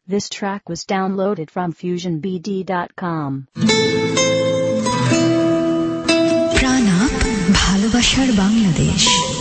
This track was downloaded from FusionBD.com. প্রাণাপ ভালোবাসার Bangladesh.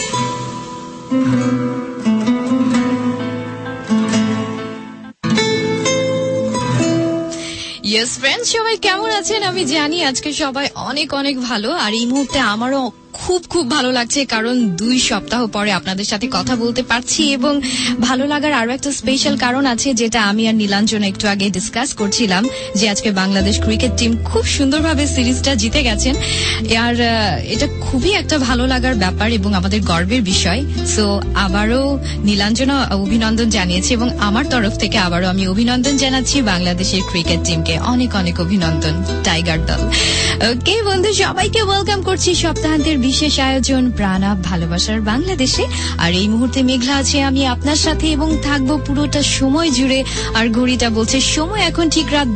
Yes friends, সবাই কেমন আছেন? আমি জানি আজকে সবাই অনেক অনেক ভালো। আর এই মুহূর্তে আমারও খুব খুব ভালো লাগছে, কারণ 2 সপ্তাহ পরে আপনাদের সাথে কথা বলতে পারছি। এবং ভালো লাগার আরো একটা স্পেশাল কারণ আছে, যেটা আমি আর নীলাঞ্জন একটু আগে ডিসকাস করছিলাম, যে আজকে বাংলাদেশ ক্রিকেট টিম খুব সুন্দরভাবে সিরিজটা জিতে গেছেন। আর এটা খুবই একটা ভালো লাগার ব্যাপার এবং আমাদের গর্বের বিষয়। সো আবারও নীলাঞ্জন অভিনন্দন জানিয়েছি, এবং আমার তরফ থেকে আবারও আমি অভিনন্দন জানাচ্ছি বাংলাদেশের ক্রিকেট টিমকে। অনেক অনেক অভিনন্দন টাইগার দল। ওকে বন্ধু, সবাইকে ওয়েলকাম করছি সপ্তাহান্তের বিশেষ আয়োজন প্রাণাপ ভালোবাসার বাংলাদেশে। আর এই মুহূর্তে মেঘলা আছে আমি আপনার সাথে, এবং থাকবো পুরোটা সময় জুড়ে। আর ঘড়িটা বলছে সময় এখন ঠিক রাত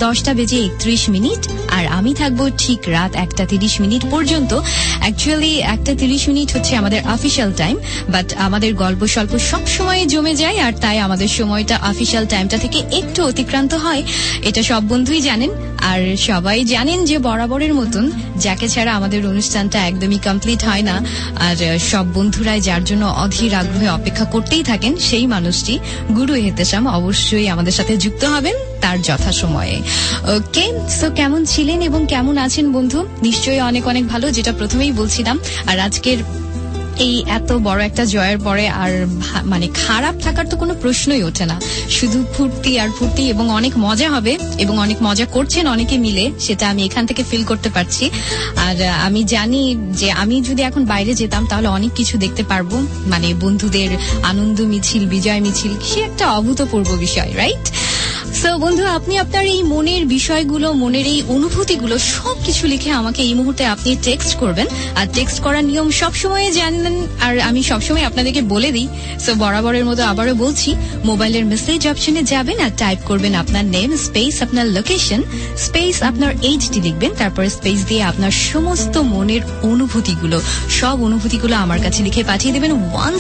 10:31। আর আমি থাকবো ঠিক রাত 1:30 পর্যন্ত। অ্যাকচুয়ালি 1:30 হচ্ছে আমাদের অফিসিয়াল টাইম, বাট আমাদের গল্প স্বল্প সব সময় জমে যায়, আর তাই আমাদের সময়টা অফিসিয়াল টাইমটা থেকে একটু অতিক্রান্ত হয়। এটা সব বন্ধুই জানেন। আর সবাই জানেন যে বরাবরের মতন যাকে ছাড়া আমাদের অনুষ্ঠানটা একদমই কমপ্লিট হয় না, আর সব বন্ধুরাই যার জন্য অধীর আগ্রহে অপেক্ষা করতেই থাকেন, সেই মানুষটি গুরু এহতেশাম অবশ্যই আমাদের সাথে যুক্ত হবেন তার যথাসময়ে। ওকে, সো কেমন ছিলেন এবং কেমন আছেন বন্ধু? নিশ্চয়ই অনেক অনেক ভালো, যেটা প্রথমেই বলছিলাম। আর আজকের এই এত বড় একটা জয়ের পরে আর মানে খারাপ থাকার তো কোনো প্রশ্নই ওঠে না, শুধু ফুর্তি আর ফুর্তি, এবং অনেক মজা হবে, এবং অনেক মজা করছেন অনেকে মিলে, সেটা আমি এখান থেকে ফিল করতে পারছি। আর আমি জানি যে আমি যদি এখন বাইরে যেতাম তাহলে অনেক কিছু দেখতে পারবো, মানে বন্ধুদের আনন্দ মিছিল, বিজয় মিছিল, সে একটা অভূতপূর্ব বিষয়, রাইট? সো বন্ধু, আপনি আপনার এই মনের বিষয়গুলো, মনের এই অনুভূতিগুলো সবকিছু লিখে আমাকে এই মুহূর্তে আপনি টেক্সট করবেন। আর টেক্সট করার নিয়ম সবসময় জানেন, আর আমি সবসময় আপনাদেরকে বলে দিই। সো বরাবরের মতো আবারও বলছি, মোবাইলের মেসেজ অপশনে যাবেন আর টাইপ করবেন আপনার নেম স্পেস আপনার লোকেশন স্পেস আপনার এইজটি লিখবেন, তারপরে স্পেস দিয়ে আপনার সমস্ত মনের অনুভূতিগুলো, সব অনুভূতিগুলো আমার কাছে লিখে পাঠিয়ে দেবেন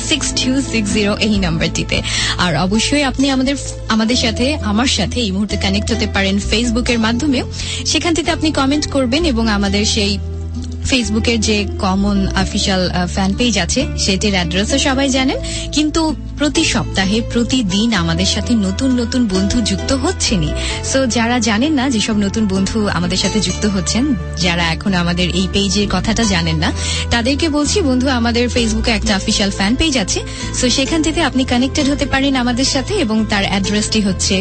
16260 এই নাম্বারটিতে। আর অবশ্যই আপনি আমাদের সাথে, আমার সাথে এই মুহূর্তে কানেক্ট হতে পারেন ফেসবুকের মাধ্যমেও। সেখান থেকে আপনি কমেন্ট করবেন, এবং আমাদের সেই ফেসবুকের যে কমন অফিসিয়াল ফ্যান পেজ আছে সেটির অ্যাড্রেসও সবাই জানেন। কিন্তু প্রতি সপ্তাহে প্রতিদিন আমাদের সাথে নতুন নতুন বন্ধু যুক্ত হচ্ছেনই। সো যারা জানেন না, যেসব নতুন বন্ধু আমাদের সাথে যুক্ত হচ্ছেন, যারা এখন আমাদের এই পেজের কথাটা জানেন না, তাদেরকে বলছি বন্ধু, আমাদের ফেসবুকে একটা অফিসিয়াল ফ্যান পেজ আছে। সো সেখান থেকে আপনি কানেক্টেড হতে পারেন আমাদের সাথে, এবং তার অ্যাড্রেসটি হচ্ছে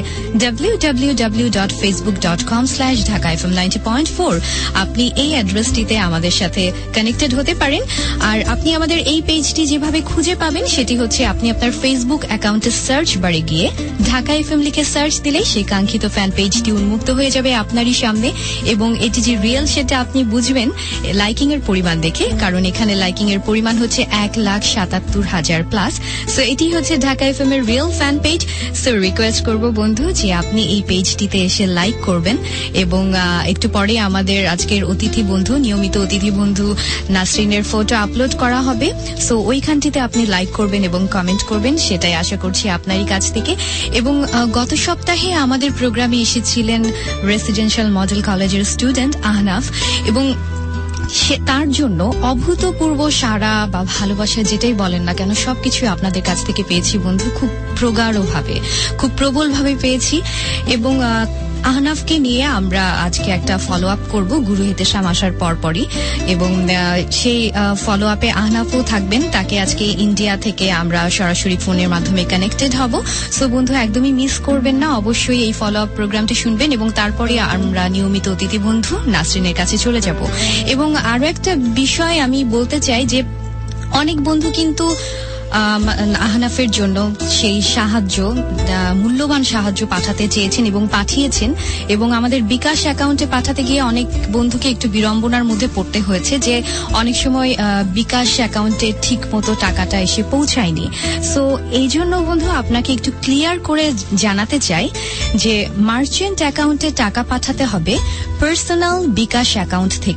www.facebook.com/dhakafm90.4। আপনি এই অ্যাড্রেসটিতে আমাদের সাথে কানেক্টেড হতে পারেন। আর আপনি আমাদের এই পেজটি যেভাবে খুঁজে পাবেন সেটি হচ্ছে, আপনি আপনার ফেসবুক অ্যাকাউন্টে সার্চ বারে গিয়ে ঢাকা এফএম লিখে সার্চ দিলেই সেই কাঙ্ক্ষিত ফ্যান পেজটি উন্মুক্ত হয়ে যাবে আপনারই সামনে। এবং এটি যে রিয়েল সেটা আপনি বুঝবেন লাইকিং এর পরিমাণ দেখে, কারণ এখানে লাইকিং এর পরিমাণ হচ্ছে 1,77,000 প্লাস। সো এটি হচ্ছে ঢাকা এফএম এর real fan page. So request করব বন্ধু যে আপনি এই পেজটিতে এসে লাইক করবেন। এবং একটু পরে আমাদের আজকের অতিথি বন্ধু, নিয়মিত অতিথি বন্ধু নাসরিনের ফটো আপলোড করা হবে। সো ওইখানটিতে আপনি লাইক করবেন এবং কমেন্ট করবেন, সেটাই আশা করছি আপনারই কাছ থেকে। এবং গত সপ্তাহে আমাদের প্রোগ্রামে এসেছিলেন রেসিডেন্সিয়াল মডেল কলেজের স্টুডেন্ট আহনাফ, এবং তার জন্য অভূতপূর্ব সাড়া বা ভালোবাসা যেটাই বলেন না কেন, সবকিছু আপনাদের কাছ থেকে পেয়েছি বন্ধু, খুব প্রগাঢ়ভাবে, খুব প্রবলভাবে পেয়েছি। এবং আহনাফকে নিয়ে আমরা আজকে একটা ফলো আপ করবো গুরু এহতেশাম আসার পরপরই, এবং সেই ফলো আপে আহনাফও থাকবেন। তাকে আজকে ইন্ডিয়া থেকে আমরা সরাসরি ফোনের মাধ্যমে কানেক্টেড হব। সো বন্ধু, একদমই মিস করবেন না, অবশ্যই এই ফলো আপ প্রোগ্রামটি শুনবেন, এবং তারপরে আমরা নিয়মিত অতিথি বন্ধু নাসরিনের কাছে চলে যাব। এবং আরো একটা বিষয় আমি বলতে চাই, যে অনেক বন্ধু কিন্তু আহনাফের জন্য সেই সাহায্য, মূল্যবান সাহায্য পাঠাতে চেয়েছেন এবং পাঠিয়েছেন, এবং আমাদের বিকাশ অ্যাকাউন্টে পাঠাতে গিয়ে অনেক বন্ধুকে একটু বিড়ম্বনার মধ্যে পড়তে হয়েছে, যে অনেক সময় বিকাশ অ্যাকাউন্টে ঠিক মতো টাকাটা এসে পৌঁছায়নি। সো এই জন্য বন্ধু আপনাকে একটু ক্লিয়ার করে জানাতে চাই যে মার্চেন্ট অ্যাকাউন্টে টাকা পাঠাতে হবে পার্সোনাল বিকাশ অ্যাকাউন্ট থেকে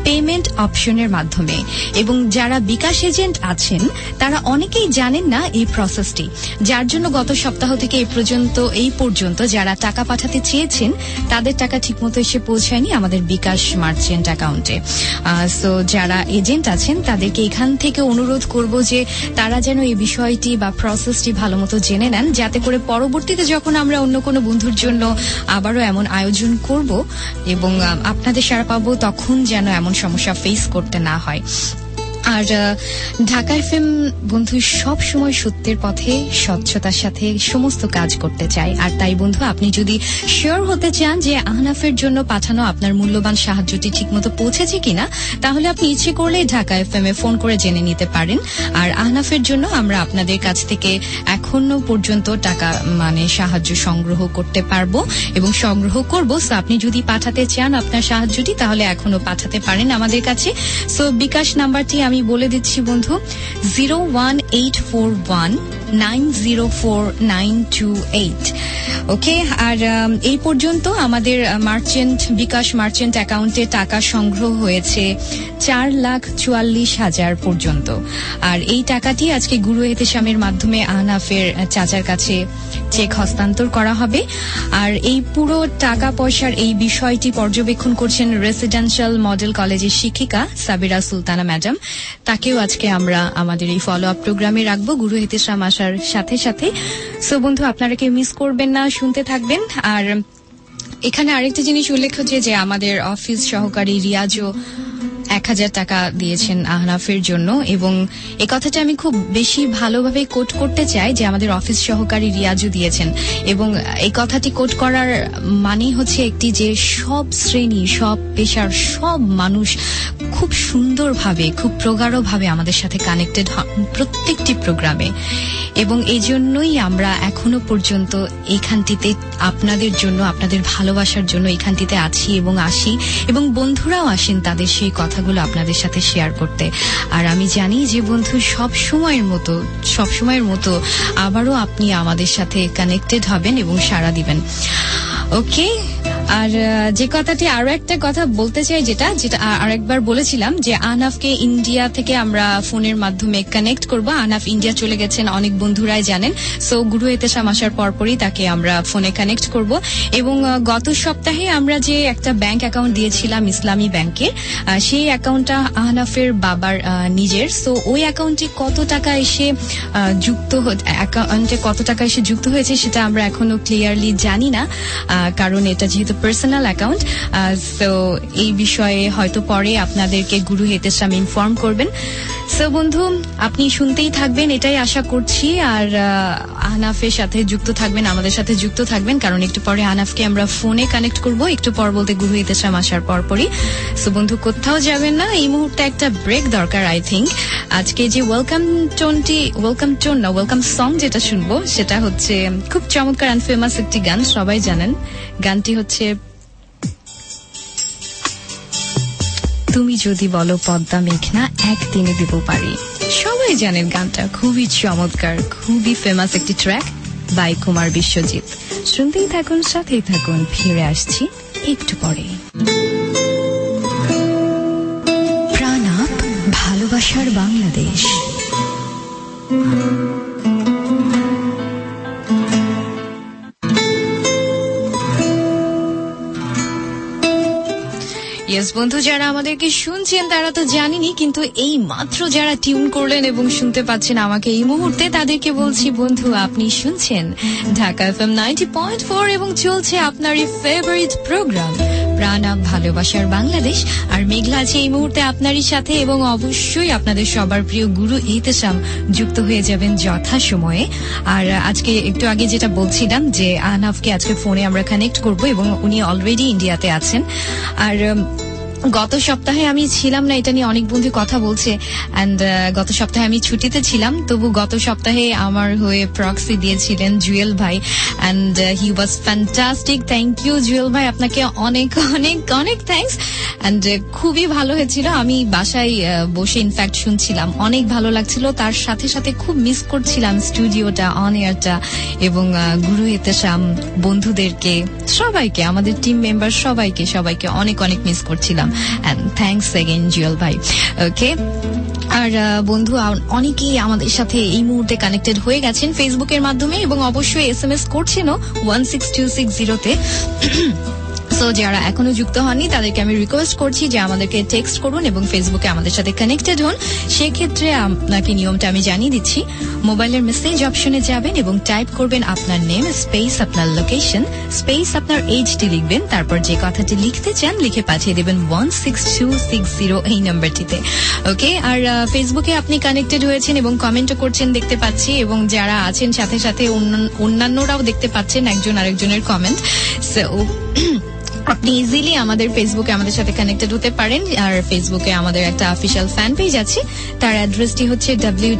পেমেন্ট অপশনের মাধ্যমে। এবং যারা বিকাশ এজেন্ট আছেন তারা অনেকেই জানেন না এই প্রসেসটি, যার জন্য গত সপ্তাহ থেকে এই পর্যন্ত যারা টাকা পাঠাতে চেয়েছেন তাদের টাকা ঠিকমতো এসে পৌঁছায়নি আমাদের বিকাশ মার্চেন্ট অ্যাকাউন্টে। সো যারা এজেন্ট আছেন তাদেরকে এখান থেকে অনুরোধ করব যে তারা যেন এই বিষয়টি বা প্রসেসটি ভালো মতো জেনে নেন, যাতে করে পরবর্তীতে যখন আমরা অন্য কোনো বন্ধুর জন্য আবারও এমন আয়োজন করব এবং আপনাদের সাড়া পাবো, তখন যেন এমন সমস্যা ফেস করতে না হয়। আর ঢাকা এফএম বন্ধু সব সময় সত্যের পথে স্বচ্ছতার সাথে সমস্ত কাজ করতে চায়। আর তাই বন্ধু, আপনি যদি শিওর হতে চান যে আহনাফের জন্য পাঠানো আপনার মূল্যবান সাহায্যটি ঠিকমতো পৌঁছেছে কিনা, তাহলে আপনি ইচ্ছে করলে ঢাকা এফএম এ ফোন করে জেনে নিতে পারেন। আর আহনাফের জন্য আমরা আপনাদের কাছ থেকে এখনো পর্যন্ত টাকা সাহায্য সংগ্রহ করতে পারবো এবং সংগ্রহ করব। সো আপনি যদি পাঠাতে চান আপনার সাহায্যটি, তাহলে এখনো পাঠাতে পারেন আমাদের কাছে। সো বিকাশ নাম্বারটি আমি বলে দিচ্ছি বন্ধু, 01841904928। ওকে, আর এই পর্যন্ত আমাদের বিকাশ মার্চেন্ট অ্যাকাউন্টে টাকা সংগ্রহ হয়েছে 4,44,000 পর্যন্ত। আর এই টাকাটি আজকে গুরু এহতেশামের মাধ্যমে আহনাফের চাচার কাছে চেক হস্তান্তর করা হবে। আর এই পুরো টাকা পয়সার এই বিষয়টি পর্যবেক্ষণ করছেন রেসিডেন্সিয়াল মডেল কলেজের শিক্ষিকা সাবিরা সুলতানা ম্যাডাম। তাকেও আজকে আমরা আমাদের এই ফলো আপ প্রোগ্রামে রাখবো গুরু এহতেশাম আসার সাথে সাথে। সো বন্ধু, আপনারা কেউ মিস করবেন না, শুনতে থাকবেন। আর এখানে আরেকটা জিনিস উল্লেখ্য যে আমাদের অফিস সহকারী রিয়াজও 1,000 টাকা দিয়েছেন আহনাফের জন্য। এবং এই কথাটা আমি খুব বেশি ভালোভাবে কোট করতে চাই যে আমাদের অফিস সহকারী রিয়াজও দিয়েছেন। এবং এই কথাটি কোট করার মানে হচ্ছে একটি, যে সব শ্রেণী, সব পেশার সব মানুষ খুব সুন্দরভাবে, খুব প্রগাঢ়ভাবে আমাদের সাথে কানেক্টেড হন প্রত্যেকটি প্রোগ্রামে। এবং এই জন্যই আমরা এখনো পর্যন্ত এইখানটিতে আপনাদের জন্য, আপনাদের ভালোবাসার জন্য এইখানটিতে আছি এবং আসি, এবং বন্ধুরাও আসেন তাদের সেই কথাগুলো আপনাদের সাথে শেয়ার করতে। আর আমি জানি যে বন্ধু সব সময়ের মতো আবারও আপনি আমাদের সাথে কানেক্টেড হবেন এবং সাড়া দিবেন। ওকে, আর যে কথাটি আরো একটা কথা বলতে চাই, যেটা আরেকবার বলেছিলাম যে আহনাফকে ইন্ডিয়া থেকে আমরা ফোনের মাধ্যমে কানেক্ট করব। আহনাফ ইন্ডিয়া চলে গেছেন, অনেক বন্ধুরাই জানেন। সো গুরু এহতেশাম আসার পরপরই তাকে আমরা ফোনে কানেক্ট করব। এবং গত সপ্তাহে আমরা যে একটা ব্যাংক অ্যাকাউন্ট দিয়েছিলাম ইসলামী ব্যাংকের, সেই অ্যাকাউন্টটা আহনাফের বাবার নিজের। সো ওই অ্যাকাউন্টে কত টাকা এসে যুক্ত হয়েছে সেটা আমরা এখনো ক্লিয়ারলি জানি না, কারণ এটা যেহেতু পার্সোনাল অ্যাকাউন্ট। সো এই বিষয়ে হয়তো পরে আপনাদেরকে গুরু এহতেশাম ইনফর্ম করবেন। সো বন্ধু, আপনি শুনতেই থাকবেন এটাই আশা করছি। আর আহনাফের সাথে যুক্ত থাকবেন, আমাদের সাথে যুক্ত থাকবেন, কারণ একটু পরে আহনাফকে আমরা ফোনে কানেক্ট করব, একটু পর বলতে গুরু এহতেশাম আসার পরপরই। সো বন্ধু, কোথাও যাবেন না, এই মুহূর্তে একটা ব্রেক দরকার আই থিঙ্ক। আজকে যে ওয়েলকাম সং যেটা শুনবো সেটা হচ্ছে খুব চমৎকার অ্যান্ড ফেমাস একটি গান, সবাই জানেন। গানটি হচ্ছে তুমি যদি বলো পদ্মা মেঘনা একদিনে দিব পারি। সবাই জানেন গানটা, খুবই চমৎকার, খুবই ফেমাস একটি ট্র্যাক বাই কুমার বিশ্বজিৎ। শুনতেই থাকুন, সাথেই থাকুন, ফিরে আসছি একটু পরে। প্রাণাপ ভালোবাসার বাংলাদেশ। ইয়েস বন্ধু, যারা আমাদেরকে শুনছেন তারা তো জানেনই, কিন্তু এই মাত্র যারা টিউন করলেন এবং শুনতে পাচ্ছেন আমাকে এই মুহূর্তে, তাদেরকে বলছি বন্ধু, আপনি শুনছেন ঢাকা এফএম 90.4 এবং চলছে আপনার এই ফেভারিট প্রোগ্রাম প্রাণাপ ভালোবাসার বাংলাদেশ। আর মেঘলা আছে এই মুহূর্তে আপনারই সাথে, এবং অবশ্যই আপনাদের সবার প্রিয় গুরু এহতেশাম যুক্ত হয়ে যাবেন যথাসময়ে। আর আজকে একটু আগে যেটা বলছিলাম যে আহনাফকে আজকে ফোনে আমরা কানেক্ট করব, এবং উনি অলরেডি ইন্ডিয়াতে আছেন। আর গত সপ্তাহে আমি ছিলাম না, এটা নিয়ে অনেক বন্ধু কথা বলছে। অ্যান্ড গত সপ্তাহে আমি ছুটিতে ছিলাম, তবু গত সপ্তাহে আমার হয়ে প্রক্সি দিয়েছিলেন জুয়েল ভাই, and he was fantastic. Thank you Jewel ভাই, আপনাকে অনেক অনেক অনেক থ্যাংকস। অ্যান্ড খুবই ভালো হয়েছিল, আমি বাসায় বসে ইনফ্যাক্ট শুনছিলাম, অনেক ভালো লাগছিল। তার সাথে সাথে খুব মিস করছিলাম স্টুডিওটা, অন এয়ারটা, এবং গুরু এহতেশাম বন্ধুদেরকে, সবাইকে, আমাদের টিম মেম্বার সবাইকে অনেক অনেক মিস করছিলাম। দিলাম। এন্ড থ্যাঙ্কস এগেইন জুয়েল ভাই। ওকে, আর বন্ধু অনেকেই আমাদের সাথে এই মুহূর্তে কানেক্টেড হয়ে গেছেন ফেসবুকের মাধ্যমে এবং অবশ্যই SMS করছেনও 16260-তে। সো যারা এখনো যুক্ত হননি তাদেরকে আমি রিকোয়েস্ট করছি যে আমাদেরকে টেক্সট করুন এবং ফেসবুকে আমাদের সাথে কানেক্টেড হন। সেক্ষেত্রে আপনাকে নিয়মটা আমি জানিয়ে দিচ্ছি। মোবাইলের মেসেজ অপশনে যাবেন এবং টাইপ করবেন আপনার নেম স্পেস আপনার লোকেশন স্পেস আপনার এইজটি লিখবেন, তারপর যে কথাটি লিখতে চান লিখে পাঠিয়ে দেবেন 16260 এই নাম্বারটিতে। ওকে, আর ফেসবুকে আপনি কানেক্টেড হয়েছেন এবং কমেন্টও করছেন দেখতে পাচ্ছি, এবং যারা আছেন সাথে সাথে অন্যান্যরাও দেখতে পাচ্ছেন একজন আরেকজনের কমেন্ট। সো আপনি ইজিলি আমাদের ফেসবুকে আমাদের সাথে কানেক্টেড হতে পারেন। আর ফেসবুকে আমাদের একটা অফিসিয়াল ফ্যান পেজ আছে, তার অ্যাড্রেসটি হচ্ছে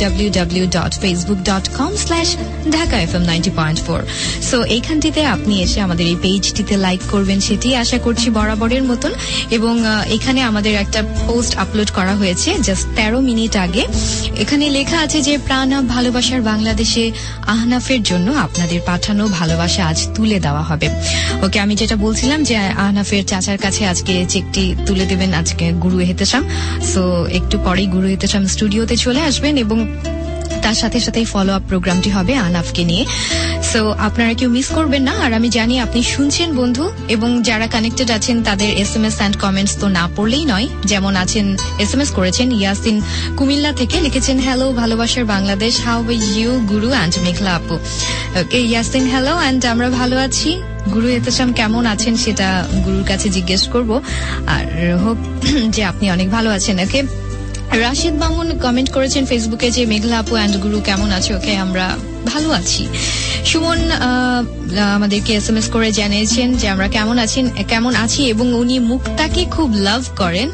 www.facebook.com/dhakafm90.4। সো এইখানটিতে আপনি এসে আমাদের এই পেজটিতে লাইক করবেন, সেটি আশা করছি বরাবরের মতন। এবং এখানে আমাদের একটা পোস্ট আপলোড করা হয়েছে জাস্ট 13 মিনিট আগে। এখানে লেখা আছে যে প্রাণ ভালোবাসার বাংলাদেশে আহনাফের জন্য আপনাদের পাঠানো ভালোবাসা আজ তুলে দেওয়া হবে। ওকে, আমি যেটা বলছিলাম যে আহনাফের চাচার কাছে আজকে চেকটি তুলে দেবেন আজকে গুরু এহতেশাম। সো একটু পরেই গুরু এহতেশাম স্টুডিওতে চলে আসবেন এবং তার সাথে সাথে ফলো আপ প্রোগ্রামটি হবে আহনাফকে নিয়ে। সো আপনারা কেউ মিস করবেন না। আর আমি জানি আপনি শুনছেন বন্ধু, এবং যারা কানেক্টেড আছেন তাদের SMS অ্যান্ড কমেন্টস তো না পড়লেই নয়। যেমন আছেন SMS করেছেন ইয়াসিন কুমিল্লা থেকে, লিখেছেন হ্যালো ভালোবাসার Bangladesh, how are you guru and Meghla আপু। ওকে ইয়াসিন, হ্যালো, অ্যান্ড আমরা ভালো আছি। গুরু এহতেশাম কেমন আছেন সেটা গুরুর কাছে জিজ্ঞেস করব, আর হোপ যে আপনি অনেক ভালো আছেন। ওকে, রাশিদ মামুন কমেন্ট করেছেন ফেসবুকে যে মেঘলা আপু অ্যান্ড গুরু কেমন আছে। ওকে, আমরা ভালো আছি। সুমন আমাদেরকে SMS করে জানিয়েছেন যে আমরা কেমন আছি, এবং উনি মুক্তাকে খুব লাভ করেন,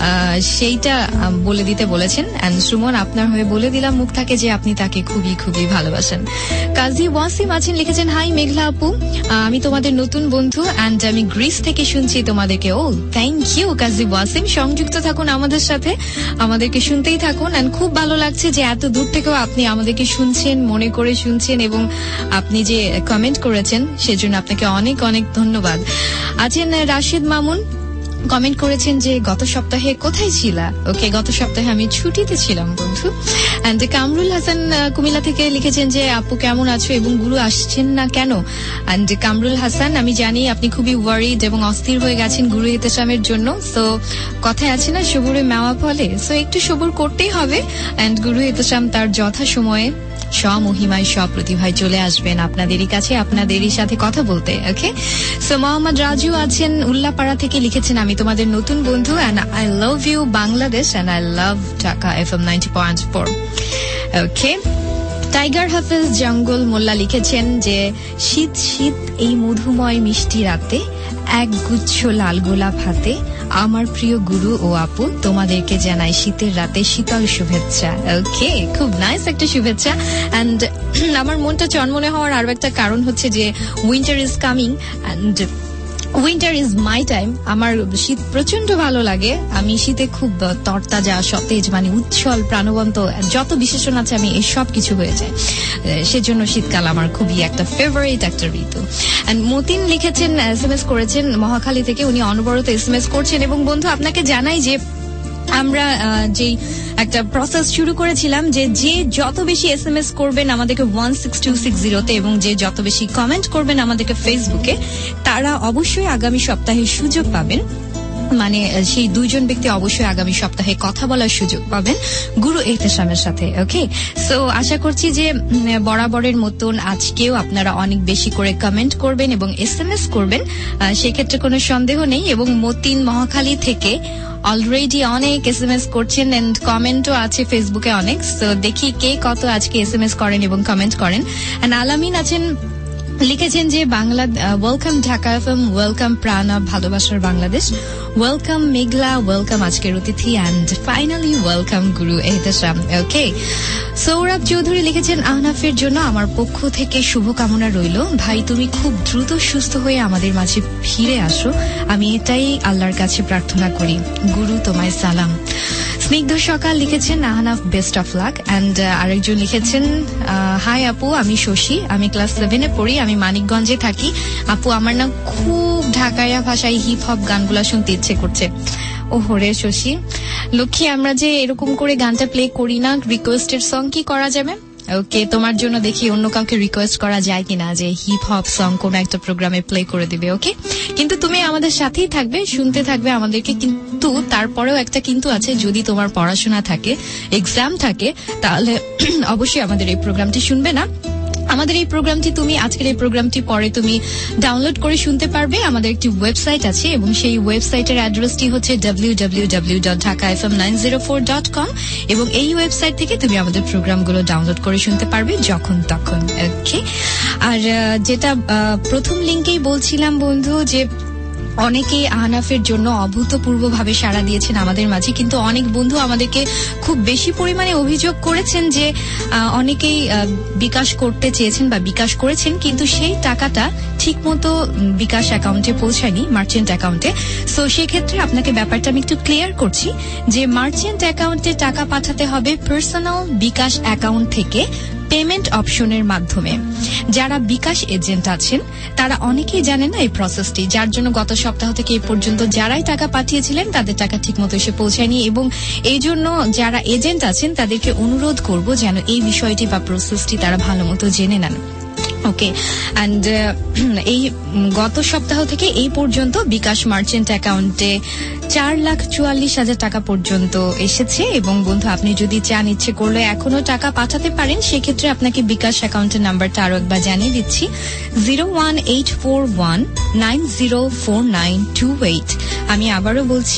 সেইটা বলে দিতে বলেছেন। এন্ড সুমন, আপনার হয়ে বলে দিলাম মুক্তাকে যে আপনি তাকে খুবই খুবই ভালোবাসেন। কাজী ওয়াসিম আছেন, লিখেছেন হাই মেঘলা আপু, আমি তোমাদের নতুন বন্ধু অ্যান্ড আমি গ্রিস থেকে শুনছি তোমাদেরকে। ও থ্যাংক ইউ কাজী ওয়াসিম, সংযুক্ত থাকুন আমাদের সাথে, আমাদেরকে শুনতেই থাকুন। এন্ড খুব ভালো লাগছে যে এত দূর থেকেও আপনি আমাদেরকে শুনছেন, মনে করে শুনছেন, এবং আপনি যে কমেন্ট করেছেন সেজন্য আপনাকে অনেক অনেক ধন্যবাদ। আছেন রাশিদ মামুন, কমেন্ট করেছেন যে গত সপ্তাহে কোথায় ছিলা। ওকে, গত সপ্তাহে আমি ছুটিতে ছিলাম বন্ধু। এন্ড কামরুল হাসান কুমিল্লা থেকে লিখেছেন যে আপু কেমন আছো এবং গুরু আসছেন না কেন। এন্ড কামরুল হাসান, আমি জানি আপনি খুবই ওয়ারিড এবং অস্থির হয়ে গেছেন গুরু এহতেশামের জন্য। সো কথায় আছে না সবুরে মেওয়া ফলে, সো একটু সবুর করতেই হবে। এন্ড গুরু এহতেশাম তার যথা সময়ে স্বমহিমায় স্বপ্রতিভায় চলে আসবেন আপনাদেরই কাছে, আপনাদেরই সাথে কথা বলতে। ওকে, সো মোহাম্মদ রাজু আছেন উল্লাপাড়া থেকে, লিখেছেন আমি তোমাদের নতুন বন্ধু and I love you Bangladesh and I love Dhaka FM 90.4। Okay, Tiger Hafez Jangal মোল্লা লিখেছেন যে শীত শীত এই মধুময় মিষ্টি রাতে এক গুচ্ছ লাল গোলাপ হাতে আমার প্রিয় গুরু ও আপু তোমাদেরকে জানাই শীতের রাতে শীতল শুভেচ্ছা। ওকে, খুব নাইস একটা শুভেচ্ছা। এন্ড আমার মনটা চনমনে হওয়ার আরো একটা কারণ হচ্ছে যে winter is coming and winter is my time. আমার শীত প্রচন্ড ভালো লাগে, আমি শীতে খুব তরতাজা সতেজ মানে উচ্ছল প্রাণবন্ত যত বিশেষণ আছে আমি এই সব কিছু হয়ে যায়, সেজন্য শীতকাল আমার খুবই একটা ফেভারিট একটা ঋতু। এন্ড মতিন লিখেছেন SMS করেছেন মহাখালী থেকে, উনি অনবরত SMS করছেন। এবং বন্ধু আপনাকে জানাই যে আমরা যেই একটা প্রসেস শুরু করেছিলাম যে যত বেশি SMS করবেন আমাদেরকে 16260-তে এবং যে যত বেশি কমেন্ট করবেন আমাদেরকে ফেসবুকে, তারা অবশ্যই আগামী সপ্তাহে সুযোগ পাবেন। মানে সেই দুইজন ব্যক্তি অবশ্যই আগামী সপ্তাহে কথা বলার সুযোগ পাবেন গুরু এহতেশামের সাথে। ওকে, সো আশা করছি যে বরাবরের মতন আজকেও আপনারা অনেক বেশি করে কমেন্ট করবেন এবং SMS করবেন, সেক্ষেত্রে কোনো সন্দেহ নেই। এবং মতিন মহাখালী থেকে অলরেডি অনেক SMS করছেন এন্ড কমেন্টও আছে ফেসবুকে অনেক। সো দেখি কে কত আজকে SMS করেন এবং কমেন্ট করেন। এন্ড আলামিন আছেন, লিখেছেন যে ওয়েলকাম ঢাকা FM, ওয়েলকাম প্রাণ ভালোবাসার বাংলাদেশ, ওয়েলকাম মেঘলা, ওয়েলকাম আজকের অতিথি অ্যান্ড ফাইনালি ওয়েলকাম গুরু এহতেশাম। ওকে, সৌরভ চৌধুরী লিখেছেন আহনাফের জন্য আমার পক্ষ থেকে শুভকামনা রইল। ভাই তুমি খুব দ্রুত সুস্থ হয়ে আমাদের মাঝে ফিরে আসো, আমি এটাই আল্লাহর কাছে প্রার্থনা করি। গুরু তোমায় সালাম। স্নিগ্ধ সকাল লিখেছেন Ahnaf best of luck. And আরেকজন লিখেছেন হাই আপু, আমি শশী, আমি ক্লাস 7-এ পড়ি, আমি মানিকগঞ্জে থাকি। আপু আমার না খুব ঢাকাইয়া ভাষায় হিপ হপ গানগুলা শুনতে ইচ্ছে করছে। ওহরে শশী লক্ষ্মী, আমরা যে এরকম করে গানটা প্লে করি না, রিকোয়েস্টেড সং কি করা যাবে? ওকে, তোমার জন্য দেখি অন্য কাউকে রিকোয়েস্ট করা যায় কিনা যে হিপ হপ সং কোন একটা প্রোগ্রামে প্লে করে দিবে। ওকে, কিন্তু তুমি আমাদের সাথেই থাকবে, শুনতে থাকবে আমাদেরকে। কিন্তু তারপরেও একটা কিন্তু আছে, যদি তোমার পড়াশোনা থাকে, এক্সাম থাকে, তাহলে অবশ্যই আমাদের এই প্রোগ্রামটি শুনবে না। আমাদের এই প্রোগ্রামটি তুমি আজকের এই প্রোগ্রামটি পরে তুমি ডাউনলোড করে শুনতে পারবে। আমাদের একটি ওয়েবসাইট আছে এবং সেই ওয়েবসাইটের অ্যাড্রেসটি হচ্ছে www.dhakafm904.com এবং এই ওয়েবসাইট থেকে তুমি আমাদের প্রোগ্রামগুলো ডাউনলোড করে শুনতে পারবে যখন তখন। ওকে, আর যেটা প্রথম লিঙ্কেই বলছিলাম বন্ধু, যে অনেকেই আহনাফের জন্য অভূতপূর্বভাবে সাড়া দিয়েছেন আমাদের মাঝে, কিন্তু অনেক বন্ধু আমাদেরকে খুব বেশি পরিমাণে অভিযোগ করেছেন যে অনেকেই বিকাশ করতে চেয়েছেন বা বিকাশ করেছেন, কিন্তু সেই টাকাটা ঠিকমতো বিকাশ অ্যাকাউন্টে পৌঁছায়নি, মার্চেন্ট অ্যাকাউন্টে। সো সেক্ষেত্রে আপনাকে ব্যাপারটা আমি একটু ক্লিয়ার করছি যে মার্চেন্ট অ্যাকাউন্টে টাকা পাঠাতে হবে পার্সোনাল বিকাশ অ্যাকাউন্ট থেকে পেমেন্ট অপশনের মাধ্যমে। যারা বিকাশ এজেন্ট আছেন তারা অনেকেই জানেন না এই প্রসেসটি, যার জন্য গত সপ্তাহ থেকে এই পর্যন্ত যারাই টাকা পাঠিয়েছিলেন তাদের টাকা ঠিকমতো এসে পৌঁছায়নি, এবং এই জন্য যারা এজেন্ট আছেন তাদেরকে অনুরোধ করব যেন এই বিষয়টি বা প্রসেসটি তারা ভালো মতো জেনে নেন। ওকে, অ্যান্ড এই গত সপ্তাহ থেকে এই পর্যন্ত বিকাশ মার্চেন্ট অ্যাকাউন্টে 4,44,000 টাকা পর্যন্ত এসেছে। এবং বন্ধু, আপনি যদি চান, ইচ্ছে করলে এখনো টাকা পাঠাতে পারেন, সেক্ষেত্রে আপনাকে বিকাশ অ্যাকাউন্টের নাম্বারটা আরো একবার জানিয়ে দিচ্ছি, 01841904928। আমি আবারও বলছি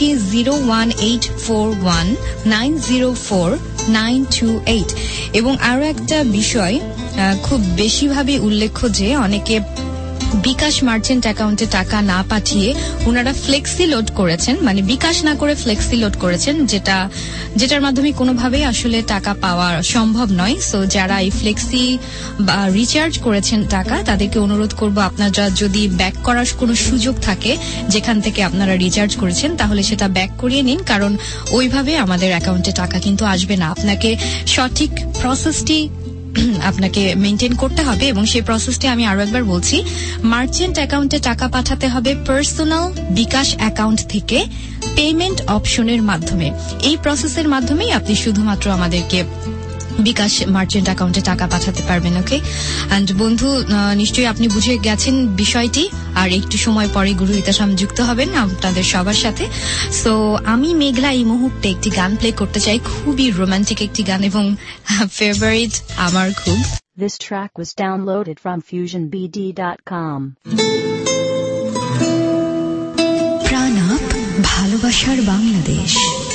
01841904928। এবং আরো একটা বিষয় খুব বেশিভাবে উল্লেখ্য যে অনেকে বিকাশ মার্চেন্ট অ্যাকাউন্টে টাকা না পাঠিয়ে ওনারা ফ্লেক্সি লোড করেছেন, মানে বিকাশ না করে ফ্লেক্সি লোড করেছেন, যেটার মাধ্যমে কোনোভাবেই আসলে টাকা পাওয়া সম্ভব নয়। সো যারা এই ফ্লেক্সি বা রিচার্জ করেছেন টাকা, তাদেরকে অনুরোধ করব আপনারা যদি ব্যাক করার কোনো সুযোগ থাকে যেখান থেকে আপনারা রিচার্জ করেছেন, তাহলে সেটা ব্যাক করিয়ে নিন, কারণ ওইভাবে আমাদের অ্যাকাউন্টে টাকা কিন্তু আসবে না। আপনাকে সঠিক প্রসেসটি আপনাকে মেইনটেইন করতে হবে, এবং সেই প্রসেসটি আমি আরো একবার বলছি, মার্চেন্ট অ্যাকাউন্টে টাকা পাঠাতে হবে পার্সোনাল বিকাশ অ্যাকাউন্ট থেকে পেমেন্ট অপশনের মাধ্যমে। এই প্রসেসের মাধ্যমেই আপনি শুধুমাত্র আমাদেরকে বিকাশ মার্চেন্ট অ্যাকাউন্টে টাকা পাঠাতে পারবেন। ওকে, এন্ড বন্ধু, নিশ্চয়ই আপনি বুঝে গেছেন বিষয়টি, আর একটু সময় পরে গুরু ইতাসাম যুক্ত হবেন আপনাদের সবার সাথে। সো আমি মেঘলা এই মুহূর্তে একটি গান প্লে করতে চাই, খুবই রোমান্টিক একটি গান এবং ফেভারিট আমার খুব। This track was downloaded from FusionBD.com. প্রাণাপ ভালোবাসার বাংলাদেশ।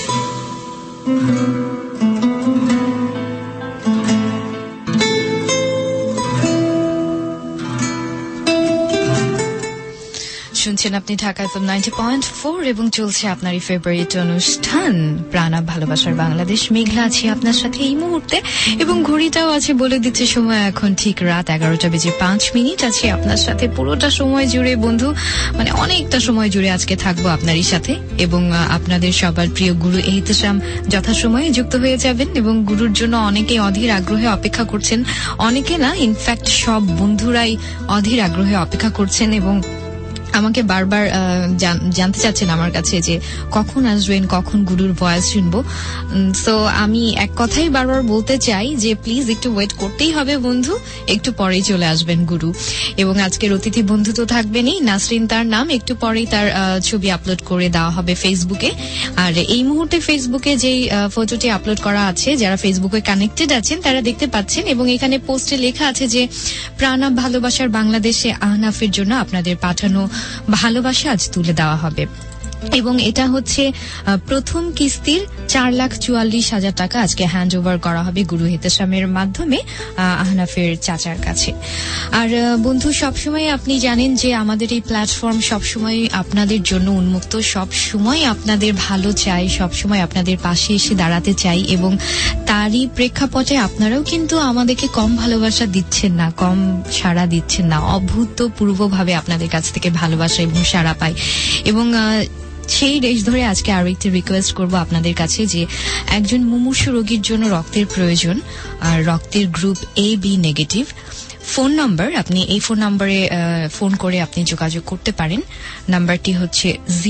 শুনছেন আপনি ঢাকা FM 90.4 এবং চলছে আপনার এই ফেভারিট অনুষ্ঠান প্রাণাপ ভালোবাসার বাংলাদেশ। মেঘলা আছি আপনার সাথে এই মুহূর্তে, এবং ঘড়িটাও আছে বলে দিচ্ছে সময় এখন ঠিক রাত 11:05 আছি আপনার সাথে পুরোটা সময় জুড়ে বন্ধু, মানে অনেকটা সময় জুড়ে আজকে থাকবো আপনারই সাথে। এবং আপনাদের সবার প্রিয় গুরু ইহতেশাম যথাসময়ে যুক্ত হয়ে যাবেন, এবং গুরুর জন্য অনেকে অধীর আগ্রহে অপেক্ষা করছেন, অনেকে না, ইনফ্যাক্ট সব বন্ধুরাই অধীর আগ্রহে অপেক্ষা করছেন এবং আমাকে বারবার জানতে চাচ্ছেন আমার কাছে যে কখন আসবেন, কখন গুরুর ভয়েস শুনবো। সো আমি এক কথাই বারবার বলতে চাই যে প্লিজ একটু ওয়েট করতেই হবে বন্ধু, একটু পরেই চলে আসবেন গুরু। এবং আজকের অতিথি বন্ধু তো থাকবেনই, নাসরিন তার নাম, একটু পরেই তার ছবি আপলোড করে দেওয়া হবে ফেসবুকে। আর এই মুহূর্তে ফেসবুকে যেই ফটোটি আপলোড করা আছে, যারা ফেসবুকে কানেক্টেড আছেন তারা দেখতে পাচ্ছেন, এবং এখানে পোস্টে লেখা আছে যে প্রাণাপ ভালোবাসার বাংলাদেশে আহনাফের জন্য আপনাদের পাঠানো ভালোবাসা আজ তুলে দেওয়া হবে। এবং এটা হচ্ছে প্রথম কিস্তির 4,44,000 টাকা আজকে হ্যান্ড ওভার করা হবে গুরু ইহতেশামের মাধ্যমে আহনাফের চাচার কাছে। আর বন্ধু, সবসময় আপনি জানেন যে আমাদের এই প্ল্যাটফর্ম সবসময় আপনাদের জন্য উন্মুক্ত, সবসময় আপনাদের ভালো চাই, সবসময় আপনাদের পাশে এসে দাঁড়াতে চাই, এবং তারই প্রেক্ষাপটে আপনারাও কিন্তু আমাদেরকে কম ভালোবাসা দিচ্ছেন না, কম সাড়া দিচ্ছেন না, অভূতপূর্বভাবে আপনাদের কাছ থেকে ভালোবাসা এবং সাড়া পাই। এবং সেই রেশ ধরে আজকে আরো একটি রিকোয়েস্ট করব আপনাদের কাছে যে একজন মুমূর্ষু রোগীর জন্য রক্তের প্রয়োজন, আর রক্তের group AB negative. Phone number, আপনি এই ফোন নাম্বারে ফোন করে আপনি যোগাযোগ করতে পারেন। নাম্বারটি হচ্ছে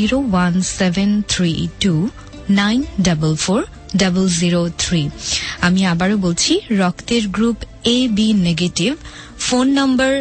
01732944003। আমি আবারও বলছি, রক্তের group AB negative, phone number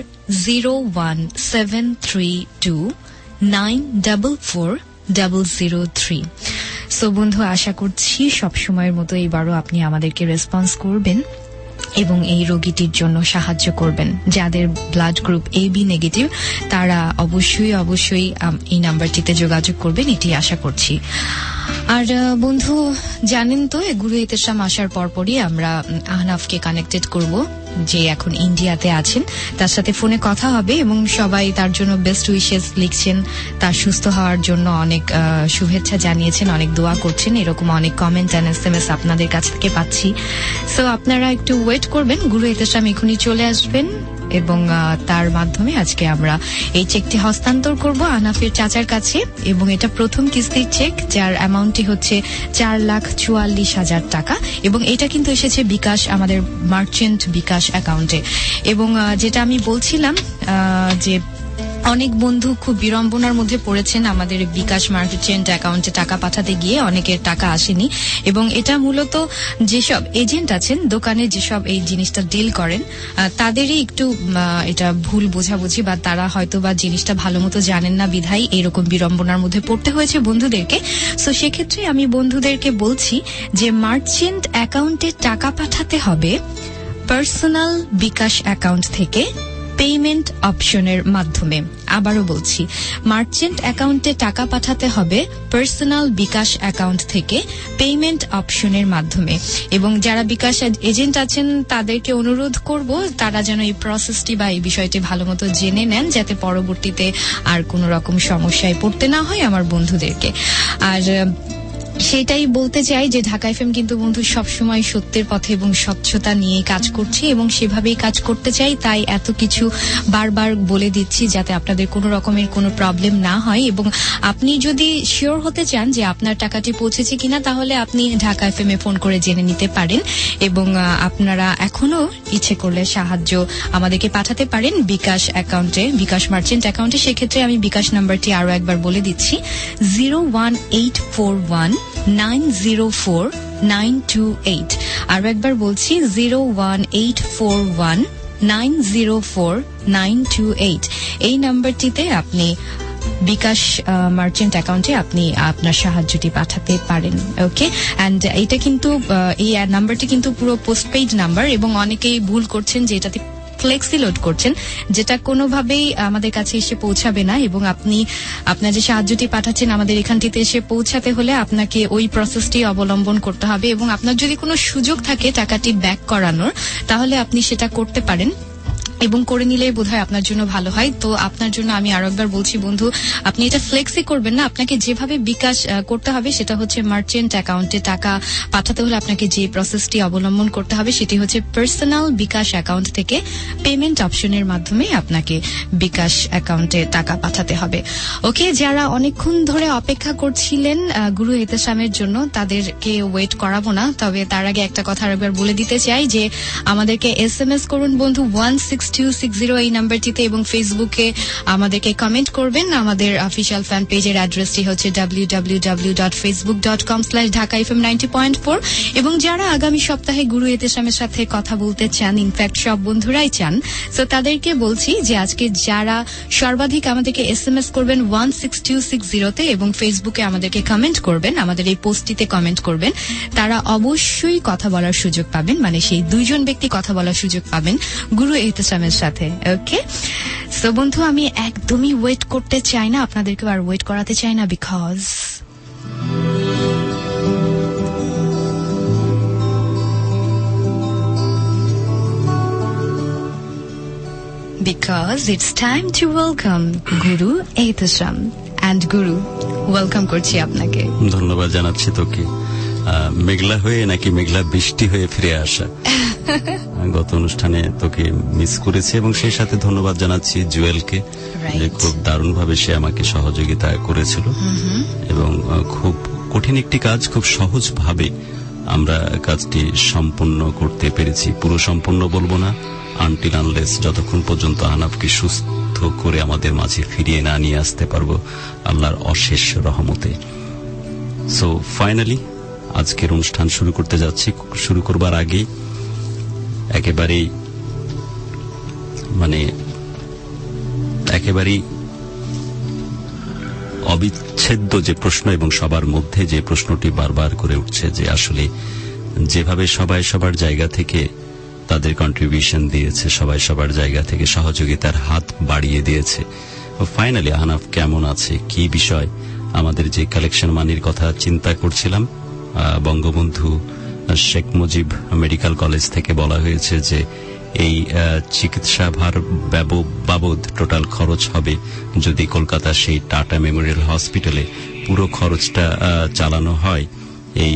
01732944003। So বন্ধু, আশা করছি সবসময়ের মতো এবারও আপনি আমাদেরকে রেসপন্স করবেন এবং এই রোগীটির জন্য সাহায্য করবেন। যাদের ব্লাড গ্রুপ AB নেগেটিভ তারা অবশ্যই এই নাম্বারটিতে যোগাযোগ করবেন, এটি আশা করছি। আর বন্ধু জানেন তো, গুরু ইহতেশাম আসার পরপরই আমরা আহনাফকে কানেক্টেড করব, যে এখন ইন্ডিয়াতে আছেন। তার সাথে ফোনে কথা হবে এবং সবাই তার জন্য বেস্ট উইশেস লিখছেন, তার সুস্থ হওয়ার জন্য অনেক শুভেচ্ছা জানিয়েছেন, অনেক দোয়া করছেন। এরকম অনেক কমেন্ট এন্ড SMS আপনাদের কাছ থেকে পাচ্ছি। সো আপনারা একটু ওয়েট করবেন, গুরু ইহতেশাম এখনই চলে আসবেন এবং তার মাধ্যমে আজকে আমরা এই চেকটি হস্তান্তর করব আহনাফের চাচার কাছে। এবং এটা প্রথম কিস্তির চেক, যার অ্যামাউন্টটি হচ্ছে 4,44,000 টাকা এবং এটা কিন্তু এসেছে বিকাশ, আমাদের মার্চেন্ট বিকাশ অ্যাকাউন্টে। এবং যেটা আমি বলছিলাম যে অনেক বন্ধু খুব বিড়ম্বনার মধ্যে পড়েছেন আমাদের বিকাশ মার্চেন্ট অ্যাকাউন্টে টাকা পাঠাতে গিয়ে, অনেকের টাকা আসেনি। এবং এটা মূলত যেসব এজেন্ট আছেন দোকানে, যেসব এই জিনিসটা ডিল করেন, তাদেরই একটু এটা ভুল বোঝাবুঝি, বা তারা হয়তো বা জিনিসটা ভালো মতো জানেন না, বিধায় এরকম বিড়ম্বনার মধ্যে পড়তে হয়েছে বন্ধুদেরকে। সো সেক্ষেত্রে আমি বন্ধুদেরকে বলছি যে মার্চেন্ট অ্যাকাউন্টে টাকা পাঠাতে হবে পার্সোনাল বিকাশ অ্যাকাউন্ট থেকে পেমেন্ট অপশনের মাধ্যমে। আবারও বলছি, মার্চেন্ট অ্যাকাউন্টে টাকা পাঠাতে হবে পার্সোনাল বিকাশ অ্যাকাউন্ট থেকে পেমেন্ট অপশনের মাধ্যমে। এবং যারা বিকাশ এজেন্ট আছেন তাদেরকে অনুরোধ করব তারা যেন এই প্রসেসটি বা এই বিষয়টি ভালো মতো জেনে নেন, যাতে পরবর্তীতে আর কোনো রকম সমস্যায় পড়তে না হয় আমার বন্ধুদেরকে। আর সেটাই বলতে চাই যে ঢাকা এফএম কিন্তু বন্ধু সবসময় সত্যের পথে এবং স্বচ্ছতা নিয়ে কাজ করছে এবং সেভাবেই কাজ করতে চাই, তাই এত কিছু বারবার বলে দিচ্ছি যাতে আপনাদের কোনো রকমের কোনো প্রবলেম না হয়। এবং আপনি যদি শিওর হতে চান যে আপনার টাকাটি পৌঁছেছে কিনা, তাহলে আপনি ঢাকা এফএম এ ফোন করে জেনে নিতে পারেন। এবং আপনারা এখনো ইচ্ছে করলে সাহায্য আমাদেরকে পাঠাতে পারেন বিকাশ অ্যাকাউন্টে, বিকাশ মার্চেন্ট অ্যাকাউন্টে। সেক্ষেত্রে আমি বিকাশ নাম্বারটি আরো একবার বলে দিচ্ছি, 01841904928। আরো একবার বলছি, 01841904928। এই নাম্বারটিতে আপনি বিকাশ মার্চেন্ট অ্যাকাউন্টে আপনি আপনার সাহায্যটি পাঠাতে পারেন। ওকে, এন্ড এটা কিন্তু এই নাম্বারটি কিন্তু পুরো পোস্টপেইড নাম্বার এবং অনেকেই ভুল করছেন যে এটাতে ফ্লেক্সি লোড করছেন, যেটা কোনোভাবেই আমাদের কাছে এসে পৌঁছাবে না। এবং আপনি আপনার যে সাহায্যটি পাঠাচ্ছেন আমাদের এখানটিতে এসে পৌঁছাতে হলে আপনাকে ওই প্রসেসটি অবলম্বন করতে হবে। এবং আপনার যদি কোনো সুযোগ থাকে টাকাটি ব্যাক করানোর, তাহলে আপনি সেটা করতে পারেন এবং করে নিলে বোধহয় আপনার জন্য ভালো হয়। তো আপনার জন্য আমি আরো একবার বলছি বন্ধু, আপনি এটা ফ্লেক্সি করবেন না, আপনাকে যেভাবে বিকাশ করতে হবে সেটা হচ্ছে মার্চেন্ট অ্যাকাউন্টে টাকা পাঠাতে হলে আপনাকে যে প্রসেসটি অবলম্বন করতে হবে সেটি হচ্ছে পার্সোনাল বিকাশ অ্যাকাউন্ট থেকে পেমেন্ট অপশনের মাধ্যমে আপনাকে বিকাশ অ্যাকাউন্টে টাকা পাঠাতে হবে। ওকে, যারা অনেকক্ষণ ধরে অপেক্ষা করছিলেন গুরু ইহতেশামের জন্য তাদেরকে ওয়েট করাবো না, তবে তার আগে একটা কথা আরেকবার বলে দিতে চাই যে আমাদেরকে SMS করুন বন্ধু 16260 এই নাম্বারটিতে এবং ফেসবুকে আমাদেরকে কমেন্ট করবেন। আমাদের অফিসিয়াল ফ্যান পেজের অ্যাড্রেসটি হচ্ছে www.facebook.com/dhakafm90.4। এবং যারা আগামী সপ্তাহে গুরু ইহতেশামের সাথে কথা বলতে চান, ইনফ্যাক্ট সব বন্ধুরাই চান, তো তাদেরকে বলছি যে আজকে যারা সর্বাধিক আমাদেরকে SMS করবেন 16260 এবং ফেসবুকে আমাদেরকে কমেন্ট করবেন, আমাদের এই পোস্টটিতে কমেন্ট করবেন, তারা অবশ্যই কথা বলার সুযোগ পাবেন, মানে সেই দুইজন ব্যক্তি কথা বলার সুযোগ পাবেন গুরু ইহতেশামের সাথে। ওকে, সো বন্ধু আমি একদমই ওয়েট করতে চাই না, আপনাদেরকে আর ওয়েট করাতে চাই না, because it's time to welcome Guru Ihtesham and Guru, welcome করছি আপনাকে। ধন্যবাদ জানাচ্ছি তোকে। মেঘলা হয়ে নাকি মেঘলা বৃষ্টি হয়ে ফিরে আসা, গত অনুষ্ঠানে তোকে মিস করেছি এবং সেই সাথে ধন্যবাদ জানাচ্ছি জুয়েলকে, যে খুব দারুণভাবে সে আমাকে সহযোগিতা করেছিল এবং খুব কঠিন একটি কাজ খুব সহজভাবে আমরা কাজটি সম্পূর্ণ করতে পেরেছি। পুরো সম্পূর্ণ বলবো না, আনটিল আনলেস যতক্ষণ পর্যন্ত আহনাফকে সুস্থ করে আমাদের মাঝে ফিরিয়ে না নিয়ে আসতে পারবো আল্লাহর অশেষ রহমতে। সো ফাইনালি আজকের অনুষ্ঠান শুরু করতে যাচ্ছি। শুরু করবার আগেই একেবারেই অবিচ্ছেদ্য যে প্রশ্ন এবং সবার মধ্যে যে প্রশ্নটি বারবার করে উঠছে যে আসলে যেভাবে সবাই সবার জায়গা থেকে তাদের কন্ট্রিবিউশন দিয়েছে, সবাই সবার জায়গা থেকে সহযোগিতার হাত বাড়িয়ে দিয়েছে, ফাইনালি আহনাফ কেমন আছে, কি বিষয়, আমাদের যে কালেকশন মানির কথা চিন্তা করছিলাম, বঙ্গবন্ধু শেখ মুজিব মেডিকেল কলেজ থেকে বলা হয়েছে যে এই চিকিৎসা ভার বাবদ টোটাল খরচ হবে যদি কলকাতা সেই টাটা মেমোরিয়াল হসপিটালে পুরো খরচটা চালানো হয়, এই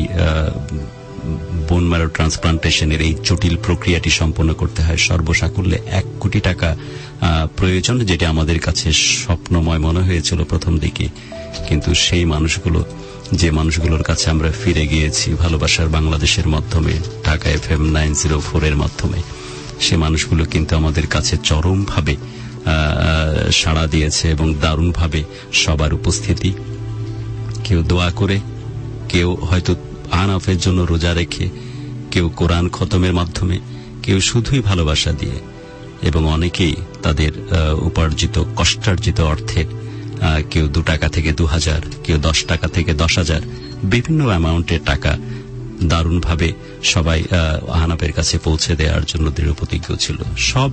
বোন ম্যারো ট্রান্সপ্লান্টেশনের এই জটিল প্রক্রিয়াটি সম্পন্ন করতে হয় সর্বসাকুল্যে 1 কোটি টাকা প্রয়োজন, যেটা আমাদের কাছে স্বপ্নময় মনে হয়েছিল প্রথম দিকে। কিন্তু সেই মানুষগুলো, যে মানুষগুলোর কাছে আমরা ফিরে গিয়েছি ভালোবাসার বাংলাদেশের মাধ্যমে, ঢাকা FM 904 এর মাধ্যমে, সে মানুষগুলো কিন্তু আমাদের কাছে চরমভাবে সাড়া দিয়েছে এবং দারুণভাবে সবার উপস্থিতি, কেউ দোয়া করে, কেউ হয়তো আহনাফের জন্য রোজা রেখে, কেউ কোরআন খতমের মাধ্যমে, কেউ শুধুই ভালোবাসা দিয়ে, এবং অনেকেই তাদের উপার্জিত কষ্টার্জিত অর্থের, কেউ 2 টাকা থেকে 2000, কেউ 10 টাকা থেকে 10,000, বিভিন্ন অ্যামাউন্টের টাকা দারুণভাবে সবাই আহনাফের কাছে পৌঁছে দেওয়ার জন্য দৃঢ় প্রতিজ্ঞ ছিল। সব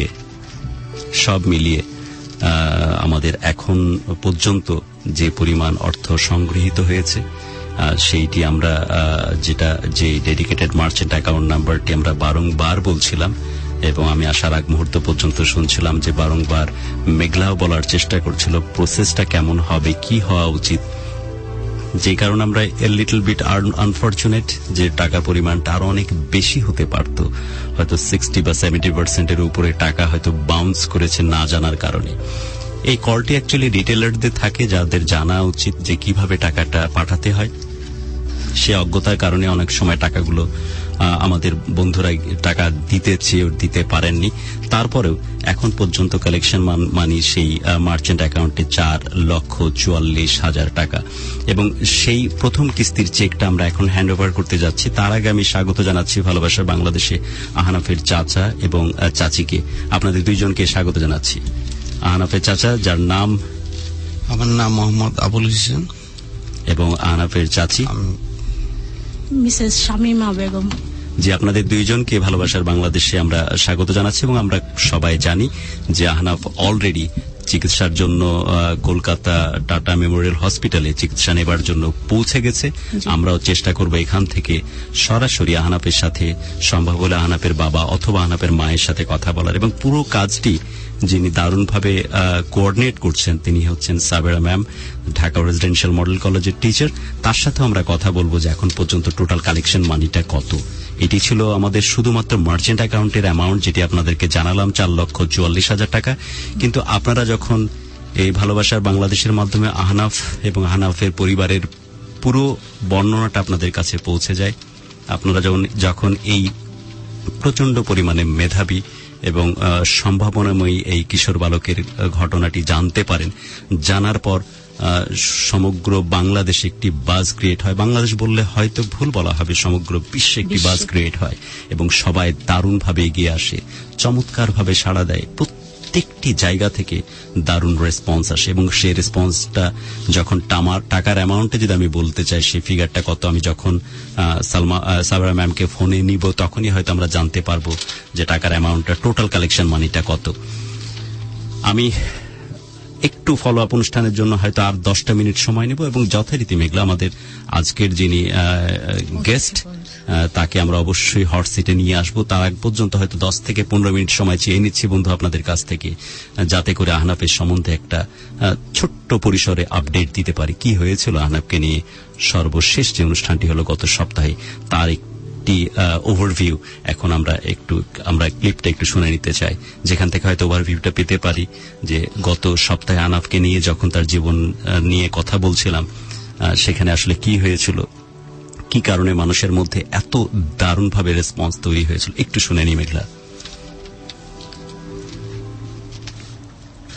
মিলিয়ে আমাদের এখন পর্যন্ত যে পরিমাণ অর্থ সংগৃহীত হয়েছে সেইটি আমরা যে ডেডিকেটেড মার্চেন্ট অ্যাকাউন্ট নাম্বারটি আমরা বারংবার বলছিলাম এবং আমি আসার আগ মুহূর্ত পর্যন্ত শুনছিলাম যে বারংবার মেঘলাও বলার চেষ্টা করছিল প্রসেসটা কেমন হবে, কি হওয়া উচিত, যে কারণে আমরা এ লিটল বিট আনফরচুনেট যে টাকার পরিমাণটা আরো অনেক বেশি হতে পারত, হয়তো 60 বা 70% উপরে টাকা হয়তো বাউন্স করেছে না জানার কারণে। এই কলটি অ্যাকচুয়ালি রিটেলারদের থাকে, যাদের জানা উচিত যে কিভাবে টাকাটা পাঠাতে হয়, সে অজ্ঞতার কারণে অনেক সময় টাকাগুলো আমাদের বন্ধুরা টাকা দিতে চেয়ে দিতে পারেননি। তারপরেও এখন পর্যন্ত কালেকশন মানি সেই মার্চেন্ট অ্যাকাউন্টে 4,44,000 টাকা, এবং সেই প্রথম কিস্তির চেকটা আমরা এখন হ্যান্ড ওভার করতে যাচ্ছি। তার আগে আমি স্বাগত জানাচ্ছি ভালোবাসার বাংলাদেশে আহনাফের চাচা এবং চাচিকে। আপনাদের দুইজনকে স্বাগত জানাচ্ছি। আহনাফের চাচা, যার নাম, আমার নাম মোহাম্মদ আবুল হোসেন, এবং আহনাফের চাচি মিসেস শামিমা বেগম। যে আপনাদের দুইজনকে ভালোবাসার বাংলাদেশে আমরা স্বাগত জানাচ্ছি। এবং আমরা সবাই জানি যে আহনাফ অলরেডি চিকিৎসার জন্য কলকাতা টাটা মেমোরিয়াল হসপিটালে চিকিৎসা নেবার জন্য পৌঁছে গেছে। আমরাও চেষ্টা করব এখান থেকে সরাসরি আহনাফের সাথে, সম্ভব হলে আহনাফের বাবা অথবা আহনাফের মায়ের সাথে কথা বলার, এবং পুরো কাজটি যিনি দারুণভাবে কোঅর্ডিনেট করছেন তিনি হচ্ছেন Sabera ma'am, Dhaka residential model কলেজের টিচার। তার সাথে আমরা কথা বলবো যে এখন পর্যন্ত টোটাল কালেকশন মানিটা কত। এটি ছিল আমাদের শুধুমাত্র মার্চেন্ট অ্যাকাউন্টের অ্যামাউন্ট, যেটি আপনাদেরকে জানালাম 4,44,000 টাকা। কিন্তু আপনারা যখন এই ভালোবাসার বাংলাদেশের মাধ্যমে আহনাফ এবং আহনাফের পরিবারের পুরো বর্ণনাটা আপনাদের কাছে পৌঁছে যায়, আপনারা যখন এই প্রচন্ড পরিমাণে মেধাবী এবং সম্ভাবনাময়ী এই কিশোর বালকের ঘটনাটি জানতে পারেন, জানার পর সমগ্র বাংলাদেশে একটি বাজ ক্রিয়েট হয়। বাংলাদেশ বললে হয়তো ভুল বলা হবে, সমগ্র বিশ্বে একটি বাজ ক্রিয়েট হয় এবং সবাই দারুণভাবে এগিয়ে আসে, চমৎকারভাবে সাড়া দেয়, প্রত্যেকটি জায়গা থেকে দারুণ রেসপন্স আসে। এবং সেই রেসপন্সটা যখন টাকার অ্যামাউন্টে যদি আমি বলতে চাই সেই ফিগারটা কত, আমি যখন সাবেরা ম্যামকে ফোনে নিব তখনই হয়তো আমরা জানতে পারবো যে টাকার অ্যামাউন্টটা, টোটাল কালেকশন মানিটা কত। আমি একটু ফলো আপ অনুষ্ঠানের জন্য হয়তো আর 10টা মিনিট সময় নেব এবং যথারীতি মেঘলা আমাদের আজকের যিনি গেস্ট তাকে আমরা অবশ্যই হট সিটে নিয়ে আসবো। তার আগ পর্যন্ত হয়তো 10 থেকে 15 মিনিট সময় চেয়ে নিচ্ছি বন্ধু আপনাদের কাছ থেকে, যাতে করে আহনাফের সম্বন্ধে একটা ছোট্ট পরিসরে আপডেট দিতে পারি। কি হয়েছিল আহনাফকে নিয়ে সর্বশেষ যে অনুষ্ঠানটি হলো গত সপ্তাহে, তার একটি ওভারভিউ এখন আমরা ক্লিপটা একটু শুনে নিতে চাই, যেখান থেকে হয়তো ওভারভিউটা পেতে পারি যে গত সপ্তাহে আহনাফকে নিয়ে যখন তার জীবন নিয়ে কথা বলছিলাম সেখানে আসলে কি হয়েছিল, কি কারণে মানুষের মধ্যে এত দারুণভাবে রেসপন্স তৈরি হয়েছিল। একটু শুনে নি মেঘলা।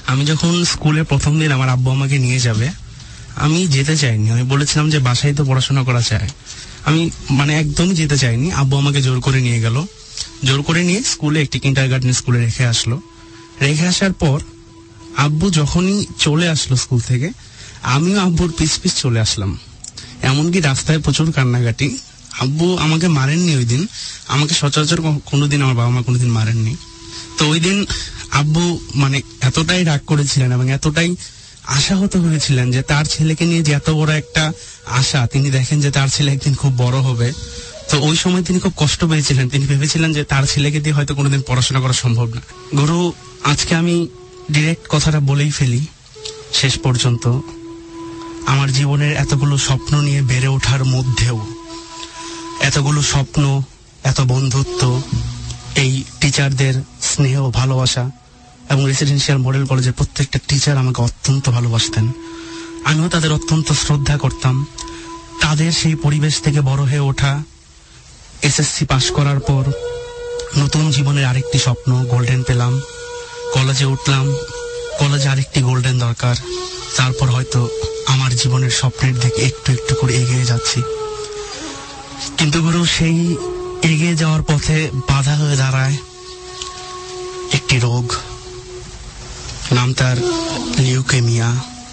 আমি যখন স্কুলে প্রথম দিন আমার আব্বু আমাকে নিয়ে যাবে, আমি যেতে চাইনি। আমি বলেছিলাম যে বাসায় তো পড়াশোনা করা চাই, আমি একদমই যেতে চাইনি। আব্বু আমাকে জোর করে নিয়ে গেল, জোর করে নিয়ে স্কুলে, একটি কিন্ডারগার্টেন স্কুলে রেখে আসলো। রেখে আসার পর আব্বু যখনই চলে আসলো স্কুল থেকে, আমিও আব্বুর পিছ পিছ চলে আসলাম। এমনকি রাস্তায় প্রচুর কান্নাকাটি। আব্বু আমাকে মারেননি ওই দিন, আমাকে সচরাচর কোনোদিন আমার বাবা মা কোনোদিন মারেননি। তো ওই দিন আব্বু এতটাই রাগ করেছিলেন এবং এতটাই আশাহত হয়েছিলেন যে তার ছেলেকে নিয়ে যে এত বড় একটা আশা, তিনি দেখেন যে তার ছেলে একদিন খুব বড় হবে। তো ওই সময় তিনি খুব কষ্ট পেয়েছিলেন। তিনি ভেবেছিলেন যে তার ছেলেকে দিয়ে হয়তো কোনোদিন পড়াশোনা করা সম্ভব না। গুরু, আজকে আমি ডিরেক্ট কথাটা বলেই ফেলি, শেষ পর্যন্ত আমার জীবনের এতগুলো স্বপ্ন নিয়ে বেড়ে ওঠার মধ্যেও, এতগুলো স্বপ্ন, এত বন্ধুত্ব, এই টিচারদের স্নেহ, ভালোবাসা এবং রেসিডেন্সিয়াল মডেল কলেজের প্রত্যেকটা টিচার আমাকে অত্যন্ত ভালোবাসতেন। আমিও তাদের অত্যন্ত শ্রদ্ধা করতাম। তাদের সেই পরিবেশ থেকে বড় হয়ে ওঠা, এসএসসি পাশ করার পর নতুন জীবনের আরেকটি স্বপ্ন, গোল্ডেন পেলাম, কলেজে উঠলাম, কলেজে আরেকটি গোল্ডেন দরকার। তারপর হয়তো আমার জীবনের স্বপ্নের দিকে একটু একটু করে এগিয়ে যাচ্ছি। কিন্তু গুরু, সেই এগিয়ে যাওয়ার পথে বাধা হয়ে দাঁড়ায় একটি রোগ, নাম তার লিউকেমিয়া।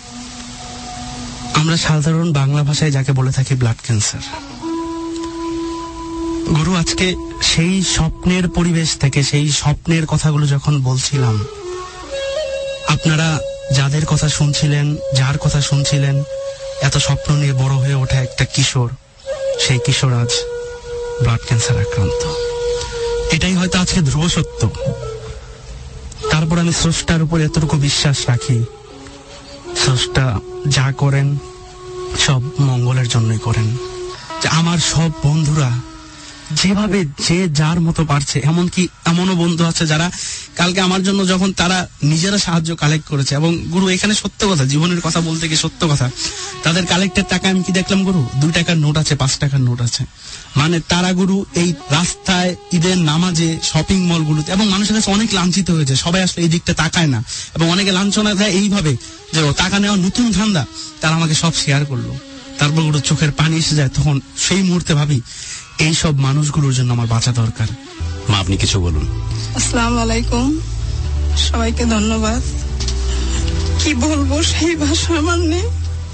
আমরা সাধারণ বাংলা ভাষায় যাকে বলে থাকি ব্লাড ক্যান্সার। গুরু, আজকে সেই স্বপ্নের পরিবেশ থেকে, সেই স্বপ্নের কথাগুলো যখন বলছিলাম, আপনারা যাদের কথা শুনছিলেন, যার কথা শুনছিলেন, এত স্বপ্ন নিয়ে বড় হয়ে ওঠা একটা কিশোর, সেই কিশোর আজ ব্লাড ক্যান্সার আক্রান্ত। এটাই হয়তো আজকে ধ্রুব সত্য। তারপর আমি স্রষ্টার উপর এতটুকু বিশ্বাস রাখি, স্রষ্টা যা করেন সব মঙ্গলের জন্যই করেন। যে আমার সব বন্ধুরা যেভাবে যে যার মতো পারছে, এমনকি এমনও বন্ধু আছে যারা কালকে আমার জন্য যখন তারা নিজেরা সাহায্য কালেক্ট করেছে, এবং গুরু এখানে সত্য কথা, জীবনের কথা বলতে গিয়ে সত্য কথা, তাদের কালেক্টের টাকা আমি কি দেখলাম গুরু, 2 টাকার নোট আছে, 5 টাকার নোট আছে। তারা গুরু এই রাস্তায়, ঈদের নামাজে, শপিং মলগুলোতে, এবং মানুষের কাছে অনেক লাঞ্ছিত হয়েছে। সবাই আসলে এই দিকটা তাকায় না, এবং অনেকে লাঞ্ছনা দেয় এইভাবে যে টাকা নেওয়া নতুন ধান্দা। তারা আমাকে সব শেয়ার করলো। তারপর গুরু চোখের পানি এসে যায়। তখন সেই মুহূর্তে ভাবি, এই সব মানুষগুলোর জন্য আমার বাঁচা দরকার। মা, আপনি কিছু বলুন। আসসালামু আলাইকুম, সবাইকে ধন্যবাদ। কি বলবো সেই ভাষা আমার নেই।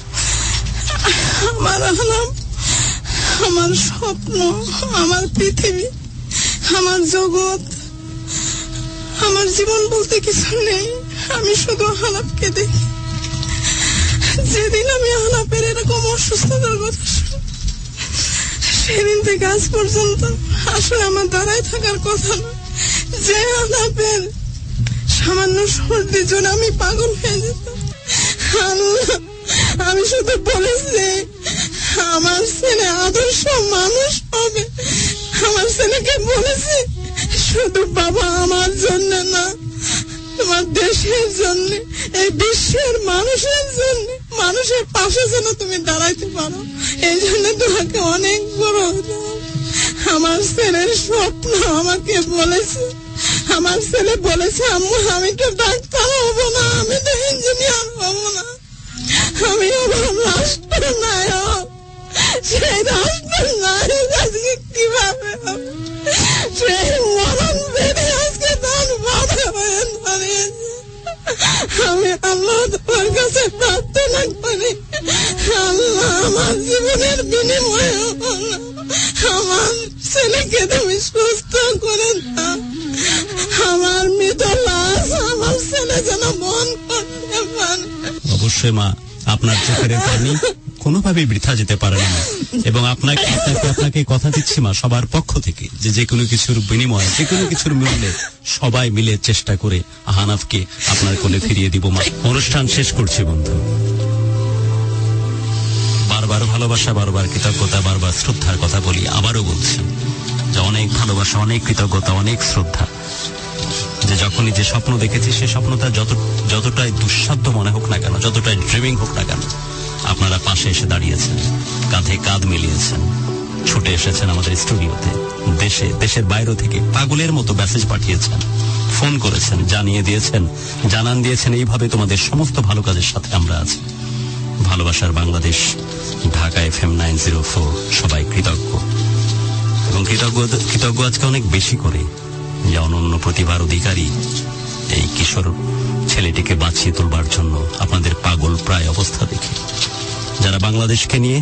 আমার আহলাম, আমার স্বপ্ন, আমার পৃথিবী, আমার জগৎ, আমার জীবন বলতে কিছু নেই। আমি শুধু আহলাপকে দেখি। যেদিন আমি আহলাপের এরকম অসুস্থতার কথা শুনি, সেদিন থেকে আজ পর্যন্ত আসলে আমার দাঁড়ায় থাকার কথা না। যে আহলাপের সামান্য সর্দির জন্য আমি পাগল হয়ে যেতাম। আল্লাহ, আমি শুধু বলেছি আমার ছেলে আদর্শ মানুষ হবে। আমার ছেলেকে বলেছি শুধু বাবা আমার জন্য না, তোমার দেশের জন্য, এই বিশ্বের মানুষের জন্য, মানুষের পাশে যেন তুমি দাঁড়াইতে পারো, এই জন্য তোমাকে অনেক বড়। আমার ছেলের স্বপ্ন আমাকে বলেছে, আমার ছেলে বলেছে আম্মু আমি তো ডাক্তার হবো না, আমি তো ইঞ্জিনিয়ার হবো না, আমি হবো রাষ্ট্রনায়ক। সেই রাষ্ট্রনায়ক আজকে কিভাবে হবে? সেই মরণ বেড়ে আজকে তার বাধা হয়ে দাঁড়িয়েছে। আমি আল্লাহ তোমার কাছে প্রার্থনা করি, আল্লাহ আমার জীবনের বিনিময়ে আমার ছেলেকে তুমি সুস্থ করে দাও। আমার মৃত লাশ আমার ছেলে যেন বহন করতে পারে। অবশ্যই মা, আপনার চোখের পানি কোনোভাবেই বৃথা যেতে পারে না, এবং আপনাকে কথা দিচ্ছি মা, সবার পক্ষ থেকে যে কোনো কিছুর বিনিময়ে, যে কোনো কিছুর মূল্যে সবাই মিলে চেষ্টা করে আহনাফকে আপনার কোলে ফিরিয়ে দিব মা। অনুষ্ঠান শেষ করছি বন্ধু। বারবার ভালোবাসা, বারবার কৃতজ্ঞতা, বারবার শ্রদ্ধার কথা বলি, আবারও বলছি যে অনেক ভালোবাসা, অনেক কৃতজ্ঞতা, অনেক শ্রদ্ধা। যে যখনই যে স্বপ্ন দেখেছি, সে স্বপ্নটা যতটাই দুঃসাধ্য মনে হোক না কেন, যতটাই ড্রিমিং হোক না কেন, আপনারা পাশে এসে দাঁড়িয়েছেন, কাঁধে কাঁধ মিলিয়েছেন, ছুটে এসেছেন আমাদের স্টুডিওতে, দেশের বাইরে থেকে পাগলের মতো মেসেজ পাঠিয়েছেন, ফোন করেছেন, জানান দিয়েছেন এইভাবে তোমাদের সমস্ত ভালো কাজের সাথে আমরা আছি। ভালোবাসার বাংলাদেশ, ঢাকা FM 904 সবাই কৃতজ্ঞ, এবং কৃতজ্ঞ আজকে অনেক বেশি করে যে অনন্য প্রতিভার অধিকারী এই কিশোর ছেলেটিকে বাঁচিয়ে তোলবার জন্য আপনাদের পাগল প্রায় অবস্থা দেখে যারা বাংলাদেশকে নিয়ে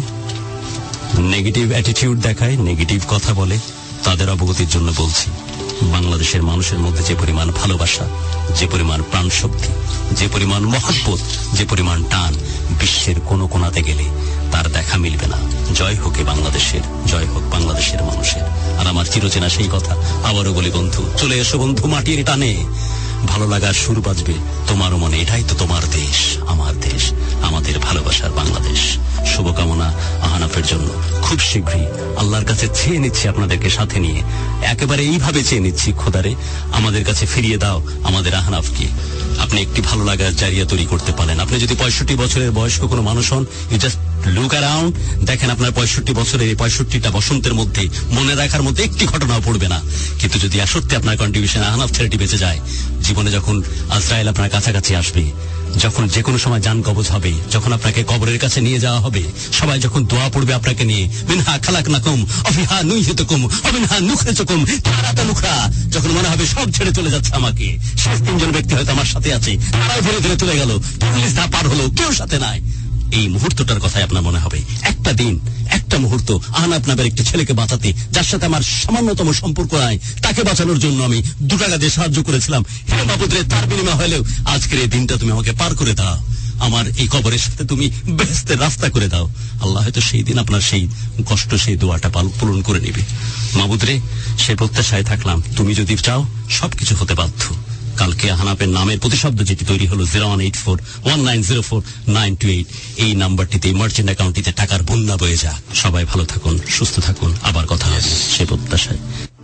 নেগেটিভ অ্যাটিটিউড দেখায়, নেগেটিভ কথা বলে, তাদের অবগতির জন্য বলছি, বাংলাদেশের মানুষের মধ্যে যে পরিমাণ ভালোবাসা, যে পরিমাণ প্রাণশক্তি, যে পরিমাণ মহব্বত, যে পরিমাণ টান, বিশ্বের কোন কোনাতে গেলে তার দেখা মিলবে না। জয় হোক বাংলাদেশের, জয় হোক বাংলাদেশের মানুষের। আর আমার চিরচেনা সেই কথা আবারও বলি, বন্ধু চলে এসো বন্ধু, মাটির টানে ভালো লাগার সুর বাজবে তোমার মনে। এটাই তো তোমার দেশ, আমার দেশ, আমাদের ভালোবাসার বাংলাদেশ। শুভকামনা আহনাফের জন্য। খুব শীঘ্রই আল্লাহর কাছে চেয়ে নিচ্ছি আপনাদেরকে সাথে নিয়ে, একেবারে এইভাবে চেয়ে নিচ্ছি, খোদারে আমাদের কাছে ফিরিয়ে দাও আমাদের আহনাফকে। আপনি একটি ভালো লাগার জারিয়া তৈরি করতে পারেন। আপনি যদি 65 বছরের বয়স্ক কোনো মানুষ হন, ইউ জাস্ট লুক অ্যারাউন্ড, দেখেন আপনার 65 বছরের এই 65টা বসন্তের মধ্যে মনে রাখার মধ্যে একটি ঘটনাও পড়বে না। কিন্তু যদি আসলে আপনার কন্ট্রিবিউশন আহনাফ ছেলেটি বেঁচে যায়, জীবনে যখন আজরাইল আপনার কাছাকাছি আসবে, যখন যে কোনো সময় জান কবজ হবে, যখন আপনাকে কবরের কাছে নিয়ে যাওয়া হবে, সবাই যখন দোয়া পড়বে আপনাকে নিয়ে, মিনহা খালাকনাকুম ওয়া ফিহা নুইয়িতুকুম ওয়া মিনহা নুখরিজুকুম তারাতান উখরা, যখন মনে হবে সব ছেড়ে চলে যাচ্ছে আমাকে, শেষ তিনজন ব্যক্তি হয়তো আমার সাথে আছে, তারাও ধীরে ধীরে চলে গেল, 40 ধাপ পার হলো, কেউ সাথে নাই, এই মুহূর্তটার কথাই আপনার মনে হবে। একটা দিন, একটা মুহূর্ত আহনাফ নামের একটি ছেলেকে বাঁচাতে, যার সাথে আমার সামান্যতম সম্পর্ক নাই, তাকে বাঁচানোর জন্য আমি 2 টাকা দিয়ে সাহায্য করেছিলাম। হে বাবুদ্রে, তার বিনিময় হলেও আজকের এই দিনটা তুমি আমাকে পার করে দাও, আমার এই কবরের সাথে তুমি বেহেশতের রাস্তা করে দাও। আল্লাহ হয়তো সেই দিন আপনার সেই কষ্ট, সেই দোয়াটা পূরণ করে নেবে। মাবুদরে, সেই প্রত্যাশায় থাকলাম, তুমি যদি চাও সবকিছু হতে বাধ্য। কালকে আহনাফের নামের প্রতিশব্দ যেটি তৈরি হলো 01841904-928, এই নাম্বারটিতে মার্চেন্ট অ্যাকাউন্টটিতে টাকার বন্যা বয়ে যাক। সবাই ভালো থাকুন, সুস্থ থাকুন, আবার কথা হবে সে প্রত্যাশায়।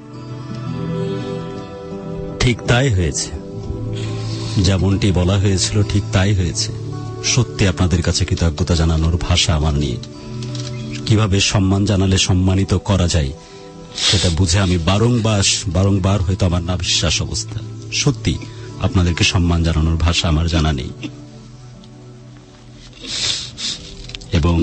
ঠিক তাই হয়েছে, যেমনটি বলা হয়েছিল ঠিক তাই হয়েছে। সত্যি আপনাদের কাছে কৃতজ্ঞতা জানানোর ভাষা আমার নেই। কিভাবে সম্মান জানালে সম্মানিত করা যায় সেটা বুঝে আমি বারংবার হয়তো আমার না বিশ্বাস অবস্থা। সত্যি আপনাদেরকে সম্মান জানানোর ভাষা আমার জানা নেই, এবং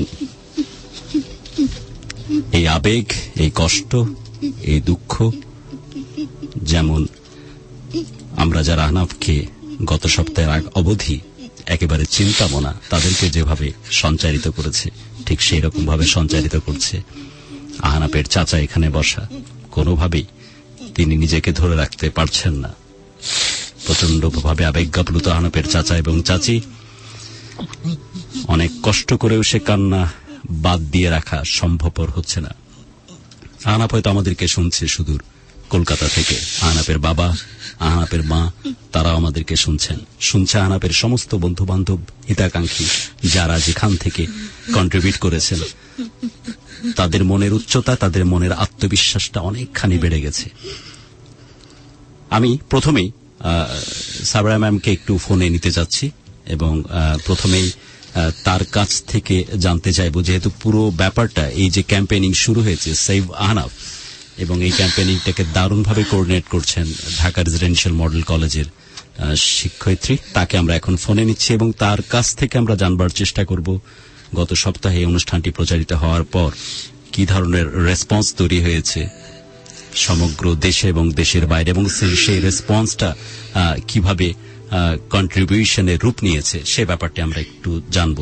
এই আবেগ, এই কষ্ট, এই দুঃখ, যেমন আমরা যারা আহনাফকে গত সপ্তাহের অবধি একেবারে চিন্তামো না, তাদেরকে যেভাবে সঞ্চারিত করেছে, ঠিক সেই রকম ভাবে সঞ্চারিত করছে আহনাফের চাচা এখানে বসা। কোনোভাবেই তিনি নিজেকে ধরে রাখতে পারছেন না, প্রচন্ডভাবে আবেগপ্লুত আহনাফের চাচা এবং চাচি। অনেক কষ্ট করেও সে কান্না বাদ দিয়ে রাখা সম্ভবপর হচ্ছে না। আহনাফ হয়তো আমাদেরকে শুনছে সুদূর কলকাতা থেকে, আহনাফের বাবা, আহনাফের মা, তারাও আমাদেরকে শুনছে আহনাফের সমস্ত বন্ধু বান্ধব, হিতাকাঙ্ক্ষী যারা যেখান থেকে কন্ট্রিবিউট করেছেন, তাদের মনের উচ্চতা, তাদের মনের আত্মবিশ্বাসটা অনেকখানি বেড়ে গেছে। আমি প্রথমেই সাবরা ম্যামকে একটু ফোনে নিতে যাচ্ছি, এবং প্রথমেই তার কাছ থেকে জানতে চাইব, যেহেতু পুরো ব্যাপারটা এই যে ক্যাম্পেইনিং শুরু হয়েছে সেভ আহনাফ, এবং এই ক্যাম্পেইনিংটাকে দারুণভাবে কোঅর্ডিনেট করছেন ঢাকা রেসিডেন্সিয়াল মডেল কলেজের শিক্ষয়িত্রী, তাকে আমরা এখন ফোনে নিচ্ছি, এবং তার কাছ থেকে আমরা জানবার চেষ্টা করব গত সপ্তাহে এই অনুষ্ঠানটি প্রচারিত হওয়ার পর কি ধরনের রেসপন্স তৈরি হয়েছে সমগ্র দেশে এবং দেশের বাইরে, এবং সেই রেসপন্সটা কিভাবে কন্ট্রিবিউশনের রূপ নিয়েছে সে ব্যাপারটি আমরা একটু জানব।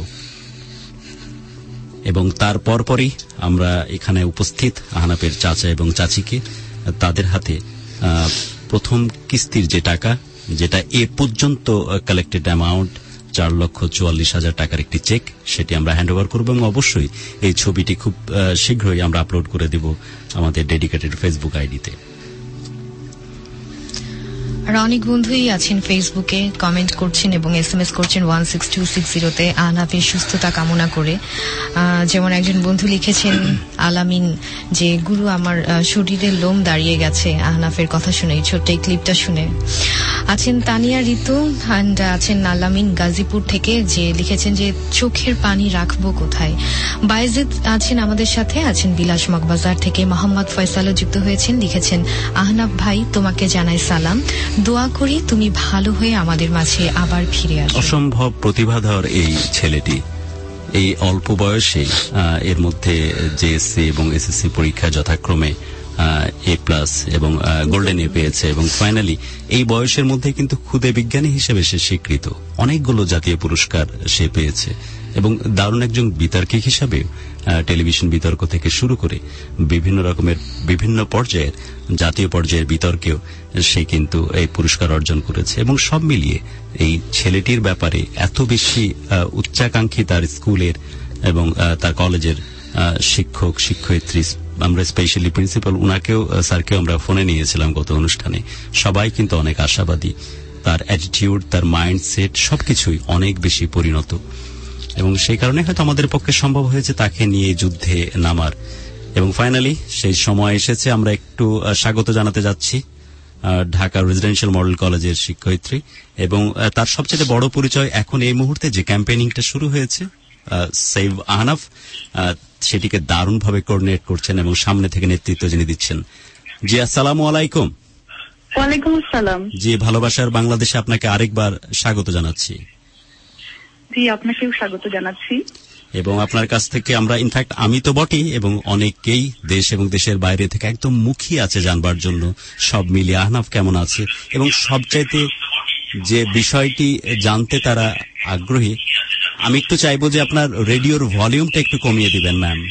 এবং তার পরপরই আমরা এখানে উপস্থিত আহনাফের চাচা এবং চাচিকে, তাদের হাতে প্রথম কিস্তির যে টাকা, যেটা এ পর্যন্ত কালেক্টেড অ্যামাউন্ট 4,44,000 টাকার একটি চেক, সেটি আমরা হ্যান্ড ওভার করব, এবং অবশ্যই এই ছবিটি খুব শীঘ্রই আমরা আপলোড করে দেব আমাদের ডেডিকেটেড ফেসবুক আইডিতে। আর অনেক বন্ধুই আছেন ফেসবুকে, কমেন্ট করছেন এবং SMS করছেন 16260-তে আহনাফের সুস্থতা কামনা করে। যেমন একজন বন্ধু লিখেছেন, আলামিন যে গুরু আমার শরীরের লোম দাঁড়িয়ে গেছে আহনাফের কথা শুনে, এই ছোট্ট এই ক্লিপটা শুনে। আছেন তানিয়া ঋতু অ্যান্ড আছেন আলামিন গাজীপুর থেকে, যে লিখেছেন যে চোখের পানি রাখবো কোথায়। বায়েজিদ আছেন আমাদের সাথে, আছেন বিলাস মগবাজার থেকে। মোহাম্মদ ফয়সালও যুক্ত হয়েছেন, লিখেছেন আহনাফ ভাই তোমাকে জানাই সালাম, দোয়া করি তুমি ভালো হয়ে আমাদের মাঝে আবার ফিরে আসো। অসম্ভব প্রতিভাধর এই ছেলেটি, এই অল্প বয়সে এর মধ্যে জেএসসি এবং এসএসসি পরীক্ষা যথাক্রমে A+ এবং গোল্ডেন এ পেয়েছে, এবং ফাইনালি এই বয়সের মধ্যে কিন্তু খুদে বিজ্ঞানী হিসেবে সে স্বীকৃত। অনেকগুলো জাতীয় পুরস্কার সে পেয়েছে এবং দারুণ একজন বিতর্কিক হিসাবে টেলিভিশন বিতর্ক থেকে শুরু করে বিভিন্ন রকমের বিভিন্ন পর্যায়ের জাতীয় পর্যায়ের বিতর্কেও সে কিন্তু এই পুরস্কার অর্জন করেছে। এবং সব মিলিয়ে এই ছেলেটির ব্যাপারে এত বেশি উচ্চাকাঙ্ক্ষী তার স্কুলের এবং তার কলেজের শিক্ষক শিক্ষয়িত্রী, আমরা স্পেশালি প্রিন্সিপাল উনাকেও স্যারকেও আমরা ফোনে নিয়েছিলাম গত অনুষ্ঠানে। সবাই কিন্তু অনেক আশাবাদী, তার অ্যাটিটিউড তার মাইন্ডসেট সবকিছুই অনেক বেশি পরিণত, এবং সেই কারণে হয়তো আমাদের পক্ষে সম্ভব হয়েছে তাকে নিয়ে যুদ্ধে নামার। এবং ফাইনালি সেই সময় এসেছে, আমরা একটু স্বাগত জানাতে যাচ্ছি ঢাকা রেসিডেন্সিয়াল মডেল কলেজের শিক্ষয়িত্রী, এবং তার সবচেয়ে বড় পরিচয় এখন এই মুহূর্তে যে ক্যাম্পেইনিংটা শুরু হয়েছে সেভ আহনাফ, সেটিকে দারুণভাবে কোঅর্ডিনেট করছেন এবং সামনে থেকে নেতৃত্ব যিনি দিচ্ছেন। জি আসসালামু আলাইকুম। ওয়ালাইকুম আসসালাম। জি ভালোবাসার বাংলাদেশে আপনাকে আরেকবার স্বাগত জানাচ্ছি। জি আপনাকেও স্বাগত জানাচ্ছি। এবং আপনার কাছ থেকে আমরা ইনফ্যাক্ট আমি তো বটেই এবং অনেকেই দেশ এবং দেশের বাইরে থেকে একদম মুখিয়ে আছে জানবার জন্য সব মিলিয়ে আহনাফ কেমন আছে, এবং সবচাইতে যে বিষয়টি জানতে তারা আগ্রহী। আমি একটু চাইবো যে আপনার রেডিওর ভলিউমটা একটু কমিয়ে দিবেন ম্যাম।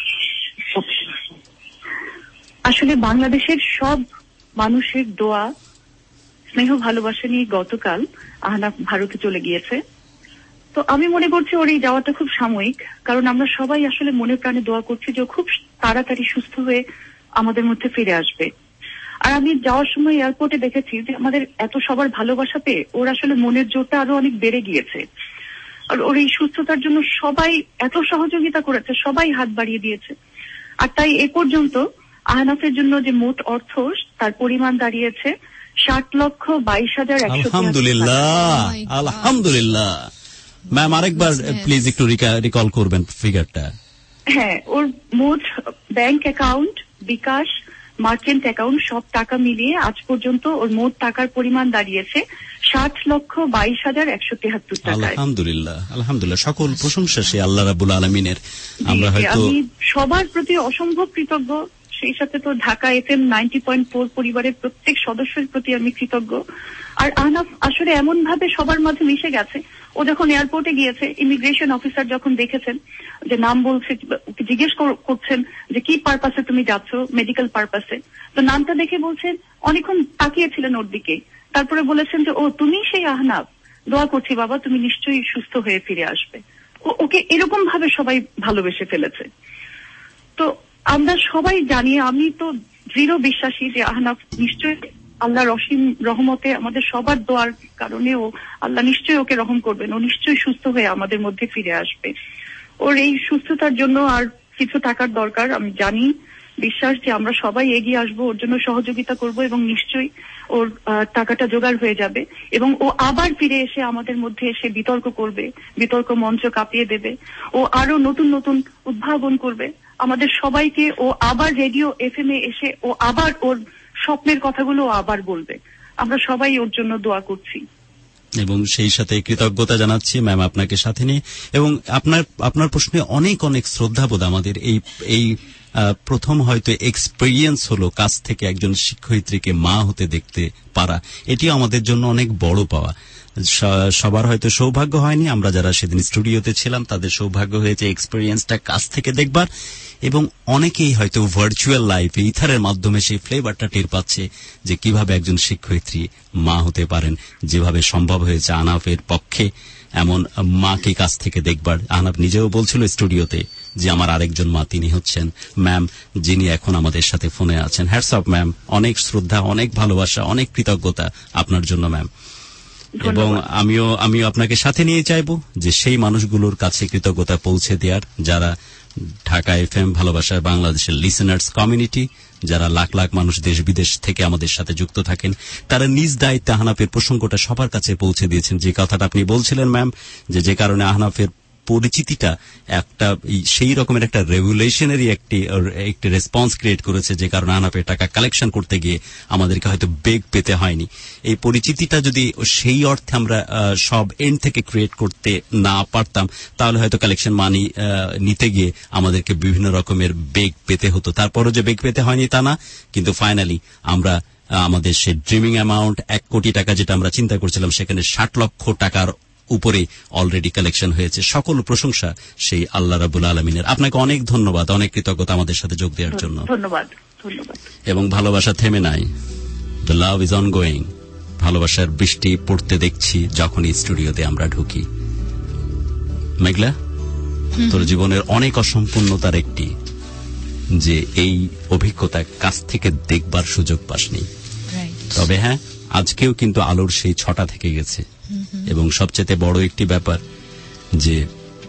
আসলে বাংলাদেশের সব মানুষের দোয়া স্নেহ ভালোবাসা নিয়ে গতকাল আহনাফ ভারতে চলে গিয়েছে। তো আমি মনে করছি ওর এই যাওয়াটা খুব সাময়িক, কারণ আমরা সবাই আসলে মনে প্রাণে দোয়া করছি যে খুব তাড়াতাড়ি সুস্থ হয়ে আমাদের মধ্যে ফিরে আসবে। আর আমি যাওয়ার সময় এয়ারপোর্টে দেখেছি যে আমাদের এত সবার ভালোবাসা পেয়ে ওর আসলে মনের জোরটা আরো অনেক বেড়ে গিয়েছে। আর ওর এই সুস্থতার জন্য সবাই এত সহযোগিতা করেছে, সবাই হাত বাড়িয়ে দিয়েছে। আর তাই এ পর্যন্ত আহনাফের জন্য যে মোট অর্থ তার পরিমাণ দাঁড়িয়েছে 60,22,100। আলহামদুলিল্লাহ আলহামদুলিল্লাহ। ম্যাম আরেকবার প্লিজ একটু রিকল করবেন ফিগারটা। হ্যাঁ, ওর মোট bank account, bKash, merchant account সব টাকা মিলিয়ে আজ পর্যন্ত ওর মোট টাকার পরিমাণ দাঁড়িয়েছে 60,22,173 টাকা। আলহামদুলিল্লাহ আলহামদুলিল্লাহ, সকল প্রশংসা সে আল্লাহ রাব্বুল আলামিনের। আমরা হয়তো আমি সবার প্রতি অসম্ভব কৃতজ্ঞ, সেই সাথে তো ঢাকা FM 90.4 পরিবারের প্রত্যেক সদস্যের প্রতি আমি কৃতজ্ঞ। আর আহনাফ আসলে এমন ভাবে সবার মাঝে মিশে গেছে, ও যখন এয়ারপোর্টে গিয়েছে ইমিগ্রেশন অফিসার যখন দেখেছেন যে নাম বলছে, জিজ্ঞেস করছেন যে কি পারপাসে তুমি যাচ্ছ, মেডিকেল পারপাসে, তো নামটা দেখে বলছেন, অনেকক্ষণ তাকিয়েছিলেন ওর দিকে, তারপরে বলেছেন যে ও তুমি সেই আহনাফ, দোয়া করছি বাবা তুমি নিশ্চয়ই সুস্থ হয়ে ফিরে আসবে। ওকে এরকম ভাবে সবাই ভালোবেসে ফেলেছে। তো আমরা সবাই জানি, আমি তো দৃঢ় বিশ্বাসী যে আহনাফ নিশ্চয়ই আল্লাহর অসীম রহমতে আমাদের সবার দোয়ার কারণে ও আল্লাহ নিশ্চয়ই ওকে রহম করবেন, ও নিশ্চয়ই সুস্থ হয়ে আমাদের মধ্যে ফিরে আসবে। ওর এই সুস্থতার জন্য আর কিছু টাকার দরকার, আমি জানি, বিশ্বাস যে আমরা সবাই এগিয়ে আসবো, ওর জন্য সহযোগিতা করব এবং নিশ্চয়ই ওর টাকাটা জোগাড় হয়ে যাবে এবং ও আবার ফিরে এসে আমাদের মধ্যে এসে বিতর্ক করবে, বিতর্ক মঞ্চ কাঁপিয়ে দেবে, ও আরো নতুন নতুন উদ্ভাবন করবে আমাদের সবাইকে। ও আবার রেডিও FM এ এসে ও আবার ওর স্বপ্নের কথাগুলো আবার বলবে। আমরা সবাই ওর জন্য দোয়া করছি এবং সেই সাথে কৃতজ্ঞতা জানাচ্ছি ম্যাম আপনাকে সাথে নিয়ে। এবং আপনার প্রশ্নে অনেক অনেক শ্রদ্ধাবোধ আমাদের। এই প্রথম হয়তো এক্সপেরিয়েন্স হলো কাছ থেকে একজন শিক্ষয়িত্রীকে মা হতে দেখতে পারা, এটিও আমাদের জন্য অনেক বড় পাওয়া। সবার হয়তো সৌভাগ্য হয়নি, আমরা যারা সেদিন স্টুডিওতে ছিলাম তাদের সৌভাগ্য হয়েছে এক্সপেরিয়েন্সটা কাছ থেকে দেখবার, এবং অনেকেই হয়তো ভার্চুয়াল লাইফে ইথারের মাধ্যমে সেই ফ্লেভারটা টের পাচ্ছে যে কিভাবে একজন শিক্ষয়িত্রী মা হতে পারেন, যেভাবে সম্ভব হয়েছে আহনাফের পক্ষে এমন মাকে কাছ থেকে দেখবার। আহনাফ নিজেও বলছিল স্টুডিওতে যে আমার আরেকজন মা তিনি হচ্ছেন ম্যাম, যিনি এখন আমাদের সাথে ফোনে আছেন। হ্যাটস অফ ম্যাম, অনেক শ্রদ্ধা, অনেক ভালোবাসা, অনেক কৃতজ্ঞতা আপনার জন্য ম্যাম। এবং আমিও আপনাকে সাথে নিয়ে চাইবো যে সেই মানুষগুলোর কাছে কৃতজ্ঞতা পৌঁছে দেওয়ার যারা ঢাকা এফএম, ভালোবাসার বাংলাদেশের লিসেনার্স কমিউনিটি, যারা লাখ লাখ মানুষ দেশ বিদেশ থেকে আমাদের সাথে যুক্ত থাকেন, তারা নিজ দায়িত্বে আহনাফের প্রসঙ্গটা সবার কাছে পৌঁছে দিয়েছেন। যে কথাটা আপনি বলছিলেন ম্যাম, যে কারণে আহনাফের পরিচিতিটা একটা সেই রকমের একটা রেগুলেশনারি একটি রেসপন্স ক্রিয়েট করেছে, যে কারণে আহনাফের টাকা কালেকশন করতে গিয়ে আমাদেরকে হয়তো বেগ পেতে হয়নি। এই পরিচিতিটা যদি সেই অর্থে আমরা সব এন্ড থেকে ক্রিয়েট করতে না পারতাম, তাহলে হয়তো কালেকশন মানি নিতে গিয়ে আমাদেরকে বিভিন্ন রকমের বেগ পেতে হতো। তারপরও যে বেগ পেতে হয়নি তা না, কিন্তু ফাইনালি আমরা আমাদের সে ড্রিমিং অ্যামাউন্ট 1 কোটি টাকা যেটা আমরা চিন্তা করছিলাম, সেখানে 60 লক্ষ টাকার উপরে অলরেডি কালেকশন হয়েছে। সকল প্রশংসা সেই আল্লাহ রাব্বুল আলামিনের। আপনাকে অনেক ধন্যবাদ, অনেক কৃতজ্ঞতা আমাদের সাথে যোগ দেওয়ার জন্য। ধন্যবাদ। এবং ভালোবাসা থেমে নাই, দ্য লাভ ইজ অনগোয়িং। ভালোবাসার বৃষ্টি পড়তে দেখছি যখনই স্টুডিওতে আমরা ঢুকি। মেঘলা, তোর জীবনের অনেক অসম্পূর্ণতার একটি যে এই অভিজ্ঞতা কাছ থেকে দেখবার সুযোগ পাসনি। তবে হ্যাঁ, আজকেও কিন্তু আলোর সেই 6টা থেকে গেছে। এবং সবচেয়ে বড় একটি ব্যাপার যে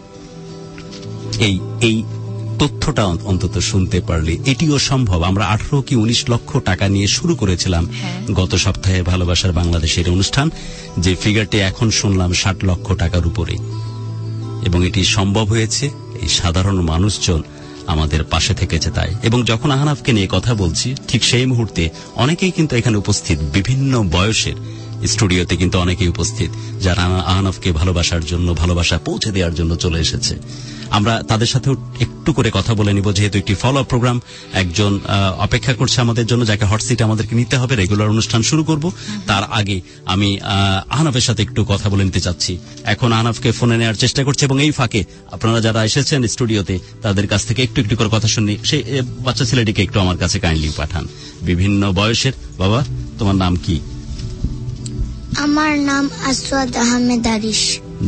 এই তথ্যটা অন্তত শুনতে পারলে এটিও সম্ভব। আমরা 18 কি 19 লক্ষ টাকা নিয়ে শুরু করেছিলাম গত সপ্তাহে ভালোবাসার বাংলাদেশের অনুষ্ঠান, যে ফিগারটি এখন শুনলাম 60 লক্ষ টাকার উপরে। এবং এটি সম্ভব হয়েছে এই সাধারণ মানুষজন আমাদের পাশে থেকেছে তাই। এবং যখন আহনাফকে নিয়ে কথা বলছি, ঠিক সেই মুহূর্তে অনেকেই কিন্তু এখানে উপস্থিত, বিভিন্ন বয়সের স্টুডিওতে কিন্তু অনেকেই উপস্থিত, যারা আহনাফকে ভালোবাসার জন্য, ভালোবাসা পৌঁছে দেওয়ার জন্য চলে এসেছে। আমরা তাদের সাথেও একটু করে কথা বলে নিব, যেহেতু একটি ফলো আপ প্রোগ্রাম। একজন অপেক্ষা করছে আমাদের জন্য, যাকে হট সিটে আমাদেরকে নিতে হবে, রেগুলার অনুষ্ঠান শুরু করব। তার আগে আমি আহনাফের সাথে একটু কথা বলে নিতে চাচ্ছি। এখন আহনাফকে ফোনে নেওয়ার চেষ্টা করছে, এবং এই ফাঁকে আপনারা যারা এসেছেন স্টুডিওতে তাদের কাছ থেকে একটু একটু করে কথা শুনি। সেই বাচ্চা ছেলেটিকে একটু আমার কাছে কাইন্ডলি পাঠান, বিভিন্ন বয়সের। বাবা, তোমার নাম কি? আমার নাম আসওয়াদ আহমেদ আরিশ।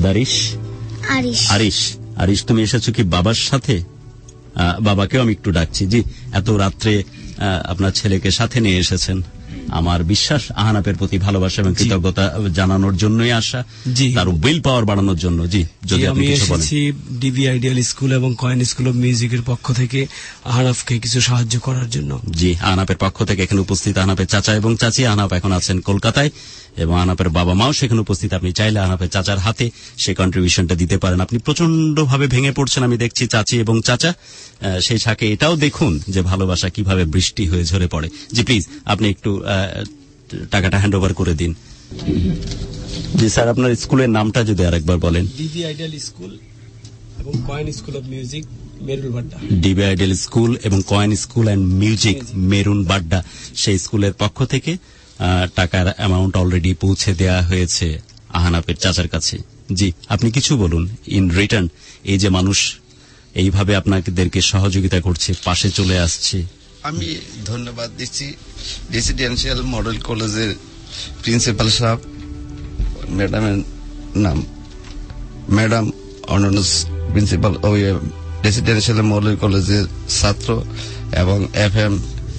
আরিশ, তুমি এসেছো কি বাবার সাথে? বাবাকেও আমি একটু ডাকছি। জি, এত রাত্রে আপনার ছেলেকে সাথে নিয়ে এসেছেন। আমার বিশ্বাস আহনাফের প্রতি ভালোবাসা এবং কৃতজ্ঞতা জানানোর জন্যই আসা, তার উইল পাওয়ার বাড়ানোর জন্য। জি, যদি আপনি কিছু বলেন। এসেছি ডিবি আইডিয়াল স্কুল এবং কয়েন স্কুল অব মিউজিকের পক্ষ থেকে আহনাফকে কিছু সাহায্য করার জন্য। জি, আহনাফের পক্ষ থেকে এখানে উপস্থিত আহনাফের চাচা এবং চাচি। আহনাফ এখন আছেন কলকাতায় এবং আহনাফের বাবা মাও সেখানে উপস্থিত। আপনি চাইলে আহনাফের চাচার হাতে সেই কন্ট্রিবিউশনটা দিতে পারেন। আপনি প্রচন্ড ভাবে ভেঙে পড়ছেন, আমি দেখছি চাচি এবং চাচা। সেই সাথে এটাও দেখুন যে ভালোবাসা কিভাবে বৃষ্টি হয়ে ঝরে পড়ে। জি, প্লিজ আপনি একটু টাকাটা হ্যান্ড ওভার করে দিন। জি স্যার, আপনার স্কুলের নামটা যদি আরেকবার বলেন। ডিবি আইডিয়াল স্কুল এবং coin school of music, Merul Badda. DB ideal school এবং coin school and music, Merul Badda. সেই স্কুলের পক্ষ থেকে টাকার অ্যামাউন্ট অলরেডি পৌঁছে দেওয়া হয়েছে আহনাফের চাচার কাছে। জি, আপনি কিছু বলুন ইন রিটার্ন। এই যে মানুষ এইভাবে আপনাদেরকে সহযোগিতা করছে, পাশে চলে আসছে। আমি ধন্যবাদ দিচ্ছি রেসিডেন্সিয়াল মডেল কলেজের প্রিন্সিপাল সাহেব, ম্যাডামের নাম madam honours principal residential model কলেজের ছাত্র, এবং FM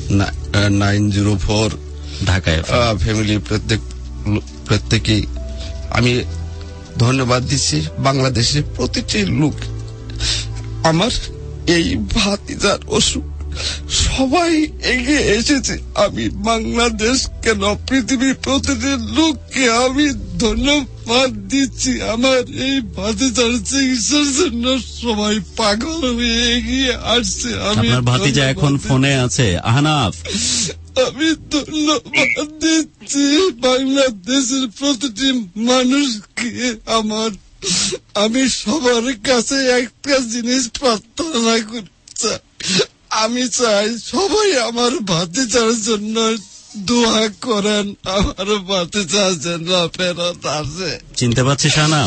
904 ঢাকা ফ্যামিলি প্রত্যেকেই আমি ধন্যবাদ দিচ্ছি। বাংলাদেশের প্রতিটি লোক, আমার এই ভাতিজার অসুখ সবাই এগিয়ে এসেছে। আমি বাংলাদেশ কেন পৃথিবীর প্রতিটি লোককে আমি ধন্যবাদ দিচ্ছি। আমার এই ভাতিজার চিকিৎসার জন্য সবাই পাগল হয়ে এগিয়ে আসছে। আপনার ভাতিজা এখন ফোনে আছে। আহনাফ, আমি ধন্যবাদ দিচ্ছি বাংলাদেশের প্রতিটি মানুষকে। আমি সবার কাছে একটা জিনিস প্রার্থনা করছি, আমি চাই সবাই আমার ভাতিজার জন্য দোয়া করেন, আমার ভাতিজা যেন ফেরত আসে। চিনতে পারছিস আহনাফ?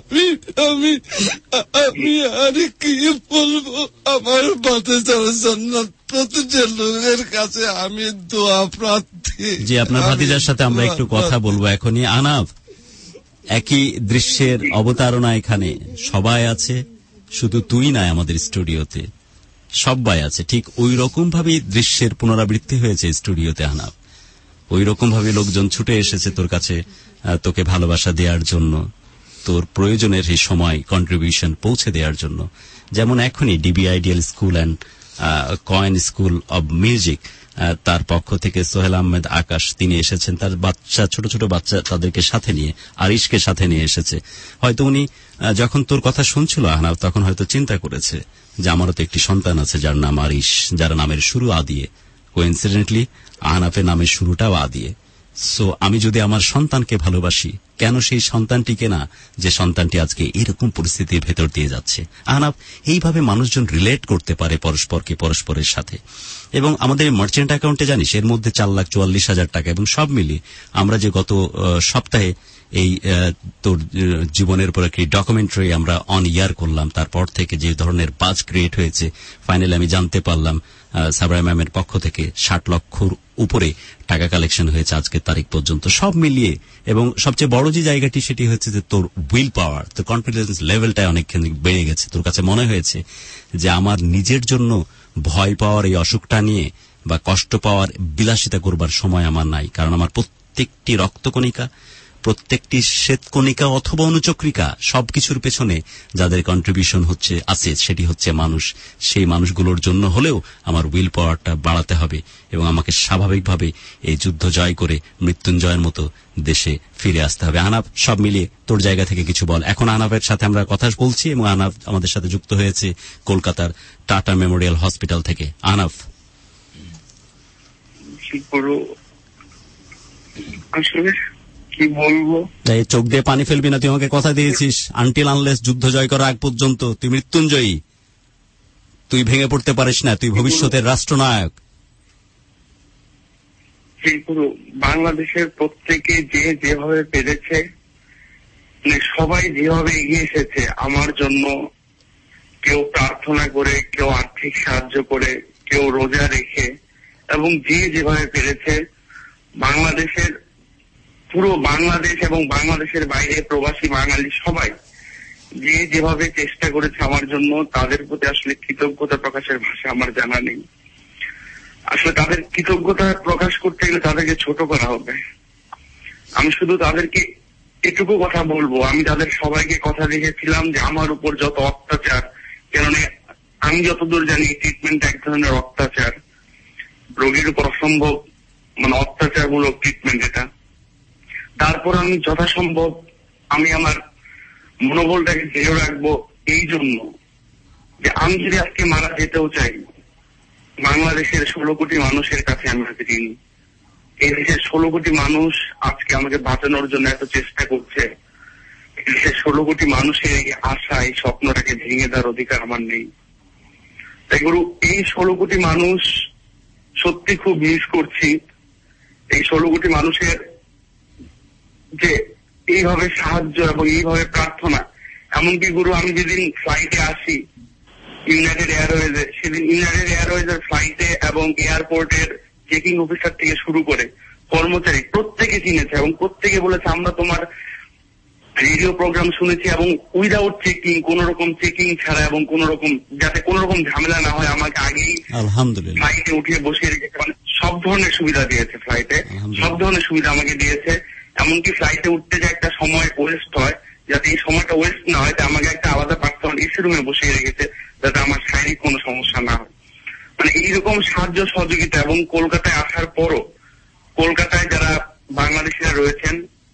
আমি আর কি বলবো, আমার ভাতিজার জন্য প্রতিটি লোকের কাছে আমি দোয়া প্রার্থী। জি, আপনার ভাতিজার সাথে আমরা একটু কথা বলবো এখনই। আহনাফ, একই দৃশ্যের অবতারণা এখানে সবাই আছে, শুধু তুই নাই আমাদের স্টুডিওতে, সবাই আছে। ঠিক ওই রকম ভাবে দৃশ্যের পুনরাবৃত্তি হয়েছে স্টুডিওতে। আহনাফ, ওই রকম ভাবে লোকজন ছুটে এসেছে তোর কাছে তোকে ভালোবাসা দেওয়ার জন্য। তোর প্রয়োজনের এই সময় কন্ট্রিবিউশন পৌঁছে দেওয়ার জন্য। যেমন এখনই DB ideal school and coin school of music তার পক্ষ থেকে সোহেল আহমেদ আকাশ তিনি এসেছেন, তার বাচ্চা ছোট ছোট বাচ্চা তাদেরকে সাথে নিয়ে, আরিশকে সাথে নিয়ে এসেছে। হয়তো উনি যখন তোর কথা শুনছিল আহনাফ, তখন হয়তো চিন্তা করেছে যে আমারও তো একটি সন্তান আছে যার নাম আরিশ, যার নামের শুরু আ দিয়ে। কোইন্সিডেন্টলি আহনাফের নামের শুরুটাও আ দিয়ে। সো আমি যদি আমার সন্তানকে ভালোবাসি, কেন সেই সন্তানটিকে না, যে সন্তানটি আজকে এরকম পরিস্থিতির ভেতর দিয়ে যাচ্ছে। আহনাফ, এইভাবে মানুষজন রিলেট করতে পারে পরস্পরকে পরস্পরের সাথে। এবং আমাদের মার্চেন্ট অ্যাকাউন্টে জানিস এর মধ্যে 4,44,000 টাকা, এবং সব মিলিয়ে আমরা যে গত সপ্তাহে এই তোর জীবনের উপর একটি ডকুমেন্টারি আমরা অন ইয়ার করলাম, তারপর থেকে যে ধরনের বাজ ক্রিয়েট হয়েছে, ফাইনালি আমি জানতে পারলাম সাবরা ম্যামের পক্ষ থেকে 60 লক্ষর উপরে টাকা কালেকশন হয়েছে আজকের তারিখ পর্যন্ত, সব মিলিয়ে। এবং সবচেয়ে বড় যে জায়গাটি সেটি হচ্ছে যে তোর উইল পাওয়ার, তোর কনফিডেন্স লেভেলটা অনেকখানি বেড়ে গেছে। তোর কাছে মনে হয়েছে যে আমার নিজের জন্য ভয় পাওয়ার এই অসুখটা নিয়ে বা কষ্ট পাওয়ার বিলাসিতা করবার সময় আমার নাই, কারণ আমার প্রত্যেকটি রক্তকণিকা, প্রত্যেকটি শ্বেতকণিকা অথবা অনুচক্রিকা, সবকিছুর পেছনে যাদের কন্ট্রিবিউশন হচ্ছে আছে সেটি হচ্ছে মানুষ। সেই মানুষগুলোর জন্য হলেও আমার উইল পাওয়ারটা বাড়াতে হবে এবং আমাকে স্বাভাবিকভাবে এই যুদ্ধ জয় করে মৃত্যুঞ্জয়ের মতো দেশে ফিরে আসতে হবে। আহনাফ, সব মিলিয়ে তোর জায়গা থেকে কিছু বল। এখন আহনাফের সাথে আমরা কথা বলছি এবং আহনাফ আমাদের সাথে যুক্ত হয়েছে কলকাতার টাটা মেমোরিয়াল হসপিটাল থেকে। আহনাফ, কি বলবো, চোখ দিয়ে পানি ফেলবি না, তুই আমাকে কথা দিয়েছিস আনটিল আনলেস যুদ্ধ জয় করা আগ পর্যন্ত তুই মৃত্যুঞ্জয়ী, তুই ভেঙে পড়তে পারিস না, তুই ভবিষ্যতের রাষ্ট্রনায়ক। বাংলাদেশের প্রত্যেকে যে যেভাবে পেরেছে, সবাই যেভাবে এগিয়ে এসেছে আমার জন্য, কেউ প্রার্থনা করে, কেউ আর্থিক সাহায্য করে, কেউ রোজা রেখে, এবং যে যেভাবে পেরেছে, বাংলাদেশের পুরো বাংলাদেশ এবং বাংলাদেশের বাইরে প্রবাসী বাঙালি সবাই যে যেভাবে চেষ্টা করেছে আমার জন্য, তাদের প্রতি আসলে কৃতজ্ঞতা প্রকাশের ভাষা আমার জানা নেই। আসলে তাদের কৃতজ্ঞতা প্রকাশ করতে গেলে তাদেরকে ছোট করা হবে। আমি শুধু তাদেরকে এটুকু কথা বলবো, আমি তাদের সবাইকে কথা দিয়েছিলাম যে আমার উপর যত অত্যাচার, কেননা আমি যতদূর জানি ট্রিটমেন্ট এক ধরনের অত্যাচার, রোগীর উপর অসম্ভব অত্যাচারমূলক ট্রিটমেন্ট এটা। তারপর আমি যথাসম্ভব আমি আমার মনোবলটাকে দৃঢ় রাখবো, এই জন্য যে আমি যদি আজকে মারা যেতেও চাই, বাংলাদেশের 16 কোটি মানুষের কাছে আমি ঋণী। এই দেশের 16 কোটি মানুষ আজকে আমাকে বাঁচানোর জন্য এত চেষ্টা করছে। এই দেশের 16 কোটি মানুষের এই আশা, এই স্বপ্নটাকে ভেঙে দেওয়ার অধিকার আমার নেই। তাই গুরু, এই 16 কোটি মানুষ সত্যি খুব মিস করছি। এই 16 কোটি মানুষের যে এইভাবে সাহায্য এবং এইভাবে প্রার্থনা, এমনকি গুরু আমি যেদিন ফ্লাইটে আসি ইউনাইটেড এয়ারওয়েজে, সেদিন ইউনাইটেড এয়ারওয়েজের ফ্লাইটে এবং এয়ারপোর্টের চেকিং অফিসার থেকে শুরু করে কর্মচারী প্রত্যেকে চিনেছে এবং প্রত্যেকে বলেছে আমরা তোমার রেডিও প্রোগ্রাম শুনেছি, এবং উইদাউট চেকিং, কোন রকম চেকিং ছাড়া এবং কোন রকম যাতে কোন রকম ঝামেলা না হয় আমাকে আগেই আলহামদুলিল্লাহ ফ্লাইটে উঠিয়ে বসিয়ে রেখেছে। সব ধরনের সুবিধা দিয়েছে ফ্লাইটে, সব ধরনের সুবিধা আমাকে দিয়েছে। এমনকি ফ্লাইটে উঠতে যে একটা সময় ওয়েস্ট হয়, যাতে এই সময়টা ওয়েস্ট না হয়, আমাকে একটা আলাদা পার্সোনাল এসি রুমে বসিয়ে রেখেছে যাতে আমার শারীরিক কোনো সমস্যা না হয়। এইরকম সাহায্য সহযোগিতা। এবং কলকাতায় আসার পরও কলকাতায় যারা বাংলাদেশিরা রয়েছেন,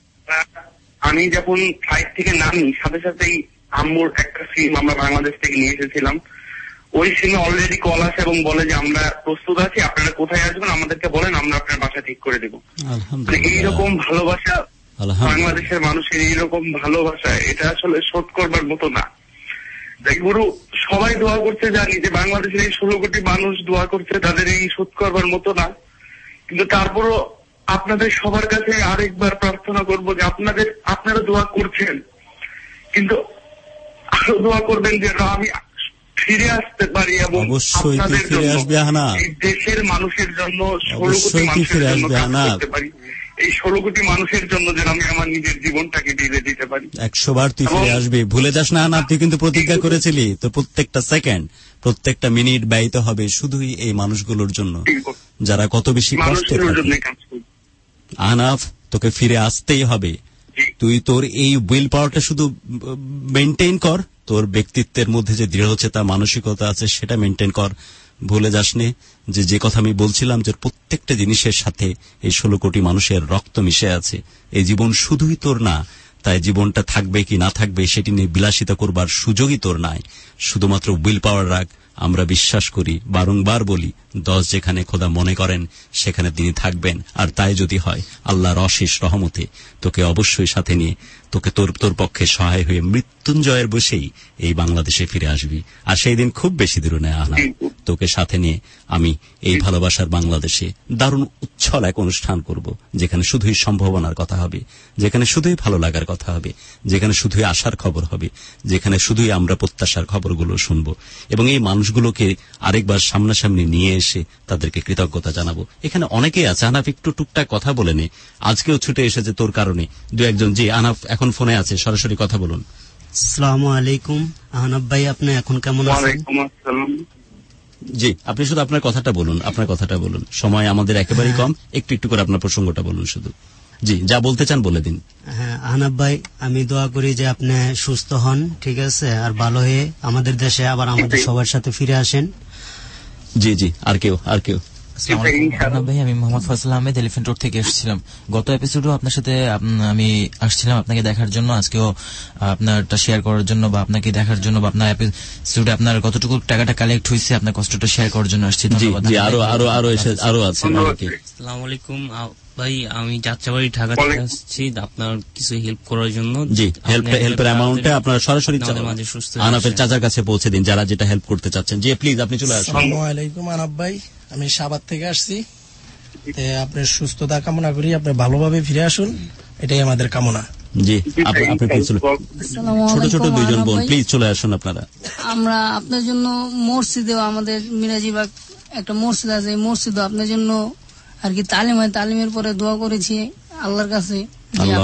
আমি যখন ফ্লাইট থেকে নামি সাথে সাথেই আম্মুর একটা সিম আমরা বাংলাদেশ থেকে নিয়ে এসেছিলাম, ওই সিমে অলরেডি কল আসে এবং বলে যে আমরা প্রস্তুত আছি, আপনারা কোথায় আসবেন আমাদেরকে বলেন, আমরা আপনার বাসা ঠিক করে দেবো। এইরকম ভালোবাসা বাংলাদেশের মানুষের, এইরকম ভালোবাসা, এটা আসলে শোধ করবার মতো না। তাই গুরু, সবাই দোয়া করতে জানি যে বাংলাদেশের এই 16 কোটি মানুষ দোয়া করছে, তাদের এই শোধ করবার মতো না। কিন্তু তারপরও আপনাদের সবার কাছে আরেকবার প্রার্থনা করবো যে আপনারা দোয়া করছেন, কিন্তু আরো দোয়া করবেন যেন আমি ফিরে আসতে পারি এবং আপনাদের জন্য, এই দেশের মানুষের জন্য, 16 কোটি মানুষের জন্য কাজ করতে পারি। এই 16 কোটি মানুষের জন্য যেন আমি আমার নিজের জীবনটাকে দিয়ে দিতে পারি। 100 বার তুই ফিরে আসবি, ভুলে যাস না। তুই কিন্তু প্রতিজ্ঞা করেছিলি, তো প্রত্যেকটা সেকেন্ড, প্রত্যেকটা মিনিট ব্যয়িত হবে শুধুই এই মানুষগুলোর জন্য যারা কত বেশি কষ্টে থাকে। আহনাফ, তোকে ফিরে আসতেই হবে, তুই তোর এই উইল পাওয়ারটা শুধু মেনটেন কর, তোর ব্যক্তিত্বের মধ্যে যে দৃঢ়চেতা মানসিকতা আছে সেটা মেনটেন কর। ভুলে যাসনি যে কথা আমি বলছিলাম, যে প্রত্যেকটা জিনিসের সাথে এই 16 কোটি মানুষের রক্ত মিশে আছে। এই জীবন শুধুই তোর না, তাই জীবনটা থাকবে কি না থাকবে সেটি নিয়ে বিলাসিতা করবার সুযোগই তোর নাই। শুধুমাত্র উইল পাওয়ার রাখ। আমরা বিশ্বাস করি, বারংবার বলি, 10 যেখানে খোদা মনে করেন সেখানে তিনি থাকবেন। আর তাই যদি হয়, আল্লাহর অশেষ রহমতে তোকে অবশ্যই সাথে নিয়ে তোকে তোর পক্ষে সহায় হয়ে মৃত্যুঞ্জয়ের বসেই এই বাংলাদেশে ফিরে আসবি। আর সেই দিন খুব বেশি দূরে নেয় আনা, তোকে সাথে নিয়ে আমি এই ভালোবাসার বাংলাদেশে দারুণ উচ্ছল এক অনুষ্ঠান করব, যেখানে শুধুই সম্ভাবনার কথা হবে, যেখানে শুধুই ভালো লাগার কথা হবে, যেখানে শুধুই আশার খবর হবে, যেখানে শুধুই আমরা প্রত্যাশার খবরগুলো শুনবো এবং এই মানুষগুলোকে আরেকবার সামনাসামনি নিয়ে এসে তাদেরকে কৃতজ্ঞতা জানাবো। এখানে অনেকেই আছে। আনাফ একটু টুকটাক কথা বলে নে, আজকেও ছুটে এসেছে তোর কারণে দু একজন। জি আনাফ এখন ফোনে আছে, সরাসরি কথা বলুন। আসসালামু আলাইকুম আহনাব ভাই, আপনি এখন কেমন আছেন? ওয়ালাইকুম আসসালাম। জি আপনি শুধু আপনার কথাটা বলুন, সময় আমাদের একেবারেই কম, একটু করে আপনার প্রসঙ্গটা বলুন শুধু। জি যা বলতে চান বলে দিন। হ্যাঁ আহনাব ভাই, আমি দোয়া করি যে আপনি সুস্থ হন, ঠিক আছে, আর ভালো হয়ে আমাদের দেশে আবার আমাদের সবার সাথে ফিরে আসেন। জি জি আর কেউ ভাই, আমি মোহাম্মদ ফয়সাল আহমেদ এলিফ্যান্ট রোড থেকে এসেছিলাম। গত এপিসোডেও আপনার সাথে আমি আসছিলাম আপনাকে দেখার জন্য, আজকেও আপনারটা শেয়ার করার জন্য বা আপনাকে দেখার জন্য, বা আপনার এপিসোডে আপনার কতটুকু টাকাটা কালেক্ট হয়েছে আপনার কষ্টটা শেয়ার করার জন্য আসছি। আরো আছে। আসসালামু আলাইকুম ভাই, আমি যাত্রাবাড়ি ঢাকা থেকে আসছি আপনার কিছু হেল্প করার জন্য। জি হেল্পের অ্যামাউন্টটা আপনারা সরাসরি আনাফের চাচার কাছে পৌঁছে দিন, যারা যেটা হেল্প করতে চাচ্ছেন। জি প্লিজ আপনি চলে আসুন। আসসালামু আলাইকুম আনাফ ভাই, আমি সাভার থেকে আসছি। আপনার সুস্থতা কামনা করি, আপনি ভালোভাবে ফিরে আসুন, এটাই আমাদের কামনা। জি আপনি প্লিজ ছোট দুইজন বোন প্লিজ চলে আসুন আপনারা। আমরা আপনার জন্য মসজিদেও, আমাদের মিরাজিবাগ একটা মসজিদ আছে, এই মসজিদও আপনার জন্য আর কি তালিম হয়, তালিমের পরে দোয়া করেছি আল্লাহর কাছে। আল্লাহ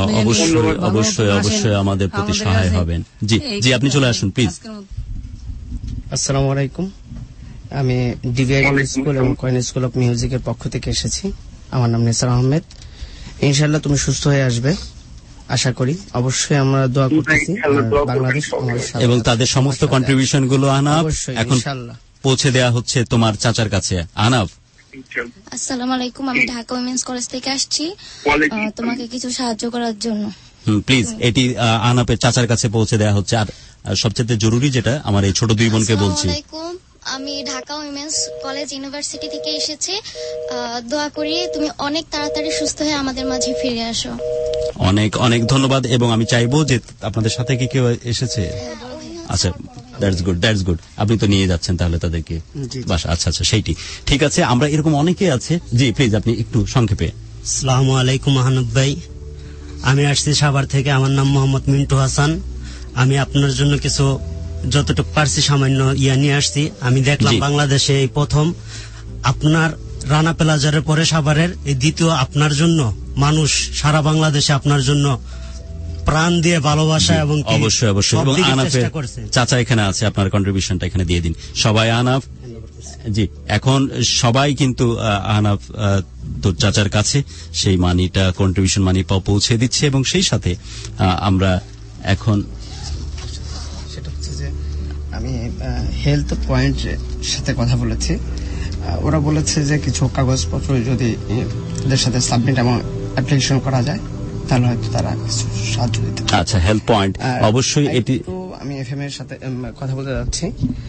অবশ্যই আমাদের প্রতি সহায় হবেন। জি জি আপনি চলে আসুন প্লিজ। আসসালামু আলাইকুম, আমি ডিভিআইডি স্কুল এবং কয়েন স্কুল অফ মিউজিকের পক্ষ থেকে এসেছি। আমার নাম নেসার আহমেদ। ইনশাআল্লাহ তুমি সুস্থ হয়ে আসবে আশা করি। অবশ্যই আমরা দোয়া করতেছি বাংলাদেশ এবং তাদের সমস্ত কন্ট্রিবিউশন গুলো আনাফ এখন পৌঁছে দেওয়া হচ্ছে তোমার চাচার কাছে। আনাফ আসসালামু আলাইকুম, আমি ঢাকা উইমেন্স কলেজ থেকে আসছি তোমাকে কিছু সাহায্য করার জন্য। প্লিজ এটি আনাপের চাচার কাছে পৌঁছে দেওয়া হচ্ছে। আর সবচেয়ে জরুরি যেটা, আমার এই ছোট দুই বোনকে বলছি, আমি ঢাকা উইমেন্স কলেজ ইউনিভার্সিটি থেকে এসেছি। দোয়া করি তুমি অনেক তাড়াতাড়ি সুস্থ হয়ে আমাদের মাঝে ফিরে আসো। অনেক অনেক ধন্যবাদ। এবং আমি চাইবো যে আপনাদের সাথে কি কেউ এসেছে? আচ্ছা দ্যাটস গুড। আপনি তো নিয়ে যাচ্ছেন তাহলে তাদেরকে? বাস আচ্ছা সেইটি ঠিক আছে। আমরা এরকম অনেকে আছে। জি প্লিজ আপনি একটু সংক্ষেপে। আসসালামু আলাইকুম আহনাব ভাই, আমি আসছি সাভার থেকে। আমার নাম মোহাম্মদ মিন্টু হাসান। আমি আপনার জন্য কিছু যতটুকু পারছি সামান্য নিয়ে আসছি। আমি দেখলাম বাংলাদেশে এই প্রথম আপনার রানা প্লাজারের পরে সাভারের এই দ্বিতীয় আপনার জন্য মানুষ সারা বাংলাদেশে আপনার জন্য প্রাণ দিয়ে ভালোবাসা এবং অবশ্যই এবং আনাফের চাচা এখানে আছে, আপনার কন্ট্রিবিউশনটা এখানে দিয়ে দিন সবাই। আনাফ জি এখন সবাই কিন্তু আনাফ তোর চাচার কাছে সেই মানিটা, কন্ট্রিবিউশন মানি পৌঁছে দিচ্ছে। এবং সেই সাথে আমরা এখন সেটা হচ্ছে যে আমি হেলথ পয়েন্ট সাথে কথা বলেছি। ওরা বলেছে যে কিছু কাগজপত্র যদি এদের সাথে সাবমিট এবং অ্যাপ্লিকেশন করা যায় তাহলে হয়তো তারা কিছু সাহায্য দিতে। আচ্ছা হেল্প পয়েন্ট অবশ্যই এটি। আমি এফএম এর সাথে কথা বলতে যাচ্ছি।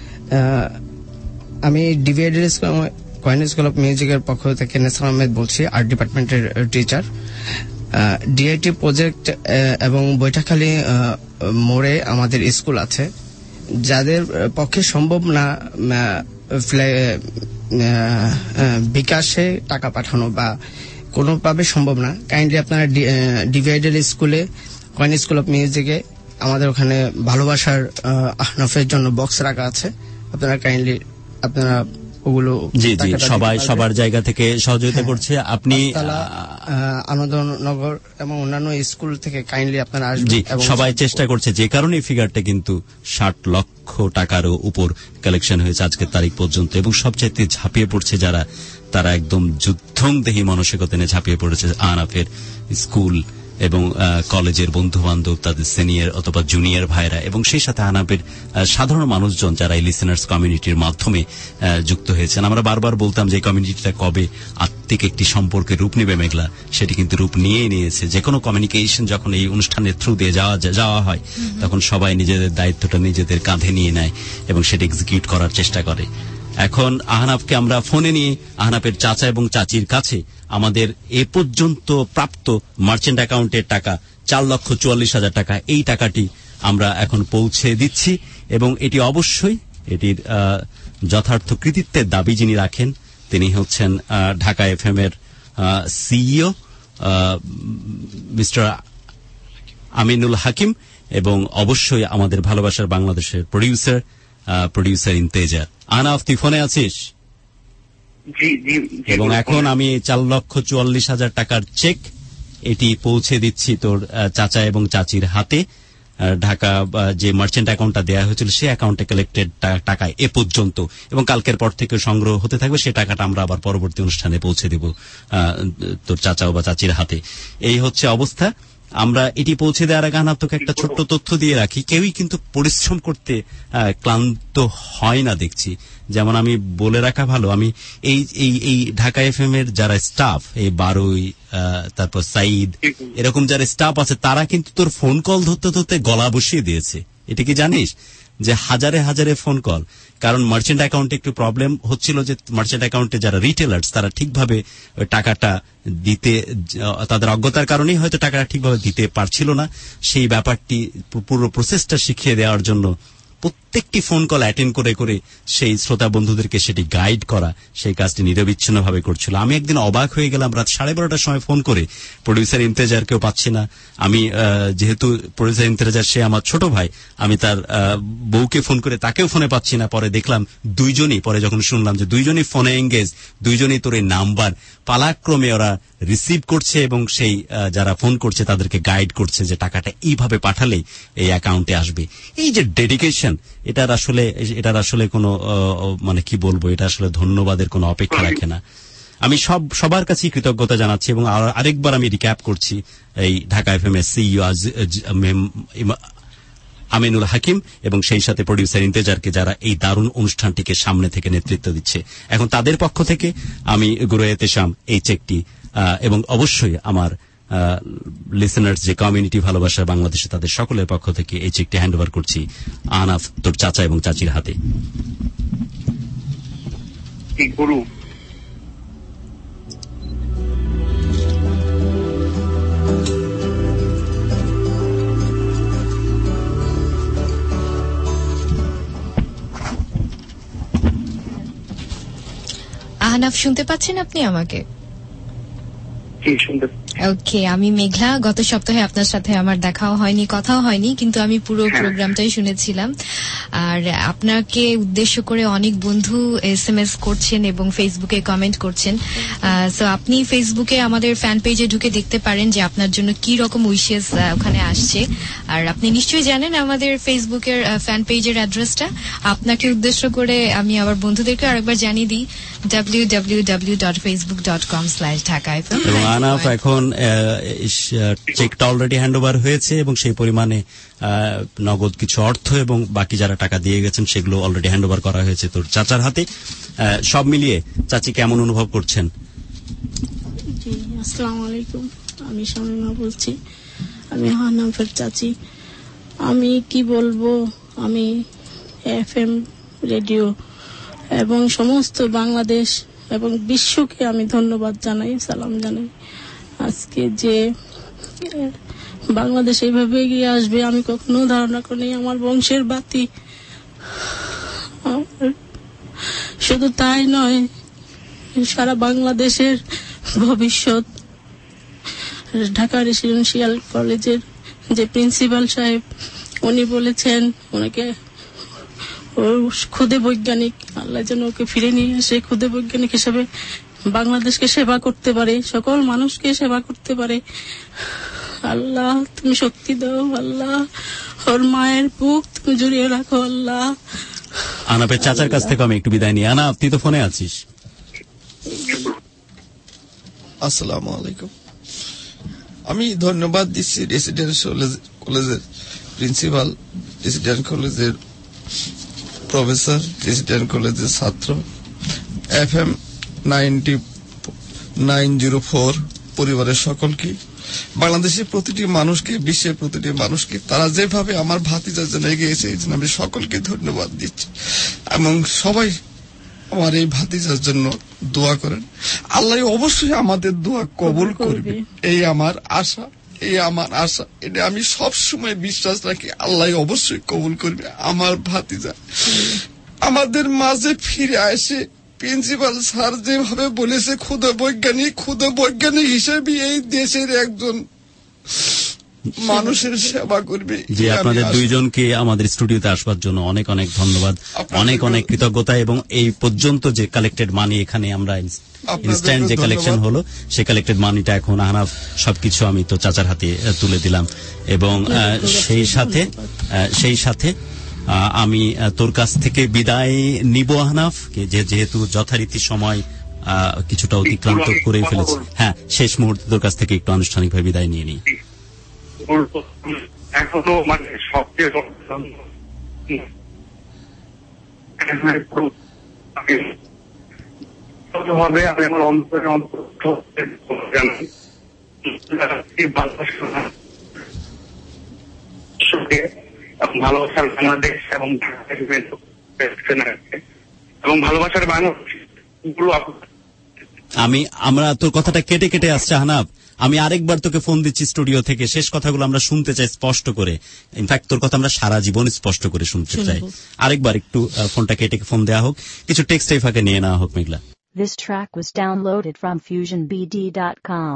আমি ডিভিআইডি কয়েন স্কুল অফ মিউজিকের পক্ষ থেকে নেসার আহমেদ বলছি, আর্ট ডিপার্টমেন্টের টিচার। ডিআইটি প্রজেক্ট এবং বৈঠাখালী মোড়ে আমাদের স্কুল আছে। যাদের পক্ষে সম্ভব না বিকাশে টাকা পাঠানো বা কোনোভাবে সম্ভব না, কাইন্ডলি আপনারা ডিভাইডেড স্কুলে কয়েন স্কুল অফ মিউজিকে আমাদের ওখানে ভালোবাসার আহনাফের জন্য বক্স রাখা আছে। আপনারা কাইন্ডলি আপনারা ওগুলো জি সবাই সবার জায়গা থেকে সহযোগিতা করছে। আপনি আনন্দনগর এবং অন্যান্য স্কুল থেকে কাইন্ডলি আপনারা আসবেন। জি সবাই চেষ্টা করছে, যে কারণে ফিগারটা কিন্তু 60 লক্ষ টাকারও উপর কালেকশন হয়েছে আজকের তারিখ পর্যন্ত। এবং সবচাইতে ঝাঁপিয়ে পড়ছে যারা, তারা একদম যুদ্ধংদেহী মানসিকতা নিয়ে ঝাঁপিয়ে পড়েছে আনাফের স্কুল এবং কলেজের বন্ধু বান্ধব, তাদের সিনিয়র অথবা জুনিয়র ভাইরা এবং সেই সাথে আহনাফের সাধারণ মানুষজন যারা এই লিসেনার্স কমিউনিটির মাধ্যমে যুক্ত হয়েছেন। আমরা বারবার বলতাম যে কমিউনিটিটা কবে আত্মিক একটি সম্পর্কের রূপ নেবে মেঘলা, সেটি কিন্তু রূপ নিয়েই নিয়েছে। যে কোনো কমিউনিকেশন যখন এই অনুষ্ঠানের থ্রু দিয়ে যাওয়া হয় তখন সবাই নিজেদের দায়িত্বটা নিজেদের কাঁধে নিয়ে নেয় এবং সেটা এক্সিকিউট করার চেষ্টা করে। এখন আহনাফকে আমরা ফোনে নিয়ে আহনাফের চাচা এবং চাচির কাছে আমাদের এ পর্যন্ত প্রাপ্ত মার্চেন্ট অ্যাকাউন্টের টাকা 4,44,000 টাকা, এই টাকাটি আমরা এখন পৌঁছে দিচ্ছি এবং এটি অবশ্যই এটির যথার্থ কৃতিত্বের দাবি যিনি রাখেন তিনি হচ্ছেন ঢাকা FM এর সিইও মিস্টার আমিনুল হাকিম এবং অবশ্যই আমাদের ভালোবাসার বাংলাদেশের প্রডিউসার ইন্তেজার। আহনাফ, তুই ফোনে আছিস? এবং এখন আমি 4,44,000 টাকার চেক এটি পৌঁছে দিচ্ছি তোর চাচা এবং চাচির হাতে। ঢাকা যে মার্চেন্ট অ্যাকাউন্টটা দেওয়া হয়েছিল সেই অ্যাকাউন্টে কালেক্টেড টাকা এ পর্যন্ত, এবং কালকের পর থেকে সংগ্রহ হতে থাকবে। সেই টাকাটা আমরা আবার পরবর্তী অনুষ্ঠানে পৌঁছে দেব তোর চাচা বা চাচির হাতে। এই হচ্ছে অবস্থা। আমরা এটি পৌঁছে দেওয়ার আগে আহনাফ তোকে একটা ছোট্ট তথ্য দিয়ে রাখি, কেউই কিন্তু পরিশ্রম করতে ক্লান্ত হয় না দেখছি। যেমন আমি বলে রাখা ভালো, আমি এই ঢাকা FM এর যারা স্টাফ, এই বারুই, তারপর সাইদ, এরকম যারা স্টাফ আছে তারা কিন্তু তোর ফোন কল ধরতে ধরতে গলা বসিয়ে দিয়েছে। এটা কি জানিস যে হাজারে হাজারে ফোন কল? কারণ মার্চেন্ট অ্যাকাউন্টে একটু প্রবলেম হচ্ছিল যে মার্চেন্ট অ্যাকাউন্টে যারা রিটেলার্স তারা ঠিকভাবে ওই টাকাটা দিতে, তাদের অজ্ঞতার কারণেই হয়তো টাকাটা ঠিকভাবে দিতে পারছিল না। সেই ব্যাপারটি পুরো প্রসেসটা শিখিয়ে দেওয়ার জন্য প্রত্যেকটি ফোন কল অ্যাটেন্ড করে করে সেই শ্রোতা বন্ধুদেরকে সেটি গাইড করা, সেই কাজটি নিরবিচ্ছিন্নভাবে করছিল। আমি একদিন অবাক হয়ে গেলাম, রাত 12:30টার সময় ফোন করে প্রডিউসার ইমতেজারকেও পাচ্ছি না। আমি যেহেতু প্রডিউসার ইমতেজার সে আমার ছোট ভাই, আমি তার বউকে ফোন করে তাকেও ফোনে পাচ্ছি না। পরে দেখলাম দুইজনই, পরে যখন শুনলাম যে দুইজনই ফোনে এঙ্গেজ, দুইজনই তোর এই নাম্বার পালাক্রমে ওরা রিসিভ করছে এবং সেই যারা ফোন করছে তাদেরকে গাইড করছে যে টাকাটা এইভাবে পাঠালেই এই অ্যাকাউন্টে আসবে। এই যে ডেডিকেশন, এটার আসলে কোনো মানে কি বলবো, এটা আসলে ধন্যবাদের কোনো অপেক্ষা রাখে না। আমি সবার কাছেই কৃতজ্ঞতা জানাচ্ছি এবং আরেকবার আমি রিক্যাপ করছি এই ঢাকা FM এর সিইও আমিনুল হাকিম এবং সেই সাথে প্রডিউসার ইন্তেজারকে যারা এই দারুণ অনুষ্ঠানটিকে সামনে থেকে নেতৃত্ব দিচ্ছে। এখন তাদের পক্ষ থেকে আমি গুরু এতেশাম এই চেকটি এবং অবশ্যই আমার লিসেনার্স যে কমিউনিটি ভালোবাসার বাংলাদেশে তাদের সকলের পক্ষ থেকে এই চেকটি হ্যান্ড ওভার করছি আহনাফ তোর চাচা এবং চাচির হাতে। আহনাফ, শুনতে পাচ্ছেন আপনি আমাকে? ওকে, আমি মেঘলা। গত সপ্তাহে আপনার সাথে আমার দেখাও হয়নি, কথাও হয়নি, কিন্তু আমি পুরো প্রোগ্রামটাই শুনেছিলাম। আর আপনাকে উদ্দেশ্য করে অনেক বন্ধু SMS করছেন এবং ফেসবুকে কমেন্ট করছেন। সো আপনি ফেসবুকে আমাদের ফ্যান পেজে ঢুকে দেখতে পারেন যে আপনার জন্য কি রকম উইশেস ওখানে আসছে। আর আপনি নিশ্চয়ই জানেন আমাদের ফেসবুকের ফ্যান পেজের অ্যাড্রেসটা। আপনাকে উদ্দেশ্য করে আমি আবার বন্ধুদেরকে আরেকবার জানিয়ে দিই, www.facebook.com/dhaka-fm। আহনাফ, এখন চেকটা অলরেডি হ্যান্ড ওভার হয়েছে এবং সেই পরিমাণে নগদ কিছু অর্থ এবং বাকি যারা টাকা দিয়ে গেছেন সেগুলো অলরেডি হ্যান্ড ওভার করা হয়েছে তোর চাচার হাতে। সব মিলিয়ে চাচি কেমন অনুভব করছেন? জি, আসসালামু আলাইকুম। আমি শামিমা বলছি, আমি আহনাফের চাচি। আমি কি বলবো, আমি FM রেডিও এবং সমস্ত বাংলাদেশ এবং বিশ্বকে আমি ধন্যবাদ জানাই, সালাম জানাই। আজকে যে বাংলাদেশ এইভাবে এগিয়ে আসবে আমি কখনো ধারণা করিনি। আমার বংশের বাতি, শুধু তাই নয়, সারা বাংলাদেশের ভবিষ্যৎ। ঢাকা রেসিডেন্সিয়াল কলেজের যে প্রিন্সিপাল সাহেব, উনি বলেছেন ওনাকে খুদে বৈজ্ঞানিক, আল্লাহ যেন ওকে ফিরে নিয়ে আসে, খুদে বৈজ্ঞানিক হিসেবে বাংলাদেশকে সেবা করতে পারে, সকল মানুষকে সেবা করতে পারে। আল্লাহ তুমি শক্তি দাও, আল্লাহ ওর মায়ের বুক তুমি জড়িয়ে রাখো আল্লাহ। আনাপের চাচার কাছ থেকে আমি একটু বিদায় নিই। আনা, তুই তো ফোনে আছিস। আসসালামু আলাইকুম। আমি ধন্যবাদ দিচ্ছি রেসিডেন্ট কলেজের প্রিন্সিপাল, রেসিডেন্ট কলেজের প্রফেসর, রেসিডেন্ট কলেজের ছাত্র, FM 904 পরিবারের সকলকে, বাংলাদেশের প্রতিটি মানুষকে, বিশ্বের প্রতিটি মানুষকে, তারা যেভাবে আমার ভাতিজার জন্য এগিয়েছে এই জন্য আমি সকলকে ধন্যবাদ দিচ্ছি। এবং সবাই আমার এই ভাতিজার জন্য দোয়া করেন। আল্লাহ অবশ্যই আমাদের দোয়া কবুল করবে, এই আমার আশা, এটা আমি সব সময় বিশ্বাস রাখি। আল্লাহ অবশ্যই কবুল করবে। আমার ভাতিজা আমাদের মাঝে ফিরে আসে, প্রিন্সিপাল স্যার যেভাবে বলেছে ক্ষুদে বৈজ্ঞানিক হিসেবে এই দেশের একজন মানুষের সেবা করবে। যে আপনাদের দুইজনকে আমাদের স্টুডিওতে আসবার জন্য অনেক অনেক ধন্যবাদ, অনেক অনেক কৃতজ্ঞতা। এবং এই পর্যন্ত যে কালেক্টেড মানি এখানে আমরা ইনস্ট্যান্ট যে কালেকশন হলো, সেই কালেক্টেড মানিটা এখন আহনাফ সবকিছু আমি তো চাচার হাতে তুলে দিলাম। এবং সেই সাথে আমি তোর কাছ থেকে বিদায় নিব আহনাফ, যেহেতু যথারীতি সময় কিছুটা অতিক্রান্ত করে ফেলেছি। হ্যাঁ, শেষ মুহূর্তে তোর কাছ থেকে একটু আনুষ্ঠানিকভাবে বিদায় নিয়ে নিই। এখনো মানে সবচেয়ে ভাবে আমি আমার অন্তরে ভালোবাসার বাংলাদেশ এবং ভালোবাসার বাংলাদেশ। আমরা তোর কথাটা কেটে কেটে আসছে আহনাফ, আমি আরেকবার তোকে ফোন দিচ্ছি স্টুডিও থেকে, শেষ কথাগুলো আমরা শুনতে চাই স্পষ্ট করে। ইনফ্যাক্ট তোর কথা আমরা সারা জীবন স্পষ্ট করে শুনতে চাই। আরেকবার একটু ফোনটা কেটে ফোন দেওয়া হোক, কিছু টেক্সট এই ফাঁকে নিয়ে নেওয়া হোক। Meghla, This track was downloaded from FusionBD.com.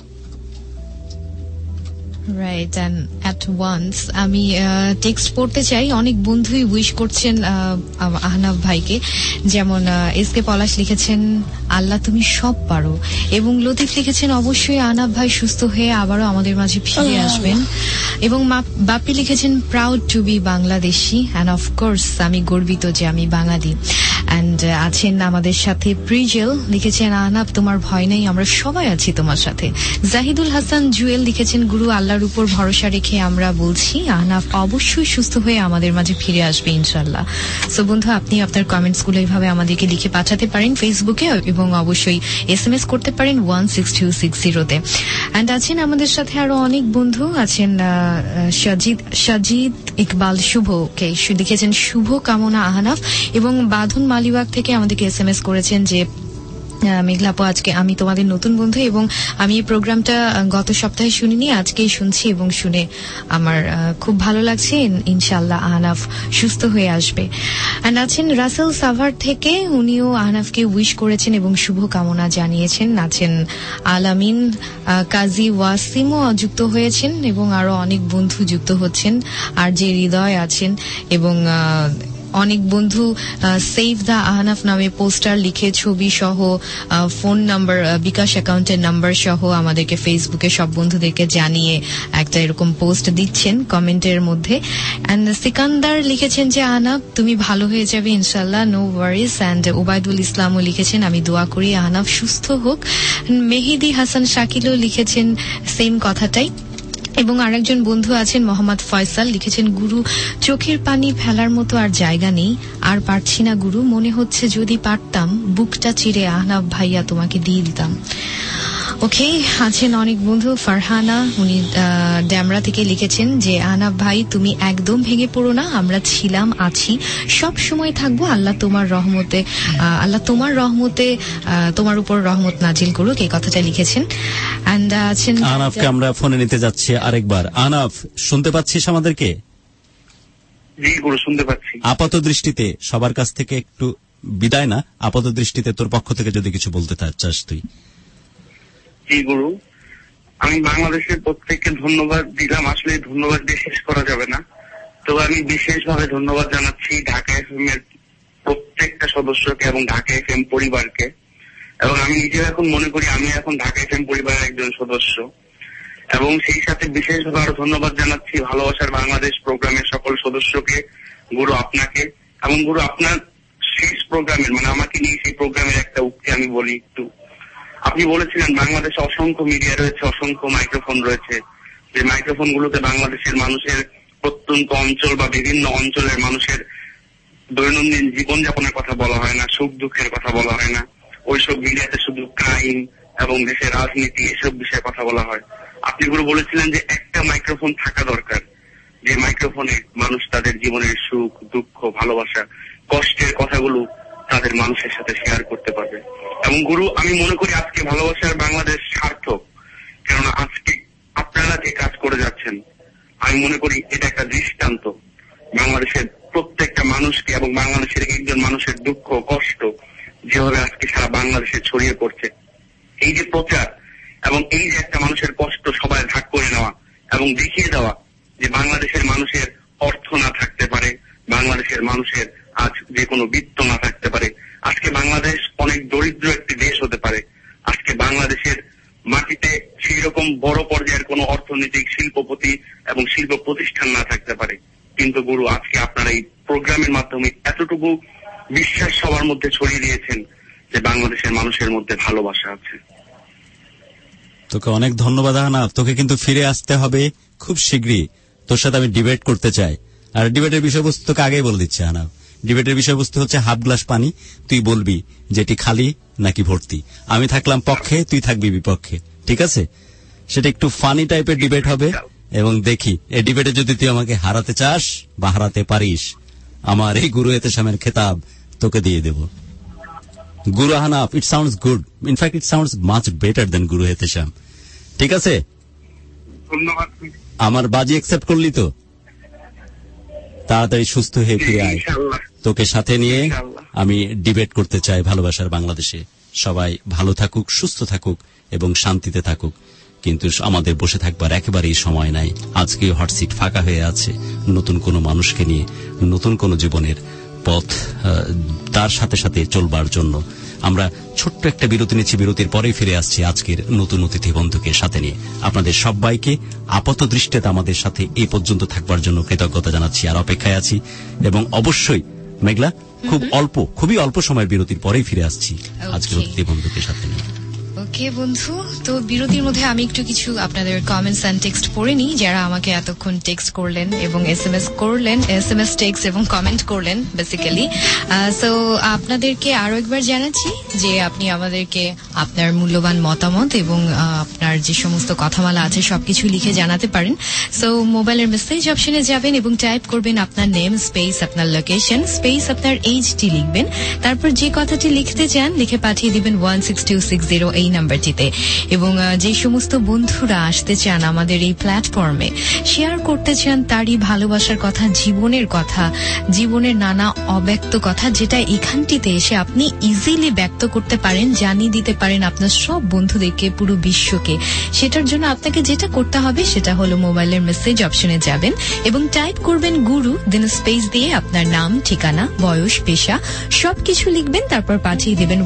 Right, and at once আমি টেক্সট পড়তে চাই। অনেক বন্ধুই উইশ করছেন আহনাফ ভাইকে, যেমন এসকে পলাশ লিখেছেন আল্লাহ তুমি সব পারো, এবং লতিফ লিখেছেন অবশ্যই আহনাফ ভাই সুস্থ হয়ে আবারও আমাদের মাঝে ফিরে আসবেন, এবং বাপি লিখেছেন proud to be Bangladeshi and of course আমি গর্বিত যে আমি বাঙালি। অ্যান্ড আছেন আমাদের সাথে প্রিজেল লিখেছেন আহনাফ তোমার ভয় নেই, আমরা সবাই আছি তোমার সাথে। জাহিদুল হাসান জুয়েল লিখেছেন গুরু আল্লাহর উপর ভরসা রেখে আমরা বলছি আহনাফ অবশ্যই সুস্থ হয়ে আমাদের মাঝে ফিরে আসবে ইনশাল্লাহ। সো বন্ধু, আপনি আপনার কমেন্টস গুলো এইভাবে আমাদেরকে লিখে পাঠাতে পারেন ফেসবুকে, এবং অবশ্যই SMS করতে পারেন 16260-তে। অ্যান্ড আছেন আমাদের সাথে আরো অনেক বন্ধু আছেন, সাজিদ ইকবাল শুভকে লিখেছেন শুভ কামনা আহনাফ, এবং বাঁধন মালিবাগ থেকে আমাদেরকে SMS করেছেন যে মেঘলাপো আজকে আমি তোমাদের নতুন বন্ধু, এবং আমি এই প্রোগ্রামটা গত সপ্তাহে শুনিনি, আজকেই শুনছি এবং শুনে আমার খুব ভালো লাগছে। ইনশাল্লাহ আহনাফ সুস্থ হয়ে আসবে। অ্যান্ড আছেন রাসেল সাভার থেকে, উনিও আহনাফকে উইশ করেছেন এবং শুভ কামনা জানিয়েছেন। আছেন আলামিন, কাজী ওয়াসিমও যুক্ত হয়েছেন, এবং আরো অনেক বন্ধু যুক্ত হচ্ছেন। আর যে হৃদয় আছেন, এবং অনেক বন্ধু সেভ দ্য আহনাফ নামে পোস্টার লিখে ছবি সহ ফোন নাম্বার, বিকাশ অ্যাকাউন্টের নাম্বার সহ আমাদেরকে ফেসবুকে সব বন্ধুদেরকে জানিয়ে একটা এরকম পোস্ট দিচ্ছেন কমেন্টের মধ্যে। অ্যান্ড সিকান্দার লিখেছেন যে আহনাফ তুমি ভালো হয়ে যাবে ইনশাল্লাহ, নো ওয়ারিস। অ্যান্ড ওবায়দুল ইসলামও লিখেছেন আমি দোয়া করি আহনাফ সুস্থ হোক। মেহেদি হাসান শাকিলও লিখেছেন সেম কথাটাই। এবং আরেকজন বন্ধু আছেন মোহাম্মদ ফয়সাল লিখেছেন গুরু চোখের পানি ফেলার মতো আর জায়গা নেই, আর পারছি না গুরু, মনে হচ্ছে যদি পারতাম বুকটা চিরে আহনাফ ভাইয়া তোমাকে দিয়ে দিতাম। ওকে, আছেন অনেক বন্ধু। ফারহানা, উনি ড্যামরা থেকে লিখেছেন যে আহনাফ ভাই তুমি একদম ভেঙে পড়ো না, আমরা ছিলাম আছি সব সময় থাকবো, আল্লাহ তোমার রহমতে তোমার উপর রহমত নাজিল করুক, এই কথাটা লিখেছেন। এন্ড আছেন আহনাফকে আমরা ফোনে নিতে যাচ্ছি আরেকবার। আহনাফ শুনতে পাচ্ছিস আমাদেরকে? জি গুরু, শুনতে পাচ্ছি। আপাত দৃষ্টিতে সবার কাছ থেকে একটু বিদায় না, আপাত দৃষ্টিতে তোর পক্ষ থেকে যদি কিছু বলতে চাস তুই। জি গুরু, আমি বাংলাদেশের প্রত্যেককে ধন্যবাদ দিলাম, আসলে ধন্যবাদ দিয়ে শেষ করা যাবে না। তো আমি বিশেষভাবে ধন্যবাদ জানাচ্ছি ঢাকা FM এর প্রত্যেকটা সদস্যকে এবং ঢাকা FM পরিবারকে, এবং আমি নিজেও এখন মনে করি আমি এখন ঢাকা FM পরিবারের একজন সদস্য। এবং সেই সাথে বিশেষভাবে আরো ধন্যবাদ জানাচ্ছি ভালোবাসার বাংলাদেশ প্রোগ্রামের সকল সদস্যকে, গুরু আপনাকে, এবং গুরু আপনার শেষ প্রোগ্রামের মানে আমাকে নিয়ে সেই প্রোগ্রামের একটা উক্তি আমি বলি একটু। আপনি বলেছিলেন বাংলাদেশে অসংখ্য মিডিয়া রয়েছে, অসংখ্য মাইক্রোফোন রয়েছে, যে মাইক্রোফোন গুলোতে বাংলাদেশের মানুষের প্রত্যন্ত অঞ্চল বা বিভিন্ন অঞ্চলের মানুষের দৈনন্দিন জীবনযাপনের কথা বলা হয় না, সুখ দুঃখের কথা বলা হয় না। ওইসব মিডিয়াতে শুধু ক্রাইম এবং দেশের রাজনীতি এসব বিষয়ে কথা বলা হয়। আপনি গুলো বলেছিলেন যে একটা মাইক্রোফোন থাকা দরকার, যে মাইক্রোফোনে মানুষ তাদের জীবনের সুখ দুঃখ ভালোবাসা কষ্টের কথাগুলো তাদের মানুষের সাথে শেয়ার করতে পারবে। এবং গুরু, আমি মনে করি আজকে ভালোবাসার বাংলাদেশ সার্থক, কেননা আজকে আপনারা যে কাজ করে যাচ্ছেন আমি মনে করি এটা একটা দৃষ্টান্ত বাংলাদেশের প্রত্যেকটা মানুষকে এবং বাংলাদেশের একজন মানুষের দুঃখ কষ্ট যেভাবে আজকে সারা বাংলাদেশে ছড়িয়ে পড়ছে। এই যে প্রচার এবং এই যে একটা মানুষের কষ্ট সবাই ভাগ করে নেওয়া এবং দেখিয়ে দেওয়া যে বাংলাদেশের মানুষের অর্থ না থাকতে পারে, বাংলাদেশের মানুষের আজ যে কোনো বৃত্ত না থাকতে পারে, আজকে বাংলাদেশ অনেক দরিদ্র একটি দেশ হতে পারে, আজকে বাংলাদেশের মাটিতে সেই রকম বড় পর্যায়ের কোনো অর্থনৈতিক শিল্পপতি এবং শিল্প প্রতিষ্ঠান না থাকতে পারে। কিন্তু গুরু, আজকে আপনারা এই প্রোগ্রামের মাধ্যমে এতটুকু বিশ্বাস সবার মধ্যে ছড়িয়ে দিয়েছেন যে বাংলাদেশের মানুষের মধ্যে ভালোবাসা আছে। তোকে অনেক ধন্যবাদ আহনাফ। তোকে কিন্তু ফিরে আসতে হবে খুব শীঘ্রই। তোর সাথে আমি ডিবেট করতে চাই। আর ডিবেটের বিষয়বস্তু তোকে আগেই বলে দিচ্ছে আহনাফ। ডিবেটের বিষয়বস্তু হচ্ছে হাফ গ্লাস পানি, তুই বলবি যেটি খালি নাকি ভর্তি। আমি থাকলাম পক্ষে, তুই থাকবি বিপক্ষে, ঠিক আছে? সেটা একটু ফানি টাইপের ডিবেট হবে এবং দেখি এই ডিবেটে যদি তুই আমাকে হারাতে চাস বা হারাতে পারিস, আমার এই গুরু এতেশামের খেতাব তোকে দিয়ে দেব। Guru Ahnaf, it sounds good, in fact it sounds much better than guru Ihtesham. ঠিক আছে, ধন্যবাদ। আমার বাজি অ্যাকসেপ্ট করলি তো? তাড়াতাড়ি সুস্থ হয়ে ফিরে আয়, তোকে সাথে নিয়ে আমি ডিবেট করতে চাই ভালোবাসার বাংলাদেশে। সবাই ভালো থাকুক, সুস্থ থাকুক এবং শান্তিতে থাকুক, কিন্তু আমাদের বসে থাকবার একেবারেই সময় নাই। আজকে হট সিট ফাঁকা হয়ে আছে নতুন কোনো মানুষকে নিয়ে, নতুন কোনো জীবনের পথ তার সাথে সাথে চলবার জন্য। আমরা ছোট্ট একটা বিরতি নিচ্ছি, বিরতির পরেই ফিরে আসছি আজকের নতুন অতিথি বন্ধুকে সাথে নিয়ে। আপনাদের সবাইকে আপাত দৃষ্টিতে আমাদের সাথে এই পর্যন্ত থাকবার জন্য কৃতজ্ঞতা জানাচ্ছি, আর অপেক্ষায় আছি। এবং অবশ্যই মেঘলা, খুবই অল্প সময়ের বিরতির পরেই ফিরে আসছি আজকের অতিথি বন্ধুকে সাথে নিয়ে। ওকে বন্ধু, তো বিরতির মধ্যে আমি একটু কিছু আপনাদের কমেন্টস এন্ড টেক্সট পড়ে নিই, যারা আমাকে এতক্ষণ টেক্সট করলেন এবং এসএমএস টেক্সট এবং কমেন্ট করলেন বেসিক্যালি। সো আপনাদেরকে আরো একবার জানাচ্ছি যে আপনি আমাদেরকে আপনার মূল্যবান মতামত এবং আপনার যে সমস্ত কথামালা আছে সবকিছু লিখে জানাতে পারেন। সো মোবাইলের মেসেজ অপশনে যাবেন এবং টাইপ করবেন আপনার নেম স্পেস আপনার লোকেশন স্পেস আপনার এইজটি লিখবেন, তারপর যে কথাটি লিখতে চান লিখে পাঠিয়ে দিবেন 16260 এই নাম্বারটিতে। এবং যে সমস্ত বন্ধুরা আসতে চান আমাদের এই প্ল্যাটফর্মে, শেয়ার করতে চান তারই ভালোবাসার কথা, জীবনের কথা, জীবনের নানা অব্যক্ত কথা, যেটা এখানটিতে এসে আপনি ইজিলি ব্যক্ত করতে পারেন, জানিয়ে দিতে পারেন আপনার সব বন্ধুদেরকে, পুরো বিশ্বকে। সেটার জন্য আপনাকে যেটা করতে হবে সেটা হলো মোবাইলের মেসেজ অপশনে যাবেন এবং টাইপ করবেন গুরু, দেন স্পেস দিয়ে আপনার নাম, ঠিকানা, বয়স, পেশা সবকিছু লিখবেন, তারপর পাঠিয়ে দেবেন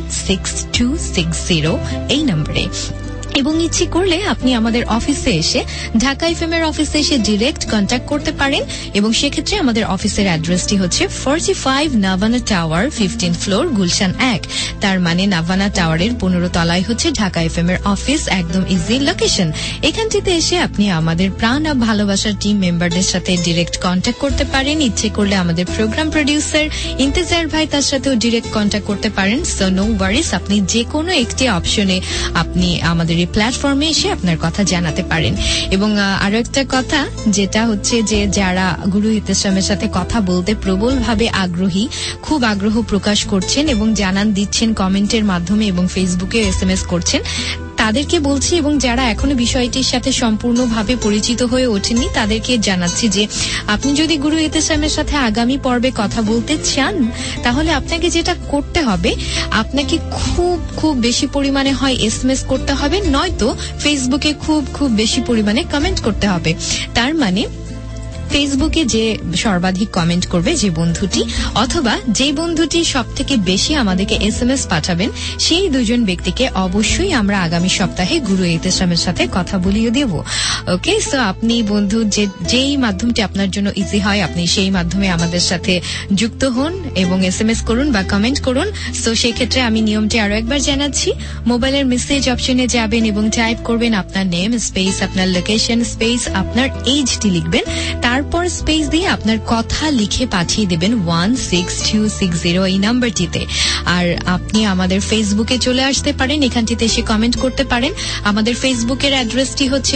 16260 এই নম্বরে। এবং ইচ্ছে করলে আপনি আমাদের অফিসে এসে, ঢাকা এফএম এর অফিসে এসে ডিরেক্ট কন্ট্যাক্ট করতে পারেন। এবং সেক্ষেত্রে আমাদের অফিসের অ্যাড্রেসটি হচ্ছে 45 নাভানা টাওয়ার, 15 ফ্লোর, গুলশান 1। তার মানে নাভানা টাওয়ারের 15 তলায় হচ্ছে ঢাকা এফএম এর অফিস, একদম ইজি লোকেশন। এখানটিতে এসে আপনি আমাদের প্রাণ আর ভালোবাসার টিম মেম্বারদের সাথে ডিরেক্ট কন্ট্যাক্ট করতে পারেন। ইচ্ছে করলে আমাদের প্রোগ্রাম প্রডিউসার ইন্তেজার ভাই, তার সাথেও ডিরেক্ট কন্ট্যাক্ট করতে পারেন। সো নো ওয়ারিস, আপনি যে কোনো একটি অপশনে আপনি আমাদের প্ল্যাটফর্মে এসে আপনার কথা জানাতে পারেন। এবং আরো একটা কথা, যেটা হচ্ছে যে যারা গুরু ইতেশামের সাথে কথা বলতে প্রবলভাবে আগ্রহী, খুব আগ্রহ প্রকাশ করছেন এবং জানান দিচ্ছেন কমেন্টের মাধ্যমে এবং ফেসবুকে এসএমএস করছেন, তাদেরকে বলছি, এবং যারা এখনো বিষয়টির সাথে সম্পূর্ণভাবে পরিচিত হয়ে ওঠেননি তাদেরকে জানাচ্ছি যে আপনি যদি গুরু ইতেশামের সাথে আগামী পর্বে কথা বলতে চান, তাহলে আপনাকে যেটা করতে হবে, আপনাকে খুব খুব বেশি পরিমাণে হয় এসএমএস করতে হবে, নয়তো ফেসবুকে খুব খুব বেশি পরিমাণে কমেন্ট করতে হবে। তার মানে ফেসবুকে যে সর্বাধিক কমেন্ট করবে যে বন্ধুটি, অথবা যে বন্ধুটি সব থেকে বেশি আমাদেরকে SMS পাঠাবেন, সেই দুজন ব্যক্তিকে অবশ্যই আমরা আগামী সপ্তাহে গুরু ইহতেশামের সাথে কথা বলিয়ে দেব। ওকে, সো আপনি বন্ধু যেই মাধ্যমটি আপনার জন্য ইজি হয় আপনি সেই মাধ্যমে আমাদের সাথে যুক্ত হন এবং SMS করুন বা কমেন্ট করুন। সো সেই ক্ষেত্রে আমি নিয়মটি আরো একবার জানাচ্ছি। মোবাইলের মেসেজ অপশনে যাবেন এবং টাইপ করবেন আপনার নেম স্পেস আপনার লোকেশন স্পেস আপনার এইজটি লিখবেন, তারপর স্পেস দিয়ে আপনার কথা লিখে পাঠিয়ে দেবেন 16260 এই নাম্বারটিতে। আর আপনি আমাদের ফেসবুকে চলে আসতে পারেন, এখানটিতে এসে কমেন্ট করতে পারেন। আমাদের ফেসবুকের অ্যাড্রেসটি হচ্ছে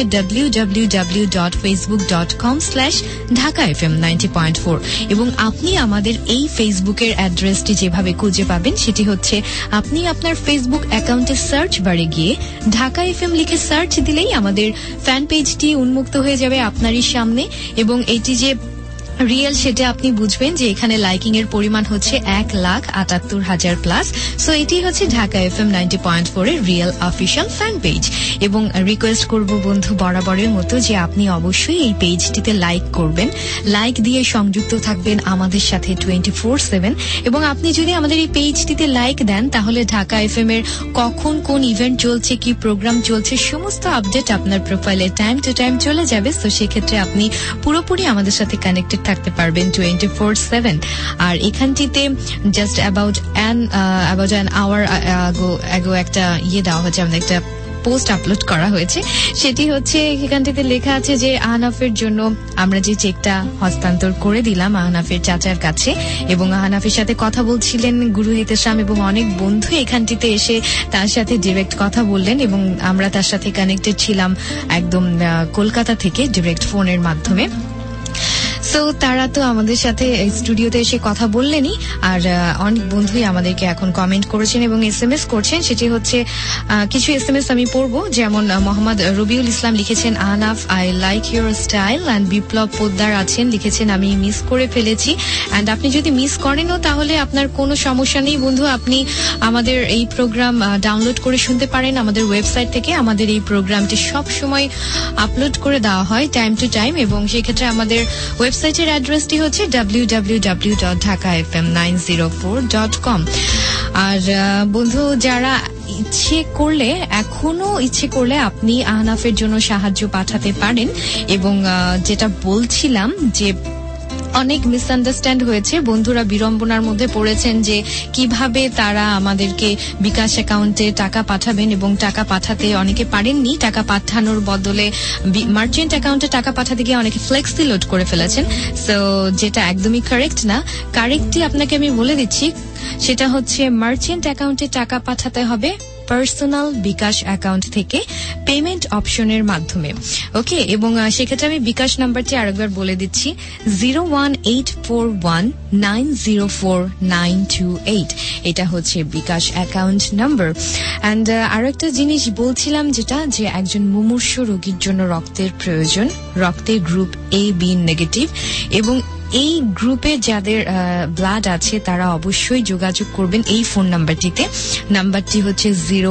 www.facebook.com/dhakafm90.4 এবং আপনি আমাদের এই ফেসবুকের অ্যাড্রেসটি যেভাবে খুঁজে পাবেন সেটি হচ্ছে আপনি আপনার ফেসবুক অ্যাকাউন্টে সার্চ বারে গিয়ে ঢাকা FM লিখে সার্চ দিলেই আমাদের ফ্যান পেজটি উন্মুক্ত হয়ে যাবে আপনারই সামনে। এবং এটি যে রিয়েল সেটা আপনি বুঝবেন যে এখানে লাইকিং এর পরিমাণ হচ্ছে 1,78,000 প্লাস। সো এটি হচ্ছে ঢাকা FM 90.4 এর রিয়েল অফিশিয়াল ফ্যান পেজ। এবং রিকোয়েস্ট করব বন্ধু বরাবরের মতো যে আপনি অবশ্যই এই পেজটিতে লাইক করবেন, লাইক দিয়ে সংযুক্ত থাকবেন আমাদের সাথে 24/7। এবং আপনি যদি আমাদের এই পেজটিতে লাইক দেন তাহলে ঢাকা FM এর কখন কোন ইভেন্ট চলছে, কি প্রোগ্রাম চলছে, সমস্ত আপডেট আপনার প্রোফাইলে টাইম টু টাইম চলে যাবে। তো সেক্ষেত্রে আপনি পুরোপুরি আমাদের সাথে কানেক্টেড থাকতে পারবেন 24/7। আর এখানটিতে just about an hour ago একটা দেওয়া হচ্ছে, আমাদের একটা পোস্ট আপলোড করা হয়েছে। সেটি হচ্ছে এখানটিতে লেখা আছে যে আহনাফের জন্য আমরা যে চেকটা হস্তান্তর করে দিলাম আহনাফের চাচার কাছে, এবং আহনাফের সাথে কথা বলছিলেন গুরু ইহতেশাম এবং অনেক বন্ধু এখানটিতে এসে তার সাথে ডিরেক্ট কথা বললেন এবং আমরা তার সাথে কানেক্টেড ছিলাম একদম কলকাতা থেকে ডিরেক্ট ফোনের মাধ্যমে। সো তারা তো আমাদের সাথে স্টুডিওতে এসে কথা বললেনই, আর অনেক বন্ধুই আমাদেরকে এখন কমেন্ট করেছেন এবং SMS করছেন। সেটি হচ্ছে কিছু SMS আমি পড়ব। যেমন মোহাম্মদ রবিউল ইসলাম লিখেছেন, Ahnaf I like your style. And Biplob Poddar আছেন লিখেছেন, আমি মিস করে ফেলেছি। অ্যান্ড আপনি যদি মিস করেনও তাহলে আপনার কোনো সমস্যা নেই বন্ধু, আপনি আমাদের এই প্রোগ্রাম ডাউনলোড করে শুনতে পারেন আমাদের ওয়েবসাইট থেকে। আমাদের এই প্রোগ্রামটি সব সময় আপলোড করে দেওয়া হয় টাইম টু টাইম, এবং সেক্ষেত্রে আমাদের ওয়েবসাইটের অ্যাড্রেসটি হচ্ছে www.dhakafm904.com। আর বন্ধু যারা এখনো ইচ্ছে করলে আপনি আহনাফের জন্য সাহায্য পাঠাতে পারেন। এবং যেটা বলছিলাম যে অনেক মিসআন্ডারস্ট্যান্ড হয়েছে, বন্ধুরা বিড়ম্বনার মধ্যে পড়েছেন যে কিভাবে তারা আমাদেরকে বিকাশ অ্যাকাউন্টে টাকা পাঠাবেন, এবং টাকা পাঠাতে অনেকে পারেননি। টাকা পাঠানোর বদলে মার্চেন্ট অ্যাকাউন্টে টাকা পাঠাতে গিয়ে অনেকে ফ্লেক্সি লোড করে ফেলেছেন। সো যেটা একদমই কারেক্ট না। কারেক্টলি আপনাকে আমি বলে দিচ্ছি, সেটা হচ্ছে মার্চেন্ট অ্যাকাউন্টে টাকা পাঠাতে হবে পার্সোনাল বিকাশ অ্যাকাউন্ট থেকে পেমেন্ট অপশনের মাধ্যমে। ওকে, এবং সেক্ষেত্রে আমি বিকাশ নাম্বারটি আরেকবার বলে দিচ্ছি 01841904928। এটা হচ্ছে বিকাশ অ্যাকাউন্ট নাম্বার। অ্যান্ড আরো একটা জিনিস বলছিলাম, যেটা যে একজন মুমূর্ষু রোগীর জন্য রক্তের প্রয়োজন, রক্তের গ্রুপ AB নেগেটিভ, এবং এই গ্রুপে যাদের ব্লাড আছে তারা অবশ্যই যোগাযোগ করবেন এই ফোন নাম্বারটিতে। নাম্বারটি হচ্ছে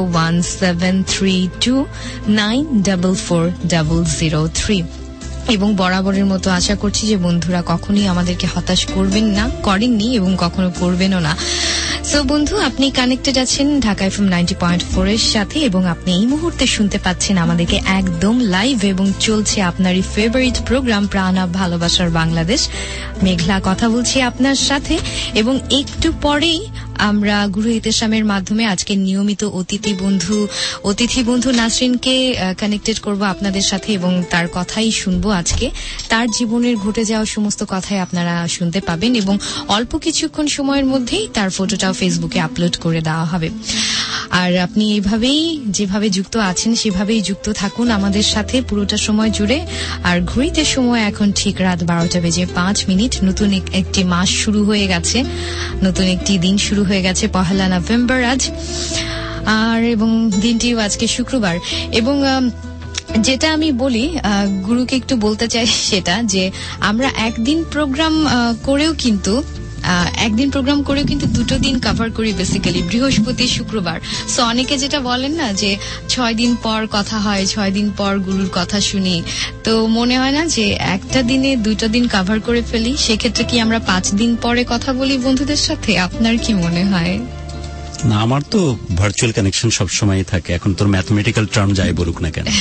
01732944003। এবং বরাবরের মতো আশা করছি যে বন্ধুরা কখনোই আমাদেরকে হতাশ করবেন না, করেননি এবং কখনো করবেনও না। সো বন্ধু, আপনি কানেক্টেড আছেন ঢাকা FM 90.4 এর সাথে, এবং আপনি এই মুহূর্তে শুনতে পাচ্ছেন আমাদেরকে একদম লাইভ, এবং চলছে আপনারই ফেভারিট প্রোগ্রাম প্রাণাপ ভালোবাসার বাংলাদেশ। মেঘলা কথা বলছি আপনার সাথে, এবং একটু পরেই আমরা গুরু ইহতেশামের মাধ্যমে আজকে নিয়মিত অতিথি বন্ধু নাসরিনকে কানেক্টেড করব আপনাদের সাথে, এবং তার কথাই শুনবো আজকে। তার জীবনের ঘটে যাওয়া সমস্ত কথাই আপনারা শুনতে পাবেন, এবং অল্প কিছুক্ষণ সময়ের মধ্যেই তার ফটোটাও ফেসবুকে আপলোড করে দেওয়া হবে। আর আপনি এইভাবেই যেভাবে যুক্ত আছেন সেভাবেই যুক্ত থাকুন আমাদের সাথে পুরোটা সময় জুড়ে। আর ঘড়িতে সময় এখন ঠিক রাত 12:05। নতুন একটি মাস শুরু হয়ে গেছে, নতুন একটি দিন শুরু হয়ে গেছে, 1 নভেম্বর আজ। আর এবং দিনটিও আজকে শুক্রবার। এবং যেটা আমি বলি, গুরুকে একটু বলতে চাই সেটা যে আমরা একদিন প্রোগ্রাম করেও কিন্তু একদিন প্রোগ্রাম করে কিন্তু 2 দিন কভার করি বেসিক্যালি, বৃহস্পতি শুক্রবার। সো অনেকে যেটা বলেন না যে 6 দিন পর কথা হয়, 6 দিন পর গুরুর কথা শুনি, তো মনে হয় না যে একটা দিনে 2 দিন কভার করে ফেলি? সেক্ষেত্রে কি আমরা 5 দিন পরে কথা বলি বন্ধুদের সাথে? আপনার কি মনে হয়? না, আমার তো ভার্চুয়াল কানেকশন সবসময় থাকে, এখন তোর ম্যাথমেটিক্যাল টার্ম যাই বলুক না কেন।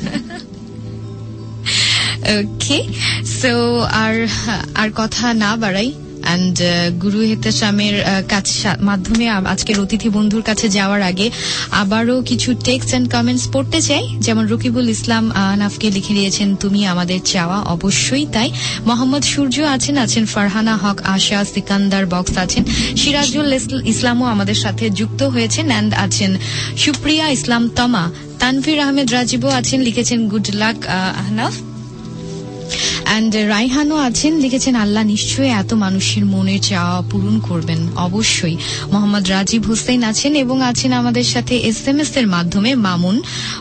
ওকে, সো আর কথা না বাড়াই, অ্যান্ড গুরু হেতাশামের মাধ্যমে আজকের অতিথি বন্ধুর কাছে যাওয়ার আগে আবারও কিছু টেক্সট অ্যান্ড কমেন্টস পড়তে চাই। যেমন রকিবুল ইসলাম আনাফকে লিখে দিয়েছেন, তুমি আমাদের চাওয়া, অবশ্যই তাই। মোহাম্মদ সূর্য আছেন ফারহানা হক, আশা, সিকান্দার বক্স আছেন, সিরাজুল ইসলামও আমাদের সাথে যুক্ত হয়েছেন, অ্যান্ড আছেন সুপ্রিয়া ইসলাম তমা, তানভীর আহমেদ রাজীবও আছেন, লিখেছেন গুড লাক আহনাফ, অ্যান্ড রাইহানও আছেন, লিখেছেন আল্লাহ নিশ্চয়ই এত মানুষের মনের চাওয়া পূরণ করবেন, অবশ্যই। মোহাম্মদ রাজীব হোসেন আছেন, এবং আছেন আমাদের সাথে SMS এর মাধ্যমে মামুন,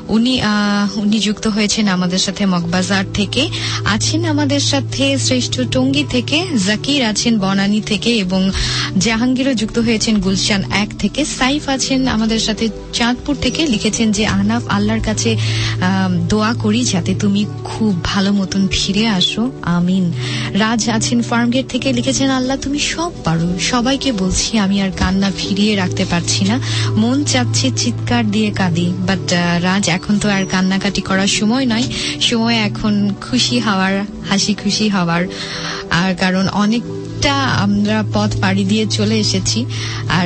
উনি যুক্ত হয়েছেন আমাদের সাথে মগবাজার থেকে। আছেন আমাদের সাথে শ্রেষ্ঠ টঙ্গী থেকে, জাকির আছেন বনানী থেকে, এবং জাহাঙ্গীরও যুক্ত হয়েছেন গুলশান 1 থেকে। সাইফ আছেন আমাদের সাথে চাঁদপুর থেকে, লিখেছেন যে আহনাফ, আল্লাহর কাছে দোয়া করি যাতে তুমি খুব ভালো মতন ফিরে আসো, আমিন। রাজ আছেন ফার্মগেট থেকে, লিখেছেন আল্লাহ তুমি সব পারো, সবাইকে বলছি আমি আর কান্না ফিরিয়ে রাখতে পারছি না, মন চাচ্ছে চিৎকার দিয়ে কাঁদি, বাট রাজ এখন তো আর কান্নাকাটি করার সময় নয়, সময় এখন খুশি হওয়ার, হাসি খুশি হওয়ার। আর কারণ অনেকটা আমরা পথ পাড়ি দিয়ে চলে এসেছি, আর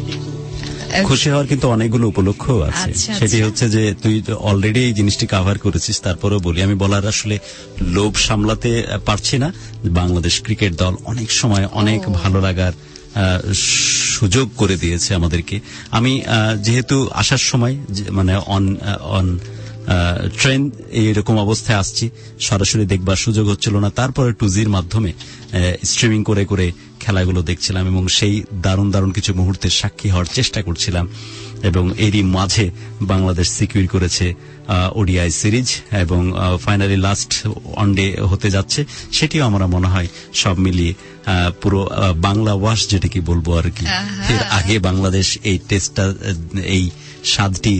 খুশি হওয়ার কিন্তু অনেকগুলো উপলক্ষ আছে। সেটি হচ্ছে যে তুই অলরেডি এই জিনিসটি কভার করেছিস, তারপরেও বলি, আমি বলার আসলে লোভ সামলাতে পারছি না। বাংলাদেশ ক্রিকেট দল অনেক সময় অনেক ভালো লাগার সুযোগ করে দিয়েছে আমাদেরকে। আমি যেহেতু আসার সময় মানে অন ট্রেন এইরকম অবস্থায় আসছি, সরাসরি দেখবার সুযোগ হচ্ছিল না, তারপরে 2G'র মাধ্যমে স্ট্রিমিং করে করে খেলাগুলো দেখছিলাম, এবং সেই দারুণ দারুণ কিছু মুহূর্তের সাক্ষী হওয়ার চেষ্টা করছিলাম। এবং এরই মাঝে বাংলাদেশ সিকিউর করেছে ওডিআই সিরিজ, এবং ফাইনালি লাস্ট ওয়ানডে হতে যাচ্ছে। সেটিও আমার মনে হয় সব মিলিয়ে পুরো বাংলা ওয়াশ, যেটা কি বলবো আর কি, এর আগে বাংলাদেশ এই টেস্টটা, এই স্বাদটি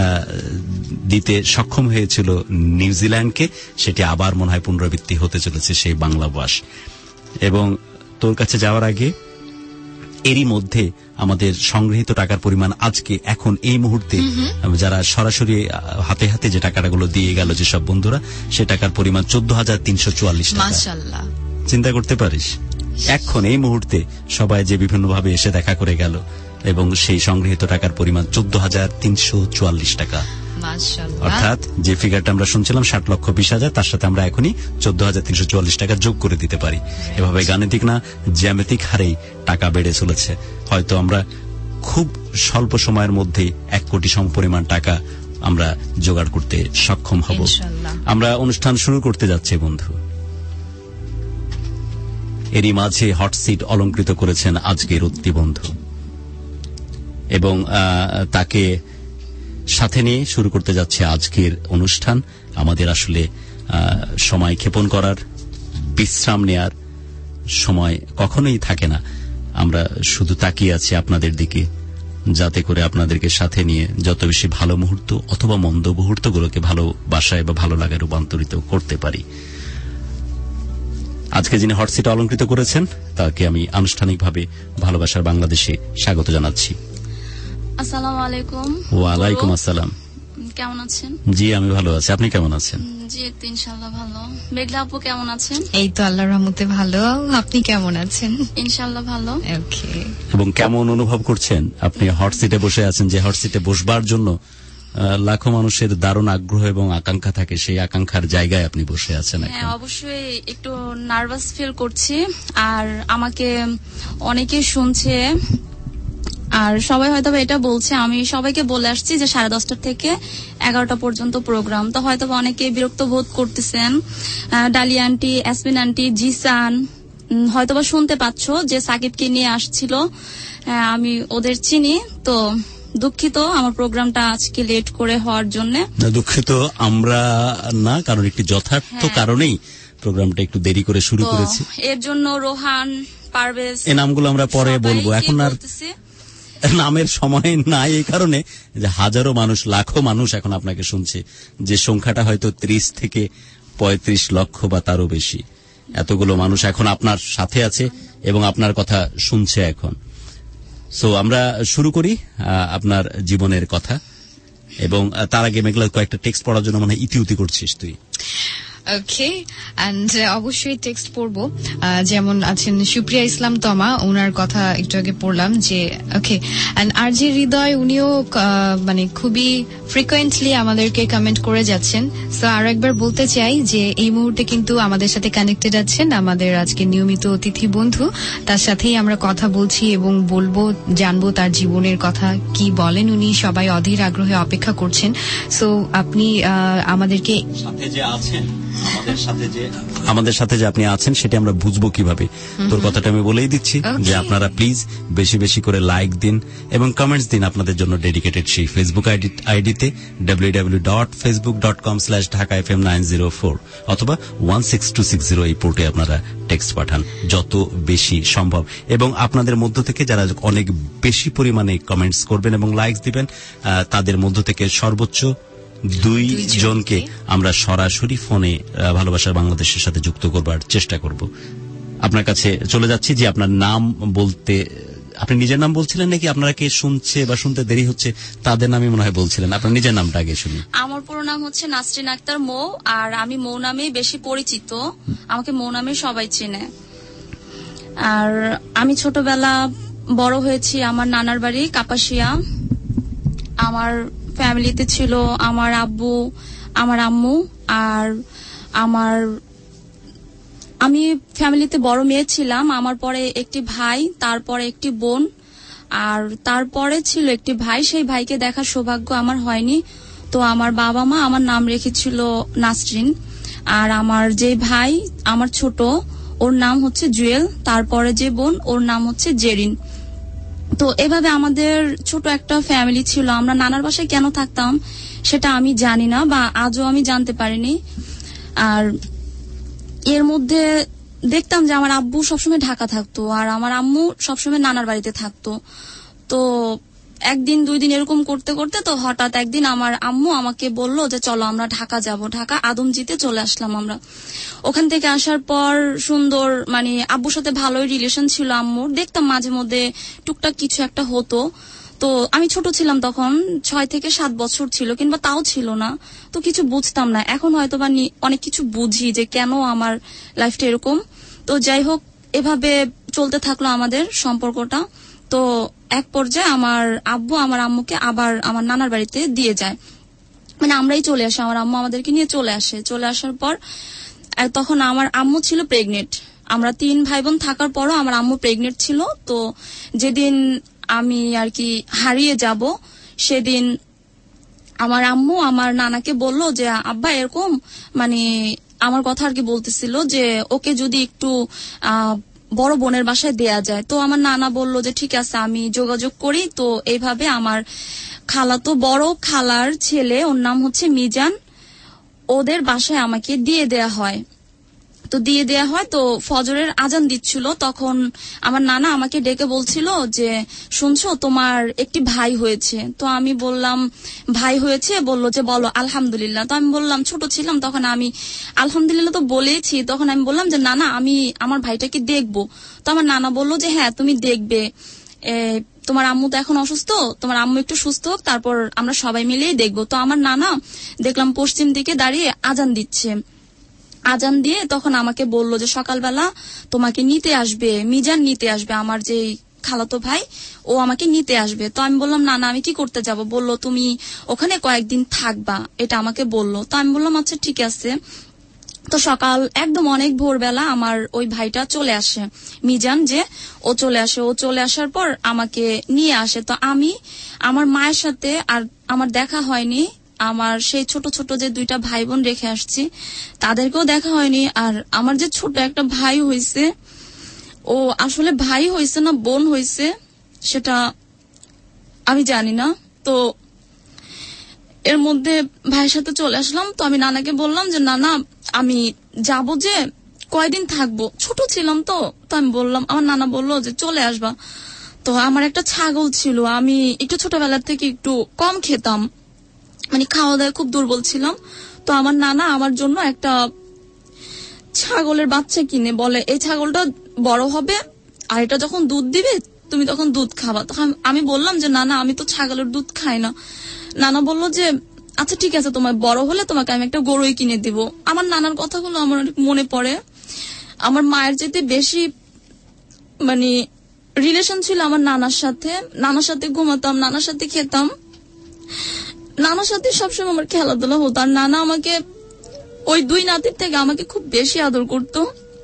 দিতে সক্ষম হয়েছিল নিউজিল্যান্ডকে, সেটি আবার মনে হয় পুনরাবৃত্তি হতে চলেছে সেই বাংলা ওয়াশ। এবং তোর কাছে যাওয়ার আগে এরই মধ্যে আমাদের সংগৃহীত টাকার পরিমাণ আজকে এখন এই মুহূর্তে যারা সরাসরি হাতে হাতে যে টাকাগুলো দিয়ে গেল যেসব বন্ধুরা, সে টাকার পরিমাণ 14,344 টাকা। মাশাআল্লাহ, চিন্তা করতে পারিস এখন এই মুহূর্তে সবাই যে বিভিন্নভাবে এসে দেখা করে গেল, এবং সেই সংগৃহীত টাকার পরিমাণ 14,344 টাকা। অর্থাৎ যে ফিগারটা আমরা শুনছিলাম 60,20,000, তার সাথে আমরা এখনই 14,344 টাকা যোগ করে দিতে পারি। এভাবে গাণিতিক না জ্যামিতিক হারেই টাকা বেড়ে চলেছে। হয়তো আমরা খুব স্বল্প সময়ের মধ্যে 1 কোটি সমপরিমাণ টাকা আমরা জোগাড় করতে সক্ষম হব। আমরা অনুষ্ঠান শুরু করতে যাচ্ছি বন্ধু। এরই মাঝে হট সিট অলংকৃত করেছেন আজকের অতিথি বন্ধু, এবং তাকে সাথে নিয়ে শুরু করতে যাচ্ছে আজকের অনুষ্ঠান। আমাদের আসলে সময় ক্ষেপণ করার, বিশ্রাম নেয়ার সময় কখনোই থাকে না। আমরা শুধু তাকিয়ে আছি আপনাদের দিকে, যাতে করে আপনাদেরকে সাথে নিয়ে যত বেশি ভালো মুহূর্ত অথবা মন্দ মুহূর্তগুলোকে ভালোবাসায় বা ভালো লাগায় রূপান্তরিত করতে পারি। আজকে যিনি হটসিট অলংকৃত করেছেন তাকে আমি আনুষ্ঠানিকভাবে ভালোবাসার বাংলাদেশে স্বাগত জানাচ্ছি। আসসালামু আলাইকুম। ওয়ালাইকুম আসসালাম। কেমন আছেন? জি আমি ভালো আছি, আপনি কেমন আছেন? জি ইনশাআল্লাহ ভালো। মেঘলা আপু কেমন আছেন? এই তো আল্লাহর রহমতে ভালো, আপনি কেমন আছেন? ইনশাআল্লাহ ভালো। ওকে। এবং কেমন অনুভব করছেন আপনি হট সিটে বসে আছেন, যে হট সিটে বসবার জন্য লাখো মানুষের দারুণ আগ্রহ এবং আকাঙ্ক্ষা থাকে, সেই আকাঙ্ক্ষার জায়গায় আপনি বসে আছেন? হ্যাঁ অবশ্যই একটু নার্ভাস ফিল করছি, আর আমাকে অনেকেই শুনছে, আর সবাই হয়তো এটা বলছে, আমি সবাইকে বলে আসছি যে 10:30 থেকে 11টা পর্যন্ত প্রোগ্রাম, তো হয়তো অনেকে বিরক্ত বোধ করতেছেন। ডালিয়া আন্টি, অ্যাসমিন আন্টি, জিসান হয়তোবা শুনতে পাচ্ছ যে সাকিবকে নিয়ে আসছিল, আমি ওদের চিনি, তো দুঃখিত আমার প্রোগ্রামটা আজকে লেট করে হওয়ার জন্য। দুঃখিত আমরা না, কারণ একটি যথার্থ কারণেই প্রোগ্রামটা একটু দেরি করে শুরু করেছি। এর জন্য রোহান, পারভেজ, এই নামগুলো আমরা পরে বলবো, এখন আর নামের সময় নাই, এই কারণে যে হাজারো মানুষ, লাখো মানুষ এখন আপনাকে শুনছে, যে সংখ্যাটা হয়তো 30 থেকে 35 লক্ষ বা তারও বেশি। এতগুলো মানুষ এখন আপনার সাথে আছে এবং আপনার কথা শুনছে এখন। সো আমরা শুরু করি আপনার জীবনের কথা, এবং তার আগে মেঘলা কয়েকটা টেক্সট পড়ার জন্য মনে হয় ইতিউতি করছিস তুই। ওকে, এন্ড অবশ্যই টেক্সট পড়বো। যেমন আছেন সুপ্রিয়া ইসলাম তমা, ওনার কথা একটু আগে পড়লাম যে ওকে, এন্ড আর জি হৃদয়, উনিও মানে খুবই ফ্রিকোয়েন্টলি আমাদেরকে কমেন্ট করে যাচ্ছেন। সো আরো একবার বলতে চাই যে এই মুহূর্তে কিন্তু আমাদের সাথে কানেক্টেড আছেন আমাদের আজকে নিয়মিত অতিথি বন্ধু, তার সাথেই আমরা কথা বলছি এবং বলবো, জানবো তার জীবনের কথা কি বলেন উনি। সবাই অধীর আগ্রহে অপেক্ষা করছেন। সো আপনি আমাদেরকে সাথে যে আছেন, আমাদের সাথে যে আপনি আছেন সেটা আমরা বুঝবো কিভাবে? তোর কথাটা আমি বলেই দিচ্ছি যে আপনারা প্লিজ বেশি বেশি করে লাইক দিন এবং কমেন্টস দিন আপনাদের জন্য ডেডিকেটেড সেই ফেসবুক আইডিতে www.facebook.com/dhakafm904 অথবা 16260 এই পোর্টে আপনারা টেক্সট পাঠান যত বেশি সম্ভব। এবং আপনাদের মধ্য থেকে যারা অনেক বেশি পরিমাণে কমেন্টস করবেন এবং লাইকস দিবেন, তাদের মধ্য থেকে সর্বোচ্চ 2 জনকে আমরা সরাসরি ফোনে ভালোবাসার বাংলাদেশের সাথে যুক্ত করবার চেষ্টা করব। আপনার কাছে চলে যাচ্ছি যে আপনার নাম বলতে, আপনি নিজের নাম বলছিলেন নাকি আপনারা কে শুনছে বা শুনতে দেরি হচ্ছে তাদের নামই মনে হয় বলছিলেন? আপনার নিজের নামটা আগে শুনি। আমার পুরো নাম হচ্ছে নাসরিন আক্তার মৌ, আর আমি মৌ নামেই বেশি পরিচিত, আমাকে মৌ নামে সবাই চেনে। আর আমি ছোটবেলা বড় হয়েছি আমার নানার বাড়ি কাপাসিয়া। আমার ফ্যামিলিতে ছিল আমার আব্বু, আমার আম্মু, আর আমি ফ্যামিলিতে বড় মেয়ে ছিলাম। আমার পরে একটি ভাই, তারপরে একটি বোন, আর তারপরে ছিল একটি ভাই। সেই ভাইকে দেখার সৌভাগ্য আমার হয়নি, তো আমার বাবা মা আমার নাম রেখেছিল নাসরিন। আর আমার যে ভাই আমার ছোট, ওর নাম হচ্ছে জুয়েল, তারপরে যে বোন ওর নাম হচ্ছে জেরিন। তো এভাবে আমাদের ছোট একটা ফ্যামিলি ছিল। আমরা নানার বাসায় কেন থাকতাম সেটা আমি জানি না, বা আজও আমি জানতে পারিনি। আর এর মধ্যে দেখতাম যে আমার আব্বু সবসময় ঢাকা থাকতো আর আমার আম্মু সবসময় নানার বাড়িতে থাকতো। তো একদিন 2 দিন এরকম করতে করতে তো হঠাৎ একদিন আমার আম্মু আমাকে বললো যে চলো আমরা ঢাকা যাব। ঢাকা আদমজিতে চলে আসলাম আমরা। ওখান থেকে আসার পর সুন্দর, মানে আব্বুর সাথে ভালোই রিলেশন ছিল আম্মুর। দেখতাম মাঝে মধ্যে টুকটাক কিছু একটা হতো। তো আমি ছোট ছিলাম তখন, 6 থেকে 7 বছর ছিল, কিংবা তাও ছিল না, তো কিছু বুঝতাম না। এখন হয়তো বা অনেক কিছু বুঝি যে কেন আমার লাইফটা এরকম। তো যাই হোক, এভাবে চলতে থাকলো আমাদের সম্পর্কটা। তো এক পর্যায়ে আমার আব্বু আমার আম্মুকে আবার আমার নানার বাড়িতে দিয়ে যায়, মানে আমরাই চলে আসি, আমার আম্মু আমাদেরকে নিয়ে চলে আসে। চলে আসার পর তখন আমার আম্মু ছিল প্রেগনেন্ট। আমরা 3 ভাই বোন থাকার পরও আমার আম্মু প্রেগনেন্ট ছিল। তো যেদিন আমি আর কি হারিয়ে যাব, সেদিন আমার আম্মু আমার নানাকে বলল যে আব্বা এরকম, মানে আমার কথা আর কি বলতেছিল যে ওকে যদি একটু বড় বোনের বাসায় দেয়া যায়। তো আমার নানা বলল যে ঠিক আছে, আমি যোগাযোগ করি। তো এইভাবে আমার খালাতো বড় খালার ছেলে, ওর নাম হচ্ছে মিজান, ওদের বাসায় আমাকে দিয়ে দেয়া হয়। তো দিয়ে দেয়া হয়, তো ফজরের আজান দিচ্ছিল, তখন আমার নানা আমাকে ডেকে বলছিল যে শুনছো তোমার একটি ভাই হয়েছে। তো আমি বললাম ভাই হয়েছে? বললো যে বলো আলহামদুলিল্লাহ। তো আমি বললাম, ছোট ছিলাম তখন, আমি আলহামদুলিল্লাহ তো বলেছি। তখন আমি বললাম যে নানা আমি আমার ভাইটাকে দেখবো। তো আমার নানা বললো যে হ্যাঁ তুমি দেখবে, তোমার আম্মু তো এখন অসুস্থ, তোমার আম্মু একটু সুস্থ হোক, তারপর আমরা সবাই মিলেই দেখবো। তো আমার নানা দেখলাম পশ্চিম দিকে দাঁড়িয়ে আজান দিচ্ছে। আজান দিয়ে তখন আমাকে বললো যে সকালবেলা তোমাকে নিতে আসবে, মিজান নিতে আসবে, আমার যে খালাতো ভাই, ও আমাকে নিতে আসবে। তো আমি বললাম না আমি কি করতে যাব? বললো তুমি ওখানে কয়েকদিন থাকবা, এটা আমাকে বললো। তো আমি বললাম আচ্ছা ঠিক আছে। তো সকাল একদম অনেক ভোরবেলা আমার ওই ভাইটা চলে আসে, মিজান যে, ও চলে আসে। ও চলে আসার পর আমাকে নিয়ে আসে। তো আমি আমার মায়ের সাথে আর আমার দেখা হয়নি। আমার সেই ছোট ছোট যে 2টা ভাই বোন রেখে আসছি, তাদেরকেও দেখা হয়নি। আর আমার যে ছোট একটা ভাই হয়েছে, ও আসলে ভাই হয়েছে না বোন হয়েছে সেটা আমি জানি না। তো এর মধ্যে ভাইয়ের সাথে চলে আসলাম। তো আমি নানাকে বললাম যে নানা আমি যাব যে কয়দিন থাকবো, ছোট ছিলাম তো আমি বললাম, আমার নানা বললো যে চলে আসবা। তো আমার একটা ছাগল ছিল, আমি একটু ছোটবেলার থেকে একটু কম খেতাম, মানে খাওয়া দাওয়া খুব দুর্বল ছিলাম। তো আমার নানা আমার জন্য একটা ছাগলের বাচ্চা কিনে বলে, এই ছাগলটা বড় হবে আর এটা যখন দুধ দিবে তুমি তখন দুধ খাবা। তখন আমি বললাম যে নানা, আমি তো ছাগলের দুধ খাই না। নানা বললো যে আচ্ছা ঠিক আছে, তোমার বড় হলে তোমাকে আমি একটা গরুই কিনে দিব। আমার নানার কথাগুলো আমার অনেক মনে পড়ে। আমার মায়ের যেতে বেশি মানে রিলেশন ছিল আমার নানার সাথে। নানার সাথে ঘুমাতাম, নানার সাথে খেতাম, নানার সাথে সবসময় আমার খেলাধুলা হতো। আর নানা আমাকে ওই 2 নাতির থেকে আমাকে খুব বেশি আদর করতো।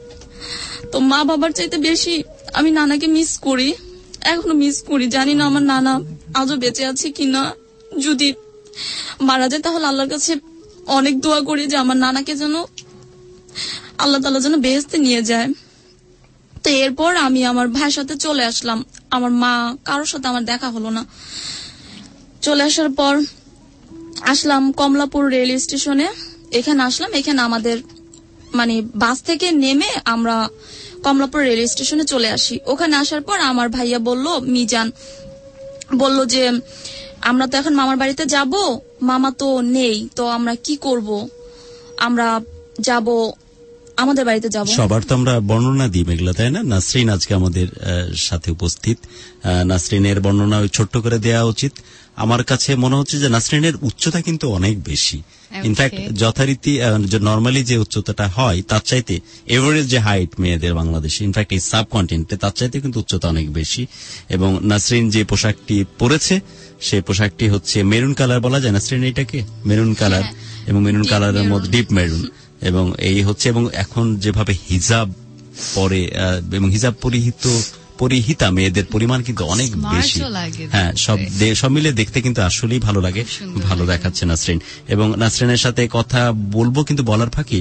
তো মা বাবার চাইতে বেশি আমি নানাকে মিস করি, এখনো মিস করি। জানি না আমার নানা আজও বেঁচে আছে কিনা। যদি মারা যায় তাহলে আল্লাহর কাছে অনেক দোয়া করি যে আমার নানাকে যেন আল্লাহ তাআলা যেন বেহেশতে নিয়ে যায়। তো এরপর আমি আমার ভাইয়ের সাথে চলে আসলাম। আমার মা কারোর সাথে আমার দেখা হলো না। চলে আসার পর আসলাম কমলাপুর রেল স্টেশনে। এখানে আসলাম, এখানে আমাদের মানে বাস থেকে নেমে আমরা কমলাপুর রেল স্টেশনে চলে আসি। ওখানে আসার পর আমার ভাইয়া বলল, মিজান বলল যে আমরা তো এখন মামার বাড়িতে যাব, মামা তো নেই, তো আমরা কি করব, আমরা যাব আমাদের বাড়িতে যাব। সবার তো আমরা বর্ণনা দিই মেঘলা, তাই না? নাসরিন আজকে আমাদের সাথে উপস্থিত। নাসরিনের বর্ণনা ছোট্ট করে দেওয়া উচিত। আমার কাছে মনে হচ্ছে যে নাসরিনের উচ্চতা কিন্তু অনেক বেশি। ইনফ্যাক্ট যথারীতি নর্মালি যে উচ্চতাটা হয় তার চাইতে এভারেজ যে হাইট মেয়েদের বাংলাদেশে, ইনফ্যাক্ট এই সাবকন্টিনেন্টে, তার চাইতে কিন্তু উচ্চতা অনেক বেশি। এবং নাসরিন যে পোশাকটি পরেছে সেই পোশাকটি হচ্ছে মেরুন কালার বলা যায় নাসরিন এটাকে, মেরুন কালার, এবং মেরুন কালারের মধ্যে ডিপ মেরুন, এবং এই হচ্ছে, এবং এখন যেভাবে হিজাব পরে এবং হিজাব পরিহিতা মেয়েদের পরিমাণ কিন্তু অনেক বেশি। হ্যাঁ, সব মিলে দেখতে কিন্তু আসলেই ভালো লাগে, ভালো দেখাচ্ছে নাসরিন। এবং নাসরিনের সাথে কথা বলবো, কিন্তু বলার ফাঁকি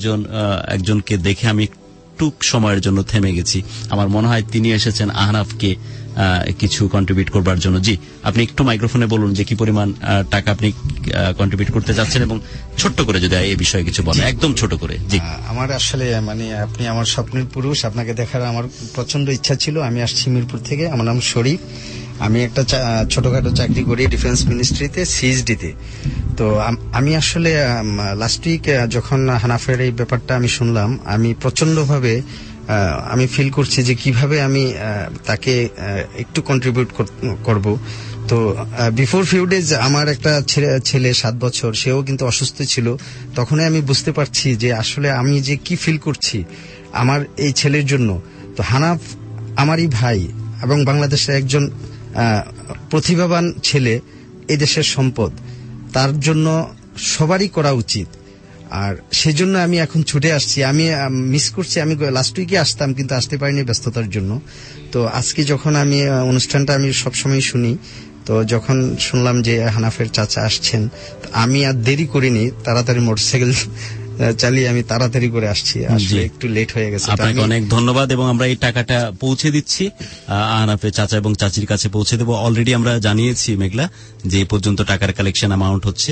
একজনকে দেখে আমি একটু সময়ের জন্য থেমে গেছি। আমার মনে হয় তিনি এসেছেন আহনাফকে কিছু কন্ট্রিবিউট করবার জন্য। জি, আপনি একটু মাইক্রোফোনে বলুন যে কি পরিমাণ টাকা আপনি কন্ট্রিবিউট করতে যাচ্ছেন, এবং ছোট্ট করে যদি এই বিষয়ে কিছু বলেন, একদম ছোট করে। জি, আমার আসলে মানে আপনি আমার স্বপ্নের পুরুষ, আপনাকে দেখার আমার প্রচন্ড ইচ্ছা ছিল। আমি আসছি মিরপুর থেকে, আমার নাম শরীফ। আমি একটা ছোটখাটো চাকরি করি ডিফেন্স মিনিস্ট্রিতে, সিএসডিতে। তো আমি আসলে লাস্ট উইক যখন হানাফের এই ব্যাপারটা আমি শুনলাম, আমি প্রচন্ডভাবে আমি ফিল করছি যে কিভাবে আমি তাকে একটু কন্ট্রিবিউট করব। তো বিফোর ফিউ ডেজ আমার একটা ছেলে 7 বছর, সেও কিন্তু অসুস্থ ছিল। তখনই আমি বুঝতে পারছি যে আসলে আমি যে কি ফিল করছি আমার এই ছেলের জন্য। তো হানাফ আমারই ভাই এবং বাংলাদেশের একজন প্রতিভাবান ছেলে, এই দেশের সম্পদ, তার জন্য সবারই করা উচিত। আর সেজন্য আমি এখন ছুটে আসছি। আমি মিস করছি, আমি লাস্ট উইকে আসতাম কিন্তু আসতে পারিনি ব্যস্ততার জন্য। তো আজকে যখন আমি অনুষ্ঠানটা আমি সবসময় শুনি, তো যখন শুনলাম যে হানাফের চাচা আসছেন, আমি আর দেরি করিনি, তাড়াতাড়ি মোটরসাইকেল চালিয়ে আমি তাড়াতাড়ি করে আসছি। আসলে একটু লেট হয়ে গেছে। আপনাকে অনেক ধন্যবাদ। এবং আমরা এই টাকাটা পৌঁছে দিচ্ছি আহনাফের চাচা এবং চাচির কাছে পৌঁছে দেবো। অলরেডি আমরা জানিয়েছি মেঘলা যে পর্যন্ত টাকার কালেকশন অ্যামাউন্ট হচ্ছে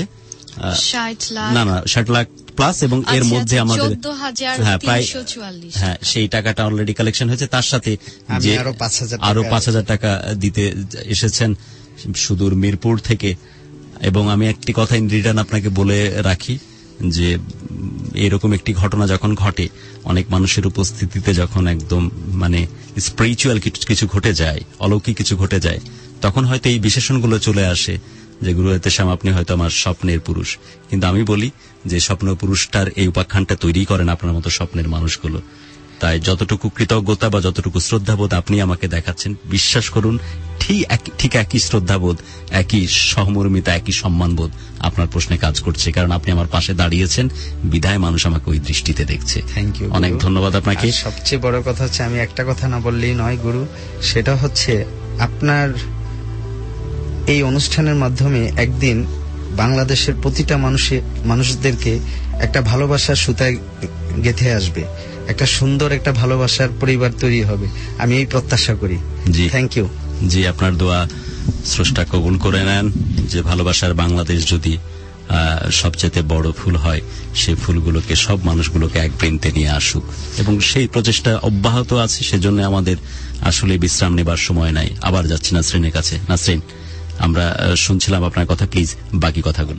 60 লাখ প্লাস, এবং এর মধ্যে আমাদের প্রায় সেই টাকাটা অলরেডি কালেকশন হয়েছে। তার সাথে যে আরো 5,000 টাকা দিতে এসেছেন সুদূর মিরপুর থেকে। এবং আমি একটি কথা ইন রিটার্ন আপনাকে বলে রাখি যে এরকম একটি ঘটনা যখন ঘটে, অনেক মানুষের উপস্থিতিতে, যখন একদম মানে স্পিরিচুয়াল কিছু ঘটে যায়, অলৌকিক কিছু ঘটে যায়, তখন হয়তো এই বিশেষণগুলো চলে আসে যে গুরু এতেশাম আপনি হয়তো আমার স্বপ্নের পুরুষ। কিন্তু আমি বলি যে স্বপ্ন পুরুষটার এই উপাখ্যানটা তৈরি করেন আপনার মতো স্বপ্নের মানুষগুলো। তাই যতটুকু কৃতজ্ঞতা বা যতটুকু শ্রদ্ধাবোধ আপনি আমাকে দেখাচ্ছেন, বিশ্বাস করুন ঠিক একই শ্রদ্ধাবোধ, একই সহমর্মিতা, একই সম্মানবোধ আপনার প্রশ্নে কাজ করছে। কারণ আপনি আমার পাশে দাঁড়িয়েছেন, বিধায় মানুষ আমাকে ওই দৃষ্টিতে দেখছে। থ্যাংক ইউ, অনেক ধন্যবাদ আপনাকে। সবচেয়ে বড় কথা হচ্ছে, আমি একটা কথা না বললেই নয় গুরু, সেটা হচ্ছে আপনার এই অনুষ্ঠানের মাধ্যমে একদিন বাংলাদেশের প্রতিটা মানুষদেরকে একটা ভালোবাসার সুতায় গেঁথে আসবে, একটা সুন্দর একটা ভালোবাসার পরিবার তৈরি হবে, আমি এই প্রত্যাশা করি। জি, থ্যাংক ইউ। জি, আপনার দোয়া স্রষ্টা কবুল করে নেন যে ভালোবাসার বাংলাদেশ যদি সবচেয়ে বড় ফুল হয়, সেই ফুলগুলোকে সব মানুষগুলোকে এক বৃন্তে নিয়ে আসুক, এবং সেই প্রচেষ্টা অব্যাহত আছে। সেজন্য আমাদের আসলে বিশ্রাম নেবার সময় নাই। আবার যাচ্ছি নাসরিনের কাছে। নাসরিন, আমরা শুনছিলাম আপনার কথা, প্লিজ বাকি কথাগুলো।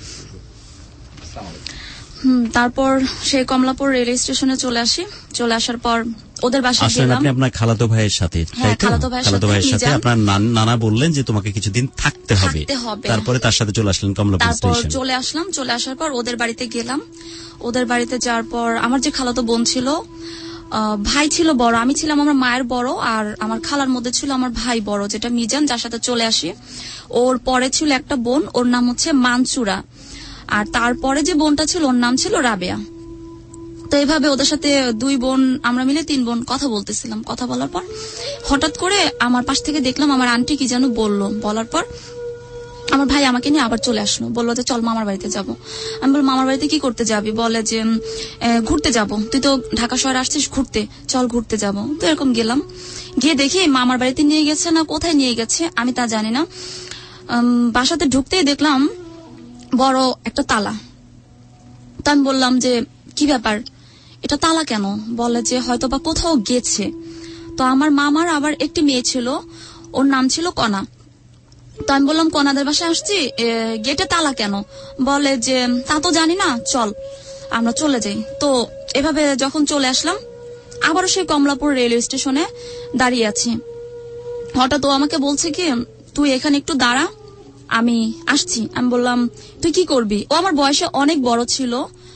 তারপর সেই কমলাপুর রেল স্টেশনে চলে আসি। চলে আসার পর ওদের বাসায় গেলাম। আপনি আপনার খালাতো ভাইয়ের সাথে, হ্যাঁ, খালাতো ভাইয়ের সাথে আপনার নানা বললেন যে তোমাকে কিছুদিন থাকতে হবে, তারপরে তার সাথে চলে আসলেন কমলাপুর স্টেশনে। তারপর চলে আসলাম। চলে আসার পর ওদের বাড়িতে গেলাম। ওদের বাড়িতে যাওয়ার পর আমার যে খালাতো বোন ছিল, ভাই ছিল বড়, আমি ছিলাম আমার মায়ের বড়, আর আমার খালার মধ্যে ছিল আমার ভাই বড়, যেটা মিজান, যার সাথে চলে আসি। ওর পরে ছিল একটা বোন, ওর নাম হচ্ছে মানসুরা, আর তারপরে যে বোনটা ছিল ওর নাম ছিল রাবেয়া। তো এইভাবে ওদের সাথে দুই বোন, আমরা মিলে 3 বোন কথা বলতেছিলাম। কথা বলার পর হঠাৎ করে আমার পাশ থেকে দেখলাম আমার আন্টি কি যেন বললো। বলার পর আমার ভাই আমাকে নিয়ে আবার চলে আসলো, বললো যে চল মামার বাড়িতে যাব। আমি বললাম মামার বাড়িতে কি করতে যাবি? বলে যে ঘুরতে যাব, তুই তো ঢাকা শহরে আসছিস ঘুরতে, চল ঘুরতে যাব। তো এরকম গেলাম, গিয়ে দেখি মামার বাড়িতে নিয়ে গেছে না কোথায় নিয়ে গেছে আমি তা জানি না। বাসাতে ঢুকতেই দেখলাম বড় একটা তালা। তো আমি বললাম যে কি ব্যাপার, এটা তালা কেন? বলে যে হয়তো বা কোথাও গেছে। তো আমার মামার আবার একটি মেয়ে ছিল, ওর নাম ছিল কণা। তো আমি বললাম কণাদের বাসায় আসছি, গেটে তালা কেন? বলে যে তা তো জানি না, চল আমরা চলে যাই। তো এভাবে যখন চলে আসলাম, আবারও সেই কমলাপুর রেলওয়ে স্টেশনে দাঁড়িয়ে আছি। হঠাৎ ও আমাকে বলছে কি, তুই এখানে একটু দাঁড়া, আমি আসছি। আমি বললাম তুই কি করবি? ও আমার বয়সে অনেক বড় ছিল,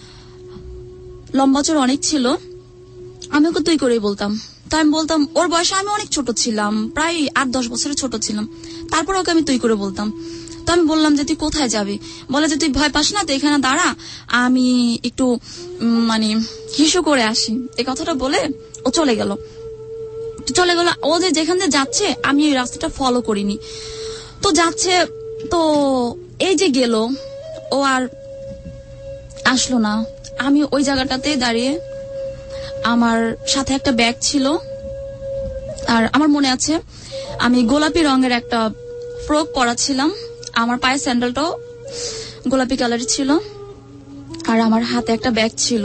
লম্বাচর অনেক ছিল, আমি ওকে তুই করেই বলতাম। তাই আমি বলতাম, ওর বয়সে আমি অনেক ছোট ছিলাম, প্রায় 8-10 বছরের ছোট ছিলাম, তারপর ওকে আমি তুই করে বলতাম। তো আমি বললাম যে তুই কোথায় যাবি? বলে যে তুই ভয় পাস না, তো এখানে দাঁড়া, আমি একটু মানে হিসু করে আসি। এই কথাটা বলে ও চলে গেল। ও যে যেখান দিয়ে যাচ্ছে আমি ওই রাস্তাটা ফলো করিনি। তো যাচ্ছে, তো এই যে গেল, ও আর আসলো না। আমি ওই জায়গাটাতে দাঁড়িয়ে, আমার সাথে একটা ব্যাগ ছিল, আর আমার মনে আছে আমি গোলাপি রঙের একটা ফ্রক পরা ছিলাম, আমার পায়ের স্যান্ডেলটাও গোলাপি কালারের ছিল, আর আমার হাতে একটা ব্যাগ ছিল।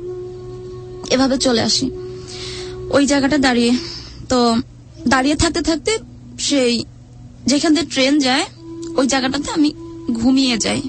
এভাবে চলে আসি ওই জায়গাটা দাঁড়িয়ে। তো দাঁড়িয়ে থাকতে থাকতে সেই যেখান দিয়ে ট্রেন যায় ওই জায়গাটাতে আমি ঘুমিয়ে যাই।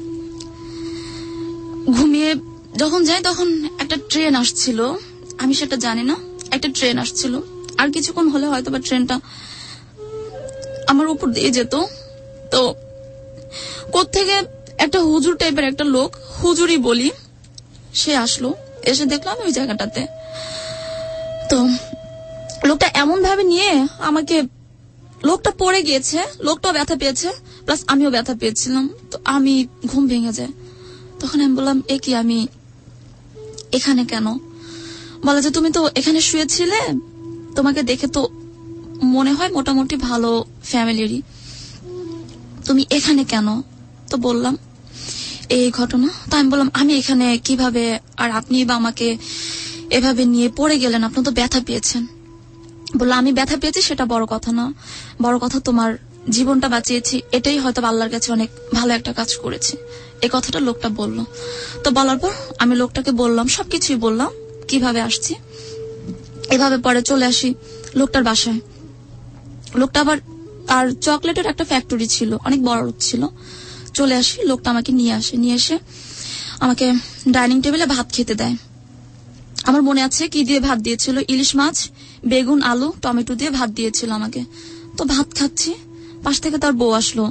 ঘুমিয়ে যখন যাই তখন একটা ট্রেন আসছিল, আমি সেটা জানি না, একটা ট্রেন আসছিল। আর কিছুক্ষণ হলে হয়তো বা ট্রেনটা আমার উপর দিয়ে যেত। তো কোত্থেকে একটা হুজুর টাইপের একটা লোক, হুজুরই বলি, সে আসলো। এসে দেখলাম ওই জায়গাটাতে। তো লোকটা এমন ভাবে নিয়ে আমাকে, লোকটা পড়ে গিয়েছে, লোকটাও ব্যথা পেয়েছে, প্লাস আমিও ব্যথা পেয়েছিলাম। তো আমি ঘুম ভেঙে যায়। তখন আমি বললাম এ কি, আমি এখানে কেন? বলে যে তুমি তো এখানে শুয়েছিলে, তোমাকে দেখে তো মনে হয় মোটামুটি ভালো ফ্যামিলিরই, তুমি এখানে কেন? তো বললাম এই ঘটনা। তো আমি বললাম আমি এখানে কিভাবে, আর আপনি বা আমাকে এভাবে নিয়ে পড়ে গেলেন, আপনি তো ব্যথা পেয়েছেন। বললাম আমি ব্যথা পেয়েছি সেটা বড় কথা না, বড় কথা তোমার জীবনটা বাঁচিয়েছি, এটাই হয়তো আল্লাহর কাছে অনেক ভালো একটা কাজ করেছি। এই কথাটা লোকটা বলল। তো বলার পর আমি লোকটাকে বললাম, সবকিছুই বললাম, কিভাবে আসছি। এভাবে পরে চলে আসি লোকটার বাসায়। লোকটা আবার, আর চকলেটের একটা ফ্যাক্টরি ছিল, অনেক বড় লোক ছিল। চলে আসি, লোকটা আমাকে নিয়ে আসে, নিয়ে এসে আমাকে ডাইনিং টেবিলে ভাত খেতে দেয়। আমার মনে আছে কি দিয়ে ভাত দিয়েছিল, ইলিশ মাছ, বেগুন, আলু, টমেটো দিয়ে ভাত দিয়েছিল আমাকে। তো ভাত খাচ্ছি, পাশ থেকে তার বউ আসলো।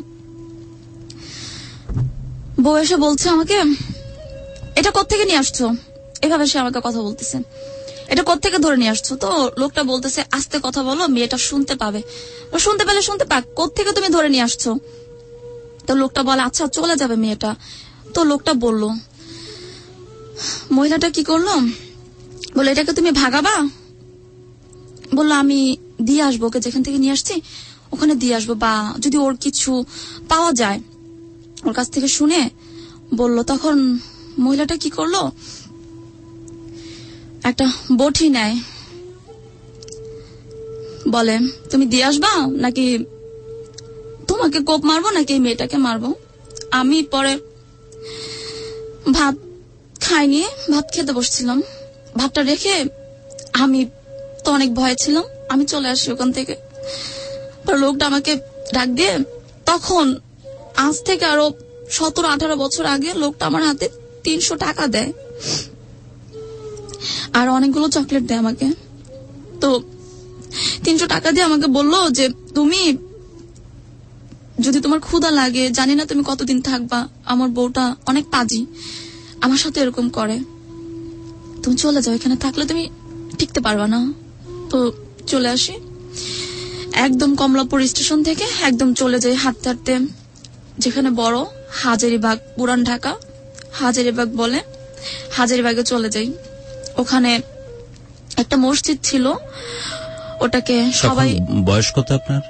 বউ এসে বলছে আমাকে, এটা কোত্থেকে নিয়ে আসছো? এভাবে সে আমাকে কথা বলতেছে, এটা কোত্থেকে ধরে নিয়ে আসছো? তো লোকটা বলতেছে আস্তে কথা বলো, মেয়েটা শুনতে পাবে। শুনতে পেলে শুনতে পাক, কোত্থেকে তুমি ধরে নিয়ে আসছো? তো লোকটা বলে আচ্ছা চলে যাবে মেয়েটা। তো লোকটা বলল, মহিলাটা কি করলো, বলে এটাকে তুমি ভাগাবা? বললো আমি দিয়ে আসবো, ওকে যেখান থেকে নিয়ে আসছি ওখানে দিয়ে আসবো, বা যদি ওর কিছু পাওয়া যায় ওর কাছ থেকে শুনে বলল। তখন মহিলাটা কি করলো, একটা বটি নেয়, বলে তুমি দিয়ে আসবা নাকি তোমাকে কোপ মারবো নাকি মেয়েটাকে মারবো? আমি পরে ভাত খাইনি, ভাত খেতে বসছিলাম, ভাতটা রেখে আমি তো অনেক ভয় ছিলাম, আমি চলে আসি ওখান থেকে। লোকটা আমাকে ডাক দিয়ে, তখন আজ থেকে আরো 17-18 বছর আগে লোকটা আমার হাতে 300 টাকা দেয় আর অনেকগুলো চকলেট দেয় আমাকে। তো 300 টাকা দিয়ে আমাকে বললো যে তুমি যদি তোমার ক্ষুধা লাগে, জানি না তুমি কতদিন থাকবা, আমার বউটা অনেক পাজি, আমার সাথে এরকম করে, তুমি চলে যাও, এখানে থাকলে তুমি টিকতে পারবা না। তো চলে আসি, একদম কমলাপুর স্টেশন থেকে একদম চলে যাই হাঁটতে হাঁটতে, যেখানে বড় হাজারীবাগ, পুরান ঢাকা হাজারীবাগ বলে, হাজারীবাগে চলে যাই। ওখানে একটা মসজিদ ছিল, ওটাকে সবাই। বয়স কত আপনার?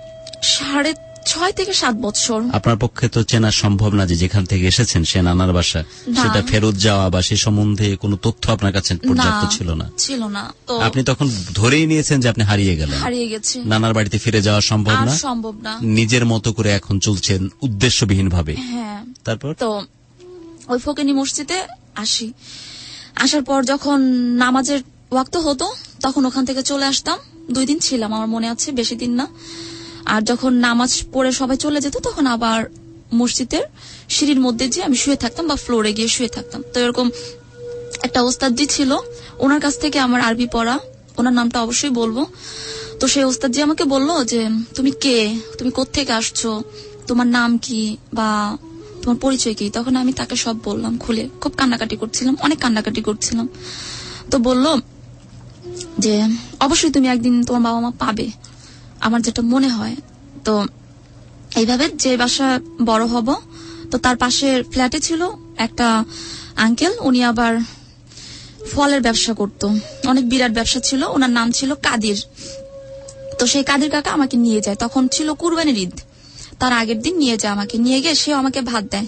6.5 থেকে 7 বছর। আপনার পক্ষে তো চেনা সম্ভব না যে যেখান থেকে এসেছেন সে নানার বাসা, সেটা ফেরত যাওয়া বা সে সম্বন্ধে কোনো তথ্য আপনার কাছে পর্যাপ্ত ছিল না। তো আপনি তখন ধরেই নিয়েছেন যে আপনি হারিয়ে গেলেন, হারিয়ে গেছি, নানার বাড়িতে ফিরে যাওয়া সম্ভব না, নিজের মতো করে এখন চলছেন উদ্দেশ্যবিহীন ভাবে। হ্যাঁ, তারপর তো ওই ফকিনি মসজিদে আসি। আসার পর যখন নামাজের ওয়াক্ত হতো তখন ওখান থেকে চলে আসতাম। 2 দিন ছিলাম, আমার মনে আছে, বেশি দিন না। আর যখন নামাজ পড়ে সবাই চলে যেত তখন আবার মসজিদের সিঁড়ির মধ্যে যে আমি শুয়ে থাকতাম বা ফ্লোরে গিয়ে শুয়ে থাকতাম। তো এরকম একটা ওস্তাদজি ছিল, ওনার কাছ থেকে আমার আরবি পড়া, ওনার নামটা অবশ্যই বলবো। তো সেই ওস্তাদজি আমাকে বললো যে তুমি কে, তুমি কোত্থেকে আসছো, তোমার নাম কি বা তোমার পরিচয় কি। তখন আমি তাকে সব বললাম খুলে, খুব কান্নাকাটি করছিলাম, অনেক কান্নাকাটি করছিলাম। তো বলল যে অবশ্যই তুমি একদিন তোমার বাবা মা পাবে, আমার যেটা মনে হয়। তো এইভাবে যে বাসা বড় হব, তো তার পাশের ফ্ল্যাটে ছিল একটা আঙ্কেল, উনি আবার ফলের ব্যবসা করতো, অনেক বিরাট ব্যবসা ছিল, ওনার নাম ছিল কাদির। তো সেই কাদির কাকা আমাকে নিয়ে যায়, তখন ছিল কুরবানির ঈদ, তার আগের দিন নিয়ে যায় আমাকে, নিয়ে গিয়ে সেও আমাকে ভাত দেয়।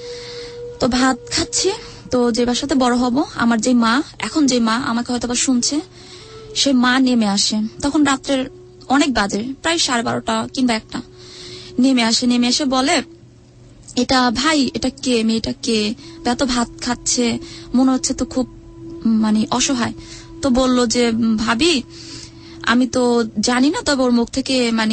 তো ভাত খাচ্ছি, তো যে বাসাতে বড় হব, আমার যে মা, এখন যে মা আমাকে হয়তো বা শুনছে, সে মা নেমে আসে, তখন রাত্রের অনেক বাজে, প্রায় 12:30 কিংবা 1টা। নেমে এসে বলে, এটা ভাই, এটা কে, মেয়েটা কে, এত ভাত খাচ্ছে, মনে হচ্ছে তো খুব মানে অসহায়। তো বললো যে ভাবি আমি তো জানি না, তবে ওর মুখ থেকে মানে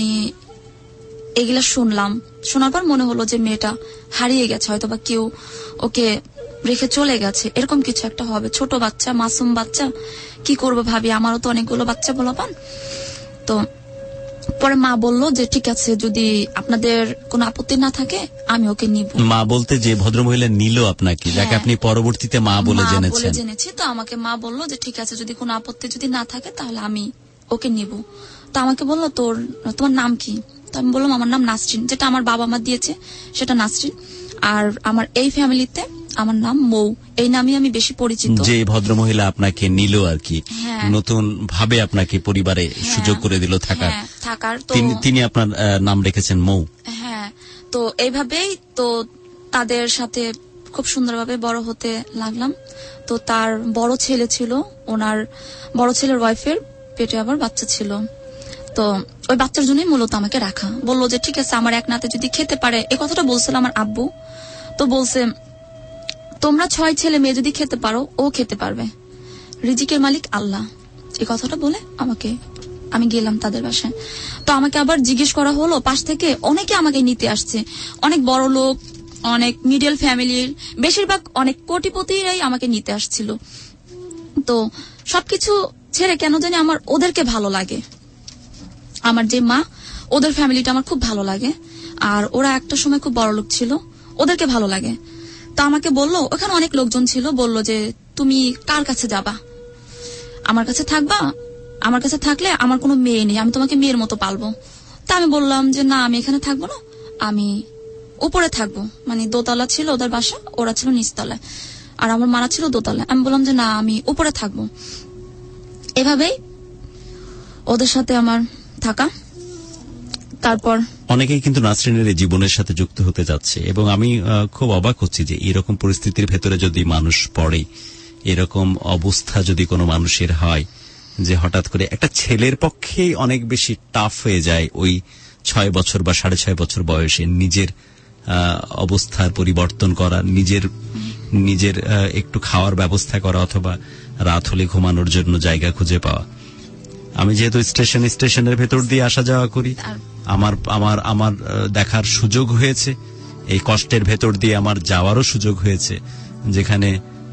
এগুলা শুনলাম, শোনার পর মনে হলো যে মেয়েটা হারিয়ে গেছে, হয়তো বা কেউ ওকে রেখে চলে গেছে, এরকম কিছু একটা হবে, ছোট বাচ্চা, মাসুম বাচ্চা, কি করবো ভাবি, আমারও তো অনেকগুলো বাচ্চা বলাপান। তো পরে মা বলল যে ঠিক আছে, যদি আপনাদের কোনো আপত্তি না থাকে আমি ওকে নিব। মা বলতে যে ভদ্রমহিলা নিল আপনাকে, যাকে আপনি পরবর্তীতে মা বলে জেনেছি, তো আমাকে মা বলল যে ঠিক আছে, যদি কোনো আপত্তি যদি না থাকে তাহলে আমি ওকে নিব। তো আমাকে বললো তোমার নাম কি। তো আমি বললাম আমার নাম নাসরিন, যেটা আমার বাবা মা দিয়েছে সেটা নাসরিন, আর আমার এই ফ্যামিলিতে আমার নাম মৌ, এই নামে আমি বেশি পরিচিত। যে ভদ্রমহিলা আপনাকে নিল আর কি, নতুন ভাবে আপনাকে পরিবারে সুযোগ করে দিল থাকার, তিনি আপনার নাম রেখেছেন মৌ। হ্যাঁ, তো এইভাবেই তো তাদের সাথে খুব সুন্দরভাবে বড় হতে লাগলাম। তো তার বড় ছেলে ছিল, ওনার বড় ছেলের ওয়াইফের পেটে আবার বাচ্চা ছিল। তো ওই বাচ্চার জন্যই মূলত আমাকে রাখা। বললো যে ঠিক আছে, আমার এক নাতে যদি খেতে পারে, এই কথাটা বলছিল আমার আব্বু। তো বলছে তোমরা 6 ছেলে মেয়ে যদি খেতে পারো, ও খেতে পারবে, রিজিকের মালিক আল্লাহ। এই কথাটা বলে আমি গেলাম তাদের বাসায়। তো আমাকে আবার জিজ্ঞেস করা হলো, পাশ থেকে অনেকে আমাকে নিতে আসছে, অনেক বড় লোক, অনেক মিডল ফ্যামিলির, বেশিরভাগ অনেক কোটিপতিরাই আমাকে নিতে আসছিল। তো সবকিছু ছেড়ে কেন জানি আমার ওদেরকে ভালো লাগে, আমার যে মা, ওদের ফ্যামিলিটা আমার খুব ভালো লাগে, আর ওরা একটা সময় খুব বড় লোক ছিল, ওদেরকে ভালো লাগে। তো আমাকে বললো, ওখানে অনেক লোকজন ছিল, বললো যে তুমি কার কাছে যাবা, আমার কাছে থাকবা, আমার কাছে থাকলে আমার কোনো মেয়ে নেই, আমি তোমাকে মেয়ের মতো পালবো। তা আমি বললাম যে না, আমি এখানে থাকবো না, আমি উপরে থাকবো। মানে দোতলা ছিল ওদের বাসা, ওরা ছিল নিচতলায়, আর আমার মারা ছিল দোতলায়। আমি বললাম যে না, আমি উপরে থাকবো। এভাবেই ওদের সাথে আমার থাকা। তারপর অনেকেই কিন্তু নাসরিনের জীবনের সাথে যুক্ত হতে যাচ্ছে, এবং আমি খুব অবাক হচ্ছি যে এরকম পরিস্থিতির ভেতরে যদি মানুষ পড়ে, এরকম অবস্থা যদি কোনো মানুষের হয়, যে হঠাৎ করে একটা ছেলের পক্ষে অনেক বেশি টাফ হয়ে যায় ওই 6 বছর বা 6.5 বছর বয়সে নিজের অবস্থার পরিবর্তন করা, নিজের নিজের একটু খাওয়ার ব্যবস্থা করা অথবা রাত হলে ঘুমানোর জন্য জায়গা খুঁজে পাওয়া। আমি যেহেতু স্টেশনের ভেতর দিয়ে আসা যাওয়া করি, আমার দেখার সুযোগ হয়েছে, এই কষ্টের ভেতর দিয়ে আমার যাওয়ারও সুযোগ হয়েছে, যেখানে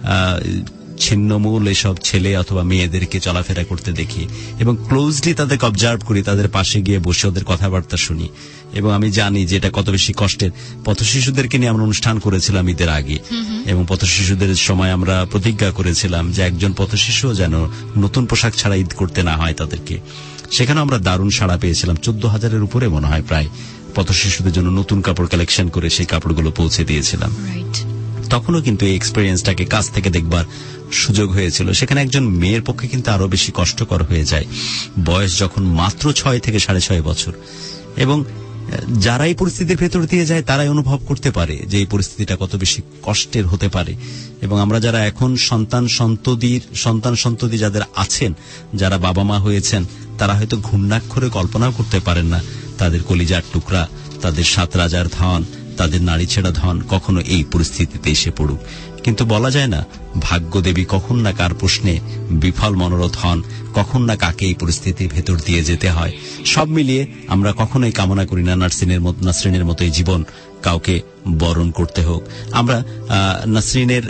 ছিন্নমূল এসব ছেলে অথবা মেয়েদেরকে চলাফেরা করতে দেখি এবং ক্লোজলি তাদেরকে অবজার্ভ করি, তাদের পাশে গিয়ে বসে ওদের কথাবার্তা শুনি এবং আমি জানি যে এটা কত বেশি কষ্টের। পথশিশুদেরকে নিয়ে আমরা অনুষ্ঠান করেছিলাম ঈদের আগে এবং পথশিশুদের সময় আমরা প্রতিজ্ঞা করেছিলাম যে একজন পথশিশু যেন নতুন পোশাক ছাড়া ঈদ করতে না হয় তাদেরকে। সেখানে আমরা দারুণ সাড়া পেয়েছিলাম। 14,000-এর উপরে মনে হয় প্রায় পথশিশুদের জন্য নতুন কাপড় কালেকশন করে সেই কাপড়গুলো পৌঁছে দিয়েছিলাম। তখনও কিন্তু এই এক্সপেরিয়েন্সটাকে কাছ থেকে দেখবার সুযোগ হয়েছিল। সেখানে একজন মেয়ের পক্ষে কিন্তু আরো বেশি কষ্টকর হয়ে যায়, বয়স যখন মাত্র 6 থেকে 6.5 বছর। এবং যারা এই পরিস্থিতির ভেতর দিয়ে যায় তারাই অনুভব করতে পারে যে এই পরিস্থিতিটা কত বেশি কষ্টের হতে পারে। এবং আমরা যারা এখন সন্তান সন্ততি যাদের আছেন, যারা বাবা মা হয়েছেন, তারা হয়তো ঘূর্ণাক্ষরে কল্পনাও করতে পারেন না তাদের কলিজার টুকরা, তাদের 7 রাজার ধন, তাদের নারী ছেড়া ধন কখনো এই পরিস্থিতিতে এসে পড়ুক। কিন্তু বলা যায় না ভাগ্যদেবী কখন না কার প্রশ্নে বিফল মনোরথ হন, কখন না কাকে এই পরিস্থিতির ভেতর দিয়ে যেতে হয়। সব মিলিয়ে আমরা কখনোই কামনা করি না নাসরিনের মতো এই জীবন কাউকে বরণ করতে হোক। আমরা নাসরিনের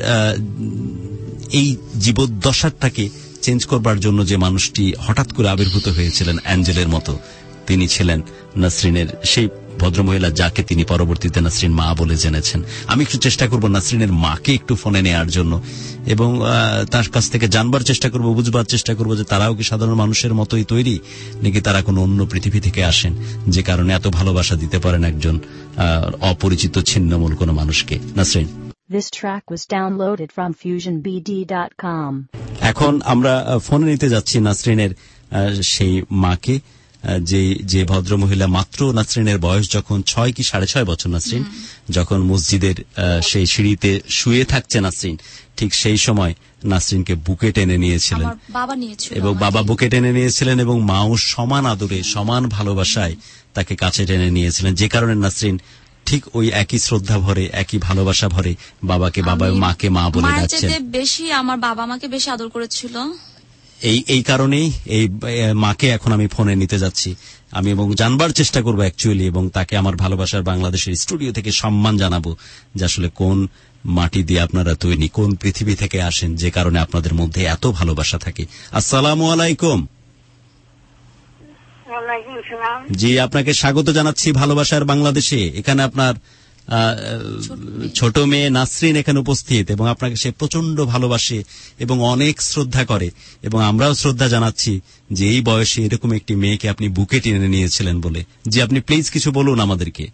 এই জীবদ্দশাটাকে চেঞ্জ করবার জন্য যে মানুষটি হঠাৎ করে আবির্ভূত হয়েছিলেন অ্যাঞ্জেলের মতো, তিনি ছিলেন নাসরিনের সেই ভদ্রমহিলা যাকে তিনি পরবর্তীতে নাসরিন মা বলে জেনেছেন। আমি একটু চেষ্টা করব নাসরিনের মাকে একটু ফোনে নেওয়ার জন্য এবং তার কাছ থেকে জানবার চেষ্টা করব, বুঝবার চেষ্টা করব যে তারাও কি সাধারণ মানুষের মতোই তৈরি, নাকি তারা কোনো অন্য পৃথিবী থেকে আসেন যে কারণে এত ভালোবাসা দিতে পারেন একজন অপরিচিত ছিন্নমূল কোনো মানুষকে। Nasrin, This track was downloaded from FusionBD.com. এখন আমরা ফোনে নিতে যাচ্ছি নাসরিনের সেই মাকে, যে ভদ্রমহিলা মাত্র নাসরিনের বয়স যখন 6 কি 6.5 বছর, নাসরিন যখন মসজিদের সেই সিঁড়িতে শুয়ে থাকছে নাসরিন, ঠিক সেই সময় নাসরিনকে বুকে টেনে নিয়েছিলেন এবং বাবা বুকে টেনে নিয়েছিলেন এবং মাও সমান আদরে সমান ভালোবাসায় তাকে কাছে টেনে নিয়েছিলেন, যে কারণে নাসরিন ঠিক ওই একই শ্রদ্ধা ভরে একই ভালোবাসা ভরে বাবাকে বাবা, মাকে মা বলে ডাকছেন। বেশি আমার বাবা আমাকে বেশি আদর করেছিল। এই কারণেই এই মাকে এখন আমি ফোনে নিতে যাচ্ছি আমি এবং জানবার চেষ্টা করবো অ্যাকচুয়ালি, এবং তাকে আমার ভালোবাসার বাংলাদেশের স্টুডিও থেকে সম্মান জানাবো যে আসলে কোন মাটি দিয়ে আপনারা তৈরি, কোন পৃথিবী থেকে আসেন যে কারণে আপনাদের মধ্যে এত ভালোবাসা থাকে। আসসালামু আলাইকুম। জি, আপনাকে স্বাগত জানাচ্ছি ভালোবাসার বাংলাদেশে। এখানে আপনার ছোট মেয়ে নাসরিন এখানে উপস্থিত এবং আপনাকে সে প্রচন্ড ভালোবাসে এবং অনেক শ্রদ্ধা করে এবং আমরাও শ্রদ্ধা জানাচ্ছি যে এই বয়সে এরকম একটি মেয়েকে আপনি বুকে টেনে নিয়েছিলেন বলে। জি, আপনি প্লিজ কিছু বলুন আমাদেরকে।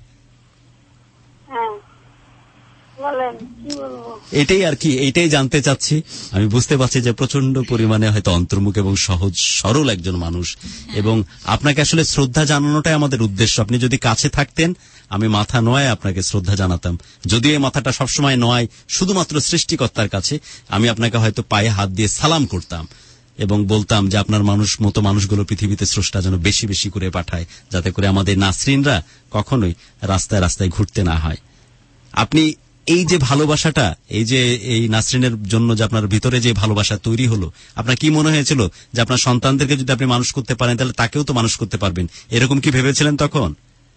এটাই আর কি, এইটাই জানতে চাচ্ছি। আমি বুঝতে পারছি যে প্রচন্ড পরিমাণে হয়তো অন্তর্মুখ এবং সহজ সরল একজন মানুষ এবং আপনাকে আসলে শ্রদ্ধা জানানোটাই আমাদের উদ্দেশ্য। আপনি যদি কাছে থাকতেন আমি মাথা নোয়ায় আপনাকে শ্রদ্ধা জানাতাম, যদিও এই মাথাটা সবসময় নয় শুধুমাত্র সৃষ্টিকর্তার কাছে। আমি আপনাকে হয়তো পায়ে হাত দিয়ে সালাম করতাম এবং বলতাম যে আপনার মতো মানুষগুলো পৃথিবীতে স্রষ্টা যেন বেশি বেশি করে পাঠায়, যাতে করে আমাদের নাসরিনরা কখনোই রাস্তায় রাস্তায় ঘুরতে না হয়। আপনি এই যে ভালোবাসাটা, এই যে এই নাসরিনের জন্য যে আপনার ভিতরে যে ভালোবাসা তৈরি হলো, আপনার কি মনে হয়েছিল যে আপনার সন্তানদেরকে যদি আপনি মানুষ করতে পারেন তাহলে তাকেও তো মানুষ করতে পারবেন, এরকম কি ভেবেছিলেন তখন?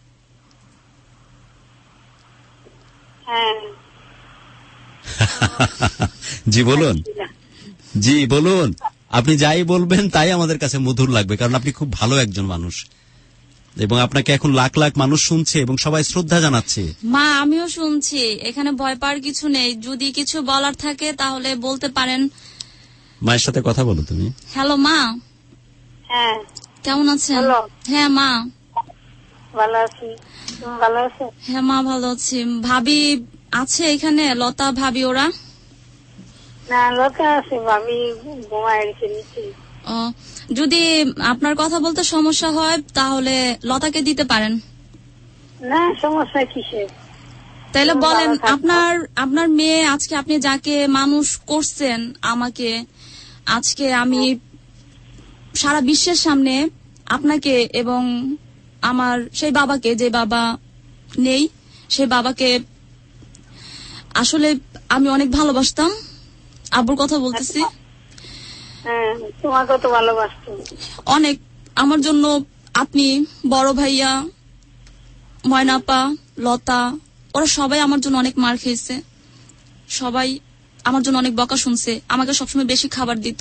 জি বলুন, জি বলুন। আপনি যাই বলবেন তাই আমাদের কাছে মধুর লাগবে, কারণ আপনি খুব ভালো একজন মানুষ এবং আপনাকে এখন লাখ লাখ মানুষ শুনছে এবং সবাই শ্রদ্ধা জানাচ্ছে। মা, আমিও শুনছি, এখানে ভয় পাওয়ার কিছু নেই। যদি কিছু বলার থাকে তাহলে বলতে পারেন। মায়ের সাথে কথা বলো তুমি। হ্যালো মা। হ্যাঁ, কেমন আছেন? হ্যাঁ মা ভালো আছি। তুমি ভালো আছো? হ্যাঁ মা ভালো আছি। ভাবি আছে এখানে? লতা ভাবি ওরা? না, লতা আছে, ভাবি ঘুমায় রেখে নিচ্ছি। যদি আপনার কথা বলতে সমস্যা হয় তাহলে লতাকে দিতে পারেন। না, সমস্যা কিসের? তাহলে বলেন, আপনার মেয়ে আজকে আপনি যাকে মানুষ করছেন আমাকে, আজকে আমি সারা বিশ্বের সামনে আপনাকে এবং আমার সেই বাবাকে, যে বাবা নেই সেই বাবাকে আসলে আমি অনেক ভালোবাসতাম। আব্বুর কথা বলতেছি। হ্যাঁ, তোমাকে তো ভালোবাসতাম অনেক। আমার জন্য আপনি, বড় ভাইয়া, ময়নাপা, লতা, ওরা সবাই আমার জন্য অনেক মার খেয়েছে। সবাই আমার জন্য অনেক বকা শুনছে। আমাকে সবসময় বেশি খাবার দিত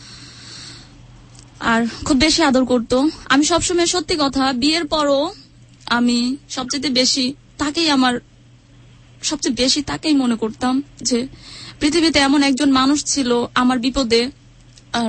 আর খুব বেশি আদর করতো। আমি সবসময়, সত্যি কথা, বিয়ের পরও আমি সবচেয়ে বেশি তাকেই মনে করতাম যে পৃথিবীতে এমন একজন মানুষ ছিল আমার বিপদে, আর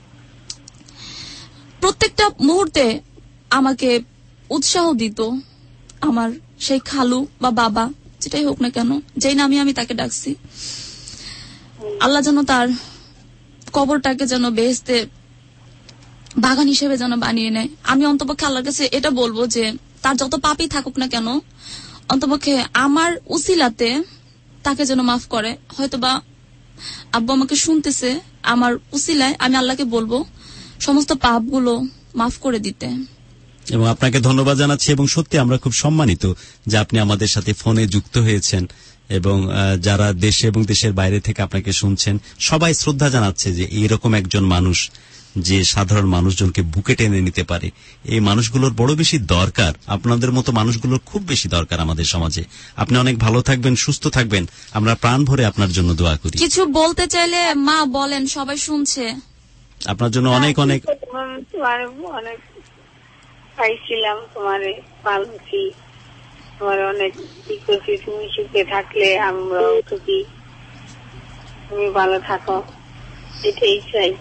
প্রত্যেকটা মুহূর্তে আমাকে উৎসাহ দিত। আমার সেই খালু বা বাবা, যেটাই হোক না কেন, যেই নামে আমি তাকে ডাকছি, আল্লাহ যেন তার কবরটাকে যেন বেহেশতে বাগান হিসেবে যেন বানিয়ে নেয়। আমি অন্তপক্ষে আল্লাহর কাছে এটা বলবো যে তার যত পাপই থাকুক না কেন, অন্তপক্ষে আমার উসিলাতে তাকে যেন মাফ করে। হয়তোবা আব্বু আমাকে শুনতেছে, আমার উসিলায় আমি আল্লাহকে বলবো সমস্ত পাপগুলো মাফ করে দিতে। এবং আপনাকে ধন্যবাদ জানাচ্ছি, এবং সত্যি আমরা খুব সম্মানিত যে আপনি আমাদের সাথে ফোনে যুক্ত হয়েছেন, এবং যারা দেশে এবং দেশের বাইরে থেকে আপনাকে শুনছেন সবাই শ্রদ্ধা জানাচ্ছে যে এইরকম একজন মানুষ যে সাধারণ মানুষজনকে বুকে টেনে নিতে পারে। এই মানুষগুলোর বড় বেশি দরকার, আপনাদের মতো মানুষগুলোর খুব বেশি দরকার আমাদের সমাজে। আপনি অনেক ভালো থাকবেন, সুস্থ থাকবেন, আমরা প্রাণ ভরে আপনার জন্য দোয়া করি। কিছু বলতে চাইলে মা বলেন, সবাই শুনছে। আপনার জন্য অনেক অনেক অনেক পাইছিলাম, তোমারে পালছি, তোমার অনেক কি করছি। তুমি সুখে থাকলে আমরাও সুখী, তুমি ভালো থাকো, এটাই চাই।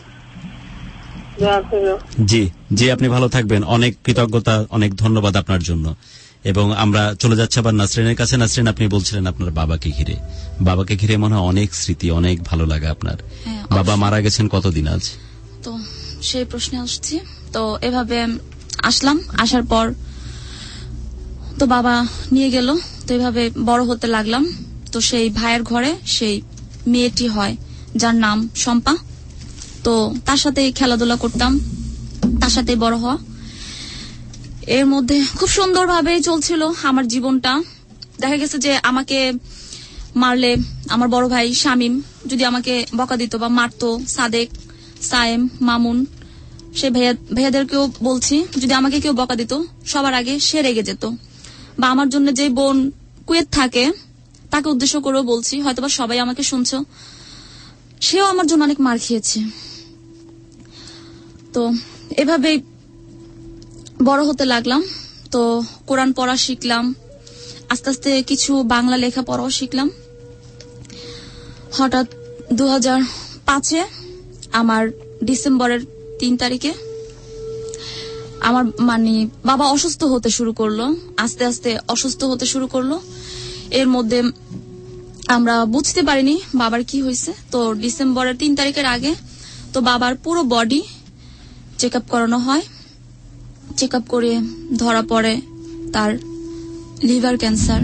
জি জি, আপনি ভালো থাকবেন। অনেক কৃতজ্ঞতা, অনেক ধন্যবাদ আপনার জন্য। এবং আমরা চলে যাচ্ছি আবার নাসরিনের কাছে। নাসরিন, আপনি বলছিলেন আপনার বাবাকে ঘিরে মনে হয় অনেক স্মৃতি, অনেক ভালো লাগে আপনার। বাবা মারা গেছেন কতদিন আজ? তো সেই প্রশ্নে আসছি। তো এভাবে আসলাম, আসার পর তো বাবা নিয়ে গেল। তো এভাবে বড় হতে লাগলাম। তো সেই ভাইয়ের ঘরে সেই মেয়েটি হয় যার নাম শম্পা। তো তার সাথে খেলাধুলা করতাম, তার সাথে বড় হওয়া। এর মধ্যে খুব সুন্দরভাবে চলছিল আমার জীবনটা। দেখা গেছে যে আমাকে মারলে আমার বড় ভাই শামিম যদি আমাকে বকা দিত বা মারতো, সাদেক, সায়েম, মামুন, সে ভাইয়াদেরকেও বলছি, যদি আমাকে কেউ বকা দিত সবার আগে সে রেগে যেত। বা আমার জন্য যে বোন কুয়েত থাকে তাকে উদ্দেশ্য করেও বলছি, হয়তোবা সবাই আমাকে শুনছো, সেও আমার জন্য অনেক মার খেয়েছে। তো এভাবেই বড় হতে লাগলাম। তো কোরআন পড়া শিখলাম, আস্তে আস্তে কিছু বাংলা লেখা পড়াও শিখলাম। হঠাৎ 2005-এ আমার ডিসেম্বরের 3 তারিখে আমার বাবা অসুস্থ হতে শুরু করলো, আস্তে আস্তে অসুস্থ হতে শুরু করলো। এর মধ্যে আমরা বুঝতে পারিনি বাবার কি হয়েছে। তো ডিসেম্বরের 3 তারিখের আগে তো বাবার পুরো বডি চেক আপ করানো হয়। চেক আপ করে ধরা পড়ে তার লিভার ক্যান্সার।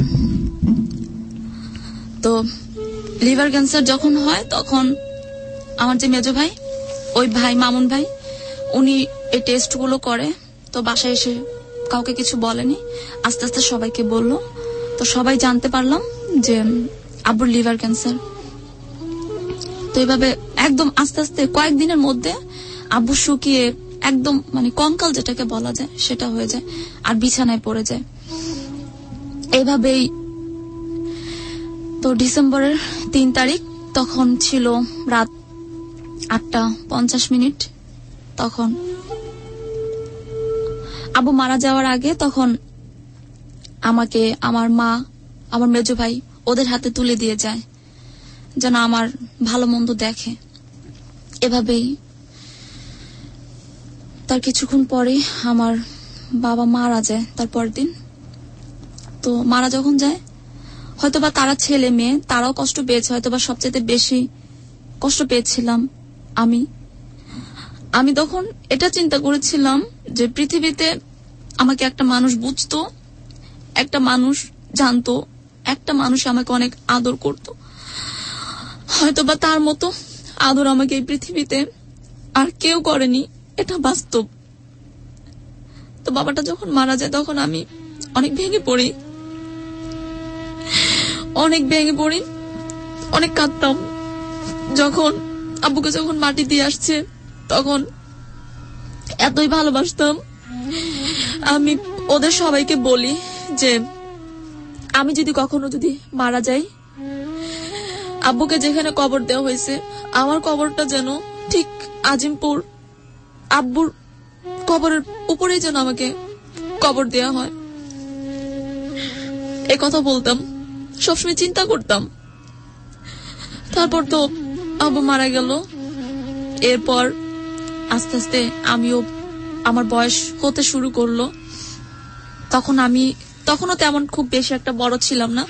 তো লিভার ক্যান্সার যখন হয় তখন আমার যে মেজো ভাই, ওই ভাই মামুন ভাই, উনি এই টেস্টগুলো করে। তো বাসায় এসে কাউকে কিছু বলেনি, আস্তে আস্তে সবাইকে বলল। তো সবাই জানতে পারলাম যে আব্বুর লিভার ক্যান্সার। তো এইভাবে একদম আস্তে আস্তে কয়েকদিনের মধ্যে আব্বু শুকিয়ে একদম কঙ্কাল যেটাকে বলা যায় সেটা হয়ে যায় আর বিছানায় পড়ে যায়। এইভাবেই তো ডিসেম্বরের 3 তারিখ তখন ছিল রাত 8:50। তখন আব্বু মারা যাওয়ার আগে তখন আমাকে আমার মা, আমার মেজো ভাই ওদের হাতে তুলে দিয়ে যায় যেন আমার ভালো মন্দ দেখে। এভাবেই তার কিছুক্ষণ পরে আমার বাবা মারা যায় তার পরের দিন। তো মারা যখন যায়, হয়তোবা তারা ছেলে মেয়ে তারাও কষ্ট পেয়েছে, হয়তোবা সবচেয়ে বেশি কষ্ট পেয়েছিলাম আমি তখন এটা চিন্তা করেছিলাম যে পৃথিবীতে আমাকে একটা মানুষ বুঝতো, একটা মানুষ জানতো, একটা মানুষ আমাকে অনেক আদর করতো। হয়তোবা তার মতো আদর আমাকে এই পৃথিবীতে আর কেউ করেনি, এটা বাস্তব। তো বাবাটা যখন মারা যায় তখন আমি অনেক ভেঙে পড়ি। অনেক কাঁদতাম। যখন আব্বুকে যখন মাটি দিয়ে আসছে তখন এতই ভালোবাসতাম। আমি ওদের সবাইকে বলি যে আমি যদি কখনো যদি মারা যাই, আব্বুকে যেখানে কবর দেওয়া হয়েছে আমার কবরটা যেন ঠিক আজিমপুর আব্বুর কবরের উপরেই যেন আমাকে কবর দেওয়া হয়। এই কথা বলতাম, সবসময় চিন্তা করতাম। তারপর তো আব্বু মারা গেল। এরপর আস্তে আস্তে আমিও আমার বয়স হতে শুরু করলো। তখনও তেমন খুব বেশি একটা বড় ছিলাম না।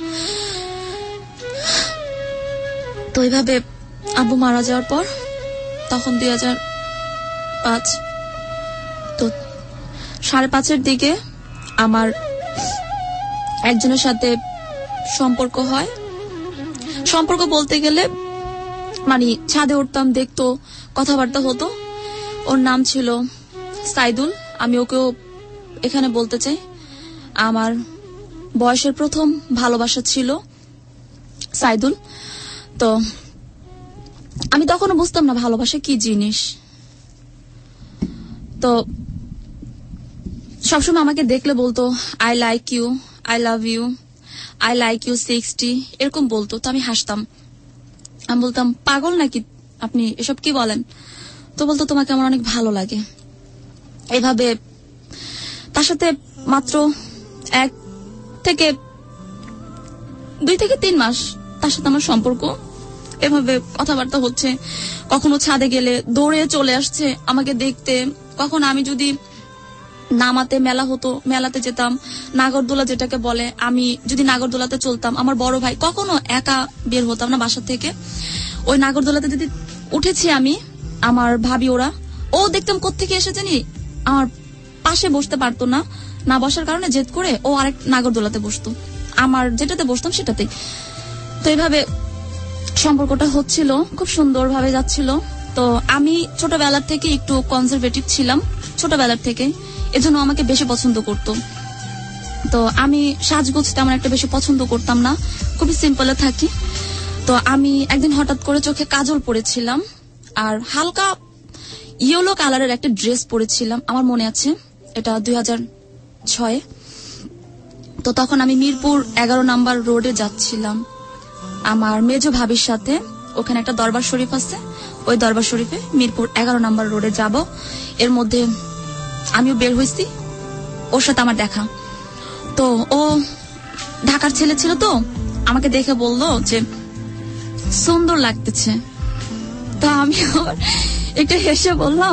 তো এইভাবে আব্বু মারা যাওয়ার পর তখন 2005 তো 5:30 দিকে আমার একজনের সাথে সম্পর্ক হয়। সম্পর্ক বলতে গেলে মানে ছাদে উঠতাম, দেখতো, কথাবার্তা হতো। ওর নাম ছিল সাইদুল। আমি ওকেও এখানে বলতে চাই, আমার বয়সের প্রথম ভালোবাসা ছিল সাইদুল। তো আমি তখনও বুঝতাম না ভালোবাসা কি জিনিস। তো সবসময় আমাকে দেখলে বলতো I like you, I love you, I like you 60 এরকম বলতো। তো আমি হাসতাম, আমি বলতাম পাগল নাকি আপনি, এসব কি বলেন? তো বলতো তোমাকে আমার অনেক ভালো লাগে। এভাবে তার সাথে মাত্র 2 থেকে 3 মাস তার সাথে আমার সম্পর্ক। এভাবে কথাবার্তা হচ্ছে। কখনো ছাদে গেলে দৌড়ে চলে আসছে আমাকে দেখতে। কখন আমি যদি নামাতে মেলা হতো, মেলাতে যেতাম, নাগরদোলা যেটাকে বলে, আমি যদি নাগরদোলাতে চলতাম, আমার বড় ভাই, কখনো একা বের হতাম না বাসা থেকে। ওই নাগরদোলাতে যদি উঠেছি আমি, আমার ভাবি ওরা, ও দেখতাম কোত্থেকে এসে জানি আমার পাশে বসতে পারতো না, না বসার কারণে জেদ করে ও আরেক নাগরদোলাতে বসতো, আমার যেটাতে বসতাম সেটাতেই। তো এইভাবে সম্পর্কটা হচ্ছিল, খুব সুন্দরভাবে যাচ্ছিল। তো আমি ছোটবেলার থেকে একটু কনজারভেটিভ ছিলাম, ছোটবেলার থেকে, এজন্য আমাকে বেশি পছন্দ করতো। তো আমি সাজগোজ তেমন একটা বেশি পছন্দ করতাম না, খুবই সিম্পলে থাকি। তো আমি একদিন হঠাৎ করে চোখে কাজল পরেছিলাম আর হালকা ইয়েলো কালারের একটা ড্রেস পরেছিলাম, আমার মনে আছে, এটা 2006। তো তখন আমি মিরপুর 11 নাম্বার রোডে যাচ্ছিলাম আমার মেজো ভাবির সাথে। ওখানে একটা দরবার শরীফ আছে, ওই দরবার শরীফে মিরপুর 11 নাম্বার রোডে যাব। এর মধ্যে আমিও বের হয়েছি, ওর সাথে আমার দেখা। তো ও ঢাকার ছেলে ছিল, তো আমাকে দেখে বললো যে সুন্দর লাগতেছে। তো আমি একটু হেসে বললাম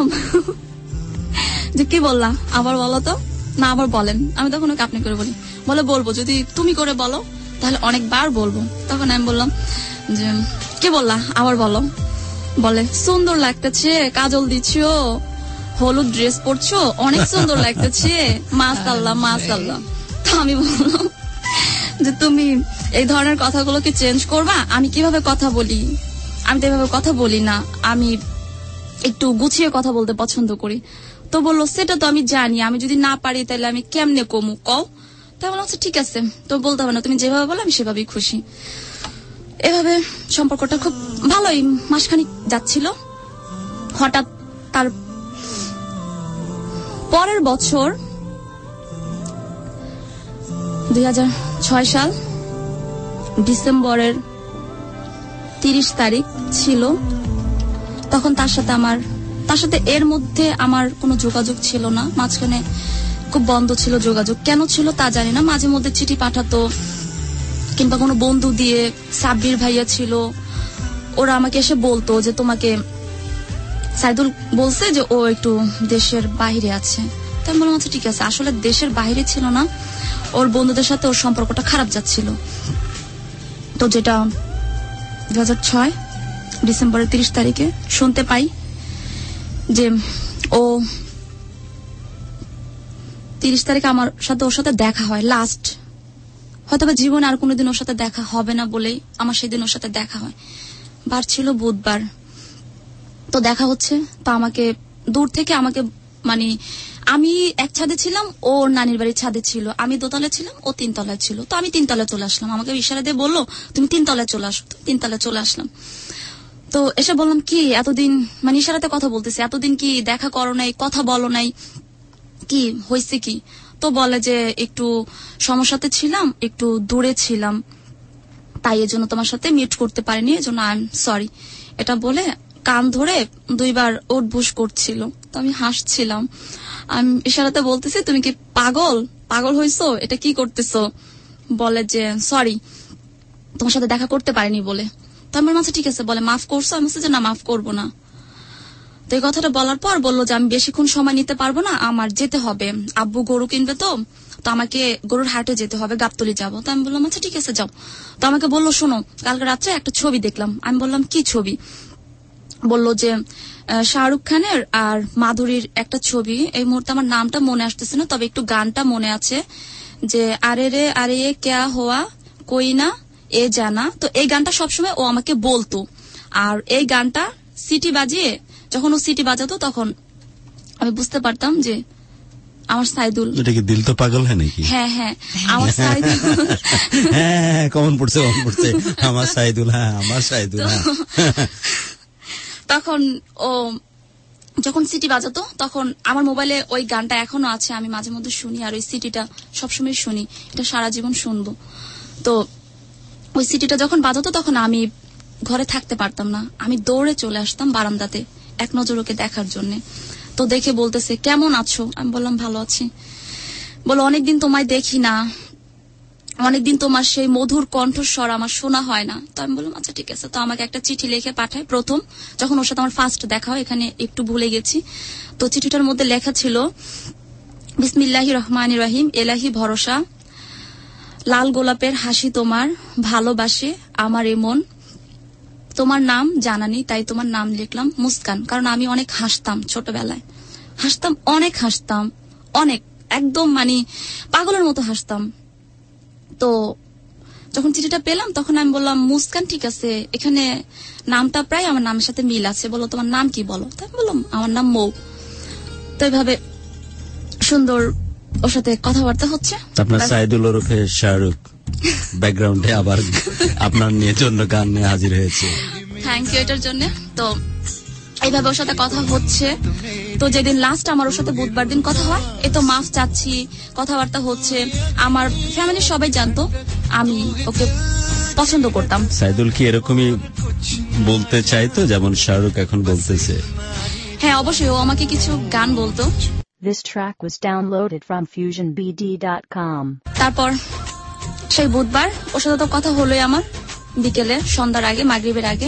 যে কি বললা, আবার বলো তো। না আবার বলেন। আমি তখন ওকে আপনি করে বলি, বলে বলবো, যদি তুমি করে বলো তাহলে অনেকবার বলবো। তখন আমি বললাম যে কি বললা, আবার বলো। বলে সুন্দর লাগতেছে, কাজল দিচ্ছো, হলুদ ড্রেস পরছো, অনেক সুন্দর লাগতেছে, মাশাআল্লাহ মাশাআল্লাহ। তো আমি বললাম যে তুমি এই ধরনের কথাগুলো কি চেঞ্জ করবা? আমি কিভাবে কথা বলি, আমি তো এভাবে কথা বলি না, আমি একটু গুছিয়ে কথা বলতে পছন্দ করি। তো বললো সেটা তো আমি জানি, আমি যদি না পারি তাহলে আমি কেমনে কমু কও। তাই বললাম ঠিক আছে, তো বলতে হবে না, তুমি যেভাবে বলো আমি সেভাবেই খুশি। এভাবে সম্পর্কটা খুব ভালোই মাসখানিক যাচ্ছিল। হঠাৎ তার পরের বছর 2006 সাল ডিসেম্বরের 30 তারিখ ছিল। তখন তার সাথে এর মধ্যে আমার কোনো যোগাযোগ ছিল না, মাঝখানে খুব বন্ধ ছিল যোগাযোগ। কেন ছিল তা জানি না, মাঝে মধ্যে চিঠি পাঠাতো কিংবা কোনো বন্ধু দিয়ে, সাব্বির ভাইয়া ছিল, ওরা আমাকে এসে বলতো যে তোমাকে সাইদুল বলছে যে ও একটু দেশের বাইরে আছে। তাই আমি বললাম আচ্ছা ঠিক আছে। আসলে দেশের বাইরে ছিল না, ওর বন্ধুদের সাথে ওর সম্পর্কটা খারাপ যাচ্ছিল। তো যেটা 2006 ডিসেম্বরের 30 তারিখে শুনতে পাই যে ও 30 তারিখে আমার সাথে ওর সাথে দেখা হয় লাস্ট। হয়তো বা জীবনে আর কোনোদিন ওর সাথে দেখা হবে না বলেই আমার সেদিন ওর সাথে দেখা হয়। বার ছিল বুধবার। তো দেখা হচ্ছে, তো আমাকে দূর থেকে আমাকে মানে আমি এক ছাদে ছিলাম, ওর নানির বাড়ির ছাদে ছিল, আমি দোতলায় ছিলাম, ও 3 তলায় ছিল। তো আমি 3 তলায় চলে আসলাম, আমাকে ইশারা দিয়ে বললো তুমি 3 তলায় চলে আসো। 3 তলায় চলে আসলাম। তো এসে বললাম কি এতদিন মানে ইশারাতে কথা বলতেছি, এতদিন কি দেখা করো নাই, কথা বলো নাই, কি হয়েছে কি? তো বলে যে একটু সমস্যাতে ছিলাম, একটু দূরে ছিলাম, তাই এর জন্য তোমার সাথে মিট করতে পারিনি, এজন্য আই এম সরি। এটা বলে কান ধরে 2 বার উঠবুস করছিল। তো আমি হাসছিলাম, আমি ইশারাতে বলতেছি তুমি কি পাগল হইছো, এটা কি করতেছো? বলে যে সরি তোমার সাথে দেখা করতে পারিনি বলে। তো আমার মাঝে ঠিক আছে, বলে মাফ করছো? আমি বলছি যে না, মাফ করবো না। তো এই কথাটা বলার পর বললো যে আমি বেশিক্ষণ সময় নিতে পারবো না, আমার যেতে হবে, আব্বু গরু কিনবে, তো আমাকে গরুর হাটে যেতে হবে, গাবতলী যাবো। তো আমি বললাম আচ্ছা ঠিক আছে যাও। তো আমাকে বললো শোনো, কালকে রাত্রে একটা ছবি দেখলাম। আমি বললাম কি ছবি? বললো যে শাহরুখ খানের আর মাধুরীর একটা ছবি, এই মুহূর্তে আমার নামটা মনে আসতেছে না, তবে একটু গানটা মনে আছে যে আরে রে আরে এ ক্যা হওয়া কই না এ জানা। তো এই গানটা সবসময় ও আমাকে বলতো, আর এই গানটা সিটি বাজিয়ে, যখন ও সিটি বাজাতো তখন আমি বুঝতে পারতাম যে আমার সাইদুল। এটা কি দিল তো পাগল হয় নাকি? হ্যাঁ হ্যাঁ, আমার সাইদুল। হ্যাঁ কমন পড়ছে আমার সাইদুল। হ্যাঁ আমার সাইদুল। তখন ও যখন সিটি বাজাতো তখন আমার মোবাইলে ওই গানটা এখনো আছে, আমি মাঝে মধ্যে শুনি, আর ওই সিটিটা সবসময় শুনি, এটা সারা জীবন শুনবো। তো ওই সিটিটা যখন বাজাতো তখন আমি ঘরে থাকতে পারতাম না, আমি দৌড়ে চলে আসতাম বারান্দাতে এক নজর ওকে দেখার জন্য। তো দেখে বলতেছে কেমন আছো? আমি বললাম ভালো আছি। বলো অনেকদিন তোমায় দেখি না, অনেকদিন তোমার সেই মধুর কণ্ঠস্বর আমার শোনা হয় না। তো আমি বললাম আচ্ছা ঠিক আছে। তো আমাকে একটা চিঠি লিখে পাঠায়, প্রথম যখন ওর সাথে আমার ফার্স্ট দেখা হয়, এখানে একটু ভুলে গেছি। তো চিঠিটার মধ্যে লেখা ছিল বিসমিল্লাহির রহমানির রহিম, এলাহি ভরসা, লাল গোলাপের হাসি তোমার, ভালোবাসে আমার এমন, তোমার নাম জানানি তাই তোমার নাম লিখলাম মুস্কান। কারণ আমি অনেক হাসতাম, ছোটবেলায় হাসতাম, অনেক হাসতাম, অনেক একদম মানে পাগলের মতো হাসতাম। তো যখন চিঠিটা পেলাম তখন আমি বললাম মুস্কান ঠিক আছে, এখানে নামটা প্রায় আমার নামের সাথে মিল আছে, বলো তোমার নাম কি বলো? তাই বললাম আমার নাম মৌ। তো এইভাবে সুন্দর ওর সাথে কথাবার্তা হচ্ছে। আপনার সাইদুল ওরফে শাহরুখ ব্যাকগ্রাউন্ডে আবার আপনার নিয়ে জন্য গান নিয়ে হাজির হয়েছে। থ্যাংক ইউ এটার জন্য। তো এইভাবে ওর সাথে কথা হচ্ছে। তো যেদিন লাস্ট আমার ওর সাথে বুধবার দিন কথা হয়, এ তো মাফ চাচ্ছি, কথাবার্তা হচ্ছে, আমার ফ্যামিলির সবাই জানতো আমি ওকে পছন্দ করতাম। সাইদুল কি এরকমই বলতে চাইতো যেমন শাহরুখ এখন বলতেছে? হ্যাঁ অবশ্যই, ও আমাকে কিছু গান বলতো। This track was downloaded from FusionBD.com. তারপর সেই বুধবার ওর সাথে তো কথা হলোই আমার, বিকেলে সন্ধ্যার আগে, মাগরিবের আগে।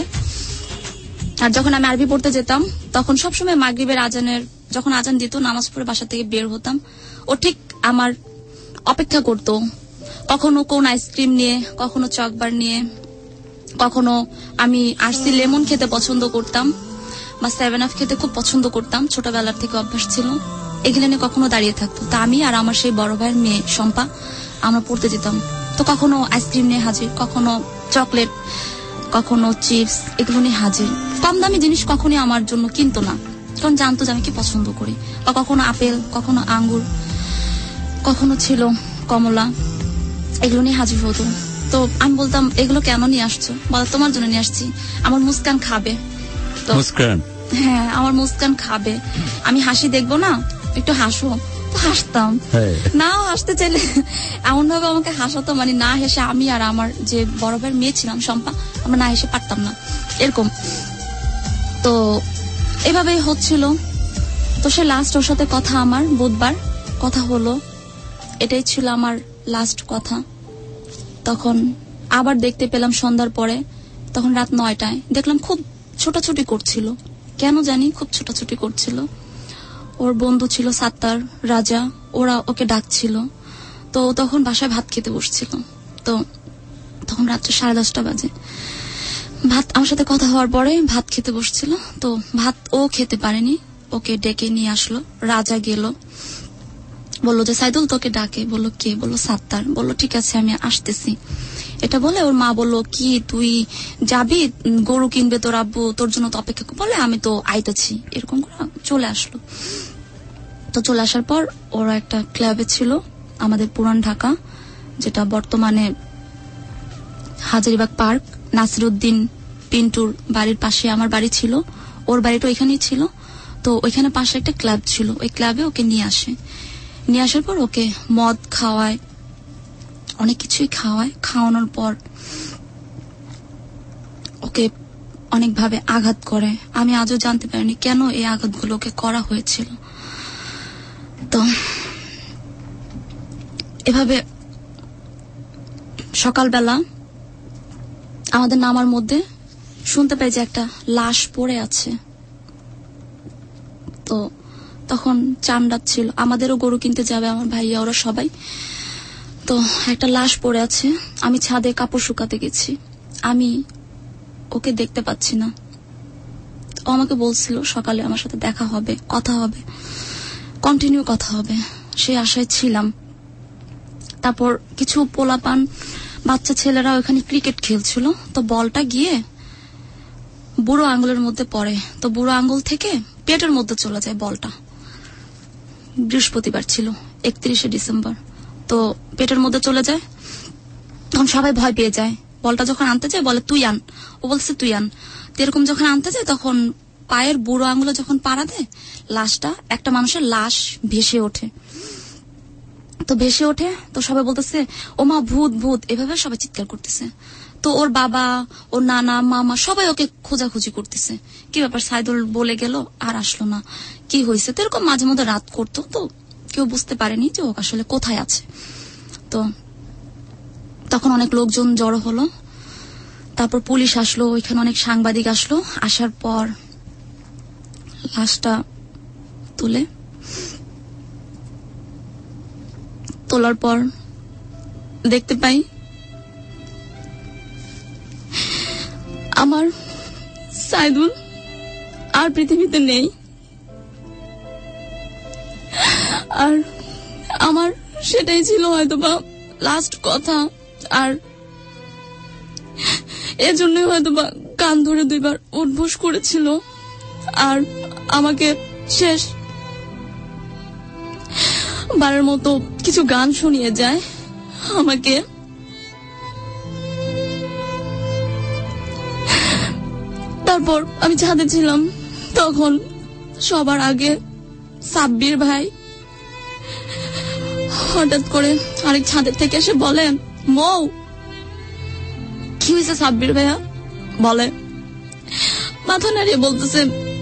আর যখন আমি আরবি পড়তে যেতাম তখন সবসময় মাগরিবের আজানের যখন আজান দিত নামাজ পড়ে বাসা থেকে বের হতাম, ও ঠিক আমার অপেক্ষা করতো। কখনো কোন আইসক্রিম নিয়ে, কখনো চকবার নিয়ে, কখনো আমি আরসি লেমন খেতে পছন্দ করতাম বা 7 আপ খেতে খুব পছন্দ করতাম, ছোটবেলার থেকে অভ্যাস ছিল। এগুলো নিয়ে কখনো দাঁড়িয়ে থাকতো। তা আমি আর আমার সেই বড় ভাইয়ের মেয়ে শম্পা আমরা পড়তে যেতাম। তো কখনো আইসক্রিম নিয়ে হাজির, কখনো চকলেট, কখনো চিপস, এগুলো নিয়ে হাজির। কম দামি জিনিস কখনোই আমার জন্য কিনতো না, কারণ জানতো যে আমি কি পছন্দ করি। বা কখনো আপেল, কখনো আঙ্গুর, কখনো ছিল কমলা, এগুলো নিয়ে হাজির হতো। তো আমি বলতাম এগুলো কেন নিয়ে আসছো? বলো তোমার জন্য নিয়ে আসছি, আমার মুস্কান খাবে। তো মুস্কান, হ্যাঁ আমার মুস্কান খাবে, আমি হাসি দেখবো না, একটু হাসো। তো হাসতাম, নাও হাসতে চাইলে এমন ভাবে আমাকে হাসাতো, মানে না হেসে আমি আর আমার যে বড় ভাইয়ের মেয়ে ছিলাম শম্পা, আমরা না হেসে পারতাম না এরকম। তো এভাবেই হচ্ছিল। তো সে লাস্ট ওর সাথে কথা আমার বুধবার কথা হলো, এটাই ছিল আমার লাস্ট কথা। তখন আবার দেখতে পেলাম সন্ধ্যার পরে, তখন রাত 9টায় দেখলাম খুব ছোটাছুটি করছিল, কেন জানি খুব ছোটাছুটি করছিল। ওর বন্ধু ছিল সাত্তার, রাজা, ওরা ওকে ডাকছিল। তো তখন বাসায় ভাত খেতে বসছিল। তো তখন রাত্রে 10:30 বাজে ভাত আমার সাথে কথা হওয়ার পরে ভাত খেতে বসছিল। তো ভাত ও খেতে পারেনি, ওকে ডেকে নিয়ে আসলো। রাজা গেল, বললো যে সাইদুল তোকে ডাকে। বললো কে? বললো সাত্তার। বললো ঠিক আছে আমি আসতেছি। এটা বলে ওর মা বললো কি তুই যাবি, গরু কিনবে তোর আব্বু, তোর জন্য তো অপেক্ষা বলে আমি তো আইতেছি, এরকম করে চলে আসলো। তো চলে আসার পর ওরা একটা ক্লাবে ছিল আমাদের পুরান ঢাকা, যেটা বর্তমানে হাজারীবাগ পার্ক, নাসিরউদ্দিন পিন্টুর বাড়ির পাশে আমার বাড়ি ছিল, ওর বাড়িটা ওইখানেই ছিল। তো ওইখানে পাশে একটা ক্লাব ছিল, ওই ক্লাবে ওকে নিয়ে আসার পর ওকে মদ খাওয়ায়, অনেক কিছুই খাওয়ায়। খাওয়ানোর পর ওকে অনেকভাবে আঘাত করে। আমি আজও জানতে পারিনি কেন এই আঘাতগুলো ওকে করা হয়েছিল। তো এভাবে সকালবেলা আমাদের নামার মধ্যে শুনতে পাই যে একটা লাশ পড়ে আছে। তো তখন চান্ডা ছিল, আমাদেরও গরু কিনতে যাবে আমার ভাইয়া ওরা সবাই। তো একটা লাশ পড়ে আছে, আমি ছাদে কাপড় শুকাতে গেছি, আমি ওকে দেখতে পাচ্ছি না। ও আমাকে বলছিল সকালে আমার সাথে দেখা হবে, কথা হবে, কন্টিনিউ কথা হবে, সেই আশায় ছিলাম। তারপর কিছু পোলাপান বাচ্চা ছেলেরা ওখানে ক্রিকেট খেলছিল, তো বলটা গিয়ে বুড়ো আঙ্গুলের মধ্যে পড়ে, তো বুড়ো আঙ্গুল থেকে পেটের মধ্যে চলে যায় বলটা। বৃহস্পতিবার ছিল, 31শে ডিসেম্বর। তো পেটের মধ্যে চলে যায়, তখন সবাই ভয় পেয়ে যায়। বলটা যখন আনতে যায় বলে তুই আন, ও বলছে তুই আন। তো এরকম যখন আনতে যায় তখন পায়ের বুড়ো আঙ্গুলে যখন পাড়া দেয়, লাশটা একটা মানুষের লাশ ভেসে ওঠে। তো ভেসে ওঠে, তো সবাই বলতেছে ও মা ভূত ভূত, এভাবে সবাই চিৎকার করতেছে। তো ওর বাবা, ওর নানা, মামা সবাই ওকে খোঁজাখুঁজি করতেছে, কি ব্যাপার সাইদুল বলে গেল আর আসলো না, কি হয়েছে। তো এরকম মাঝে মধ্যে রাত করতো, তো কেউ বুঝতে পারেনি যে ও আসলে কোথায় আছে। তো তখন অনেক লোকজন জড়ো হলো, তারপর পুলিশ আসলো, ওইখানে অনেক সাংবাদিক আসলো। আসার পর লাশটা তোলার পর দেখতে পাই আমার সাইদুল আর পৃথিবীতে নেই। আর আমার সেটাই ছিল হয়তোবা লাস্ট কথা, আর এজন্যই হয়তোবা কান ধরে 2বার উঠবোস করেছিল, আর আমাকে শেষ বারের মতো কিছু গান শুনিয়ে যায় আমাকে। তারপর আমি ছাদে ছিলাম, তখন সবার আগে সাব্বির ভাই হঠাৎ করে আরেক ছাদের থেকে এসে বলে, মৌ কি হয়েছে সাব্বির ভাইয়া? বলে, মাথা নাড়িয়ে বলতেছে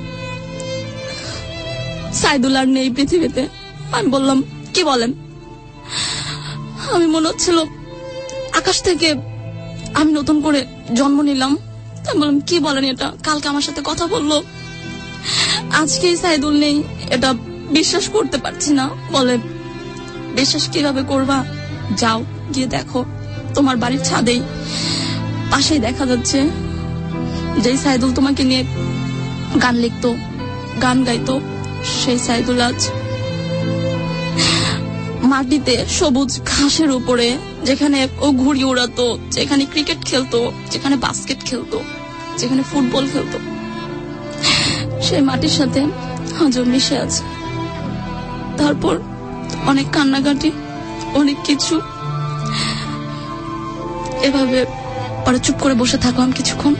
সাইদুল আর নেই পৃথিবীতে। আমি বললাম কি বলেন? আমি মনে হচ্ছিল আকাশ থেকে আমি নতুন করে জন্ম নিলাম। আমি বললাম কি বলেন এটা? কালকে আমার সাথে কথা বললো, আজকেই সাইদুল নেই, এটা বিশ্বাস করতে পারছি না। বলে, বিশ্বাস কিভাবে করবা? যাও গিয়ে দেখো, তোমার বাড়ির ছাদেই পাশেই দেখা যাচ্ছে যেই সাইদুল তোমাকে নিয়ে গান লিখতো, গান গাইতো, সেই সাইদুল আজ মাটিতে সবুজ ঘাসের উপরে, যেখানে ও ঘুড়ি উড়াতো, যেখানে ক্রিকেট খেলতো, যেখানে বাস্কেট খেলতো, যেখানে ফুটবল খেলতো, সেই মাটির সাথে আজও মিশে আছে। তারপর অনেক কান্নাকাটি, অনেক কিছু, এভাবে পরে চুপ করে বসে থাকলাম কিছুক্ষণ।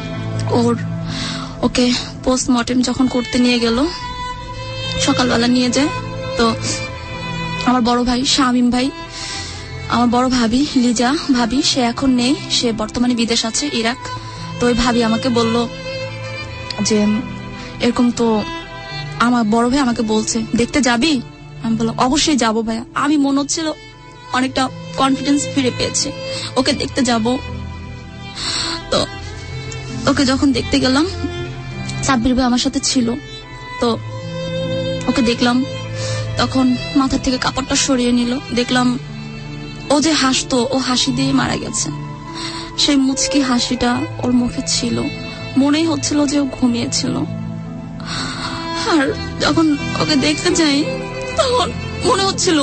ওকে পোস্টমর্টেম যখন করতে নিয়ে গেল, সকালবেলা নিয়ে যায়, তো আমার বড় ভাই শামিম ভাই, আমার বড় ভাবি লিজা ভাবি, সে এখন নেই, সে বর্তমানে বিদেশ আছে, ইরাক। তো ওই ভাবি আমাকে বলল যে এরকম, তো আমার বড় ভাই আমাকে বলছে দেখতে যাবি? আমি বললাম অবশ্যই যাবো ভাইয়া। আমি মনে হচ্ছিল অনেকটা কনফিডেন্স ফিরে পেয়েছি, ওকে দেখতে যাব। তো ওকে যখন দেখতে গেলাম, সাব্বির ভাই আমার সাথে ছিল, তো ওকে দেখলাম, তখন মাথা থেকে কাপড়টা সরিয়ে নিল, দেখলাম ও যে হাসতো, ও হাসি দিয়ে মারা গেছে। সেই মুচকি হাসিটা ওর মুখে ছিল, মনেই হচ্ছিল যে ও ঘুমিয়েছিল। আর যখন ওকে দেখতে যাই, তখন মনে হচ্ছিল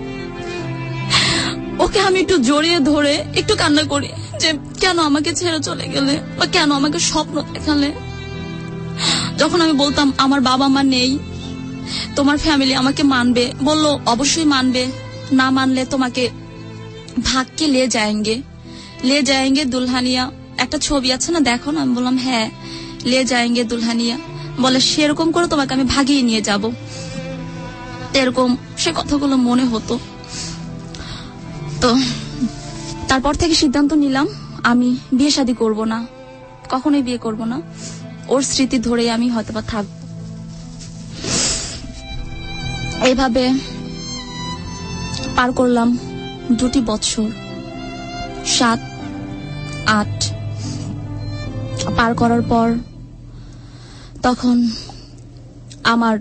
ওকে আমি একটু জড়িয়ে ধরে একটু কান্না করি, যে কেন আমাকে ছেড়ে চলে গেলে, বা কেন আমাকে স্বপ্ন দেখালে। যখন আমি বলতাম আমার বাবা মা নেই, তোমার ফ্যামিলি আমাকে মানবে? বললো অবশ্যই মানবে, না মানলে তোমাকে ভাগ কে লে যায়েঙ্গে দুলহানিয়া। একটা ছবি আছে না, দেখো না? আমি বললাম হ্যাঁ, লে যায়েঙ্গে দুলহানিয়া। বলে সেরকম করে তোমাকে আমি ভাগিয়ে নিয়ে যাব। এরকম সে কথাগুলো মনে হতো। তো তারপর থেকে সিদ্ধান্ত নিলাম আমি বিয়ে শাদী করব না, কখনোই বিয়ে করব না। ওর স্মৃতি ধরেই আমি হয়তোবা থাকবো। এইভাবে পার করলাম 2 বছর, 7-8 পার করার পর তখন আমার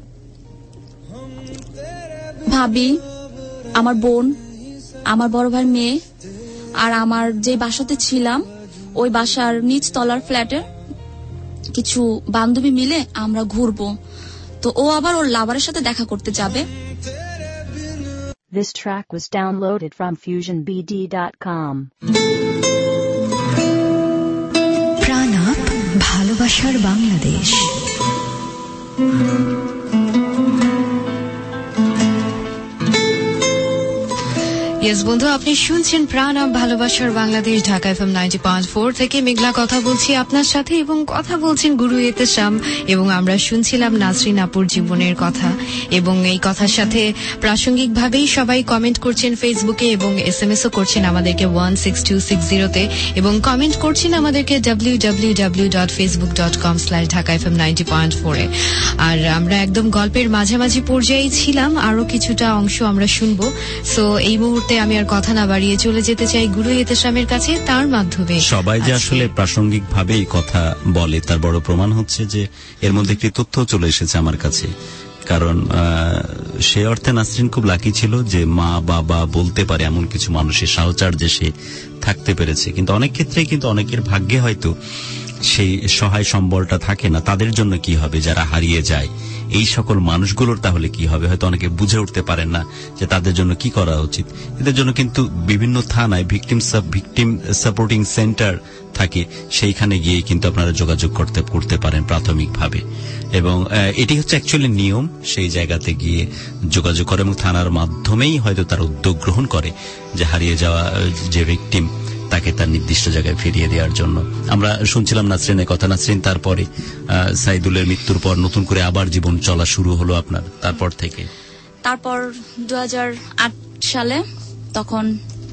ভাবি, আমার বোন, আমার বড় ভাইয়ের মেয়ে আর আমার যে বাসাতে ছিলাম ওই বাসার নিচ তলার ফ্ল্যাটের কিছু বান্ধবী মিলে আমরা ঘুরবো। তো ও আবার ওর লাভারের সাথে দেখা করতে যাবে। This track was downloaded from FusionBD.com. প্রাণাপ ভালোবাসার বাংলাদেশ। ইয়েস বন্ধু, আপনি শুনছেন প্রাণ আপ ভালোবাসার বাংলাদেশ, ঢাকা FM 90.4 থেকে। মেঘলা কথা বলছি আপনার সাথে এবং কথা বলছেন গুরু এতেশাম, এবং আমরা শুনছিলাম নাসরিন আপুর জীবনের কথা। এবং এই কথার সাথে প্রাসঙ্গিকভাবেই সবাই কমেন্ট করছেন ফেসবুকে এবং SMS ও করছেন আমাদেরকে 16260-তে, এবং কমেন্ট করছেন আমাদেরকে www.facebook.com/dhakafm90.4 এ। আর আমরা একদম গল্পের মাঝামাঝি পর্যায়ে ছিলাম, আরো কিছুটা অংশ আমরা শুনবো। সো এই মুহূর্তে আমি আর কথা না বাড়িয়ে চলে যেতে চাই গুরু এতেশামের কাছে। তার মাধ্যমে সবাই যে আসলে প্রাসঙ্গিক ভাবেই কথা বলে তার বড় প্রমাণ হচ্ছে যে এর মধ্যে একটি তথ্য চলে এসেছে আমার কাছে। কারণ সে অর্থে নাসরিন খুব লাকি ছিল যে মা বাবা বলতে পারে এমন কিছু মানুষের সাহচর্যে সে থাকতে পেরেছে। কিন্তু অনেক ক্ষেত্রেই কিন্তু অনেকের ভাগ্যে হয়তো সেই সহায় সম্বলটা থাকে না। তাদের জন্য কি হবে যারা হারিয়ে যায়? এই সকল মানুষগুলোর তাহলে কি হবে? হয়তো অনেকে বুঝে উঠতে পারেন না যে তাদের জন্য কি করা উচিত। এদের জন্য কিন্তু বিভিন্ন থানায় ভিকটিম সাপোর্টিং সেন্টার থাকে, সেইখানে গিয়ে কিন্তু আপনারা যোগাযোগ করতে পারেন প্রাথমিকভাবে। এবং এটি হচ্ছে অ্যাকচুয়ালি নিয়ম, সেই জায়গাতে গিয়ে যোগাযোগ করে এবং থানার মাধ্যমেই হয়তো তার উদ্যোগ গ্রহণ করে যে হারিয়ে যাওয়া যে ভিকটিম তাকে তার নির্দিষ্ট জায়গায় ফিরিয়ে দেওয়ার জন্য। আমরা শুনছিলাম নাসরিনের কথা। নাসরিন, তারপরে সাইদুলের মৃত্যুর পর নতুন করে আবার জীবন চলা শুরু হলো আপনার, তারপর থেকে? তারপর 2008 সালে তখন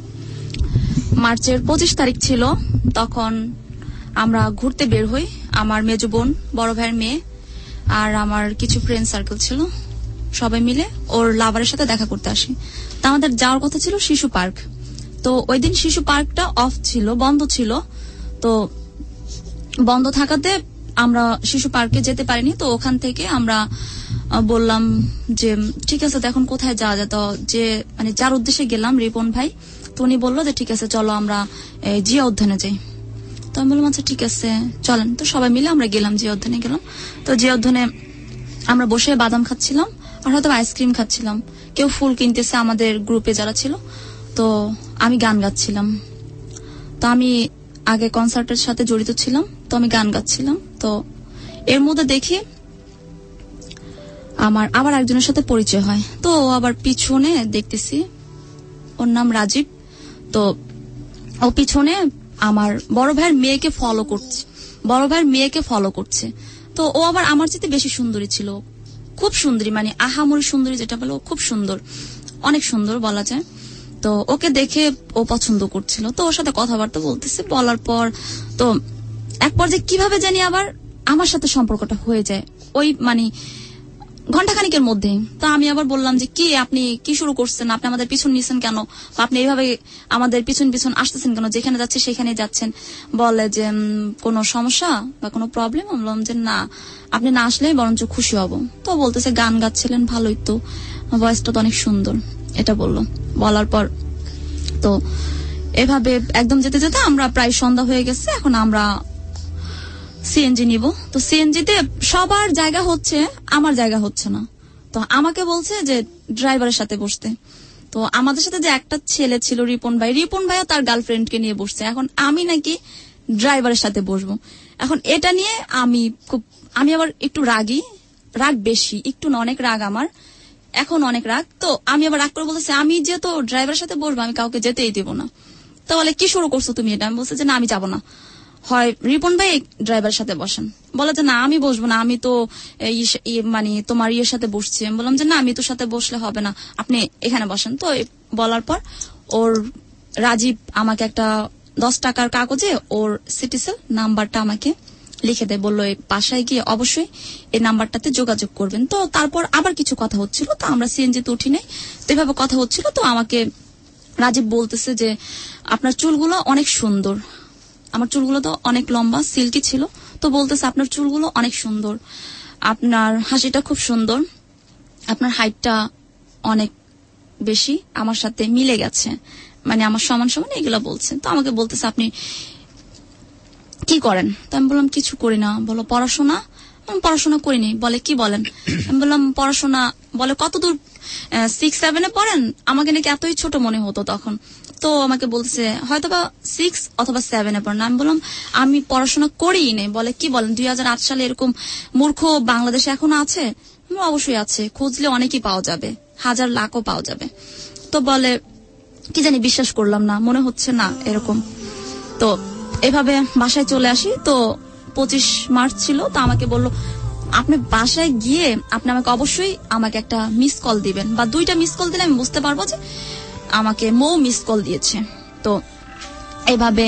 মার্চের 25 তারিখ ছিল, তখন আমরা ঘুরতে বের হই। আমার মেজো বোন, বড় ভাইয়ের মেয়ে আর আমার কিছু ফ্রেন্ড সার্কেল ছিল, সবাই মিলে ওর লাভারের সাথে দেখা করতে আসি। তা আমাদের যাওয়ার কথা ছিল শিশু পার্ক। তো ওই দিন শিশু পার্কটা অফ ছিল, বন্ধ ছিল। তো বন্ধ থাকাতে আমরা শিশু পার্কে যেতে পারিনি। তো ওখান থেকে আমরা বললাম যে ঠিক আছে, এখন কোথায় যাওয়া যায়? তো যে মানে যার উদ্দেশ্যে গেলাম, রিপন ভাই, তো উনি বললো যে ঠিক আছে চলো আমরা জিয়া উদ্যানে যাই। তো আমি বললাম আচ্ছা ঠিক আছে চলেন। তো সবাই মিলে আমরা গেলাম, জিয়া উদ্যানে গেলাম। তো জিয়া উদ্যানে আমরা বসে বাদাম খাচ্ছিলাম আর হয়তো আইসক্রিম খাচ্ছিলাম। কেউ ফুল কিনতেছে আমাদের গ্রুপে যারা ছিল। তো আমি গান গাচ্ছিলাম। তো আমি আগে কনসার্টের সাথে জড়িত ছিলাম, তো আমি গান গাচ্ছিলাম। তো এর মধ্যে দেখি আমার আবার একজনের সাথে পরিচয় হয়। তো ও আবার পিছনে দেখতেছি, ওর নাম রাজীব। তো ও পিছনে আমার বড় ভাইয়ের মেয়েকে ফলো করছে। তো ও আবার আমার চেয়ে বেশি সুন্দরী ছিল, খুব সুন্দরী, মানে আহামরি সুন্দরী যেটা বলে, খুব সুন্দর, অনেক সুন্দর বলা যায়। তো ওকে দেখে ও পছন্দ করছিল। তো ওর সাথে কথাবার্তা বলতেছে, বলার পর তো এক পর্যায়ে কিভাবে জানি আবার আমার সাথে সম্পর্কটা হয়ে যায় ওই মানে ঘন্টাখানিকের মধ্যে। তো আমি আবার বললাম যে কি আপনি কি শুরু করছেন, আপনি আমাদের পিছন নিয়েছেন কেন, আপনি এইভাবে আমাদের পিছন পিছন আসতেছেন কেন, যেখানে যাচ্ছে সেখানে যাচ্ছেন। বলে যে কোনো সমস্যা বা কোনো প্রবলেম? আমি বললাম যে না, আপনি না আসলেই বরঞ্চ খুশি হব। তো বলতেছে গান গাচ্ছিলেন ভালোই তো, ভয়েসটা তো অনেক সুন্দর, এটা বললো। বলার পর তো এভাবে একদম যেতে যেতে আমরা প্রায় সন্ধ্যা হয়ে গেছে। এখন আমরা সিএনজি নিব। তো সিএনজিতে সবার জায়গা হচ্ছে, আমার জায়গা হচ্ছে না। তো আমাকে বলছে যে ড্রাইভারের সাথে বসতে। তো আমাদের সাথে যে একটা ছেলে ছিল রিপন ভাইও তার গার্লফ্রেন্ডকে নিয়ে বসছে। এখন আমি নাকি ড্রাইভারের সাথে বসবো। এখন এটা নিয়ে আমি আবার একটু রাগী, রাগ বেশি, একটু না অনেক রাগ আমার, এখন অনেক রাগ। তো আমি আবার রাগ করে বলতেছি আমি যেহেতু ড্রাইভারের সাথে বসবো, আমি কাউকে যেতেই দেবো না। তো বলে কি শুরু করছো তুমি এটা? আমি বলছি যে না আমি যাবো না, হয় রিপন ভাই ড্রাইভারের সাথে বসেন। বলে যে না আমি বসবো না, আমি তো মানে তোমার ইয়ের সাথে বসছি। আমি বললাম যে না আমি তোর সাথে বসলে হবে না, আপনি এখানে বসেন। তো বলার পর ওর রাজীব আমাকে একটা 10 টাকার কাগজে ওর সিটিসেল নাম্বারটা আমাকে লিখে দেয়, বললো এই বাসায় গিয়ে অবশ্যই এই নাম্বারটাতে যোগাযোগ করবেন। তো তারপর আবার কিছু কথা হচ্ছিল, তো আমরা সিএনজিতে উঠি নাই, তো এভাবে কথা হচ্ছিল। তো আমাকে রাজীব বলতেছে যে আপনার চুলগুলো অনেক সুন্দর। আমার চুলগুলো তো অনেক লম্বা সিল্কি ছিল, তো বলতেছে আপনার চুলগুলো অনেক সুন্দর, আপনার হাসিটা খুব সুন্দর, আপনার হাইটটা অনেক বেশি, আমার সাথে মিলে গেছে, মানে আমার সমান সমান এগুলো বলছে। তো আমাকে বলতেছে আপনি কি করেন? তো আমি বললাম কিছু করি না। বলো পড়াশোনা? পড়াশোনা করিনি। বলে কি বলেন? আমি বললাম পড়াশোনা। বলে কতদূর? 6-7 পড়েন? আমাকে নাকি এতই ছোট মনে হতো তখন। তো আমাকে বলছে হয়তো বা 6 অথবা 7 পড়েন। আমি বললাম আমি পড়াশোনা করিই নেই। বলে কি বলেন? 2008 সালে এরকম মূর্খ বাংলাদেশে এখনো আছে? অবশ্যই আছে, খুঁজলে অনেকই পাওয়া যাবে, হাজার লাখও পাওয়া যাবে। তো বলে কি জানি, বিশ্বাস করলাম না, মনে হচ্ছে না এরকম। তো এভাবে বাসায় চলে আসি। তো 25 মার্চ ছিল। তো আমাকে বলল আপনি বাসায় গিয়ে আপনি আমাকে অবশ্যই আমাকে একটা মিস কল দিবেন, বা 2টা মিস কল দিলে আমি বুঝতে পারবো যে আমাকে মৌ মিস কল দিয়েছে। তো এইভাবে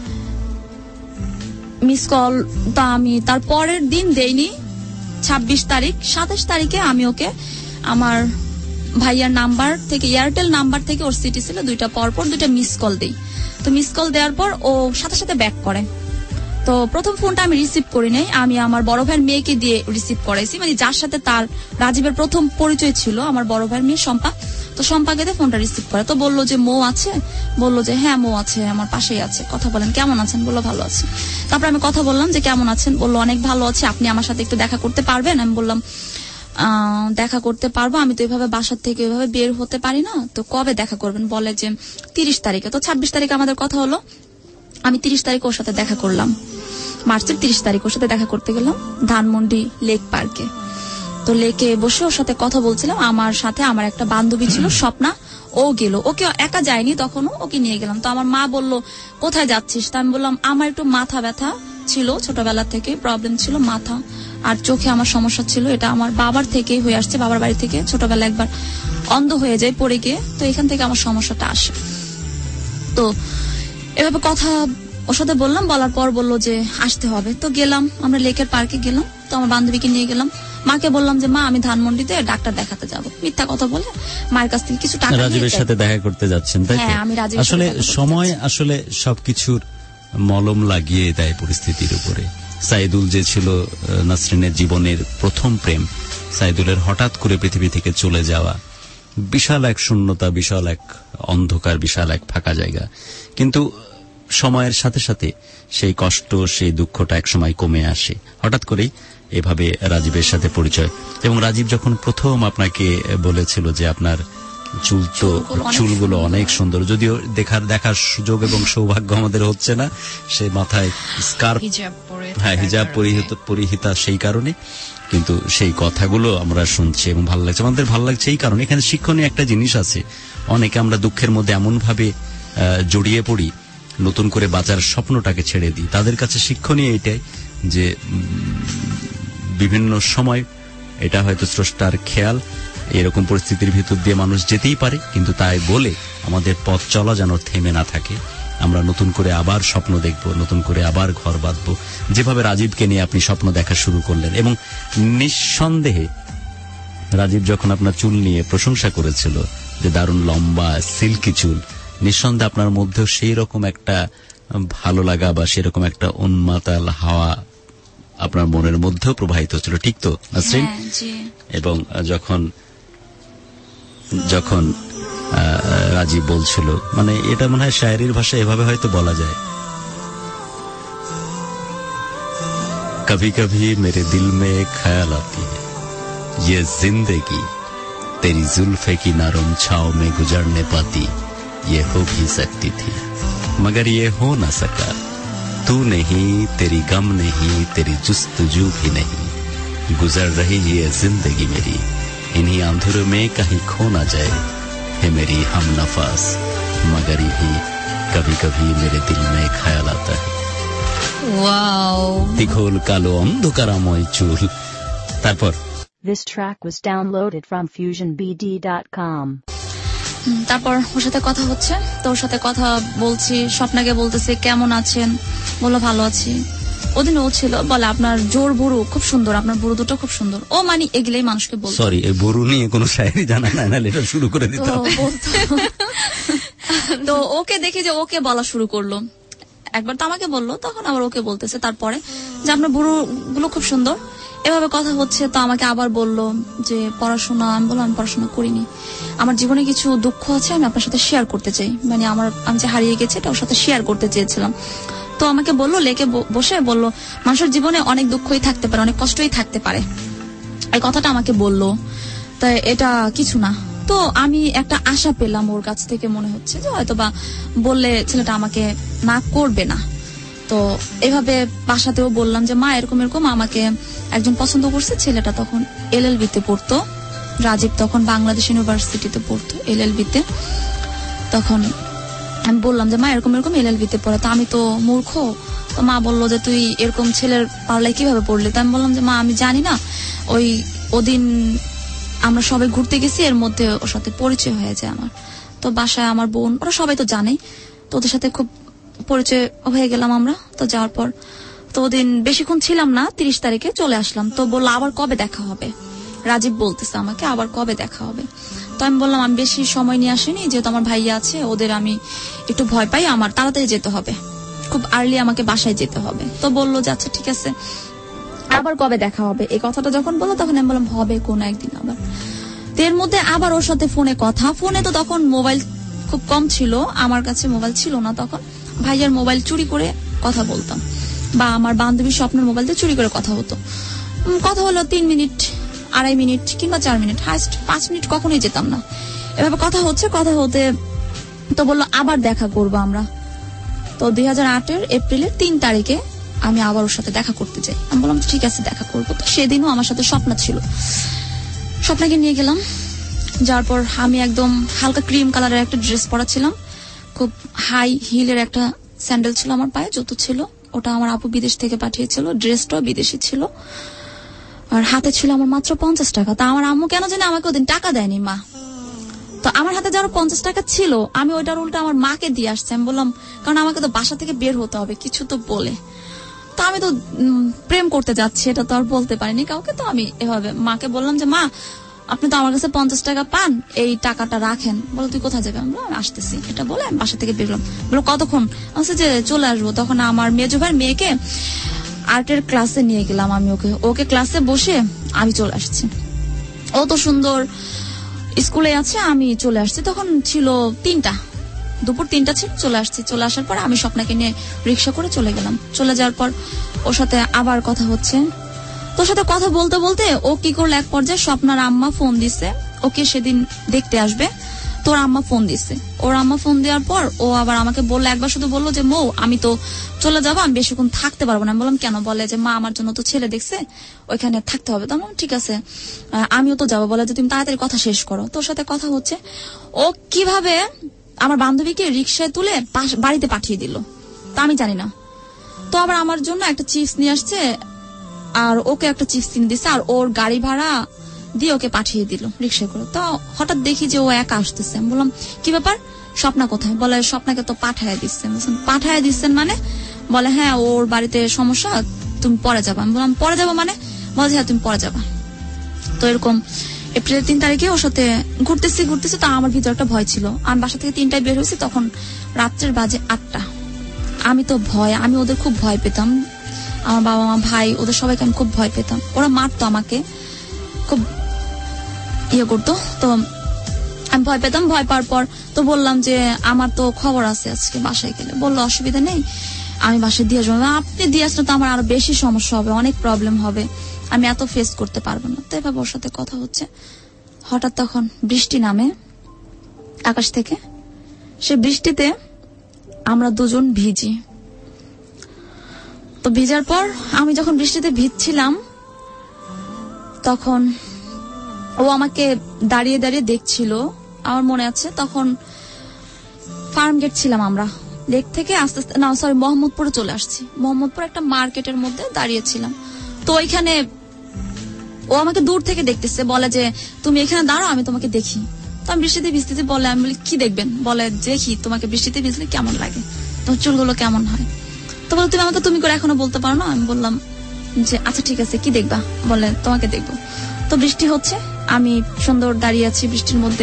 মিস কল তা আমি তার পরের দিন দেইনি। 26 তারিখ 27 তারিখে আমি ওকে আমার ভাইয়ার নাম্বার থেকে, এয়ারটেল নাম্বার থেকে ওর সিটি ছিল 2টা পরপর 2টা মিস কল দেই। তো মিস কল দেওয়ার পর ও সাথে সাথে ব্যাক করে। তো প্রথম ফোনটা আমি রিসিভ করি নাই, আমি আমার বড় ভাইয়ের মেয়েকে দিয়ে রিসিভ করাইছি, মানে যার সাথে তার রাজীবের প্রথম পরিচয় ছিল আমার বড় ভাইয়ের মেয়ে শম্পা। তো শম্পাকে দিয়ে ফোনটা রিসিভ করে। তো বললো যে মৌ আছে? বললো যে হ্যাঁ মৌ আছে, আমার পাশেই আছে, কথা বলেন, কেমন আছেন? বললো ভালো আছে। তারপর আমি কথা বললাম যে কেমন আছেন? বললো অনেক ভালো আছে, আপনি আমার সাথে একটু দেখা করতে পারবেন? আমি বললাম দেখা করতে পারবো, আমি তো এভাবে বাসার থেকে এভাবে বের হতে পারি না, তো কবে দেখা করবেন? বলে যে 30 তারিখে। তো 26 তারিখে আমাদের কথা হলো, আমি 30 তারিখে ওর সাথে দেখা করলাম, মার্চের 30 তারিখ ওর সাথে দেখা করতে গেলাম ধানমন্ডি লেক পার্কে। তো লেকে বসে ওর সাথে কথা বলছিলাম। আমার সাথে আমার একটা বান্ধবী ছিল স্বপ্না, ও গেল, ওকে একা যায়নি তখনও, ওকে নিয়ে গেলাম। তো আমার মা বলল কোথায় যাচ্ছিস? তা আমি বললাম আমার একটু মাথা ব্যথা ছিল, ছোটবেলা থেকে প্রবলেম ছিল মাথা আর চোখে আমার সমস্যা ছিল, এটা আমার বাবার থেকেই হয়ে আসছে, বাবার বাড়ি থেকে ছোটবেলা একবার অন্ধ হয়ে যায় পড়ে গিয়ে, তো এখান থেকে আমার সমস্যাটা আসে। তো এভাবে কথা ওর সাথে বললাম, বলার পর বললো যে আসতে হবে। তো গেলাম, আমরা লেকের পার্কে গেলাম। তো আমার বান্ধবীকে নিয়ে গেলাম, মাকে বললাম যে মা আমি ধানমন্ডিতে ডাক্তার দেখাতে যাব, মিথ্যা কথা বলে মায়ের কাছ থেকে কিছু টাকা রাজীবের সাথে দেখা করতে যাচ্ছেন, তাই হ্যাঁ, আমি রাজীবের আসলে সময় আসলে সবকিছুর মলম লাগিয়ে দেয় পরিস্থিতির উপরে। সাইদুল যে ছিল নাসরিনের জীবনের প্রথম প্রেম, সাইদুলের হঠাৎ করে পৃথিবী থেকে চলে যাওয়া বিশাল এক শূন্যতা, বিশাল এক অন্ধকার, বিশাল এক ফাঁকা জায়গা। কিন্তু সময়ের সাথে সাথে সেই কষ্ট, সেই দুঃখটা এক সময় কমে আসে। হঠাৎ করেই এভাবে রাজীবের সাথে পরিচয়, এবং রাজীব যখন প্রথম আপনাকে বলেছিল যে আপনার চুলগুলো অনেক সুন্দর, যদিও দেখার সুযোগ এবং সৌভাগ্য আমাদের হচ্ছে না, সে মাথায় স্কার্ফ, হ্যাঁ হিজাব পরিহিতা, সেই কারণে কিন্তু সেই কথাগুলো আমরা শুনছি এবং ভালো লাগছে। আমাদের ভালো লাগছে এই কারণে এখানে শিক্ষণীয় একটা জিনিস আছে। অনেকে আমরা দুঃখের মধ্যে এমন ভাবে জড়িয়ে পড়ি, নতুন করে বাঁচার স্বপ্নটাকে ছেড়ে দিই। তাদের কাছে শিক্ষণীয় এটাই যে বিভিন্ন সময় এটা হয়তো স্রষ্টার খেয়াল, এরকম পরিস্থিতির ভিতর দিয়ে মানুষ যেতেই পারে, কিন্তু তাই বলে আমাদের পথ চলা যেন থেমে না থাকে। আমরা নতুন করে আবার স্বপ্ন দেখব, নতুন করে আবার ঘর বাঁধবো। যেভাবে রাজীবকে নিয়ে আপনি স্বপ্ন দেখা শুরু করলেন, এবং নিঃসন্দেহে রাজীব যখন আপনার চুল নিয়ে প্রশংসা করেছিল যে দারুণ লম্বা সিল্কি চুল, নিঃসন্দেহে আপনার মধ্যেও সেই রকম একটা ভালো লাগা বা সেরকম একটা উন্মাতাল হাওয়া আপনার মনের মধ্যেও প্রবাহিত হচ্ছিল, ঠিক তো নাসরিন? এবং যখন রাজীব বলছিল, মানে এটা মনে হয় শায়েরির ভাষায় এভাবে হয়তো বলা যায়, কভি কভি মেরে দিল মে খ্যাল আতি হ্যায় ये जिंदगी तेरी जुल्फे की नरम छाव में गुजरने पाती ये हो भी सकती थी मगर ये हो न सका तू नहीं तेरी गम नहीं तेरी जुस्तजू भी नहीं गुजर रही ये जिंदगी मेरी इन्हीं अंधेरों में कहीं खो ना जाए है मेरी हम नफास मगर भी कभी कभी मेरे दिल में ख्याल आता है ওয়াও তিখোল কালো অন্ধকারাময় চুল তারপর This track was downloaded from FusionBD.com. তারপর ওর সাথে কথা হচ্ছে, তো ওর সাথে কথা বলছি, স্বপ্নাকে বলতেছে কেমন আছেন, বললো ভালো আছি। ওদিন ও ছিল, বলে আপনার জোর বুড়ো খুব সুন্দর, আপনার বুড়ো দুটো খুব সুন্দর। ও মানে এগুলোই মানুষকে বলতো। সরি, এই বুড়ো নিয়ে কোনো শায়রি জানা না, নাহলে এটা শুরু করে দিতাম। তো ওকে দেখে যে ওকে বলা শুরু করলো, একবার তো আমাকে বললো, তখন আবার ওকে বলতেছে তারপরে যে আপনার বুড়ো গুলো খুব সুন্দর। এভাবে কথা হচ্ছে, তো আমাকে আবার বললো যে পড়াশোনা, আমি বললাম আমি পড়াশোনা করিনি, আমার জীবনে কিছু দুঃখ আছে, আমি আপনার সাথে শেয়ার করতে চাই, মানে আমি যে হারিয়ে গেছি এটা ওর সাথে শেয়ার করতে চেয়েছিলাম। তো আমাকে বললো, লেকে বসে বললো মানুষের জীবনে অনেক দুঃখই থাকতে পারে, অনেক কষ্টই থাকতে পারে, এই কথাটা আমাকে বললো। তাই এটা কিছু না। তো আমি একটা আশা পেলাম ওর কাছ থেকে, মনে হচ্ছে যে হয়তো বা বললে ছেলেটা আমাকে না করবে না। তো এভাবে বাসাতেও বললাম যে মা এরকম এরকম আমাকে একজন পছন্দ করছে, ছেলেটা তখন LLB তে পড়তো, রাজীব তখন বাংলাদেশ ইউনিভার্সিটিতে পড়তো LLB তে। তখন আমি বললাম যে মা এরকম এরকম LLB তে পড়ে, তো আমি তো মূর্খ। তো মা বললো যে তুই এরকম ছেলের পাল্লায় কিভাবে পড়লি? তো আমি বললাম যে মা আমি জানি না, ওদিন আমরা সবাই ঘুরতে গেছি, এর মধ্যে ওর সাথে পরিচয় হয়ে যায় আমার। তো বাসায় আমার বোন ওরা সবাই তো জানেই, তো ওদের সাথে খুব পরিচয় হয়ে গেলাম আমরা। তো যাওয়ার পর তো ওদিন বেশিক্ষণ ছিলাম না, 30 তারিখে চলে আসলাম। তো বললো আবার কবে দেখা হবে, রাজীব বলতেছে আমাকে আবার কবে দেখা হবে। তো আমি বললাম আমি বেশি সময় নিয়ে আসিনি, যেহেতু আমার ভাইয়া আছে, ওদের আমি একটু ভয় পাই, আমার তাড়াতাড়ি যেতে হবে, খুব আর্লি আমাকে বাসায় যেতে হবে। তো বললো যে আচ্ছা ঠিক আছে, আবার কবে দেখা হবে। এই কথাটা যখন বললো তখন আমি বললাম হবে কোন একদিন আবার। এর মধ্যে আবার ওর সাথে ফোনে কথা, ফোনে তো তখন মোবাইল খুব কম ছিল, আমার কাছে মোবাইল ছিল না তখন, ভাইয়ার মোবাইল চুরি করে কথা বলতাম, বা আমার বান্ধবীর স্বপ্নের মোবাইল দিয়ে চুরি করে কথা হতো। কথা হলো 3 মিনিট, 2.5 মিনিট কিংবা 4 মিনিট, হাইস্ট 5 মিনিট কখনোই যেতাম না। এভাবে কথা হচ্ছে, কথা হতে তো বললো আবার দেখা করবো আমরা। তো 2008 এপ্রিলের 3 তারিখে আমি আবার ওর সাথে দেখা করতে চাই। আমি বললাম ঠিক আছে দেখা করবো। তো সেদিনও আমার সাথে স্বপ্না ছিল, স্বপ্নাকে নিয়ে গেলাম। যার পর আমি একদম হালকা ক্রিম কালারের একটা ড্রেস পরা ছিলাম, খুব হাই হিলের একটা স্যান্ডেল ছিল আমার পায়ে, জুতো ছিল, ওটা আমার আপু বিদেশ থেকে পাঠিয়েছিল, ড্রেসটাও বিদেশি ছিল, আর হাতে ছিল আমার মাত্র 50 টাকা। তা আমার আম্মু কেন জানি আমাকে ওদিন টাকা দেয়নি মা। তো আমার হাতে যারা 50 টাকা ছিল, আমি ওইটার উল্টা আমার মাকে দিয়ে আসছি। আমি বললাম কারণ আমাকে তো বাসা থেকে বের হতে হবে কিছু তো বলে, তো আমি তো প্রেম করতে যাচ্ছি, এটা তো আর বলতে পারিনি কাউকে। তো আমি এভাবে মাকে বললাম যে মা আপনি তো আমার কাছে 50 টাকা পান, এই টাকাটা রাখেন। বলো তুই কোথায় যাবে? আমি আসতেছি, এটা বলে আমি বাসা থেকে বেরোলাম। বলো কতক্ষণ? আমি যে চলে আসবো। তখন আমার মেজো ভাইয়ের মেয়েকে আর্টের ক্লাসে নিয়ে গেলাম আমি, ওকে ক্লাসে বসে আমি চলে আসছি। ও তো সুন্দর স্কুলে আছে, আমি চলে আসছি। তখন ছিল 3টা, দুপুর 3টা ছিল, চলে আসছি। চলে আসার পর আমি স্বপ্নাকে নিয়ে রিক্সা করে চলে গেলাম। চলে যাওয়ার পর ওর সাথে আবার কথা হচ্ছে, তোর সাথে কথা বলতে বলতে ও কি করলো, এক পর্যায়ে স্বপ্নার আম্মা ফোন দিছে, ওকে সেদিন দেখতে আসবে, তোর আম্মা ফোন দিছে। ওর আম্মা ফোন দেওয়ার পর ও আবার আমাকে বললো, একবার শুধু বললো যে মৌ আমি তো চলে যাবো, আমি বেশিক্ষণ থাকতে পারবো না। আমি বললাম কেন? বলে যে মা আমার জন্য তো ছেলে দেখছে, ওইখানে থাকতে হবে। তো আমি ঠিক আছে আমিও তো যাবো। বলে যে তুমি তাড়াতাড়ি কথা শেষ করো। তোর সাথে কথা হচ্ছে, ও কিভাবে আমার বান্ধবীকে রিক্সায় তুলে বাড়িতে পাঠিয়ে দিল তা আমি জানি না। তো আবার আমার জন্য একটা চিপস নিয়ে আসছে, আর ওকে একটা চিপস কিনে দিচ্ছে, আর ওর গাড়ি ভাড়া দিয়ে ওকে পাঠিয়ে দিল রিক্সায় করে। তো হঠাৎ দেখি যে ও একা আসতেছে। আমি বললাম কি ব্যাপার, স্বপ্না কোথায়? বলে স্বপ্নাকে তো পাঠায় দিচ্ছেন। পাঠায় দিচ্ছেন মানে? বলে হ্যাঁ ওর বাড়িতে সমস্যা, তুমি পরে যাবা। আমি বললাম পরে যাবো মানে? বলে হ্যাঁ তুমি পরে যাবা। তো এরকম এপ্রিলের 3 তারিখে ওর সাথে ঘুরতেছি। তো আমার ভিতরে একটা ভয় ছিল। আমি বাসা থেকে 3টায় বের হয়েছি, তখন রাত্রের বাজে 8টা। আমি তো আমি ওদের খুব ভয় পেতাম, আমার বাবা মা ভাই ওদের সবাইকে আমি খুব ভয় পেতাম। ওরা মারতো আমাকে, খুব করতো। তো আমি ভয় পেতাম। ভয় পাওয়ার পর তো বললাম যে আমার তো খবর আছে আজকে বাসায় গেলে। বললো অসুবিধা নেই, আমি বাসায় দিয়ে আসবো। আপনি দিয়ে আসলে তো আমার আরো বেশি সমস্যা হবে, অনেক প্রবলেম হবে, আমি এত ফেস করতে পারবো না। তো এভাবে ওর সাথে কথা হচ্ছে, হঠাৎ তখন বৃষ্টি নামে আকাশ থেকে। সে বৃষ্টিতে আমরা দুজন ভিজি। তো ভিজার পর আমি যখন বৃষ্টিতে ভিজছিলাম, তখন ও আমাকে দাঁড়িয়ে দাঁড়িয়ে দেখছিল, আমার মনে আছে। তখন ফার্ম গেট ছিলাম আমরা, লেক থেকে আস্তে আস্তে না সরি মোহাম্মদপুরে চলে আসছি। মোহাম্মদপুর একটা মার্কেটের মধ্যে দাঁড়িয়েছিলাম। তো ওইখানে ও আমাকে দূর থেকে দেখতেছে, বলে যে তুমি এখানে দাঁড়াও, আমি তোমাকে দেখি। তো আমি বৃষ্টিতে ভিজতেছি, বলে আমি বলি কি দেখবেন? বলে দেখি তোমাকে বৃষ্টিতে ভিজলে কেমন লাগে, তোমার চুলগুলো কেমন হয়। তো বলে তুমি আমাকে তুমি করে এখনো বলতে পারো না? আমি বললাম যে আচ্ছা ঠিক আছে, কি দেখবা? বলে তোমাকে দেখবো। তো বৃষ্টি হচ্ছে, আমি সুন্দর দাঁড়িয়ে আছি বৃষ্টির মধ্যে,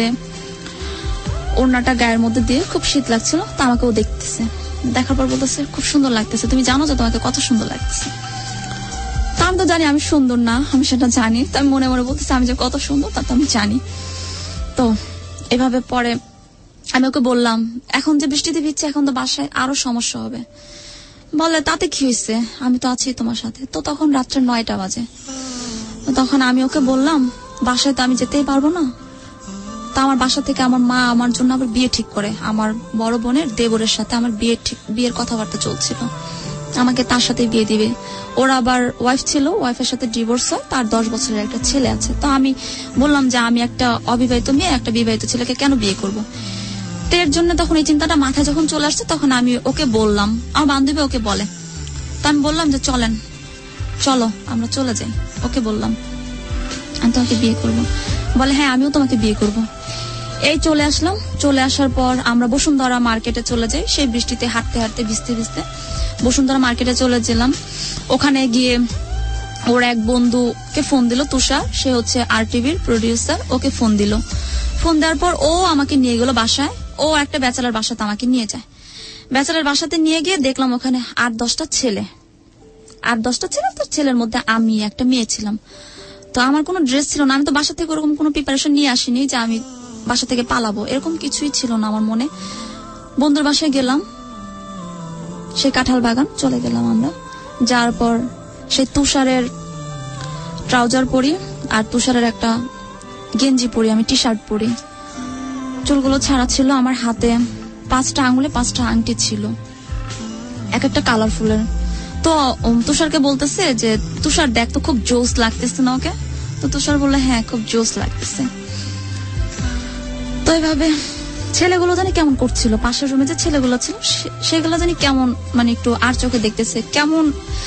ওড়নাটা গায়ের মধ্যে দিয়ে, খুব শীত লাগছিল। তো আমাকে ও দেখতেছে, দেখার পর বলতেছে খুব সুন্দর লাগতেছে, তুমি জানো যে তোমাকে কত সুন্দর লাগতেছে। তা আমি তো জানি আমি সুন্দর না, আমি সেটা জানি। তো আমি মনে মনে বলতেছি আমি যে কত সুন্দর তা তো আমি জানি। তো এভাবে পরে আমি ওকে বললাম এখন যে বৃষ্টিতে ভিজছে, এখন তো বাসায় আরো সমস্যা হবে। বলে তাতে কি হয়েছে, আমি তো আছি তোমার সাথে। তো তখন রাত্রে 9টা বাজে। তখন আমি ওকে বললাম বাসায় তো আমি যেতেই পারবো না। তা আমার বাসা থেকে আমার মা আমার জন্য আবার বিয়ে ঠিক করে, আমার বড় বোনের দেবরের সাথে আমার বিয়ের কথাবার্তা চলছিল, আমাকে তার সাথে বিয়ে দিবে। ওর আবার ওয়াইফ ছিল, ওয়াইফের সাথে ডিভোর্স হয়, তার 10 বছরের একটা ছেলে আছে। তো আমি বললাম যে আমি একটা অবিবাহিত মেয়ে একটা বিবাহিত ছেলেকে কেন বিয়ে করবো। তো এর জন্য তখন এই চিন্তাটা মাথায় যখন চলে আসছে, তখন আমি ওকে বললাম, আমার বান্ধবী ওকে বলে, তো আমি বললাম যে চলো আমরা চলে যাই। ওকে বললাম আমি তোমাকে বিয়ে করবো। বলে হ্যাঁ আমিও তোমাকে বিয়ে করবো। এই চলে আসলাম। চলে আসার পর আমরা বসুন্ধরা মার্কেটে চলে যাই, সেই বৃষ্টিতে হাঁটতে হাঁটতে ভিজতে ভিজতে বসুন্ধরা মার্কেটে চলে গেলাম। ওখানে গিয়ে ওর এক বন্ধুকে ফোন দিল, তুষার, সে হচ্ছে RTVর প্রডিউসার। ওকে ফোন দিল, ফোন দেওয়ার পর ও আমাকে নিয়ে গেল বাসায়। ও একটা ব্যাচেলার বাসাতে আমাকে নিয়ে যায়। ব্যাচেলার বাসাতে নিয়ে গিয়ে দেখলাম ওখানে 8-10টা ছেলে। তার ছেলের মধ্যে আমি একটা মেয়ে ছিলাম। তো আমার কোনো ড্রেস ছিল না, আমি তো বাসা থেকে ওরকম কোনো প্রিপারেশন নিয়ে আসিনি যে আমি বাসা থেকে পালাবো, এরকম কিছুই ছিল না আমার মনে। বন্ধুর বাসায় গেলাম, সেই কাঁঠাল বাগান চলে গেলাম আমরা। যাওয়ার পর সেই তুষারের ট্রাউজার পরি আর তুষারের একটা গেঞ্জি পরি, আমি টি শার্ট পরি, চুলগুলো ছাড়া ছিল, আমার হাতে 5টা আঙুলে 5টা আংটি ছিল, এক একটা কালারফুলের। তো তুষারকে বলতেছে যে তুষার দেখ তো খুব জোস লাগতেছে না ওকে? তো তুষার বললে হ্যাঁ খুব জোস লাগতেছে। তো এইভাবে ছেলেগুলো জানি কেমন করছিল, পাশের রুমে যে ছেলেগুলো ছিল সেগুলো জানি কেমন মানে একটু আর চোখে দেখতেছে, কেমন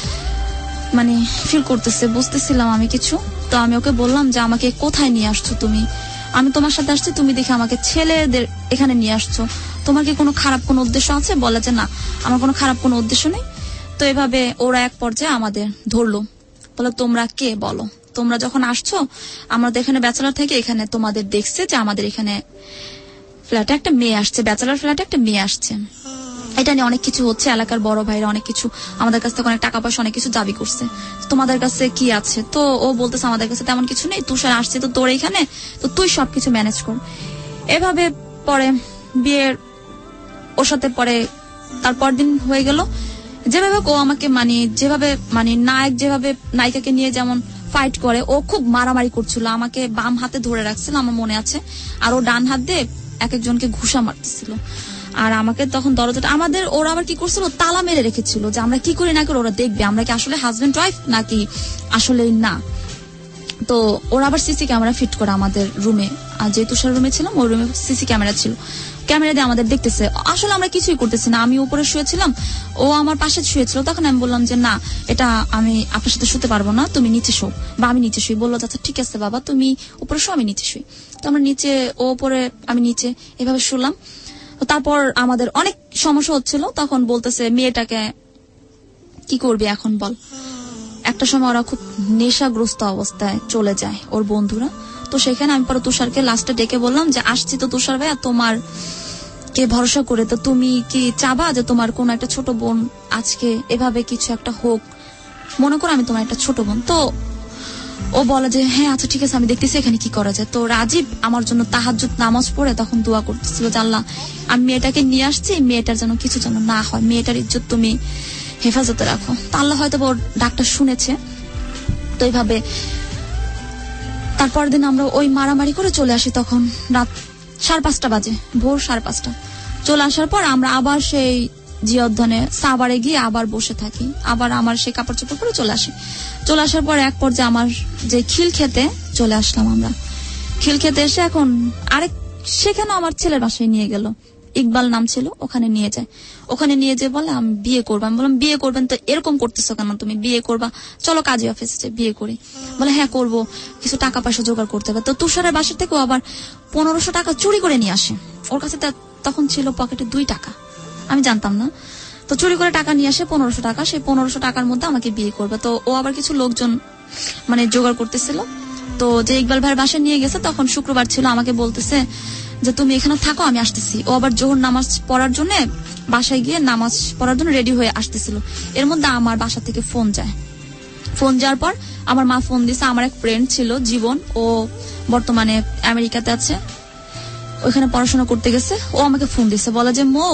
মানে ফিল করতেছে, বুঝতেছিলাম আমি কিছু। তো আমি ওকে বললাম যে আমাকে কোথায় নিয়ে আসছো তুমি? আমি তোমার সাথে আসছি, তুমি দেখে আমাকে ছেলেদের এখানে নিয়ে আসছো, তোমার কি কোনো খারাপ কোনো উদ্দেশ্য আছে? বলে যে না, আমার কোনো খারাপ কোনো উদ্দেশ্য নেই। তো এভাবে ওরা এক পর্যায়ে আমাদের ধরলো, বলে তোমরা কে বলো, তোমরা যখন আসছো আমাদের এখানে ব্যাচেলার থেকে এখানে তোমাদের দেখছে যে আমাদের এখানে ফ্ল্যাটে একটা মেয়ে আসছে, ব্যাচেলার ফ্ল্যাটে একটা মেয়ে আসছে, এটা নিয়ে অনেক কিছু হচ্ছে, এলাকার বড় ভাইরা অনেক কিছু আমাদের কাছ থেকে অনেক টাকা পয়সা অনেক কিছু দাবি করছে, তোমাদের কাছে কি আছে? তো ও বলতেছে আমাদের কাছে তেমন কিছু নেই, তুষার আসছে তো তোর এখানে, তো তুই সবকিছু ম্যানেজ কর। এভাবে পরে বিয়ের ওর সাথে পরে তারপর দিন হয়ে গেল। যেভাবে ও আমাকে যেভাবে নায়ক যেভাবে নায়িকাকে নিয়ে যেমন ফাইট করে, ও খুব মারামারি করছিল, আমাকে বাম হাতে ধরে রাখছিল আমার মনে আছে, আর ও ডান হাত দিয়ে এক একজনকে ঘুষা মারতেছিল। আর আমাকে তখন দরজাটা আমাদের ওরা আবার কি করছিল, তালা মেরে রেখেছিল যে আমরা কি করি না করে ওরা দেখবে আমরা কি আসলে হাজবেন্ড ওয়াইফ নাকি আসলে না। তো ওরা আবার সিসি ক্যামেরা ফিট করে আমাদের রুমে, আর যে তুষার রুমে ছিলাম ওই রুমে সিসি ক্যামেরা ছিল, ক্যামেরা দিয়ে আমাদের দেখতেছে। আসলে আমরা কিছুই করতেছি না, আমি উপরে শুয়েছিলাম, ও আমার পাশে শুয়েছিল। তখন আমি বললাম যে না, এটা আমি আপনার সাথে শুতে পারবো না, তুমি নিচে শো বা আমি নিচে শুই। বললো আচ্ছা ঠিক আছে বাবা, তুমি উপরে শো আমি নিচে শুই। তো আমরা নিচে, ও উপরে আমি নিচে, এভাবে শুলাম। তারপর আমাদের অনেক সমস্যা হচ্ছিল, তখন বলতেছে মেয়েটাকে কি করবি এখন বল। একটা সময় ওরা খুব নেশাগ্রস্ত অবস্থায় চলে যায় ওর বন্ধুরা। তো সেখানে আমি পরে তুষারকে লাস্টে ডেকে বললাম যে আসছি তো তুষার ভাইয়া, তোমার কে ভরসা করে, তো তুমি কি চাবা যে তোমার কোন একটা ছোট বোন আজকে এভাবে কিছু একটা হোক, মনে করো আমি তোমার একটা ছোট বোন। তো ও বলে যে হ্যাঁ আচ্ছা ঠিক আছে আমি দেখতেছি এখানে কি করা যায়। তো রাজীব আমার জন্য তাহাজ্জুদ নামাজ পড়ে তখন দোয়া করতেছিল যে আল্লাহ আমি মেয়েটাকে নিয়ে আসছি, মেয়েটার যেন কিছু যেন না হয়, মেয়েটার ইজ্জত তুমি হেফাজতে রাখো। তা আল্লাহ হয়তো ওর ডাকটা শুনেছে। তো এইভাবে তারপর দিন আমরা ওই মারামারি করে চলে আসি, তখন রাত 5:30 বাজে, ভোর 5:30। চলে আসার পর আমরা আবার সেই জিয়দ্ধনে সাভারে গিয়ে আবার বসে থাকি, আবার আমার সে কাপড় চোপড় পরে চলে আসি। চলে আসার পর এক পর্যায়ে আমার যে খিল খেতে চলে আসলাম। আমরা খিল খেতে এসে এখন আরেক সেখানে আমার ছেলের বাসায় নিয়ে গেল, ইকবাল নাম ছিল, ওখানে নিয়ে যায়। ওখানে নিয়ে যেয়ে বলে আমি বিয়ে করবো। আমি বললাম বিয়ে করবেন তো এরকম করতেছো কেন, তুমি বিয়ে করবা, চলো কাজী অফিসে বিয়ে করি। বলে হ্যাঁ করবো, কিছু টাকা পয়সা জোগাড় করতে হবে। তো তুষারের বাসা থেকেও আবার 1500 টাকা চুরি করে নিয়ে আসে। ওর কাছে তখন ছিল পকেটে 2 টাকা, আমি জানতাম না। তো চুরি করে টাকা নিয়ে আসে 1500 টাকা, সেই 1500 টাকার মধ্যে আমাকে বিয়ে করবে। তো ও আবার কিছু লোকজন মানে জোগাড় করতেছিল। তো যে ইকবাল ভাইয়ের বাসায় নিয়ে গেছে তখন শুক্রবার ছিল, আমাকে বলতেছে যে তুমি এখানে থাকো, আমি আসতেছি। ও আবার জোহর নামাজ পড়ার জন্য বাসায় গিয়ে নামাজ পড়ার জন্য রেডি হয়ে আসতেছিল। এর মধ্যে আমার বাসা থেকে ফোন যায়। ফোন যাওয়ার পর আমার মা ফোন দিছে। আমার এক ফ্রেন্ড ছিল জীবন, ও বর্তমানে আমেরিকাতে আছে, ওইখানে পড়াশোনা করতে গেছে। ও আমাকে ফোন দিছে, বলে যে মৌ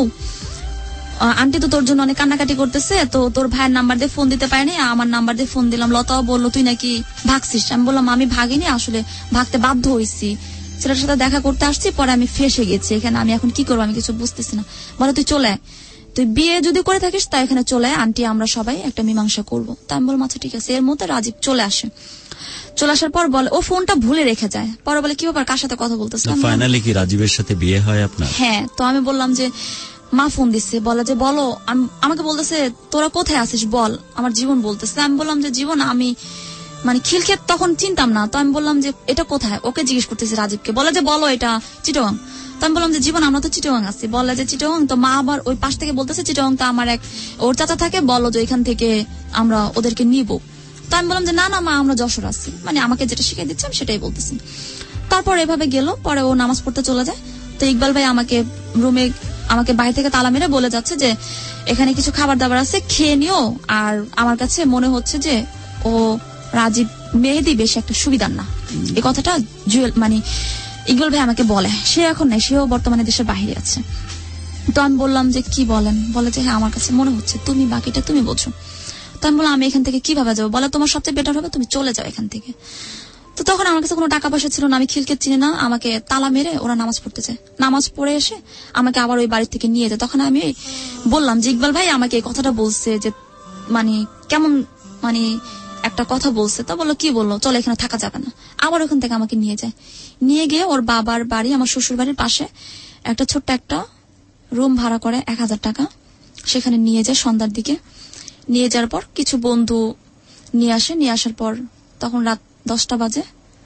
আন্টি তো তোর জন্য অনেক কান্নাকাটি করতেছে, তো তোর ভাইয়ের নাম্বার দিয়ে ফোন দিতে পারেনি, আমার নাম্বার দিয়ে ফোন দিলাম। লতাও বললো তুই নাকি ভাগছিস। আমি বললাম আমি ভাগিনি, আসলে ভাগতে বাধ্য হয়েছি, ছেলের সাথে দেখা করতে আসছি, পরে আমি ফেসে গেছি এখানে, আমি এখন কি করবো আমি কিছু বুঝতেছি না। বলে তুই চলে আয়, তুই বিয়ে যদি করে থাকিস তাই এখানে চলে আয়, আন্টি আমরা সবাই একটা মীমাংসা করবো। তা আমি বললাম আচ্ছা ঠিক আছে। এর মধ্যে রাজীব চলে আসে। চলে আসার পর বলে ও ফোনটা ভুলে রেখে যায়। পরে বলে কি ব্যাপার, কার সাথে কথা বলতেছিলাম। ফাইনালি কি রাজীবের সাথে বিয়ে হয় আপনার? হ্যাঁ। তো আমি বললাম যে মা ফোন দিচ্ছে, বলে যে বলো, আমাকে বলতেছে তোরা কোথায় আছিস বল, আমার জীবন বলতেছে। আমি বললাম যে জীবন আমি মানে খিলক্ষেত তখন চিনতাম না, তো আমি বললাম যে এটা কোথায়, ওকে জিজ্ঞেস করতেছি রাজীবকে। বলে যে বলো এটা চিটাগাং। তো আমি বললাম যে জীবন আমরা তো চিটাগাং আছি। বলে যে চিটাগাং। তো মা আবার ওই পাশ থেকে বলতেছে চিটাগাং তো আমার এক ওর চাচা থাকে, বলো যে এখান থেকে আমরা ওদেরকে নিব। তো আমি বললাম যে না না মা আমরা যশোর আছি, মানে আমাকে যেটা শিখিয়ে দিচ্ছে আমি সেটাই বলতেছি। তারপর এভাবে গেল। পরে ও নামাজ পড়তে চলে যায়। তো ইকবাল ভাই আমাকে রুমে আমাকে বাইরে থেকে তালা মেরে বলে যাচ্ছে যে এখানে কিছু খাবার দাবার আছে, খেয়ে নিও। আর আমার কাছে মনে হচ্ছে যে ও রাজীব মেহেদি বেশ একটা সুবিধার না। এই কথাটা জুয়েল মানে ইকবাল ভাই আমাকে বলে। সে এখন নাই, সেও বর্তমানে দেশের বাইরে আছে। তো আমি বললাম যে কি বলেন। বলে যে হ্যাঁ আমার কাছে মনে হচ্ছে, তুমি বাকিটা তুমি বোঝো। তো আমি বললাম আমি এখান থেকে কিভাবে যাবো। বলে তোমার সবচেয়ে বেটার হবে তুমি চলে যাও এখান থেকে। তো তখন আমার কাছে কোনো টাকা পয়সা ছিল না, আমি খিলকে চিনি না। আমাকে তালা মেরে ওরা নামাজ পড়তে চায়, নামাজ পড়ে এসে আমাকে আবার ওই বাড়ি থেকে নিয়ে যায়। তখন আমি বললাম যে ইকবাল ভাই আমাকে এই কথাটা বলছে, যে মানে কেমন মানে একটা কথা বলছে। তা বললো কি বললো, চলো এখানে থাকা যাবে না। আবার ওখান থেকে আমাকে নিয়ে যায়। নিয়ে গিয়ে ওর বাবার বাড়ি আমার শ্বশুর বাড়ির পাশে একটা ছোট্ট একটা রুম ভাড়া করে 1000 টাকা, সেখানে নিয়ে যায় সন্ধ্যার দিকে। নিয়ে যাওয়ার পর কিছু বন্ধু নিয়ে আসে। নিয়ে আসার পর তখন রাত 10টা বাজে।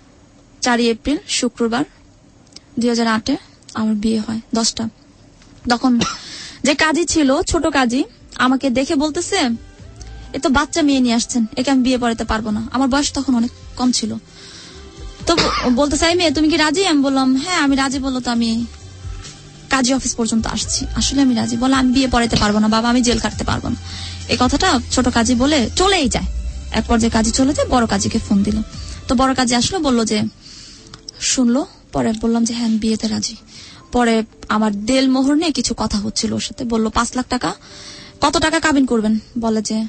4 এপ্রিল শুক্রবার 2008-এ আমার বিয়ে হয় 10টা। তখন যে কাজী ছিল, ছোট কাজী, আমাকে দেখে বলতেছে এ তো বাচ্চা মেয়ে নিয়ে আসছেন, একে আমি বিয়ে পড়াতে পারবো না। আমার বয়স তখন অনেক কম ছিল। তো বলতেছে এই মেয়ে তুমি কি রাজি? আমি বললাম হ্যাঁ আমি রাজি। বললো তো আমি কাজী অফিস পর্যন্ত আসছি, আসলে আমি রাজি। বলে আমি বিয়ে পড়াতে পারবো না বাবা, আমি জেল কাটতে পারবো না। এই কথাটা ছোট কাজী বলে চলেই যায়। এক পর্যায়ে কাজী চলে যায়, বড় কাজীকে ফোন দিল। তো বড় কাজী আসলো, বললো যে শুনলো। পরে বললাম যে হ্যাঁ আমি বিয়েতে রাজি। পরে আমার দেল মোহর নিয়ে কিছু কথা হচ্ছিল ওর সাথে। বললো 5 লাখ টাকা, কত টাকা কাবিন করবেন? বলে যে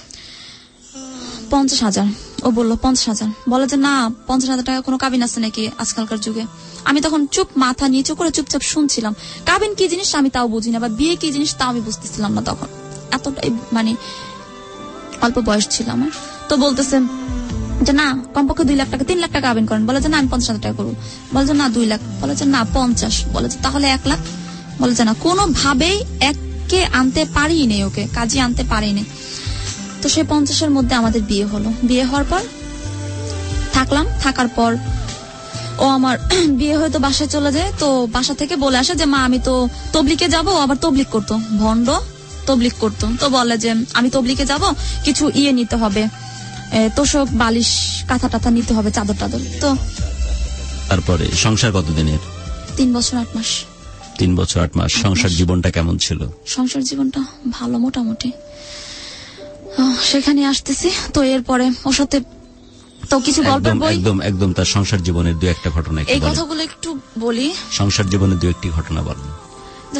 50,000। ও বললো 50,000। বলে যে না 50,000 টাকা কোনো কাবিন আছে নাকি আজকালকার যুগে? আমি তখন চুপ মাথা নিচু করে চুপচাপ শুনছিলাম। কাবিন কি জিনিস আমি তাও বুঝি না, বা বিয়ে কি জিনিস তাও আমি বুঝতেছিলাম না তখন, এতটাই মানে অল্প বয়স ছিল আমার। তো বলতেছে যে না কমপক্ষে 2 লাখ টাকা 3 লাখ টাকা কাবিন করেন। বলে যে না আমি 50,000 টাকা করবো। বলে যে না 2 লাখ। বলে যে না 50। বলে যে তাহলে 1 লাখ। বলে যে না কোনোভাবেই এককে আনতে পারি নেই, ওকে কাজী আনতে পারি নেই। তো সেই 50-এর মধ্যে আমাদের বিয়ে হলো। বিয়ে হওয়ার পর থাকলাম। থাকার পর ও আমার বিয়ে হয়তো বাসায় চলে যায়। তো বাসা থেকে বলে আসে যে মা আমি তো তবলিকে যাব। আবার তবলিক করতো, ভণ্ড তবলিক করতো। তো বলে যে আমি তবলিকে যাব, কিছু নিতে হবে, তোষক বালিশ কাঁথা টাথা নিতে হবে, চাদর টাদর। তো তারপরে সংসার কতদিনের? 3 বছর 8 মাস। 3 বছর 8 মাস। সংসার জীবনটা কেমন ছিল? সংসার জীবনটা ভালো মোটামুটি। সেখানে আসতেছি। তো এরপরে ওর সাথে তো কিছু গল্পের বই একদম তার সংসার জীবনের 2-1টা ঘটনা এই কথাগুলো একটু বলি। সংসার জীবনের 2-1টি ঘটনা বলুন। জাস্ট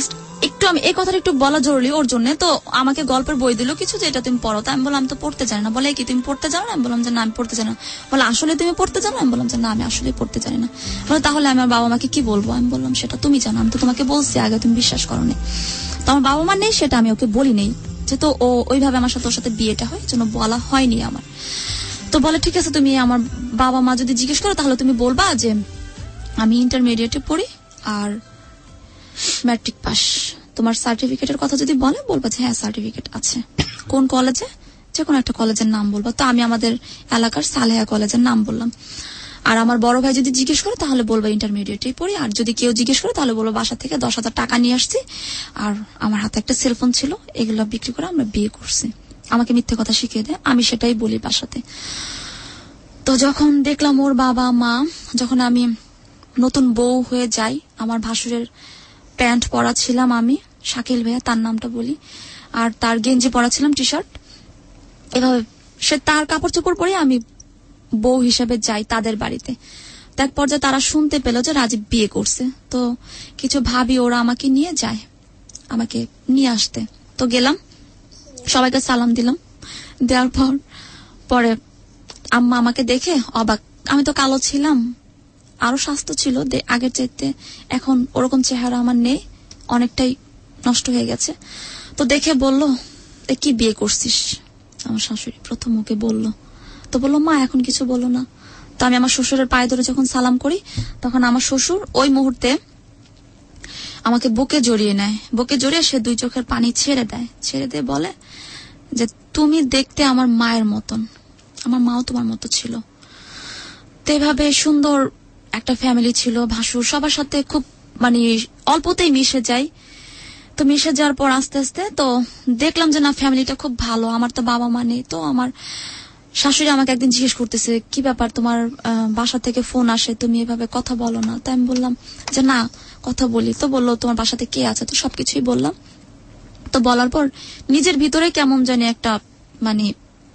একটু আমি এই কথাটা একটু বলা জরুরি ওর জন্য। তো আমাকে গল্পের বই দিল কিছু, যে এটা তুমি পড়ো। তো আমি বললাম আমি তো পড়তে জানি না। বলে কি তুমি পড়তে জানো না? আমি বললাম যে না আমি পড়তে জানি না। বলে আসলে তুমি পড়তে জানো? আমি বললাম যে না আমি আসলে পড়তে জানি না। বলে তাহলে আমার বাবা মাকে কি বলবো? আমি বললাম সেটা তুমি জানো, আমি তো তোমাকে বলছি আগে, তুমি বিশ্বাস করো না। তো আমার বাবা মা নেই সেটা আমি ওকে বলি নেই, যেহেতু ও ওইভাবে আমার সাথে ওর সাথে বিয়েটা হয় জন্য বলা হয়নি আমার। তো বলে ঠিক আছে, তুমি আমার বাবা মা যদি জিজ্ঞেস করো তাহলে তুমি বলবা যে আমি ইন্টারমিডিয়েটে পড়ি আর ম্যাট্রিক পাস। তোমার সার্টিফিকেটের কথা যদি বলে বলবা যে হ্যাঁ সার্টিফিকেট আছে। কোন কলেজে? যে কোনো একটা কলেজের নাম বলবা। তো আমি আমাদের এলাকার সালেহা কলেজের নাম বললাম। আর আমার বড় ভাই যদি জিজ্ঞেস করে তাহলে বলবো ইন্টারমিডিয়েটে পড়ি। আর যদি কেউ জিজ্ঞেস করে তাহলে বলবো বাসা থেকে 10,000 টাকা নিয়ে আসছি আর আমার হাতে একটা সেলফোন ছিল, এগুলো বিক্রি করে আমরা বিয়ে করছি। আমাকে মিথ্যে কথা শিখিয়ে দেয়, আমি সেটাই বলি বাসাতে। তো যখন দেখলাম ওর বাবা মা, যখন আমি নতুন বউ হয়ে যাই, আমার ভাসুরের প্যান্ট পরা ছিলাম আমি, শাকিল ভাইয়া তার নামটা বলি, আর তার গেঞ্জি পরা ছিলাম, টি শার্ট, এভাবে সে তার কাপড় চোপড় পরে আমি বউ হিসেবে যাই তাদের বাড়িতে। এক পর্যায়ে তারা শুনতে পেল যে রাজীব বিয়ে করছে। তো কিছু ভাবি ওরা আমাকে নিয়ে যায়, আমাকে নিয়ে আসতে। তো গেলাম, সবাইকে সালাম দিলাম, দেওয়ার পরে আম্মা আমাকে দেখে অবাক। আমি তো কালো ছিলাম, আরো স্বাস্থ্য ছিল আগের চাইতে, এখন ওরকম চেহারা আমার নেই, অনেকটাই নষ্ট হয়ে গেছে। তো দেখে বলল কি বিয়ে করছিস? আমার শাশুড়ি প্রথম ওকে বলল। তো বললো মা এখন কিছু বলো না। তো আমি আমার শ্বশুরের পায়ে ধরে যখন সালাম করি তখন আমার শ্বশুর ওই মুহূর্তে আমাকে বুকে জড়িয়ে নেয়। বুকে জড়িয়ে সে 2 চোখের পানি ছেড়ে দেয়, ছেড়ে দিয়ে বলে যে তুমি দেখতে আমার মায়ের মতন, আমার মাও তোমার মতো ছিল। তো এভাবে সুন্দর একটা ফ্যামিলি ছিল। ভাসুর সবার সাথে খুব মানে অল্পতেই মিশে যায়। তো মিশে যাওয়ার পর আস্তে আস্তে তো দেখলাম যে না ফ্যামিলিটা খুব ভালো। আমার তো বাবা মা নেই। তো আমার শাশুড়ি আমাকে একদিন জিজ্ঞেস করতেছে কি ব্যাপার, তোমার বাসা থেকে ফোন আসে, তুমি এভাবে কথা বলো না। তাই আমি বললাম যে না কথা বলি। তো বললো তোমার বাসাতে কে আছে? তো সবকিছুই বললাম। তো বলার পর নিজের ভিতরে কেমন জানি একটা মানে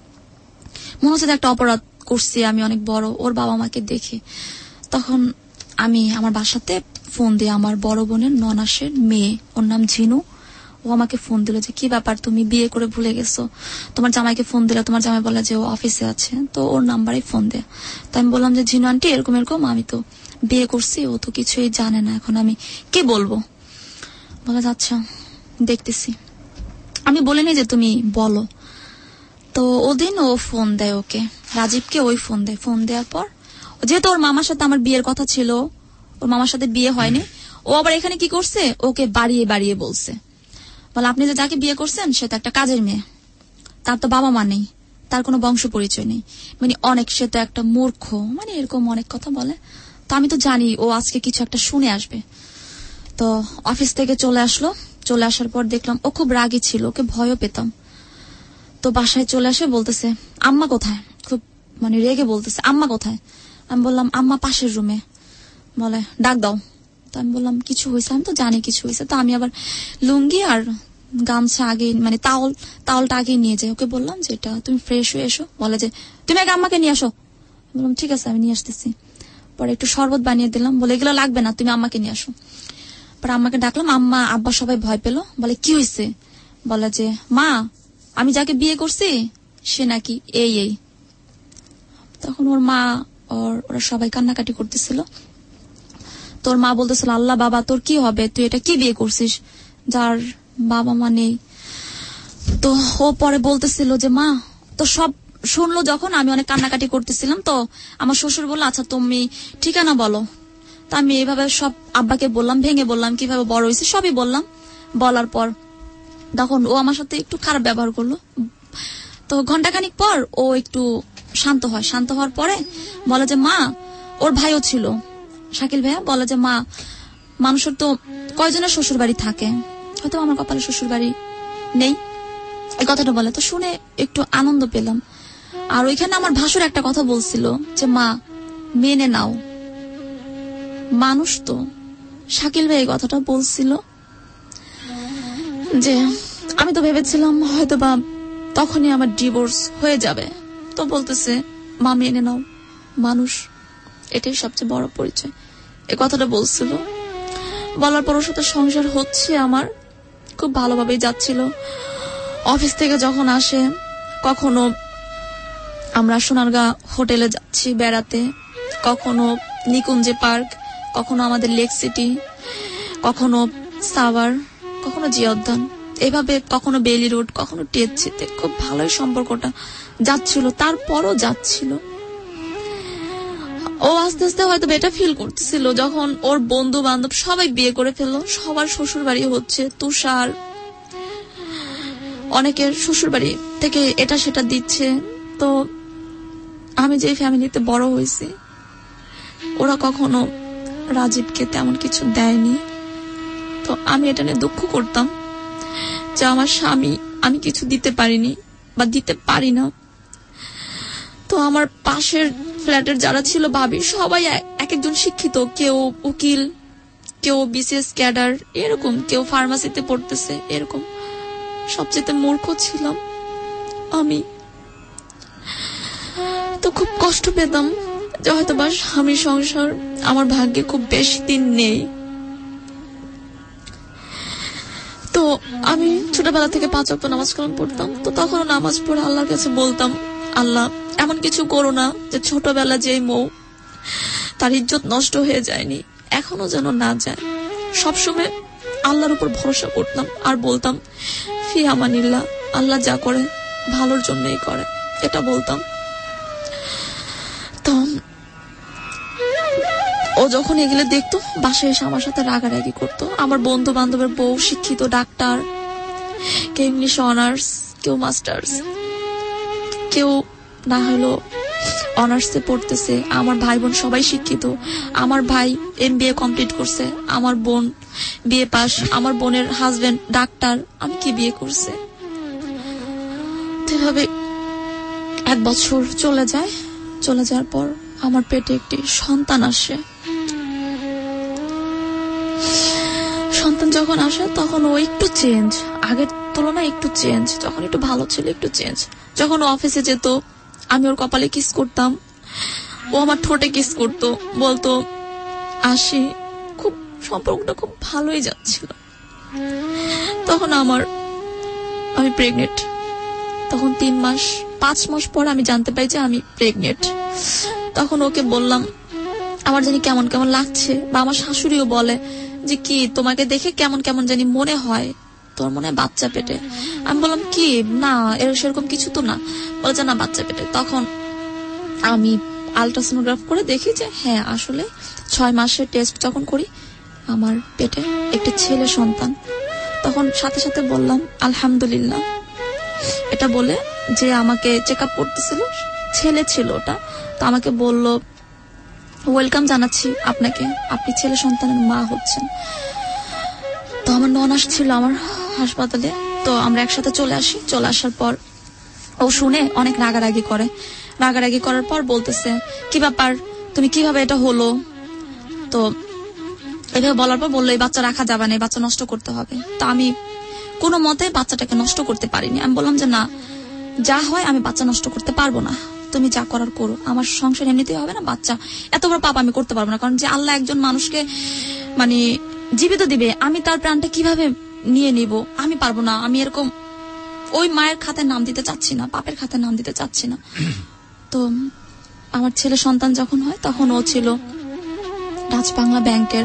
মনে হচ্ছে একটা অপরাধ করছি আমি অনেক বড় ওর বাবা মাকে দেখে। তখন আমি আমার বাসাতে ফোন দিয়ে আমার বড় বোনের ননাসের মেয়ে, ওর নাম ঝিনু, ও আমাকে ফোন দিল যে কি ব্যাপার তুমি বিয়ে করে ভুলে গেছো? তোমার জামাইকে ফোন দিলে, তোমার জামাই বলে যে ও অফিসে আছে। তো ওর নাম্বারে ফোন দেয়া। তো আমি বললাম যে ঝিনু আন্টি এরকম এরকম আমি তো বিয়ে করছি, ও তো কিছুই জানে না, এখন আমি কি বলবো? বলে আচ্ছা দেখতেছি। আমি বলিনি যে তুমি বলো। তো ওদিন ও ফোন দেয় ওকে, রাজীবকে ওই ফোন দেয়। ফোন দেওয়ার পর যেহেতু ওর মামার সাথে আমার বিয়ের কথা ছিল, ওর মামার সাথে বিয়ে হয়নি, ও আবার এখানে কি করছে ওকে বাড়িয়ে বাড়িয়ে বলছে, বলে আপনি যে যাকে বিয়ে করছেন সে তো একটা কাজের মেয়ে, তার তো বাবা মা নেই, তার কোনো বংশ পরিচয় নেই, মানে অনেক সে তো একটা মূর্খ, মানে এরকম অনেক কথা বলে। তো আমি তো জানি ও আজকে কিছু একটা শুনে আসবে। তো অফিস থেকে চলে আসলো। চলে আসার পর দেখলাম ও খুব রাগী ছিল, ওকে ভয়ও পেতাম। তো বাসায় চলে আসে বলতেছে আম্মা কোথায়, খুব মানে রেগে বলতেছে আম্মা কোথায়। আমি বললাম আম্মা পাশের রুমে। বলে ডাক দাও। তো আমি বললাম কিছু হয়েছে? আমি তো জানি কিছু হয়েছে। তো আমি আবার লুঙ্গি আর গামছা আগে মানে তাওলটা আগে নিয়ে যাই। ওকে বললাম যে এটা তুমি ফ্রেশ হয়ে এসো। বলে যে তুমি আগে আম্মাকে নিয়ে আসো। বললাম ঠিক আছে আমি নিয়ে আসতেছি। পরে একটু শরবত বানিয়ে দিলাম, বলে এগুলো লাগবে না, তুমি আম্মাকে নিয়ে আসো। পরে আম্মাকে ডাকলাম, আম্মা আব্বা সবাই ভয় পেল। বলে কি হয়েছে? বলে যে মা আমি যাকে বিয়ে করছি সে নাকি এই এই। তখন ওর মা ওরা সবাই কান্নাকাটি করতেছিল। তোর মা বলতেছিল আল্লাহ বাবা তোর কি হবে, তুই এটা কি বিয়ে করছিস যার বাবা মা নেই। তো ও পরে বলতেছিল যে মা তো সব শুনলো যখন আমি অনেক কান্নাকাটি করতেছিলাম। তো আমার শ্বশুর বললো আচ্ছা তুমি ঠিকানা বলো। তো আমি এইভাবে সব আব্বাকে বললাম, ভেঙে বললাম কিভাবে বড় হয়েছে সবই বললাম। বলার পর তখন ও আমার সাথে একটু খারাপ ব্যবহার করলো। তো ঘন্টাখানিক পর ও একটু শান্ত হয়। শান্ত হওয়ার পরে বলে যে মা, ওর ভাইও ছিল শাকিল ভাইয়া, বলে যে মা মানুষের তো কয়জনের শ্বশুর বাড়ি থাকে, হয়তো আমার কপালে শ্বশুর বাড়ি নেই, এই কথাটা বলে। তো শুনে একটু আনন্দ পেলাম। আর ওইখানে আমার ভাসুর একটা কথা বলছিল যে মা মেনে নাও মানুষ তো। শাকিল ভাই এই কথাটা বলছিল যে আমি তো ভেবেছিলাম হয়তো বা তখনই আমার ডিভোর্স হয়ে যাবে। তো বলতেছে মা মেনে নাও মানুষ, এটাই সবচেয়ে বড় পরিচয়। এই কথাটা বলছিল। বলার পর ওর সাথে সংসার হচ্ছে আমার খুব ভালোভাবেই যাচ্ছিল। অফিস থেকে যখন আসে, কখনো আমরা সোনারগাঁ হোটেলে যাচ্ছি বেড়াতে, কখনো নিকুঞ্জে পার্ক, কখনো আমাদের লেক সিটি, কখনো সাভার, কখনো জিয়া উদ্যান, এভাবে কখনো বেলি রোড, কখনো টেপচিতে। খুব ভালোই সম্পর্কটা যাচ্ছিল। তারপরও যাচ্ছিল। ও আস্তে আস্তে হয়তো এটা ফিল করতেছিল যখন ওর বন্ধু বান্ধব সবাই বিয়ে করে ফেললো, সবার শ্বশুর বাড়ি হচ্ছে, তুষার অনেকের শ্বশুর বাড়ি থেকে এটা সেটা দিচ্ছে। তো আমি যে ফ্যামিলিতে বড় হয়েছি, ওরা কখনো রাজীবকে তেমন কিছু দেয়নি। তো আমি এটা নিয়ে দুঃখ করতাম যে আমার স্বামী আমি কিছু দিতে পারিনি বা দিতে পারি না। তো আমার পাশের ফ্ল্যাটের যারা ছিল ভাবি, সবাই এক একজন শিক্ষিত, কেউ উকিল, কেউ বিসিএস ক্যাডার, এরকম, কেউ ফার্মাসিতে পড়তেছে, এরকম। সবচেয়ে মূর্খ ছিলাম আমি। তো খুব কষ্ট পেতাম যে হয়তো বা স্বামী সংসার আমার ভাগ্যে খুব বেশি দিন নেই। তো আমি ছোটবেলা থেকে 5 ওয়াক্ত নামাজ কালাম পড়তাম। তো তখন নামাজ পড়ে আল্লাহর কাছে বলতাম, আল্লাহ এমন কিছু করো না যে ছোটবেলা যে মৌ তার ইজ্জত নষ্ট হয়ে যায়নি, এখনো যেন না যায়। সবসময় আল্লাহর উপর ভরসা করতাম আর বলতাম ফি আমানিল্লাহ, আল্লাহ যা করে ভালোর জন্যই করে, এটা বলতাম। তো ও যখন এগুলো দেখতো বাসায় এসে আমার সাথে রাগারাগি করতো। আমার বন্ধু বান্ধবের বউ শিক্ষিত, ডাক্তার, কেউ ইংলিশ অনার্স, কেউ মাস্টার্স, কেউ না হলো অনার্সে পড়তেছে। আমার ভাই বোন সবাই শিক্ষিত। আমার ভাই MBA কমপ্লিট করছে, আমার বোন বিএ পাস, আমার বোনের হাজবেন্ড ডাক্তার, আমি কি বিয়ে করছে। এভাবে 1 বছর চলে যায়। চলে যাওয়ার পর আমার পেটে একটি সন্তান আসে। সন্তান যখন আসে তখন ও একটু চেঞ্জ, আগের তুলনায় একটু চেঞ্জ। যখন একটু ভালো ছিল একটু চেঞ্জ। যখন ও অফিসে যেত, আমি ওর কপালে কিস করতাম, ও আমার ঠোঁটে কিস করতো, বলতো আসি। খুব সম্পর্কটা খুব ভালোই যাচ্ছিল। তখন আমি প্রেগনেন্ট। তখন 5 মাস পর আমি জানতে পাই যে আমি প্রেগনেন্ট। তখন ওকে বললাম আমার জানি কেমন কেমন লাগছে, বা আমার শাশুড়িও বলে যে কি তোমাকে দেখে কেমন কেমন জানি মনে হয়, তোর মনে হয় বাচ্চা পেটে। আমি বললাম কি না, সেরকম কিছু তো না। বলে যে না বাচ্চা পেটে। তখন আমি আলট্রাসোনোগ্রাফ করে দেখি যে হ্যাঁ আসলে 6 মাসের টেস্ট যখন করি আমার পেটে একটি ছেলে সন্তান। তখন সাথে সাথে বললাম আলহামদুলিল্লাহ। এটা বলে যে আমাকে চেক আপ করতেছিল, ছেলে ছিল ওটা। তো আমাকে বলল ওয়েলকাম জানাচ্ছি আপনাকে, আপনি ছেলে সন্তানের মা হচ্ছেন। তো আমার নন আসছিল আমার হাসপাতালে। তো আমরা একসাথে চলে আসি। চলে আসার পর ও শুনে অনেক রাগারাগি করে। রাগারাগি করার পর বলতেছে কি ব্যাপার, তুমি কিভাবে এটা হলো। তো এভাবে বলার পর বললো এই বাচ্চা রাখা যাবে না, বাচ্চা নষ্ট করতে হবে। তো আমি কোনো মতে বাচ্চাটাকে নষ্ট করতে পারিনি। আমি বললাম যে না, যা হয় আমি বাচ্চা নষ্ট করতে পারবো না, তুমি যা করার করো, আমার সংসার এমনিতেই হবে না, বাচ্চা এত বড় পাপ আমি করতে পারবো না। কারণ যে আল্লাহ একজন মানুষকে মানে জীবিত দিবে, আমি তার প্রাণটা কিভাবে নিয়ে নিব, আমি পারবো না। আমি এরকম ওই মায়ের খাতে নাম দিতে চাচ্ছি না, পাপের খাতে নাম দিতে চাচ্ছি না। তো আমার ছেলে সন্তান যখন হয় তখন ও ছিল ডাচ বাংলা ব্যাংকের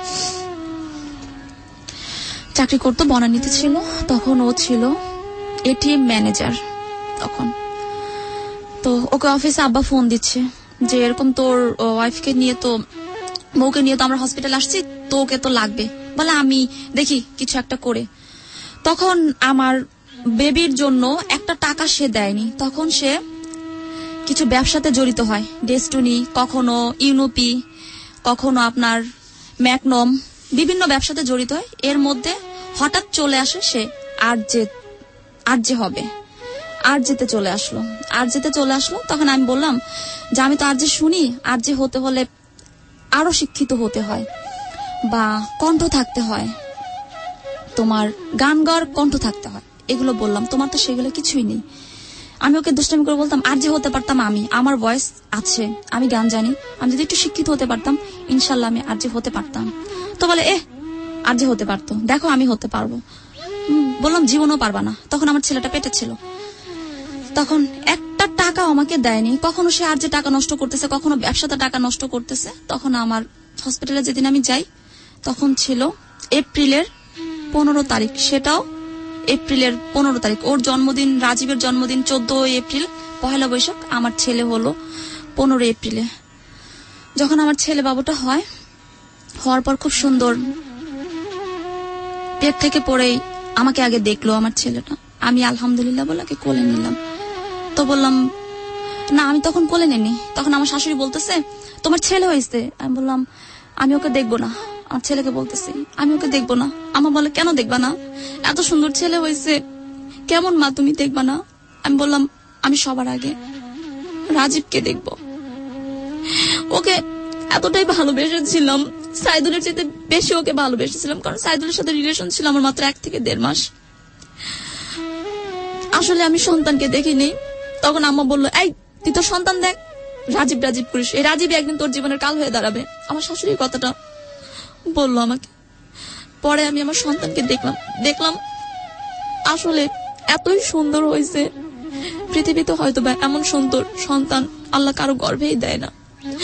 চাকরি করতো, বনানীতে ছিল। তখন ও ছিল ATM ম্যানেজার তখন। তো ওকে অফিসে আব্বা ফোন দিচ্ছে যে এরকম তোর ওয়াইফকে নিয়ে, তো বউকে নিয়ে তো আমরা হসপিটাল আসছি, তো ওকে তো লাগবে। বলে আমি দেখি কিছু একটা করে। তখন আমার বেবির জন্য একটা টাকা সে দেয়নি। তখন সে কিছু ব্যবসাতে জড়িত হয়, ডেস্টনি, কখনো ইউনোপি, কখনো আপনার ম্যাকনম, বিভিন্ন ব্যবসাতে জড়িত হয়। এর মধ্যে হঠাৎ চলে আসে সে আর যে হবে, আর যেতে চলে আসলো। তখন আমি বললাম যে আমি তো আর যে শুনি, আর যে হতে হলে আরো শিক্ষিত হতে হয় বা কণ্ঠ থাকতে হয়, তোমার গান গাওয়ার কণ্ঠ থাকতে হয়, এগুলো বললাম। তোমার তো সেগুলো কিছুই নেই। আমি ওকে দুষ্টামি করে বলতাম আর যে হতে পারতাম আমি, আমার ভয়েস আছে, আমি গান জানি, আমি যদি একটু শিক্ষিত হতে পারতাম ইনশাল্লাহ আমি আর যে হতে পারতাম। তো বলে আর যে হতে পারতো, দেখো আমি হতে পারবো। বললাম জীবনও পারবা না। তখন আমার ছেলেটা পেটে ছিল। তখন একটা টাকা আমাকে দেয়নি। কখনো সে আর যে টাকা নষ্ট করতেছে, কখনো ব্যবসাতে টাকা নষ্ট করতেছে। তখন আমার হসপিটালে যেদিন আমি যাই তখন ছিল এপ্রিলের 15 তারিখ, সেটাও এপ্রিলের 15 তারিখ। ওর জন্মদিন, রাজীবের জন্মদিন 14 এপ্রিল, 1 বৈশাখ। আমার ছেলে হলো 15 এপ্রিলে। যখন আমার ছেলে বাবুটা হওয়ার পর খুব সুন্দর পেট থেকে পড়েই আমাকে আগে দেখলো আমার ছেলেটা। আমি আলহামদুলিল্লাহ বলে কোলে নিলাম। তো বললাম না, আমি তখন কোলে নিইনি। তখন আমার শাশুড়ি বলতেছে তোমার ছেলে হয়েছে। আমি বললাম আমি ওকে দেখবো না। আমার ছেলেকে বলতেছি আমি ওকে দেখবো না। আমা বলে কেন দেখবা না, এত সুন্দর ছেলে হয়েছে, কেমন মা তুমি দেখবা না? আমি বললাম আমি সবার আগে রাজীবকে দেখবো। ওকে এতটাই ভালোবেসেছিলাম, সাইদুলের চাইতে বেশি ওকে ভালোবেসেছিলাম, কারণ সাইদুলের সাথে রিলেশন ছিল আমার মাত্র 1 থেকে 1.5 মাস। আসলে আমি সন্তানকে দেখিনি। তখন আম্মা বললো এই তুই তোর সন্তান দেখ, রাজীব করিস, এই রাজীব একদিন তোর জীবনের কাল হয়ে দাঁড়াবে। আমার শাশুড়ি কথাটা বললো আমাকে। পরে আমি আমার সন্তানকে দেখলাম আসলে এতই সুন্দর হয়েছে, পৃথিবীতে হয়তো বা এমন সুন্দর সন্তান আল্লাহ কারো গর্ভেই দেয় না।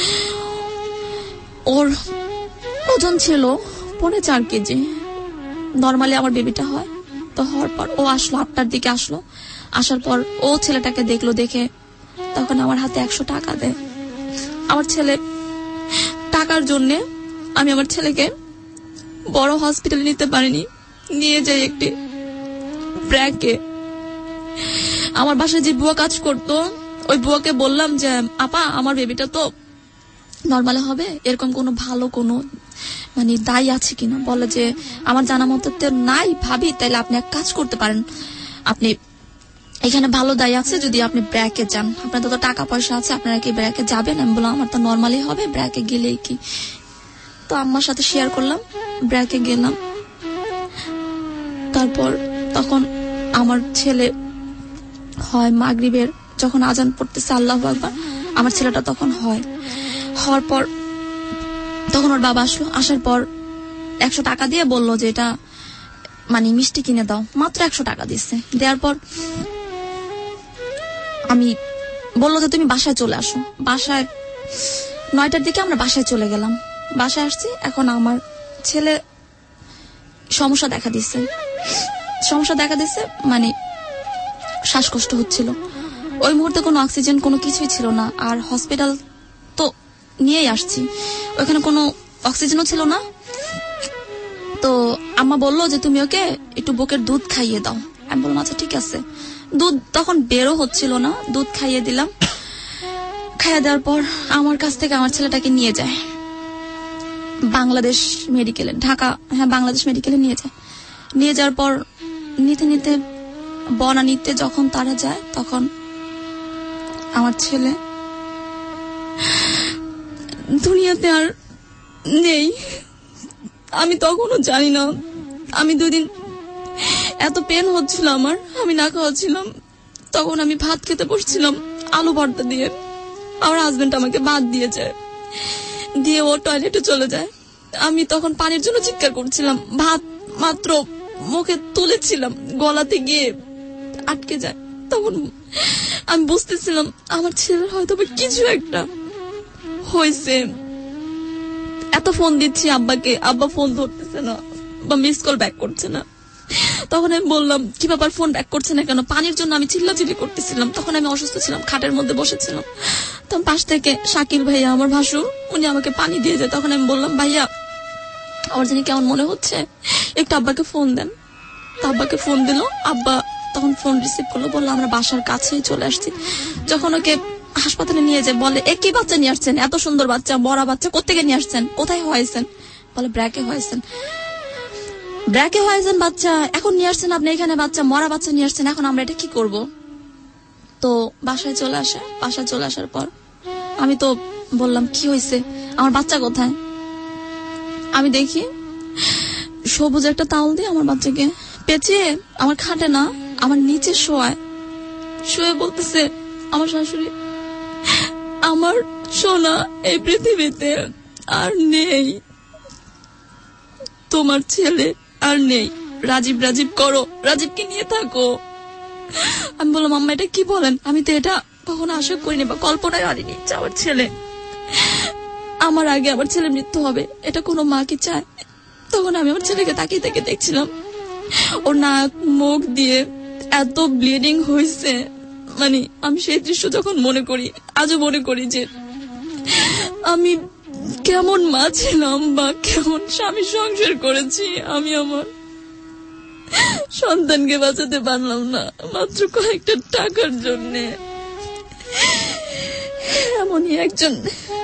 ওর ওজন ছিল 4.5 কেজি। নর্মালি আমার বেবিটা হয়, তো হওয়ার পর ও আসলো 8টার দিকে আসলো। আসার পর ও ছেলেটাকে দেখলো, দেখে তখন আমার হাতে 100 টাকা দেয়। আমার ছেলে টাকার জন্যে আমি আমার ছেলেকে বড় হসপিটালে নিতে পারিনি, নিয়ে যাই একটি ব্র্যাকে। আমার বাসায় যে বুয়া কাজ করতো ওই বুয়াকে বললাম যে আপা আমার বেবিটা তো নর্মালে হবে, এরকম কোনো ভালো কোনো মানে দায়ী আছে কিনা? বলে যে আমার জানা মতো নাই ভাবি, তাইলে আপনি এক কাজ করতে পারেন, আপনি এখানে ভালো দায়ী আছে, যদি আপনি ব্র্যাকে যান, আপনার তো টাকা পয়সা আছে, আপনারা কি ব্র্যাকে যাবেন? আমি বললাম আমার তো নর্মালি হবে, ব্র্যাকে গেলেই কি। তো আম্মার সাথে শেয়ার করলাম, ব্র্যাকে গেলাম। তারপর তখন আমার ছেলে হয় মাগরিবের যখন আজান পড়তেছে আল্লাহু আকবার, আমার ছেলেটা তখন হওয়ার পর তখন ওর বাবা আসলো। আসার পর 100 টাকা দিয়ে বললো যে এটা মানে মিষ্টি কিনে দাও। মাত্র 100 টাকা দিচ্ছে। দেওয়ার পর আমি বললো যে তুমি বাসায় চলে আসো। বাসায় 9টার দিকে আমরা বাসায় চলে গেলাম। বাসায় আসছি, এখন আমার ছেলে সমস্যা দেখা দিচ্ছে মানে শ্বাসকষ্ট হচ্ছিল। ওই মুহূর্তে কোনো অক্সিজেন কোনো কিছুই ছিল না, আর হসপিটাল তো নিয়েই আসছি, ওখানে কোনো অক্সিজেনও ছিল না। তো আম্মা বললো যে তুমি ওকে একটু বুকের দুধ খাইয়ে দাও। আমি বললাম আচ্ছা ঠিক আছে। দুধ তখন বেরো হচ্ছিল না, দুধ খাইয়ে দিলাম। খাইয়ে দেওয়ার পর আমার কাছ থেকে আমার ছেলেটাকে নিয়ে যায় বাংলাদেশ মেডিকেলে, ঢাকা, হ্যাঁ বাংলাদেশ মেডিকেলে নিয়ে যাওয়ার পর নিতে বনানীতে যখন তারা যায় তখন আমার ছেলে দুনিয়াতে আর নেই। আমি তখনও জানি না। আমি 2 দিন এত পেন হচ্ছিল আমার, আমি না খাওয়াছিলাম। তখন আমি ভাত খেতে বসছিলাম আলু ভর্তা দিয়ে, আমার হাজবেন্ড আমাকে ভাত দিয়ে ও টয়লেটে চলে যায়। আমি তখন পানির জন্য চিৎকার করছিলাম, ভাত মাত্র মুখে তুলেছিলাম, গলাতে গিয়ে আটকে যায়। তখন আমি বুঝতেছিলাম আমার ছেলের হয়তো কিছু একটা হয়েছে। এত ফোন দিচ্ছি আব্বাকে, আব্বা ফোন ধরতেছে না বা মিস কল ব্যাক করছে না। তখন আমি বললাম কি ব্যাপার, ফোন ব্যাক করছে না কেন? পানির জন্য আমি চিল্লাচিল্লি করতেছিলাম। তখন আমি অসুস্থ ছিলাম, খাটের মধ্যে বসেছিলাম। তখন পাশ থেকে শাকিল ভাইয়া আমার ভাসুর, উনি আমাকে পানি দিয়ে যায়। তখন আমি বললাম ভাইয়া আমার জানি কেমন মনে হচ্ছে, একটু আব্বাকে ফোন দেন। তো আব্বাকে ফোন দিল, আব্বা তখন ফোন রিসিভ করলো, বললো আমরা বাসার কাছেই চলে আসছি। যখন ওকে হাসপাতালে নিয়ে যায় বলে এ কি বাচ্চা নিয়ে আসছেন, এত সুন্দর বাচ্চা, মরা বাচ্চা কোত্থেকে নিয়ে আসছেন, কোথায় হয়েছেন? বলে ব্র্যাকে হয়েছেন বাচ্চা, এখন নিয়ে আসছেন আপনি এখানে বাচ্চা, মরা বাচ্চা নিয়ে আসছেন, এখন আমরা এটা কি করব? তো বাসায় চলে আসার পর আমি তো বললাম কি হয়েছে, আমার বাচ্চা কোথায়? আমি দেখি সবুজ একটা তাওল দিয়ে আমার বাচ্চাকে পেঁচিয়ে আমার খাটে না আমার নিচে শুয়ে বলতেছে আমার শাশুড়ি আমার সোনা এই পৃথিবীতে আর নেই, তোমার ছেলে আর নেই। রাজীব রাজীব করো, রাজীবকে নিয়ে থাকো। আমি বললাম আম্মা এটা কি বলেন, আমি তো এটা কখনো আশা করিনি বা কল্পনায় আনিনি যে আমার ছেলে, আমার আগে আমার ছেলে মৃত্যু হবে, এটা কোনো মা কি চায়? তখন আমি আমার ছেলেকে তাকিয়ে তাকিয়ে দেখছিলাম, ওর নাক মুখ দিয়ে এত ব্লিডিং হয়েছে। মানে আমি সেই দৃশ্য যখন মনে করি, আজও মনে করি যে আমি কেমন মা ছিলাম বা কেমন স্বামী সংসার করেছি। আমি আমার সন্তানকে বাঁচাতে পারলাম না মাত্র কয়েকটা টাকার জন্য। এমনই একজন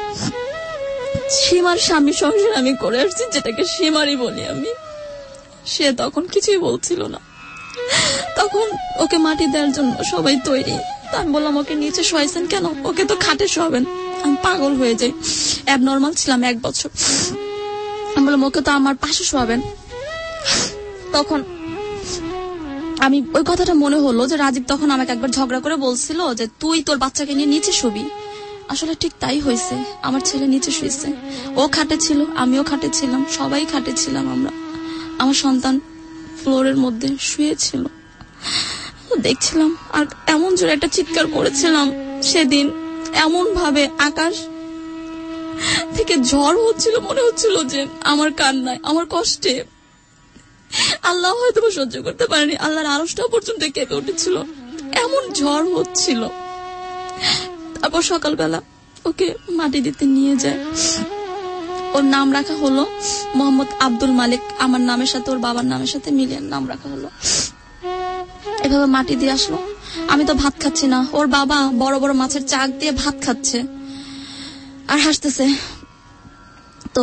সীমার স্বামী সংসার আমি করে আসছি, যেটাকে সীমারই বলি আমি। সে তখন কিছুই বলছিল না, তখন ওকে মাটি দেওয়ার জন্য সবাই তৈরি। আমি বললাম ওকে নিচে শোয়াইছেন কেন, ওকে তো খাটে শোয়াবেন। আমি পাগল হয়ে যাই, অ্যাবনর্মাল ছিলাম 1 বছর। আমি বললাম ওকে তো আমার পাশে শোয়াবেন। তখন আমি ওই কথাটা মনে হলো যে রাজীব তখন আমাকে একবার ঝগড়া করে বলছিল যে তুই তোর বাচ্চাকে নিয়ে নিচে শুবি। আসলে ঠিক তাই হয়েছে, আমার ছেলে নিচে শুয়েছে, ও খাটে ছিল, আমিও খাটে ছিলাম, সবাই খাটে ছিলাম আমরা। আমার সন্তান ফ্লোরের মধ্যে শুয়েছিল, দেখছিলাম। আর এমন জোরে একটা চিৎকার করেছিলাম সেদিন, এমন ভাবে আকাশ থেকে ঝড় হচ্ছিল, মনে হচ্ছিল যে আমার কান্নায়, আমার কষ্টে আল্লাহ হয়তো সহ্য করতে পারেনি, আল্লাহর আরশটাও পর্যন্ত কেঁপে উঠেছিল, এমন ঝড় হচ্ছিল। তারপর সকালবেলা ওকে মাটি দিতে নিয়ে যায়। ওর নাম রাখা হলো মোহাম্মদ আব্দুল মালিক, আমার নামের সাথে ওর বাবার নামের সাথে মিলিয়ে নাম রাখা হলো। এভাবে মাটি দিয়ে আসলো। আমি তো ভাত খাচ্ছি না, ওর বাবা বড় বড় মাছের চাক দিয়ে ভাত খাচ্ছে আর হাসতেছে। তো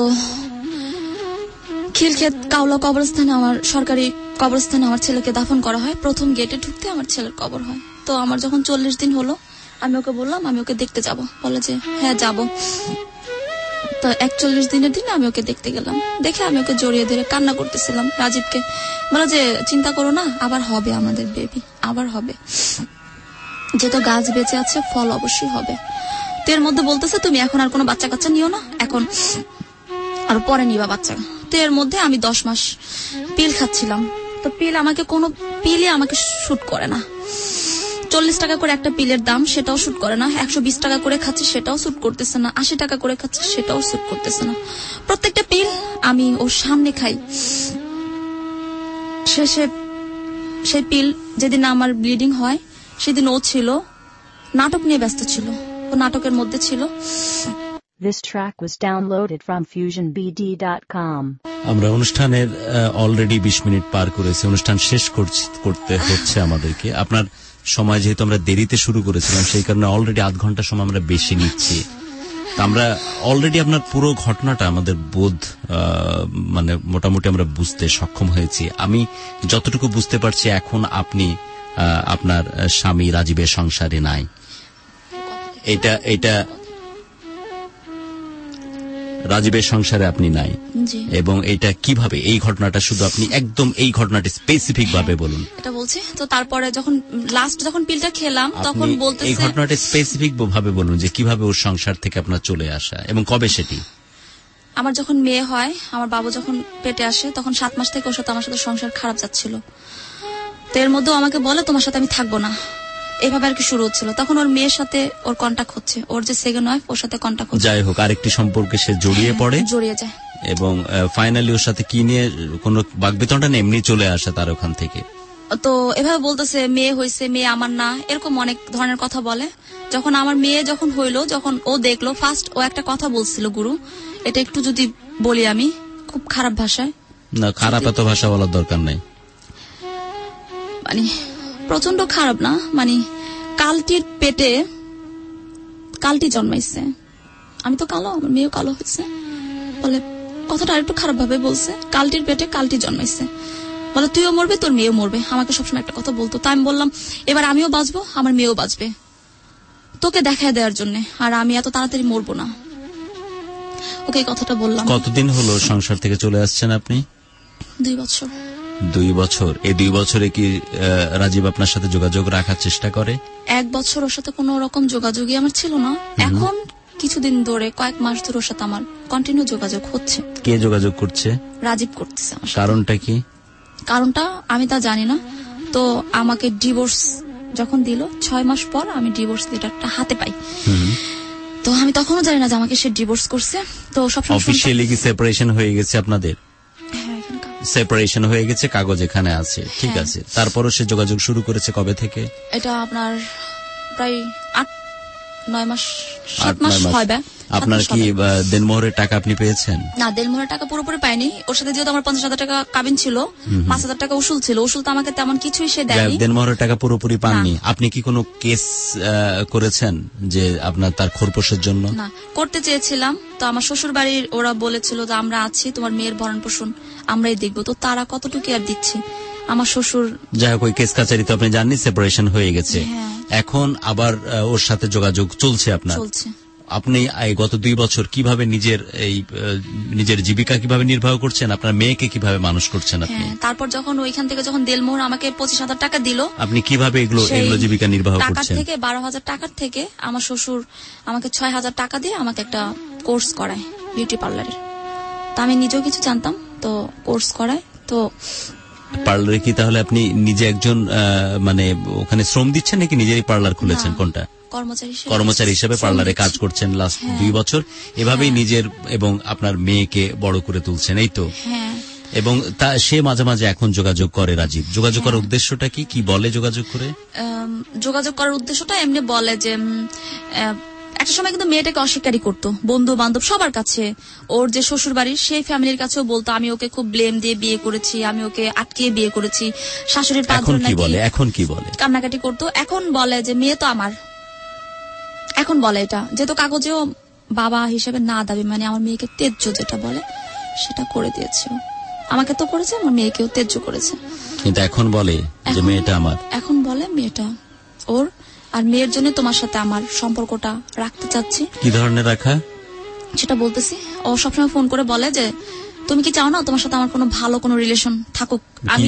খিলক্ষেত কাউলা কবরস্থানে, আমার সরকারি কবরস্থানে আমার ছেলেকে দাফন করা হয়। প্রথম গেটে ঢুকতে আমার ছেলের কবর হয়। তো আমার যখন 40 দিন হলো, আমি ওকে বললাম আমি ওকে দেখতে যাব। বলে যে হ্যাঁ যাব। তো 41 দিনের দিন আমি ওকে দেখতে গেলাম। দেখে আমি ওকে জড়িয়ে ধরে কান্না করতেছিলাম রাজীবকে। বলে যে চিন্তা করো না, আবার হবে আমাদের বেবি, আবার হবে, যেহেতু গাছ বেঁচে আছে ফল অবশ্যই হবে। তো এর মধ্যে বলতেছে তুমি এখন আর কোনো বাচ্চা কাচ্চা নিও না, এখন আর পরে নিবা বাচ্চা। তো এর মধ্যে আমি 10 মাস পিল খাচ্ছিলাম। তো পিল আমাকে কোনো পিলই আমাকে শুট করে না। 40 টাকা করে একটা পিলের দাম, সেটাও শুট করে না। 120 টাকা করে খাচ্ছি, সেটাও শুট করতেছে না। 80 টাকা করে খাচ্ছি, সেটাও শুট করতেছে না। প্রত্যেকটা পিল আমি ওর সামনে খাই। শেষে সেই পিল যেদিন আমার ব্লিডিং হয় সেদিন ও ছিল নাটক নিয়ে ব্যস্ত ছিল, ও নাটকের মধ্যে ছিল। This track was downloaded from FusionBD.com. আমরা অনুষ্ঠানের অলরেডি 20 মিনিট পার করেছি, অনুষ্ঠান শেষ করতে হচ্ছে আমাদেরকে। আপনার সময় যেহেতু আমরা দেরিতে শুরু করেছিলাম, সেই কারণে অলরেডি আধ ঘন্টা সময় আমরা বেশি নিচ্ছি। আমরা অলরেডি আপনার পুরো ঘটনাটা আমাদের বোধ মানে মোটামুটি আমরা বুঝতে সক্ষম হয়েছি। আমি যতটুকু বুঝতে পারছি এখন আপনি আপনার স্বামী রাজীবের সংসারে নাই। এটা রাজীবের সংসারে আপনি নাই, এবং এটা কিভাবে, এই ঘটনাটা শুধু আপনি একদম এই ঘটনাটা স্পেসিফিক ভাবে বলুন। এটা বলছি তো। তারপরে যখন লাস্ট যখন পিলটা খেলাম তখন বলতেছে, এই ঘটনাটা স্পেসিফিক ভাবে বলুন যে কিভাবে ওর সংসার থেকে আপনার চলে আসা এবং কবে সেটি। আমার যখন মেয়ে হয়, আমার বাবু যখন পেটে আসে, তখন 7 মাস থেকে ওর সাথে আমার সাথে সংসার খারাপ যাচ্ছিল। তো এর মধ্যে আমাকে বলে তোমার সাথে আমি থাকবো না, এভাবে আর কি শুরু হচ্ছিল। তখন ওর মেয়ের সাথে ওর কন্টাক্ট হচ্ছে, ওর যে সেকেন্ড ওয়াইফ, ওর সাথে কন্টাক্ট হচ্ছে। যাই হোক, আরেকটি সম্পর্কে সে জড়িয়ে পড়ে, জড়িয়ে যায়, এবং ফাইনালি ওর সাথে কি নিয়ে কোনো বাকবিতণ্ডা নেই, এমনি চলে আসে তার ওখান থেকে। তো এভাবে বলতেছে মেয়ে হয়েছে, মেয়ে আমার না, এরকম অনেক ধরনের কথা বলে। যখন আমার মেয়ে যখন হইলো, যখন ও দেখলো, ফার্স্ট ও একটা কথা বলছিল, গুরু এটা একটু যদি বলি আমি খুব খারাপ ভাষায়। না, খারাপ এত ভাষা বলার দরকার নাই, মানে প্রচন্ড খারাপ না, মানে কালটির পেটে কালটি জন্মাইছে, আমি তো কালো, আমার মেয়েও কালো হয়েছে। বলে কথাটা আরেকটু খারাপ ভাবে বলছে, কালটির পেটে কালটি জন্মাইছে। বলে তুইও মরবে, তোর মেয়েও মরবে। আমাকে সবসময় একটা কথা বলতো। তাই আমি বললাম এবার আমিও বাঁচবো, আমার মেয়েও বাঁচবে, তোকে দেখায় দেওয়ার জন্য, আর আমি এত তাড়াতাড়ি মরবো না। ওকে কথাটা বললাম। কতদিন হলো সংসার থেকে চলে আসছেন আপনি? 2 বছর। 2 বছর। এই 2 বছরে কি রাজীব আপনার সাথে যোগাযোগ রাখার চেষ্টা করে? 1 বছর ওর সাথে কোনো রকম যোগাযোগই আমার ছিল না। এখন কিছুদিন ধরে, কয়েক মাস ধরে ওর সাথে আমার কন্টিনিউ যোগাযোগ হচ্ছে। কে যোগাযোগ করছে? রাজীব করতেছে। কারণটা কি? কারণটা আমি তা জানি না। তো আমাকে ডিভোর্স যখন দিল 6 মাস পর আমি ডিভোর্স লেটারটা হাতে পাই। তো আমি তখনও জানি না যে আমাকে সে ডিভোর্স করছে। তো সবসময় অফিশিয়ালি কি সেপারেশন হয়ে গেছে আপনাদের? সেপারেশন হয়ে গেছে, কাগজ এখানে আছে, ঠিক আছে। তারপরও সে যোগাযোগ শুরু করেছে কবে থেকে? এটা আপনার প্রায় 8-9 মাস 7 মাস হবে। আপনার কি দেনমোহরের টাকা আপনি পেয়েছেন? না, দেনমোহরের টাকা পুরোপুরি পাইনি। ওর সাথে যেহেতু আমার 50,000 টাকা কাবিন ছিল, 5,000 টাকা উসুল ছিল। উসুল তো আমাকে তেমন কিছুই সে দেয়নি। দেনমোহরের টাকা পুরোপুরি পাননি। আপনি কি কোনো কেস করেছেন যে আপনার তার খোরপোশের জন্য? না, করতে চেয়েছিলাম। তো আমার শ্বশুর বাড়ির ওরা বলেছিল যে আমরা আছি, তোমার মেয়ের ভরণ পোষণ আমরাই দেখবো। তো তারা কতটুকু আর দিচ্ছে আমার শ্বশুর। যাই হোক, ওই কেস কাচারি তো আপনি জাননি, সেপারেশন হয়ে গেছে। এখন আবার ওর সাথে যোগাযোগ চলছে আপনার? চলছে। আপনি গত 2 বছর কিভাবে নিজের জীবিকা কিভাবে নির্বাহ করছেন? আপনার মেয়েকে কিভাবে মানুষ করছেন আপনি? তারপর যখন ওইখান থেকে যখন দেলমোহর আমাকে 25,000 টাকা দিল, আপনি কিভাবে এগুলো জীবিকা নির্বাহ করছেন? থেকে 12,000 টাকার থেকে আমার শ্বশুর আমাকে 6,000 টাকা দিয়ে আমাকে একটা কোর্স করায় বিউটি পার্লারের। তা আমি নিজেও কিছু জানতাম, তো কোর্স করায়। তো পার্লারে কি তাহলে আপনি নিজে একজন মানে ওখানে শ্রম দিচ্ছেন নাকি নিজেরই পার্লার খুলেছেন? কোনটা? কর্মচারী হিসেবে পার্লারে কাজ করছেন লাস্ট 2 বছর। এভাবেই নিজের এবং আপনার মেয়েকে বড় করে তুলছেন, এই তো? এবং সে মাঝে মাঝে এখন যোগাযোগ করে। রাজীব, যোগাযোগ করার উদ্দেশ্যটা কি বলে যোগাযোগ করে? যোগাযোগ করার উদ্দেশ্যটা এমনি বলে যে একটা সময় কিন্তু মেয়েটাকে অস্বীকারই করতো বন্ধু বান্ধব সবার কাছে। ওর যে শ্বশুর বাড়ির সেই ফ্যামিলির কাছেও বলতো আমি ওকে খুব ব্লেম দিয়ে বিয়ে করেছি, আমি ওকে আটকিয়ে বিয়ে করেছি। শাশুড়ির এখন কি বলে কান্নাকাটি করতো। এখন বলে যে মেয়ে তো আমার। এখন বলে এটা যেহেতু কাগজেও বাবা হিসেবে না দাবি, মানে আমার মেয়েকে তেজ্য যেটা বলে সেটা করে দিয়েছে। আমাকে তো করেছে, আমার মেয়েকেও তেজ্য করেছে। কিন্তু এখন বলে যে মেয়েটা আমার। এখন বলে মেয়েটা ওর, আর মেয়ের জন্য তোমার সাথে আমার সম্পর্কটা রাখতে চাচ্ছি। কি ধরনের রাখা সেটা বলতেছি। ও সবসময় ফোন করে বলে যে তুমি কি চাও না তোমার সাথে আমার কোনো ভালো কোনো রিলেশন থাকুক?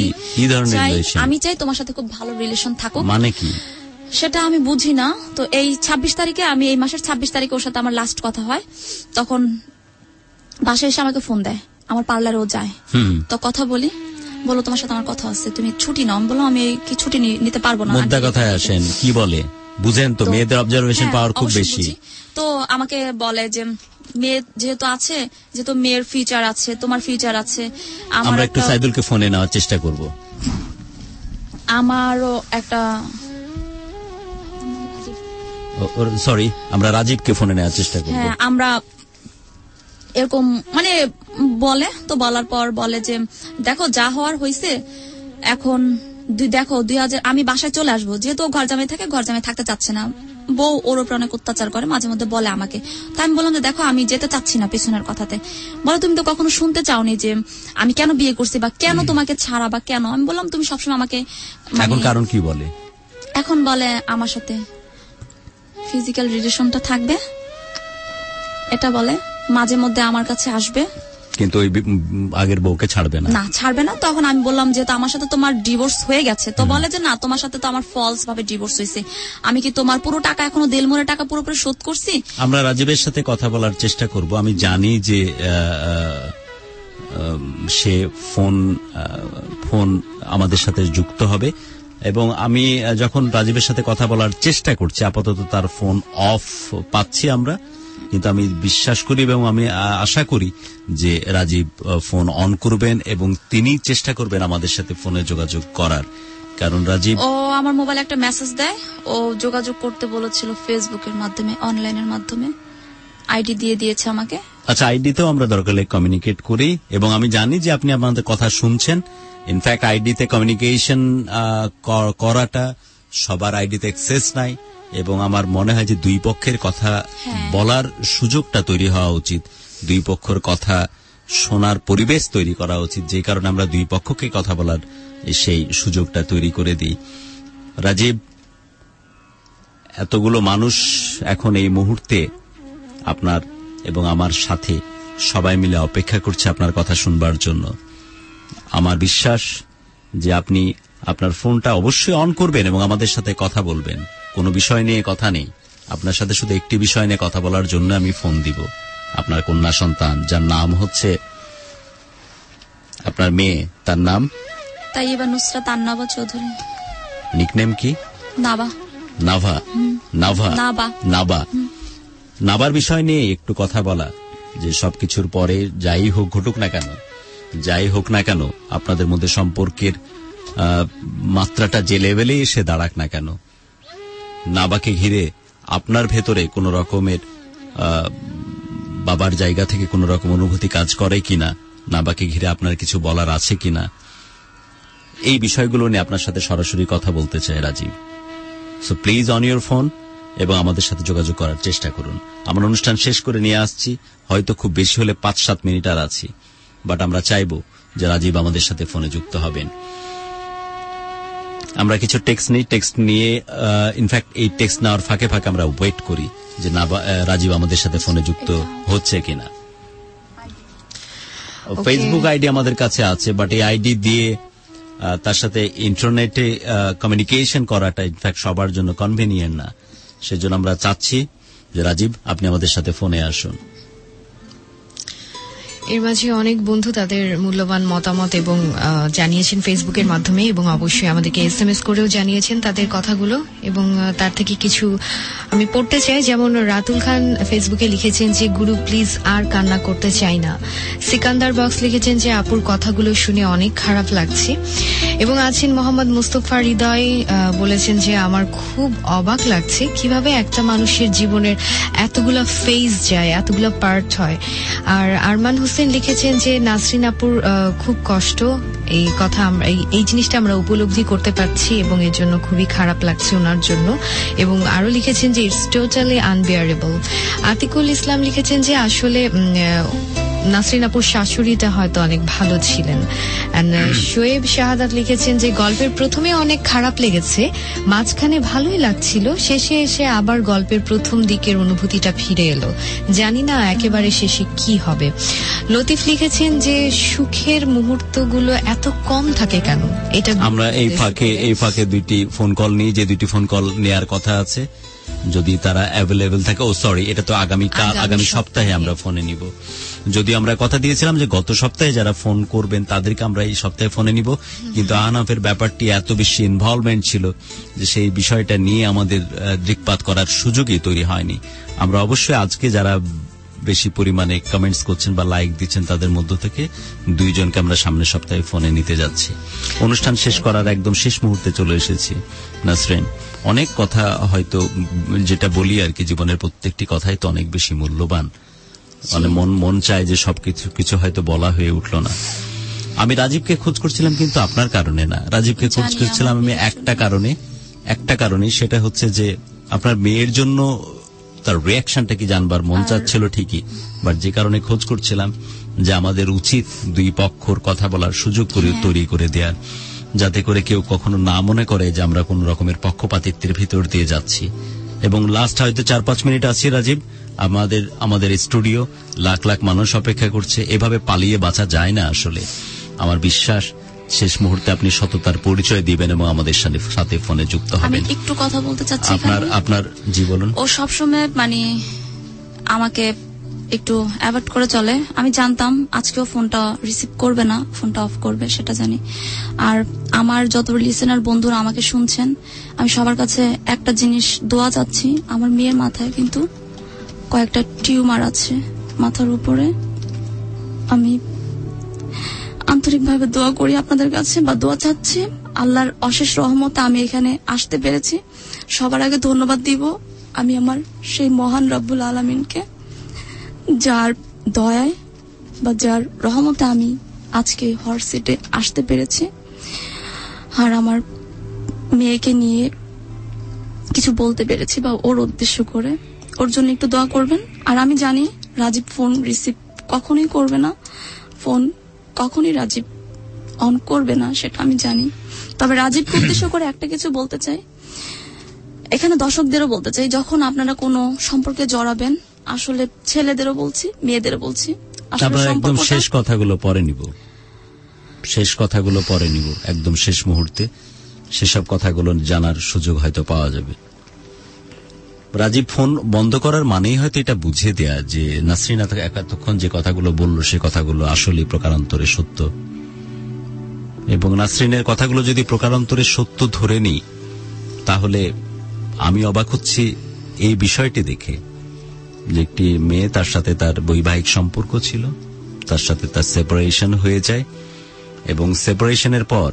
আমি চাই তোমার সাথে খুব ভালো রিলেশন থাকুক। মানে কি সেটা আমি বুঝি না। তো এই 26 তারিখে আমি এই মাসের 26 তারিখে ওর সাথে আমার লাস্ট কথা হয়। তখন বাসায় এসে আমাকে ফোন দেয়, আমার পার্লারেও যায়। তো কথা বলি, বলো তোমার সাথে আমার কথা আছে, তুমি ছুটি নাও। বলো আমি কি ছুটি নিতে পারবো না। মুদ্রা কথায় আসেন, কি বলে বুঝেন তো? মেয়েদের অবজারভেশন পাওয়ার খুব বেশি। তো আমাকে বলে যে মেয়ে যেহেতু আছে, যেহেতু মেয়ের ফিউচার আছে, তোমার ফিউচার আছে। আমরা একটু সাইদুলকে ফোনে নেওয়ার চেষ্টা করব। আমারও একটা সরি, আমরা রাজীবকে ফোনে নেওয়ার চেষ্টা করব। আমরা এরকম মানে বলে, তো বলার পর বলে যে দেখো যা হওয়ার হয়েছে, এখন দেখো 2000 আমি বাসায় চলে আসবো। যেহেতু ঘর জামাই থাকে, ঘর জামাই থাকতে চাচ্ছে না। বউ ওর উপর অনেক অত্যাচার করে, মাঝে মধ্যে বলে আমাকে। তাই আমি বললাম যে দেখো আমি যেতে চাচ্ছি না পেছনের কথাতে। বলে তুমি তো কখনো শুনতে চাওনি যে আমি কেন বিয়ে করছি বা কেন তোমাকে ছাড়া বা কেন। আমি বললাম তুমি সবসময় আমাকে। এখন কারণ কি বলে? এখন বলে আমার সাথে ফিজিক্যাল রিলেশনটা থাকবে, এটা বলে। মাঝে মধ্যে আমার কাছে আসবে, কিন্তু ওই আগের বউকে ছাড়বে না। না, ছাড়বে না। তখন আমি বললাম যে আমার সাথে তোমার ডিভোর্স হয়ে গেছে। তো বলে যে না, তোমার সাথে তো আমার ফলস ভাবে ডিভোর্স হয়েছে। আমি কি তোমার পুরো টাকা এখনো দেলমোহরের টাকা পুরোপুরি শোধ করছি? আমরা রাজীবের সাথে কথা বলার চেষ্টা করব। আমি জানি যে সে ফোন আমাদের সাথে যুক্ত হবে, এবং আমি যখন রাজীবের সাথে কথা বলার চেষ্টা করছি, আপাতত তার ফোন অফ পাচ্ছি আমরা, কিন্তু আমি বিশ্বাস করি এবং আমি আশা করি যে রাজীব ফোন অন করবেন এবং তিনি চেষ্টা করবেন আমাদের সাথে ফোনে যোগাযোগ করার। কারণ রাজীব ও আমার মোবাইলে একটা মেসেজ দেয়, ও যোগাযোগ করতে বলেছিল ফেসবুকের মাধ্যমে, অনলাইনের মাধ্যমে আইডি দিয়ে দিয়েছে আমাকে। আচ্ছা, আইডিতেও আমরা দরকার হলে কমিউনিকেট করি, এবং আমি জানি যে আপনি আমাদের কথা শুনছেন। ইনফ্যাক্ট আইডিতে কমিউনিকেশন করাটা সবার আইডিতে অ্যাক্সেস নাই, এবং আমার মনে হয় যে দুই পক্ষের কথা বলার সুযোগটা তৈরি হওয়া উচিত, দুই পক্ষের কথা শোনার পরিবেশ তৈরি করা উচিত, যে কারণে আমরা দুই পক্ষকে কথা বলার সেই সুযোগটা তৈরি করে দিই। রাজীব, এতগুলো মানুষ এখন এই মুহূর্তে আপনার এবং আমার সাথে সবাই মিলে অপেক্ষা করছে আপনার কথা শুনবার জন্য। আমার বিশ্বাস যে আপনি আপনার ফোনটা অবশ্যই অন করবেন এবং আমাদের সাথে কথা বলবেন। কোনো বিষয় নিয়ে কথা নেই, আপনার সাথে শুধু একটি বিষয় নিয়ে কথা বলার জন্য আমি ফোন দিব। আপনার কন্যা সন্তান, যার নাম হচ্ছে আপনার মেয়ে, তার নাম তাইবা নুসরাত আন্নাবা চৌধুরী। নিকনেম কি? নাবা। নাভা। নাভা। নাবা। নাবার বিষয় নিয়ে একটু কথা বলা, যে সবকিছুর পরে যাই হোক ঘটুক না কেন, যাই হোক না কেন, আপনাদের মধ্যে সম্পর্কের মাত্রাটা যে লেভেলে এসে দাঁড়াক না কেন, নাবাকে ঘিরে আপনার ভেতরে কোন রকমের বাবার জায়গা থেকে কোন রকম অনুভূতি কাজ করে কিনা, নাবাকে ঘিরে আপনার কিছু বলার আছে কিনা, এই বিষয়গুলো নিয়ে আপনার সাথে সরাসরি কথা বলতে চাই Rajib. So please on your phone এবং আমাদের সাথে যোগাযোগ করার চেষ্টা করুন। আমরা অনুষ্ঠান শেষ করে নিয়ে আসছি, হয়তো খুব বেশি হলে 5-7 মিনিট আর আছি, বাট আমরা চাইব যে রাজীব আমাদের সাথে ফোনে যুক্ত হবেন। আমরা কিছু টেক্সট নিই, টেক্সট নিয়ে ইনফ্যাক্ট এই টেক্সট নেওয়ার ফাঁকে ফাঁকে আমরা ওয়েট করি যে রাজীব আমাদের সাথে ফোনে যুক্ত হচ্ছে কিনা। ফেসবুক আইডি আমাদের কাছে আছে, বাট এই আইডি দিয়ে তার সাথে ইন্টারনেটে কমিউনিকেশন করাটা ইনফ্যাক্ট সবার জন্য কনভেনিয়েন্ট না। সেজন্য আমরা চাচ্ছি যে রাজীব আপনি আমাদের সাথে ফোনে আসুন। এর মাঝে অনেক বন্ধু তাদের মূল্যবান মতামত এবং জানিয়েছেন ফেসবুকের মাধ্যমে, এবং অবশ্যই আমাদেরকে SMS করেও জানিয়েছেন তাদের কথাগুলো, এবং তার থেকে কিছু আমি পড়তে চাই। যেমন রাতুল খান ফেসবুকে লিখেছেন যে গুরু প্লিজ আর কান্না করতে চাই না। সিকান্দার বক্স লিখেছেন যে আপুর কথাগুলো শুনে অনেক খারাপ লাগছে। এবং আছেন মোহাম্মদ মুস্তফা হৃদয়, বলেছেন যে আমার খুব অবাক লাগছে কিভাবে একটা মানুষের জীবনের এতগুলো ফেজ যায়, এতগুলো পার্ট হয়। আর আরমান হোসেন লিখেছেন যে নাসরিন আপুর খুব কষ্ট, এই কথা আমরা এই জিনিসটা আমরা উপলব্ধি করতে পারছি এবং এর জন্য খুবই খারাপ লাগছে ওনার জন্য। এবং আরো লিখেছেন যে it's totally unbearable. Atikul Islam লিখেছেন যে আসলে নাসরিন আপুর শাশুড়িটা হয়তো অনেক ভালো ছিলেন। শোয়েব শাহাদাত লিখেছেন যে গল্পের প্রথমে অনেক খারাপ লেগেছে, মাঝখানে ভালোই লাগছিল, শেষে এসে আবার গল্পের প্রথম দিকের অনুভূতিটা ফিরে এলো, জানি না একেবারে শেষে কি হবে। লতিফ লিখেছেন যে সুখের মুহূর্তগুলো এত কম থাকে কেন। এটা আমরা এই ফাঁকে 2টি ফোন কল নিই, যে 2টি ফোন কল নেয়ার কথা আছে, যদি তারা অ্যাভেলেবেল থাকে। এটা তো আগামী সপ্তাহে আমরা ফোনে নিব। যদি আমরা কথা দিয়েছিলাম যে গত সপ্তাহে যারা ফোন করবেন তাদেরকে আমরা এই সপ্তাহে ফোনে নিব, কিন্তু আহনাফের ব্যাপারটি এত বেশি ইনভলভমেন্ট ছিল যে সেই বিষয়টা নিয়ে আমাদের দৃকপাত করার সুযোগই তৈরি হয়নি। আমরা অবশ্যই আজকে যারা বেশি পরিমাণে কমেন্টস করছেন বা লাইক দিচ্ছেন তাদের মধ্য থেকে 2 জনকে আমরা সামনের সপ্তাহে ফোনে নিতে যাচ্ছি। অনুষ্ঠান শেষ করার একদম শেষ মুহূর্তে চলে এসেছি। নাসরিন, অনেক কথা হয়তো যেটা বলি আর কি, জীবনের প্রত্যেকটি কথাই তো অনেক বেশি মূল্যবান, মানে মন চায় যে সবকিছু হয়তো বলা হয়ে উঠল না। আমি রাজীবকে খোঁজ করছিলাম কিন্তু আপনার কারণে না, রাজীবকে খোঁজ করছিলাম আমি একটা কারণে, সেটা হচ্ছে যে আপনার মেয়ের জন্য তার রিয়াকশনটা কি জানবার মন চাচ্ছিল ঠিকই, বাট যে কারণে খোঁজ করছিলাম যে আমাদের উচিত 2 পক্ষর কথা বলার সুযোগ তৈরি করে দেওয়ার, যাতে করে কেউ কখনো না মনে করে যে আমরা কোন রকমের পক্ষপাতিত্বের ভিতর দিয়ে যাচ্ছি। এবং লাস্ট হয়তো 4-5 মিনিট আছি রাজীব, আমাদের স্টুডিও লাখ লাখ মানুষ অপেক্ষা করছে, এভাবে পালিয়ে বাঁচা যায় না আসলে। আমার বিশ্বাস শেষ মুহূর্তে আপনি সততার পরিচয় দিবেন এবং আমাদের সাথে ফোনে যুক্ত হবেন। আমি একটু কথা বলতে চাচ্ছি। আপনার জি বলুন। ও সবসময় আমাকে একটু অ্যাভয়েড করে চলে। আমি জানতাম আজকেও ফোনটা রিসিভ করবে না, ফোনটা অফ করবে, সেটা জানি। আর আমার যত লিসেনার বন্ধুরা আমাকে শুনছেন, আমি সবার কাছে একটা জিনিস দোয়া চাচ্ছি। আমার মেয়ের মাথায় কিন্তু কয়েকটা টিউমার আছে মাথার উপরে। আমি আন্তরিকভাবে দোয়া করি আপনাদের কাছে, বা দোয়া চাচ্ছি। আল্লাহর অশেষ রহমতে আমি এখানে আসতে পেরেছি। সবার আগে ধন্যবাদ দিব আমি আমার সেই মহান রব্বুল আলামিনকে, যার দয়ায় বা যার রহমতে আমি আজকে হট সিটে আসতে পেরেছি। আর আমার মেয়েকে নিয়ে কিছু বলতে পেরেছি বা ওর উদ্দেশ্য করে, ওর জন্য একটু দোয়া করবেন। আর আমি জানি রাজীব ফোন রিসিভ কখনোই করবে না, ফোন কখনই রাজীব অন করবে না, সেটা আমি জানি। তবে রাজীবকে উদ্দেশ্য করে একটা কিছু বলতে চাই, এখানে দর্শকদেরও বলতে চাই, যখন আপনারা কোনো সম্পর্কে জড়াবেন, আসলে ছেলেদেরও বলছি মেয়েদেরও বলছি, একদম শেষ কথাগুলো পরে নিব একদম শেষ মুহূর্তে সেসব কথাগুলো জানার সুযোগ হয়তো পাওয়া যাবে। রাজীব ফোন বন্ধ করার মানেই হয়তো এটা বুঝিয়ে দেয়া যে নাসরিন এতক্ষণ যে কথাগুলো বলল সে কথাগুলো আসলে প্রকারান্তরে সত্য। এবং নাসরিনের কথাগুলো যদি প্রকারান্তরে সত্য ধরে নিই, তাহলে আমি অবাক হচ্ছি এই বিষয়টি দেখে যে একটি মেয়ে, তার সাথে তার বৈবাহিক সম্পর্ক ছিল, তার সাথে তার সেপারেশন হয়ে যায় এবং সেপারেশনের পর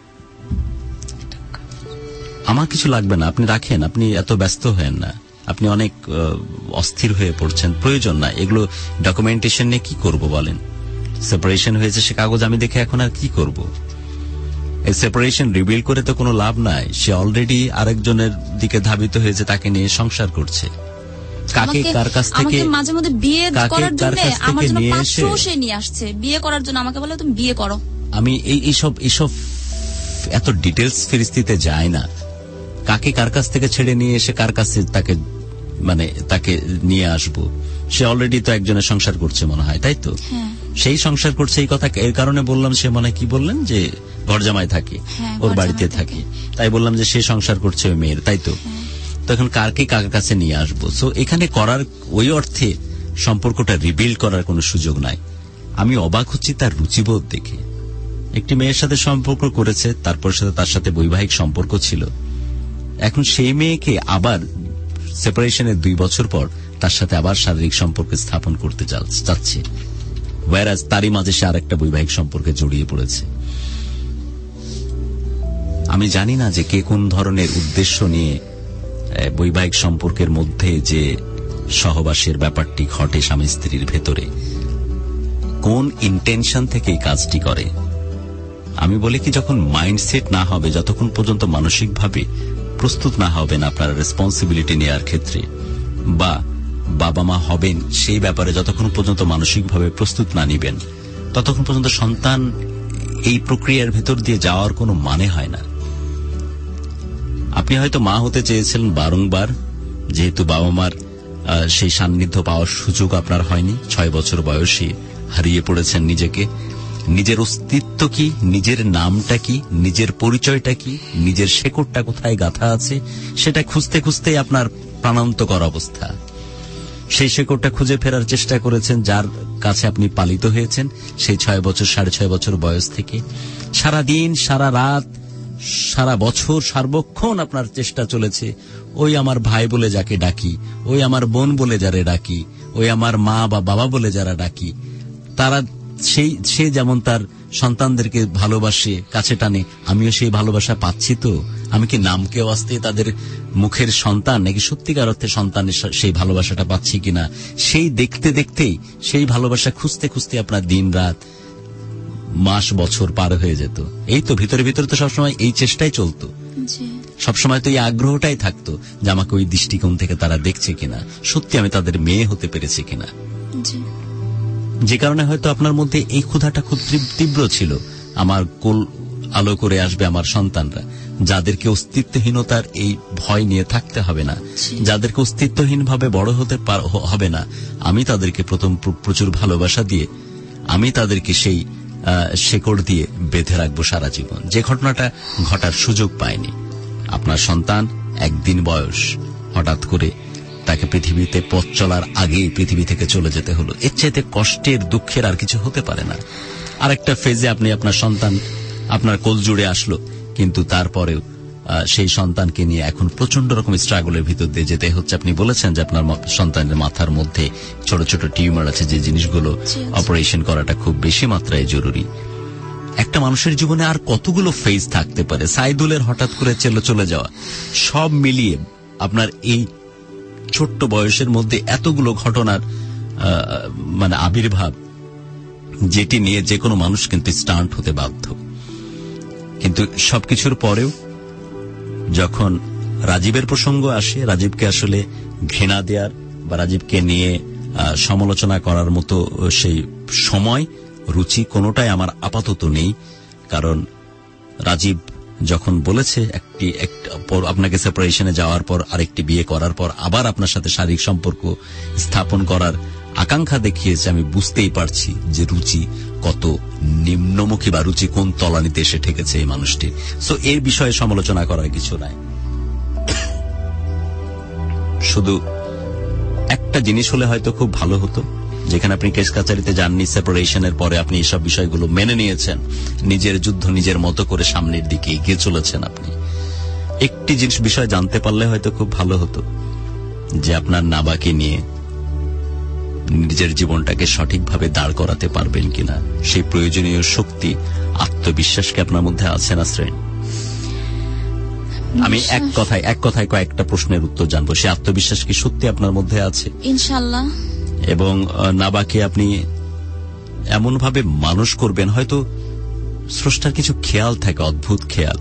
আমার কিছু লাগবে না, আপনি রাখেন, আপনি এত ব্যস্ত হয়েন না, আপনি অনেক অস্থির হয়ে পড়ছেন, প্রয়োজন না এগুলো। ডকুমেন্টেশন নিয়ে কি করব বলেন? সেপারেশন হয়েছে, সে কাগজ আমি দেখে এখন আর কি করব? এই সেপারেশন রিবিল্ড করে তো কোনো লাভ নাই। সে অলরেডি আরেকজনের দিকে ধাবিত হয়েছে, তাকে নিয়ে সংসার করছে। কাকে কার কাছ থেকে মাঝে মধ্যে বিয়ে করার জন্য আমার জন্য 500 সে নিয়ে আসছে, বিয়ে করার জন্য আমাকে বলে তুমি বিয়ে করো। আমি এইসব এত ডিটেলস ফিরিস্তিতে যায় না। কাকে কার কাছ থেকে ছেড়ে নিয়ে এসে কার কাছে তাকে নিয়ে আসবো? সে অলরেডি তো একজনের সংসার করছে মনে হয়, তাই তো? সেই সংসার করছে, এই কথা এর কারণে বললাম। সে মনে কি বললেন যে ঘর জামাই থাকে, ওর বাড়িতে থাকে, তাই বললাম যে সে সংসার করছে ওই মেয়ের, তাই তো? তখন কারকে কার কাছে নিয়ে আসবো? সো এখানে করার ওই অর্থে সম্পর্কটা রিবিল্ড করার কোনো সুযোগ নাই। আমি অবাক হচ্ছি তার রুচিবোধ দেখে। একটি মেয়ের সাথে সম্পর্ক করেছে, তারপর তার সাথে বৈবাহিক সম্পর্ক ছিল, এখন সেই মেয়েকে আবার সেপারেশনের 2 বছর পর তার সাথে আবার শারীরিক সম্পর্ক স্থাপন করতে চাচ্ছে, ওয়ারাজ তারই মাঝে সে আরেকটা বৈবাহিক সম্পর্কে জড়িয়ে পড়েছে। আমি জানি না যে কে কোন ধরনের উদ্দেশ্য নিয়ে বৈবাহিক সম্পর্কের মধ্যে যে সহবাসের ব্যাপারটি ঘটে স্বামী স্ত্রীর ভেতরে, কোন ইন্টেনশন থেকে এই কাজটি করে। আমি বলি কি, যখন মাইন্ডসেট না হবে, যতক্ষণ পর্যন্ত মানসিকভাবে প্রস্তুত না হবেন আপনার রেসপন্সিবিলিটি নেওয়ার ক্ষেত্রে, বা বাবা মা হবেন সেই ব্যাপারে যতক্ষণ পর্যন্ত মানসিকভাবে প্রস্তুত না নিবেন, ততক্ষণ পর্যন্ত সন্তান এই প্রক্রিয়ার ভেতর দিয়ে যাওয়ার কোনো মানে হয় না। আপনি হয়তো মা হতে চেয়েছিলেন বারংবার, যেহেতু বাবা মার সেই সান্নিধ্য পাওয়ার সুযোগ আপনার হয়নি। 6 বছর বয়সে হারিয়ে পড়েছেন নিজেকে। নিজের অস্তিত্ব কি, নিজের নামটা কি, নিজের পরিচয়টা কি, নিজের শেকড়টা কোথায় গাঁথা আছে, সেটা খুঁজতে খুঁজতেই আপনার প্রাণান্তকর অবস্থা। সেই শেকড়টা খুঁজে ফেরার চেষ্টা করেছেন যার কাছে আপনি পালিত হয়েছেন সেই 6 বছর 6.5 বছর বয়স থেকে। সারা দিন, সারা রাত, সারা বছর সার্বক্ষণ আপনার চেষ্টা চলেছে ওই আমার ভাই বলে যাকে ডাকি, ওই আমার বোন বলে যারে ডাকি, ওই আমার মা বা বাবা বলে যারা ডাকি, তারা সে যেমন তার সন্তানদেরকে ভালোবাসে, কাছে টানে, আমিও সেই ভালোবাসা পাচ্ছি তো? আমি কি নামকে আসতে তাদের মুখের সন্তান, নাকি সত্যিকার অর্থে সন্তানের সেই ভালোবাসাটা পাচ্ছি কিনা, সেই দেখতে দেখতেই, সেই ভালোবাসা খুঁজতে খুঁজতে আপনার দিন রাত, মাস, বছর পার হয়ে যেত। এই তো ভিতরে ভিতরে তো সবসময় এই চেষ্টাই চলতো, সবসময় তো এই আগ্রহটাই থাকতো যে আমাকে ওই দৃষ্টিকোণ থেকে তারা দেখছে কিনা, সত্যি আমি তাদের মেয়ে হতে পেরেছি কিনা। যে কারণে হয়তো আপনার মধ্যে এই ক্ষুধাটা খুব তীব্র ছিল, আমার কোল আলো করে আসবে আমার সন্তানরা, যাদেরকে অস্তিত্বহীনতার এই ভয় নিয়ে থাকতে হবে না, যাদেরকে অস্তিত্বহীন ভাবে বড় হতে হবে না। আমি তাদেরকে প্রথম প্রচুর ভালোবাসা দিয়ে আমি তাদেরকে সেই শেকড় দিয়ে বেঁধে রাখবো সারা জীবন। যে ঘটনাটা ঘটার সুযোগ পায়নি। আপনার সন্তান 1 দিন বয়স, হঠাৎ করে তাকে পৃথিবীতে পথ চলার আগেই পৃথিবী থেকে চলে যেতে হলো। এর চাইতে কষ্টের, দুঃখের আর কিছু হতে পারে না। আরেকটা ফেজে আপনি আপনার সন্তান আপনার কোল জুড়ে আসলো, কিন্তু তারপরেও সেই সন্তানকে নিয়ে এখন প্রচন্ড রকম স্ট্রাগলের ভিতর দিয়ে যেতে হচ্ছে। আপনি বলেছেন যে আপনার সন্তানের মাথার মধ্যে ছোট ছোট টিউমার আছে, যে জিনিসগুলো অপারেশন করাটা খুব বেশি মাত্রায় জরুরি। একটা মানুষের জীবনে আর কতগুলো ফেজ থাকতে পারে? সাইদুলের হঠাৎ করে চলে যাওয়া, সব মিলিয়ে আপনার এই ছোট্ট বয়সের মধ্যে এতগুলো ঘটনার আবির্ভাব, যেটি নিয়ে যে কোনো মানুষ কিন্তু স্টান্ট হতে বাধ্য। কিন্তু সবকিছুর পরেও যখন রাজীবের প্রসঙ্গ আসে, রাজীবকে আসলে ঘৃণা দেওয়ার বা রাজীবকে নিয়ে সমালোচনা করার মতো সেই সময়, রুচি কোনোটাই আমার আপাতত নেই। কারণ রাজীব যখন বলেছে আপনাকে সেপারেশনে যাওয়ার পর, আরেকটি বিয়ে করার পর আবার আপনার সাথে শারীরিক সম্পর্ক স্থাপন করার আকাঙ্ক্ষা দেখিয়েছে, আমি বুঝতেই পারছি যে রুচি কত নিম্নমুখী বা রুচি কোন তলানিতে এসে ঠেকেছে এই মানুষটি। সো এই বিষয়ে সমালোচনা করার কিছু নাই। শুধু একটা জিনিস হলে হয়তো খুব ভালো হতো, যেখানে আপনি কেস কাচারিতে যাননি, সেপারেশনের পরে আপনি এসব বিষয়গুলো মেনে নিয়েছেন, নিজের যুদ্ধ নিজের মতো করে সামনের দিকে এগিয়ে চলেছেন। আপনি একটি জিনিস বিষয় জানতে পারলে হয়তো খুব ভালো হতো, যে আপনার নাবাকে নিয়ে নিজের জীবনটাকে সঠিকভাবে দাঁড় করাতে পারবেন কিনা, সেই প্রয়োজনীয় শক্তি, আত্মবিশ্বাসকে আপনার মধ্যে আছে নাসরিন? আমি এক কথায় কয়েকটা প্রশ্নের উত্তর জানবো। সেই আত্মবিশ্বাস কি সত্যি আপনার মধ্যে আছে? ইনশাআল্লাহ। এবং নাবাকে আপনি এমন ভাবে মানুষ করবেন, হয়তো স্রষ্টার কিছু খেয়াল থাকে, অদ্ভুত খেয়াল,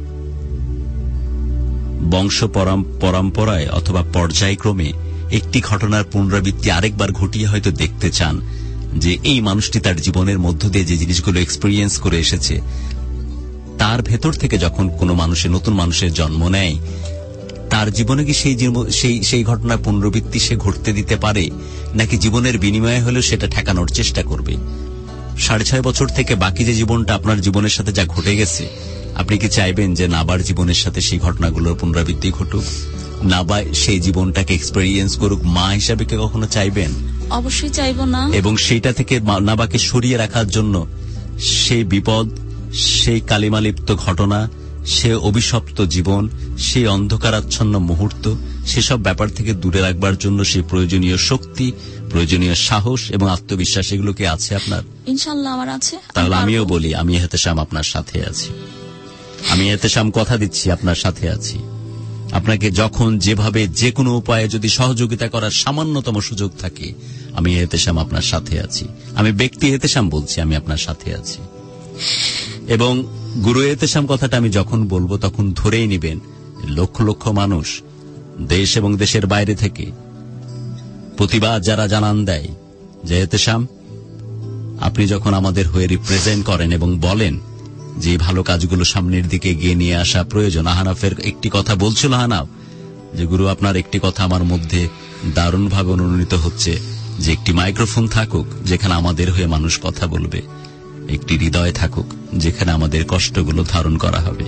বংশ পরম্পরায় অথবা পর্যায়ক্রমে একটি ঘটনার পুনরাবৃত্তি আরেকবার ঘটিয়ে হয়তো দেখতে চান যে এই মানুষটি তার জীবনের মধ্য দিয়ে যে জিনিসগুলো এক্সপেরিয়েন্স করে এসেছে, তার ভেতর থেকে যখন কোনো নতুন মানুষের জন্ম নেয়, তার জীবনে কি সেই ঘটনার পুনরাবৃত্তি সে ঘটতে দিতে পারে, নাকি জীবনের বিনিময়ে হলেও সেটা ঠেকানোর চেষ্টা করবে? 6.5 বছর থেকে বাকি যে জীবনটা আপনার জীবনের সাথে যা ঘটে গেছে, আপনি কি চাইবেন যে নাবার জীবনের সাথে সেই ঘটনাগুলোর পুনরাবৃত্তি ঘটুক? নাবা সেই জীবনটাকে এক্সপেরিয়েন্স করুক, মা হিসাবে কে কখনো চাইবেন? অবশ্যই চাইব না। এবং সেইটা থেকে নাবাকে সরিয়ে রাখার জন্য সেই বিপদ, সেই কালিমালিপ্ত ঘটনা, সে অভিশপ্ত জীবন, সেই অন্ধকারাচ্ছন্ন মুহূর্ত, সেসব ব্যাপার থেকে দূরে রাখবার জন্য সেই প্রয়োজনীয় শক্তি, প্রয়োজনীয় সাহস এবং আত্মবিশ্বাস, এগুলো কি আছে আপনার? ইনশাআল্লাহ আমার আছে। তাহলে আমিও বলি, আমি এহতেশাম আপনার সাথে আছি। আমি এহতেশাম কথা দিচ্ছি, আপনার সাথে আছি। আপনাকে যখন যেভাবে যে কোনো উপায়ে যদি সহযোগিতা করার সামান্যতম সুযোগ থাকে, আমি এহতেশাম আপনার সাথে আছি। আমি ব্যক্তি এহতেশাম বলছি, আমি আপনার সাথে আছি। এবং গুরু এহতেশাম কথাটা আমি যখন বলবো তখন ধরেই নিবেন লক্ষ লক্ষ মানুষ দেশ এবং দেশের বাইরে থেকে প্রতিবাদ যারা জানান দেয় যে এহতেশাম আপনি যখন আমাদের হয়ে রিপ্রেজেন্ট করেন এবং বলেন যে ভালো কাজগুলো সামনের দিকে এগিয়ে নিয়ে আসা প্রয়োজন। আহনাফের একটি কথা বলছিল আহনাফ, যে গুরু আপনার একটি কথা আমার মধ্যে দারুণভাবে অনুনীত হচ্ছে, যে একটি মাইক্রোফোন থাকুক যেখানে আমাদের হয়ে মানুষ কথা বলবে, একটি হৃদয় থাকুক যেখানে আমাদের কষ্টগুলো ধারণ করা হবে,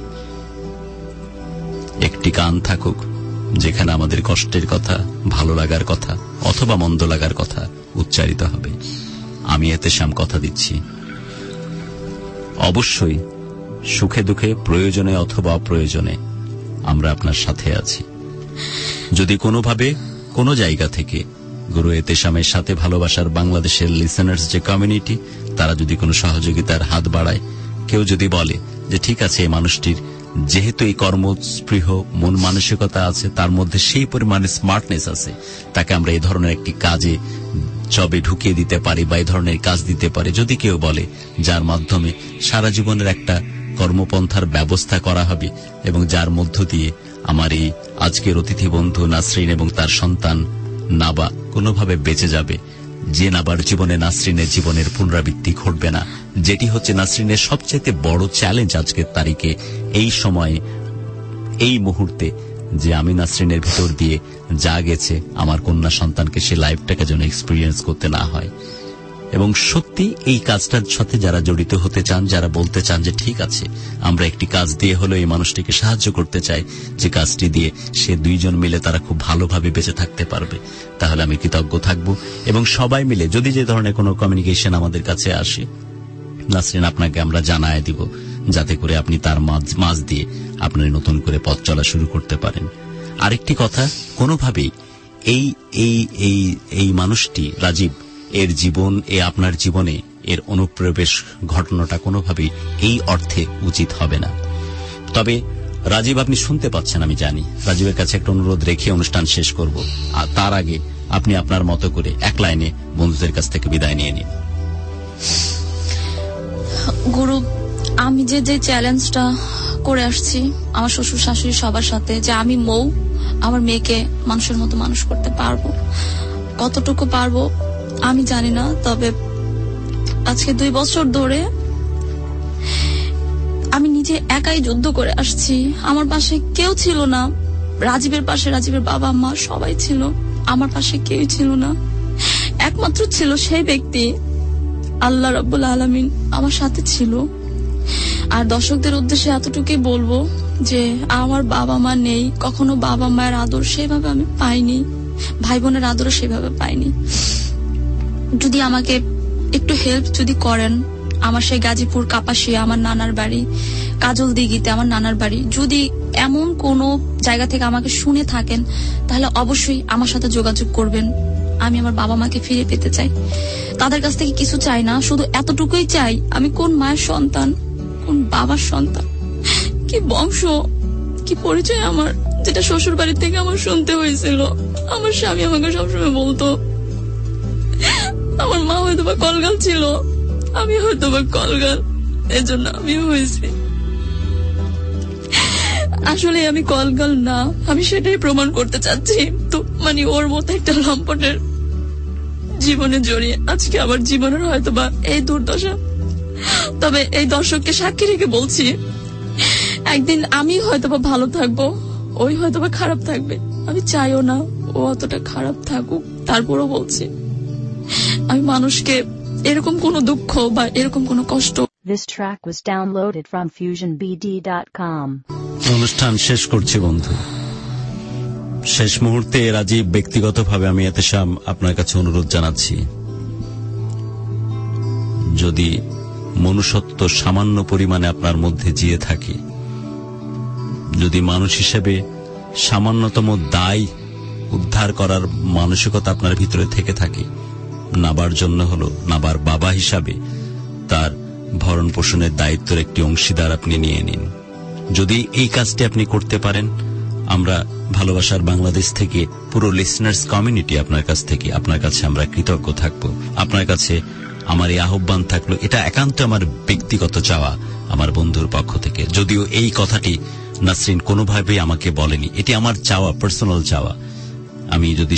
একটি কান থাকুক যেখানে আমাদের কষ্টের কথা, ভালো লাগার কথা অথবা মন্দ লাগার কথা উচ্চারিত হবে। আমি এহতেশাম কথা দিচ্ছি, অবশ্যই সুখে দুঃখে, প্রয়োজনে অথবা অপ্রয়োজনে আমরা আপনার সাথে আছি। যদি কোনোভাবে কোনো জায়গা থেকে গুরু এহতেশামের সাথে ভালোবাসার বাংলাদেশের লিসেনার্স যে কমিউনিটি, তারা যদি কোনো সহযোগিতার হাত বাড়ায়, কেউ যদি বলে যে ঠিক আছে এই মানুষটির যেহেতু এই কর্মস্পৃহ মন মানসিকতা আছে, তার মধ্যে সেই পরিমাণে স্মার্টনেস আছে, তাকে আমরা এই ধরনের একটি কাজে জবে ঢুকিয়ে দিতে পারি বা এই ধরনের কাজ দিতে পারি, যদি কেউ বলে যার মাধ্যমে সারা জীবনের একটা কর্মপন্থার ব্যবস্থা করা হবে এবং যার মধ্য দিয়ে আমার এই আজকের অতিথি বন্ধু নাসরিন এবং তার সন্তান নাবা কোনোভাবে বেঁচে যাবে, যে নাবার জীবনে নাসরিনের জীবনের পুনরাবৃত্তি ঘটবে না, যেটি হচ্ছে নাসরিনের সবচেয়ে বড় চ্যালেঞ্জ আজকের তারিখে, এই সময়ে, এই মুহূর্তে, যে আমি নাসরিনের ভিতর দিয়ে যা গেছে আমার কন্যা সন্তানকে সে লাইফটাকে যেন এক্সপিরিয়েন্স করতে না হয়। এবং সত্যি এই কাজটার সাথে যারা জড়িত হতে চান, যারা বলতে চান যে ঠিক আছে আমরা একটি কাজ দিয়ে হলেও এই মানুষটিকে সাহায্য করতে চাই, যে কাজটি দিয়ে সে দুইজন মিলে তারা খুব ভালোভাবে বেঁচে থাকতে পারবে, তাহলে আমি কৃতজ্ঞ থাকব। এবং সবাই মিলে যদি যে ধরনের কোনো কমিউনিকেশন আমাদের কাছে আসে, নাসরিন আপনাকে আমরা জানায় দিব, যাতে করে আপনি তার মাঝ দিয়ে আপনার নতুন করে পথ চলা শুরু করতে পারেন। আরেকটি কথা, কোনোভাবেই এই মানুষটি রাজীব এর জীবন, আপনার জীবনে এর অনুপ্রবেশ ঘটনাটা কোনোভাবেই এই অর্থে উচিত হবে না। তবে রাজীব আপনি শুনতে পাচ্ছেন, আমি জানি। রাজীবের কাছে একটা অনুরোধ রেখে অনুষ্ঠান শেষ করব, আর তার আগে আপনি আপনার মতো করে এক লাইনে বন্ধুদের কাছ থেকে বিদায় নিয়ে নিন। গুরু, আমি যে চ্যালেঞ্জটা করে আসছি আমার শ্বশুর শাশুড়ি সবার সাথে, যে আমি আমার মেয়েকে মানুষের মতো মানুষ করতে পারবো, কতটুকু পারবো আমি জানি না। তবে আজকে 2 বছর ধরে আমি নিজে একাই যুদ্ধ করে আসছি। আমার পাশে কেউ ছিল না, রাজীবের পাশে রাজীবের বাবা মা সবাই ছিল, আমার পাশে কেউ ছিল না। একমাত্র ছিল সেই ব্যক্তি আল্লাহ রাব্বুল আলামিন আমার সাথে ছিল। আর দর্শকদের উদ্দেশ্যে এতটুকুই বলবো যে আমার বাবা মা নেই, কখনো বাবা মায়ের আদর সেভাবে আমি পাইনি, ভাই বোনের আদরও সেভাবে পাইনি। যদি আমাকে একটু হেল্প যদি করেন, আমার সেই গাজীপুর কাপাসিয়া আমার নানার বাড়ি, কাজল দিঘিতে আমার নানার বাড়ি, যদি এমন কোনো জায়গা থেকে আমাকে শুনে থাকেন তাহলে অবশ্যই আমার সাথে যোগাযোগ করবেন। আমি আমার বাবা মাকে ফিরে পেতে চাই, তাদের কাছ থেকে কিছু চাই না, শুধু এতটুকুই চাই আমি কোন মায়ের সন্তান, কোন বাবার সন্তান, কি বংশ, কি পরিচয় আমার, যেটা শ্বশুর বাড়ি থেকে আমার শুনতে হয়েছিল। আমার স্বামী আমাকে সবসময় বলতো আমার মা হয়তো বা কলগাল ছিল, আমি হয়তো বা কলগাল, এজন্য আমি হয়েছি। আসলে আমি কলগাল না, আমি সেটাই প্রমাণ করতে চাচ্ছি। তো মানে ওর মতো একটা লম্পটের জীবনে জড়িয়ে আজকে আমার জীবনের হয়তো বা এই দুর্দশা। তবে এই দর্শককে সাক্ষী রেখে বলছি, একদিন আমি হয়তো বা ভালো থাকবো, ওই হয়তো বা খারাপ থাকবে। আমি চাইও না ও অতটা খারাপ থাকুক, তারপরও বলছি আমি মানুষকে এরকম কোনো দুঃখ বা এরকম কোনো কষ্ট। This track was downloaded from FusionBD.com. অনুষ্ঠান শেষ করছি বন্ধু। শেষ মুহূর্তে রাজীব, ব্যক্তিগতভাবে আমি এতেশাম আপনার কাছে অনুরোধ জানাচ্ছি, যদি মনুষ্যত্ব সামান্য পরিমাণে আপনার মধ্যে জিয়ে থাকে, যদি মানুষ হিসেবে সামান্যতম দায় উদ্ধার করার মানসিকতা আপনার ভিতরে থেকে থাকে, নাবার জন্য হলো নাবার বাবা হিসাবে তার ভরণ পোষণের দায়িত্বের একটি অংশীদার আপনি নিয়ে নিন। যদি এই কাজটি আপনি করতে পারেন, আমরা ভালোবাসার বাংলাদেশ থেকে পুরো লিসনার্স কমিউনিটি আপনার কাছে আমরা কৃতজ্ঞ থাকব। আপনার কাছে আমার এই আহ্বান থাকলো, এটা একান্ত আমার ব্যক্তিগত চাওয়া আমার বন্ধুর পক্ষ থেকে। যদিও এই কথাটি নাসরিন কোনোভাবেই আমাকে বলেনি, এটি আমার চাওয়া, পার্সোনাল চাওয়া। আমি যদি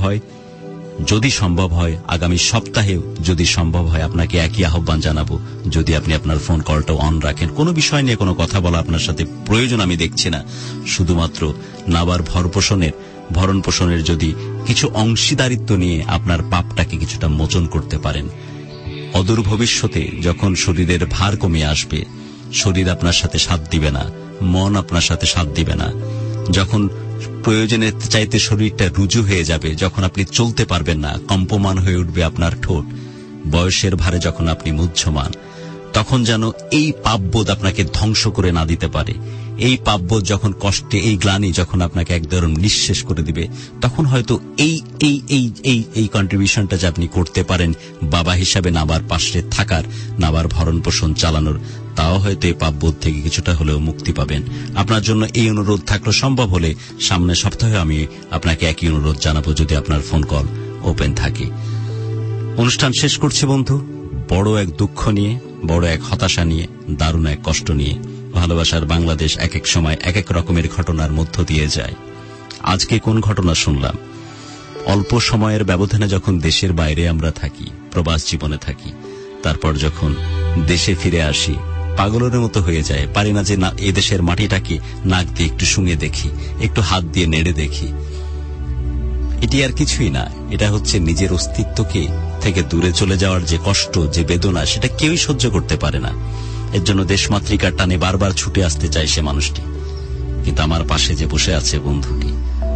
সম্ভব হয় আগামী সপ্তাহে যদি সম্ভব হয় আপনাকে একই আহ্বান জানাবো, যদি আপনি আপনার ফোন কলটা অন রাখেন। কোনো বিষয় নিয়ে কোনো কথা বলা আপনার সাথে প্রয়োজন আমি দেখছি না, শুধুমাত্র নাবার ভরণ পোষণের যদি কিছু অংশীদারিত্ব নিয়ে আপনার পাপটাকে কিছুটা মোচন করতে পারেন। অদূর ভবিষ্যতে যখন শরীরের ভার কমে আসবে, শরীর আপনার সাথে সাথ দিবে না, মন আপনার সাথে সাথ দিবে না, যখন প্রয়োজনের চাইতে শরীরটা রুজু হয়ে যাবে, যখন আপনি চলতে পারবেন না, কম্পমান হয়ে উঠবে আপনার ঠোঁট, বয়সের ভারে যখন আপনি মুহ্যমান, তখন যেন এই পাপবোধ আপনাকে ধ্বংস করে না দিতে পারে। এই পাপবোধ যখন কষ্টে, এই গ্লানি যখন আপনাকে একদম নিঃশেষ করে দিবে, তখন হয়তো এই কন্ট্রিবিউশনটা যে আপনি করতে পারেন বাবা হিসাবে নাবার পাশে থাকার, নাবার ভরণ পোষণ চালানোর, তাও হয়তো এই পাপবোধ থেকে কিছুটা হলেও মুক্তি পাবেন। আপনার জন্য এই অনুরোধ থাকলো, সম্ভব হলে সামনের সপ্তাহে আমি আপনাকে একই অনুরোধ জানাবো, যদি আপনার ফোন কল ওপেন থাকে। অনুষ্ঠান শেষ করছি বন্ধু, বড় এক দুঃখ নিয়ে, বড় এক হতাশা নিয়ে, দারুণ এক কষ্ট নিয়ে। ভালোবাসার বাংলাদেশ এক এক সময় এক এক রকমের ঘটনার মধ্য দিয়ে যায়। আজকে কোন ঘটনা শুনলাম? অল্প সময়ের ব্যবধানে যখন দেশের বাইরে আমরা থাকি, প্রবাস জীবনে থাকি, তারপর যখন দেশে ফিরে আসি, পাগলের মতো হয়ে যায়, পারি না যে না এ দেশের মাটিটাকে নাক দিয়ে একটু শুঙে দেখি, একটু হাত দিয়ে নেড়ে দেখি। এটি আর কিছুই না, এটা হচ্ছে নিজের অস্তিত্বকে থেকে দূরে চলে যাওয়ার যে কষ্ট, যে বেদনা, সেটা কেউই সহ্য করতে পারে না। এর জন্য দেশমাতৃকার টানে বারবার ছুটে আসতে চায় সে মানুষটি। কিন্তু আমার পাশে যে বসে আছে বন্ধুটি,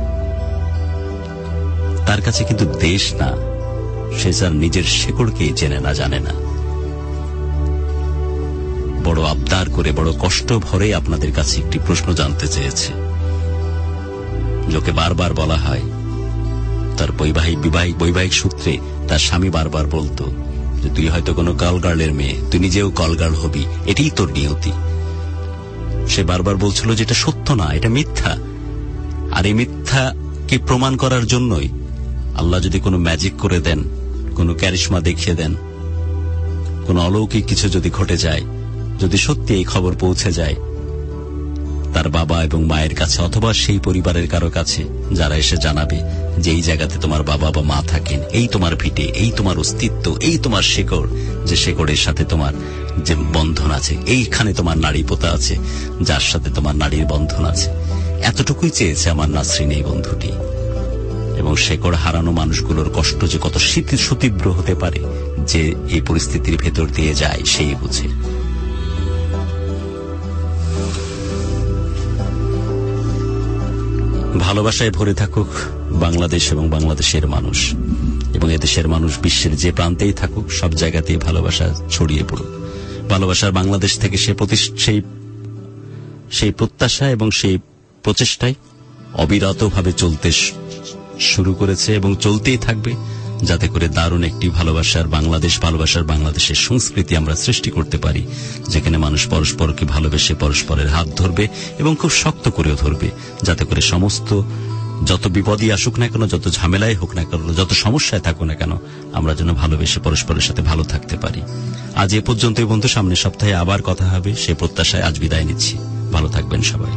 তার কাছে কিন্তু দেশ না, সে যার নিজের শেকড়কেই চেনে না, জানে না। বড় আবদার করে, বড় কষ্ট ভরে আপনাদের কাছে একটি প্রশ্ন জানতে চেয়েছে, যাকে বারবার বলা হয়, তার বৈবাহিক সূত্রে তার স্বামী বারবার বলতো যে তুই হয়তো কোনো কলগার্লের মেয়ে, তুই নিজেও কলগার্ল হবি, এটাই তোর নিয়তি। সে বারবার বলছিল যে এটা সত্য না, এটা মিথ্যা। আর এই মিথ্যাকে প্রমাণ করার জন্যই আল্লাহ যদি কোনো ম্যাজিক করে দেন, কোনো ক্যারিশমা দেখিয়ে দেন, কোনো অলৌকিক কিছু যদি ঘটে যায়, যদি সত্যি এই খবর পৌঁছে যায় তার বাবা এবং মায়ের কাছে, অথবা সেই পরিবারের কারো কাছে যারা এসে জানাবে যে এই জায়গাতে তোমার বাবা বা মা থাকেন, এই তোমার ভিটে, এই তোমার অস্তিত্ব, এই তোমার শেকড়, যে শেকড়ের সাথে তোমার যে বন্ধন আছে, এইখানে তোমার নাড়ি পোতা আছে, যার সাথে তোমার নাড়ির বন্ধন আছে। এতটুকুই চেয়েছে আমার নাসরিন এই বন্ধুটি। এবং শেকড় হারানো মানুষগুলোর কষ্ট যে কত সুতীব্র হতে পারে, যে এই পরিস্থিতির ভেতর দিয়ে যায় সেই বুঝে। ভালোবাসায় ভরে থাকুক বাংলাদেশ এবং বাংলাদেশের মানুষ। এবং এদেশের মানুষ বিশ্বের যে প্রান্তেই থাকুক সব জায়গাতেই ভালোবাসা ছড়িয়ে পড়ুক। ভালোবাসার বাংলাদেশ থেকে সেই প্রত্যাশা এবং সেই প্রচেষ্টায় অবিরতভাবে চলতে শুরু করেছে এবং চলতেই থাকবে, যাতে করে দারুণ একটি ভালোবাসার বাংলাদেশের সংস্কৃতি আমরা সৃষ্টি করতে পারি, যেখানে মানুষ পরস্পরকে ভালোবেসে পরস্পরের হাত ধরবে এবং খুব শক্ত করেও ধরবে, যাতে করে সমস্ত যত বিপদই আসুক না কেন, যত ঝামেলাই হোক না কেন, যত সমস্যায় থাকুক না কেন, আমরা যেন ভালোবেসে পরস্পরের সাথে ভালো থাকতে পারি। আজ এ পর্যন্তই বন্ধু, সামনের সপ্তাহে আবার কথা হবে সে প্রত্যাশায় আজ বিদায় নিচ্ছি। ভালো থাকবেন সবাই।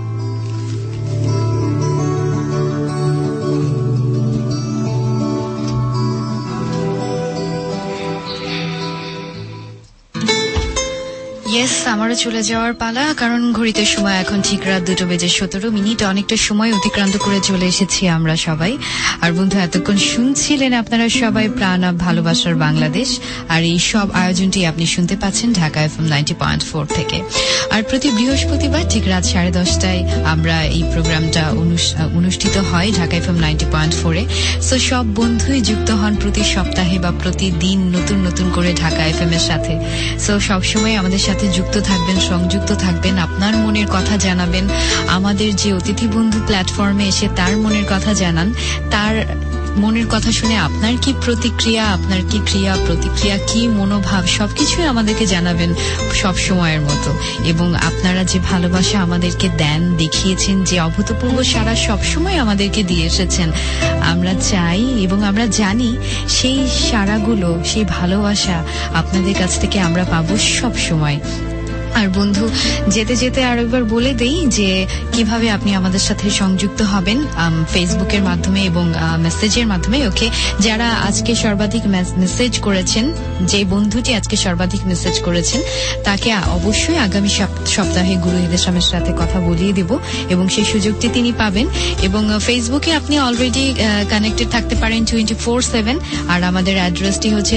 ইয়েস, আমারও চলে যাওয়ার পালা, কারণ ঘড়িতে সময় এখন ঠিক রাত 2:17। অনেকটা সময় অতিক্রান্ত করে চলে এসেছি আমরা সবাই। আর বন্ধু, এতক্ষণ শুনছিলেন আপনারা সবাই প্রাণ আপ ভালোবাসার বাংলাদেশ, আর এই সব আয়োজনটি আপনি শুনতে পাচ্ছেন ঢাকা FM 90.4 থেকে। আর প্রতি বৃহস্পতিবার ঠিক রাত 10:30 আমরা এই প্রোগ্রামটা অনুষ্ঠিত হয় ঢাকা FM 90.4-এ। সো সব বন্ধুই যুক্ত হন প্রতি সপ্তাহে বা প্রতিদিন নতুন নতুন করে ঢাকা FM এর সাথে। সো সবসময় আমাদের সাথে যুক্ত থাকবেন, সংযুক্ত থাকবেন, আপনার মনের কথা জানাবেন। আমাদের যে অতিথি বন্ধু প্ল্যাটফর্মে এসে তার মনের কথা জানান, তার মনের কথা শুনে আপনার কি প্রতিক্রিয়া, আপনার কি ক্রিয়া প্রতিক্রিয়া, কি মনোভাব, সবকিছুই আমাদেরকে জানাবেন সব সময়ের মতো। এবং আপনারা যে ভালোবাসা আমাদেরকে দেন, দেখিয়েছেন, যে অভূতপূর্ব সারা সবসময় আমাদেরকে দিয়ে এসেছেন, আমরা চাই এবং আমরা জানি সেই সারাগুলো, সেই ভালোবাসা আপনাদের কাছ থেকে আমরা পাবো সব সময়। আর বন্ধু, যেতে যেতে আরেকবার বলে দেই যে কিভাবে আপনি আমাদের সাথে সংযুক্ত হবেন ফেসবুকের মাধ্যমে এবং মেসেজের মাধ্যমে। ওকে, যারা আজকে সর্বাধিক মেসেজ করেছেন, যে বন্ধুটি আজকে সর্বাধিক মেসেজ করেছেন, তাকে অবশ্যই আগামী সপ্তাহে গুরু ইসলামের সাথে কথা বলিয়ে দেব এবং সেই সুযোগটি তিনি পাবেন। এবং ফেসবুকে আপনি অলরেডি কানেক্টেড থাকতে পারেন 24/7। আর আমাদের অ্যাড্রেসটি হচ্ছে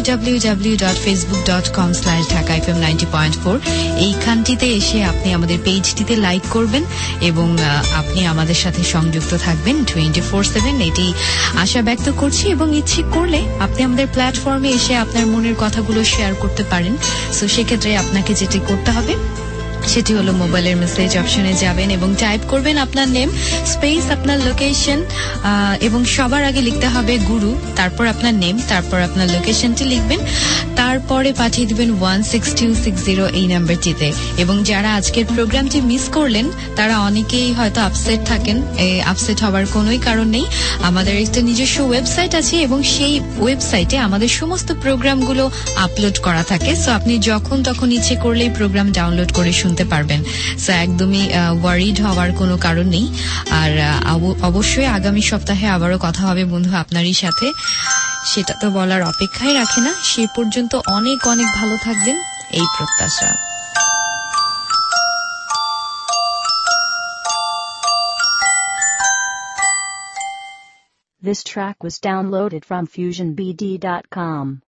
www.facebook.com/dhakafm90.4। এইখানটিতে এসে আপনি আমাদের পেজটিতে লাইক করবেন এবং আপনি আমাদের সাথে সংযুক্ত থাকবেন 24/7, এটি আশা ব্যক্ত করছি। এবং ইচ্ছে করলে আপনি আমাদের প্ল্যাটফর্মে এসে আপনার মনের কথাগুলো শেয়ার করতে পারেন। সো সেক্ষেত্রে আপনাকে যেটি করতে হবে সেটি হলো মোবাইলের মেসেজ অপশনে যাবেন এবং টাইপ করবেন আপনার নেম স্পেস আপনার লোকেশন, এবং সবার আগে লিখতে হবে গুরু, তারপর আপনার নেম, তারপর আপনার লোকেশনটি লিখবেন, তারপরে পাঠিয়ে দিবেন 16260 এই নাম্বারটিতে। এবং যারা আজকের প্রোগ্রামটি মিস করলেন তারা অনেকেই হয়তো আপসেট থাকেন, আপসেট হওয়ার কোনোই কারণ নেই। আমাদের একটা নিজস্ব ওয়েবসাইট আছে এবং সেই ওয়েবসাইটে আমাদের সমস্ত প্রোগ্রামগুলো আপলোড করা থাকে। সো আপনি যখন তখন ইচ্ছে করলেই প্রোগ্রাম ডাউনলোড করে শুনতে পারবেন। সো একদমই ওয়ারিড হওয়ার কোনো কারণ নেই। আর অবশ্যই আগামী সপ্তাহে আবারও কথা হবে বন্ধু আপনারই সাথে, সেটা তো বলার অপেক্ষায় রাখে না। সে পর্যন্ত অনেক অনেক ভালো থাকবেন, এই প্রত্যাশা। This track was downloaded from FusionBD.com.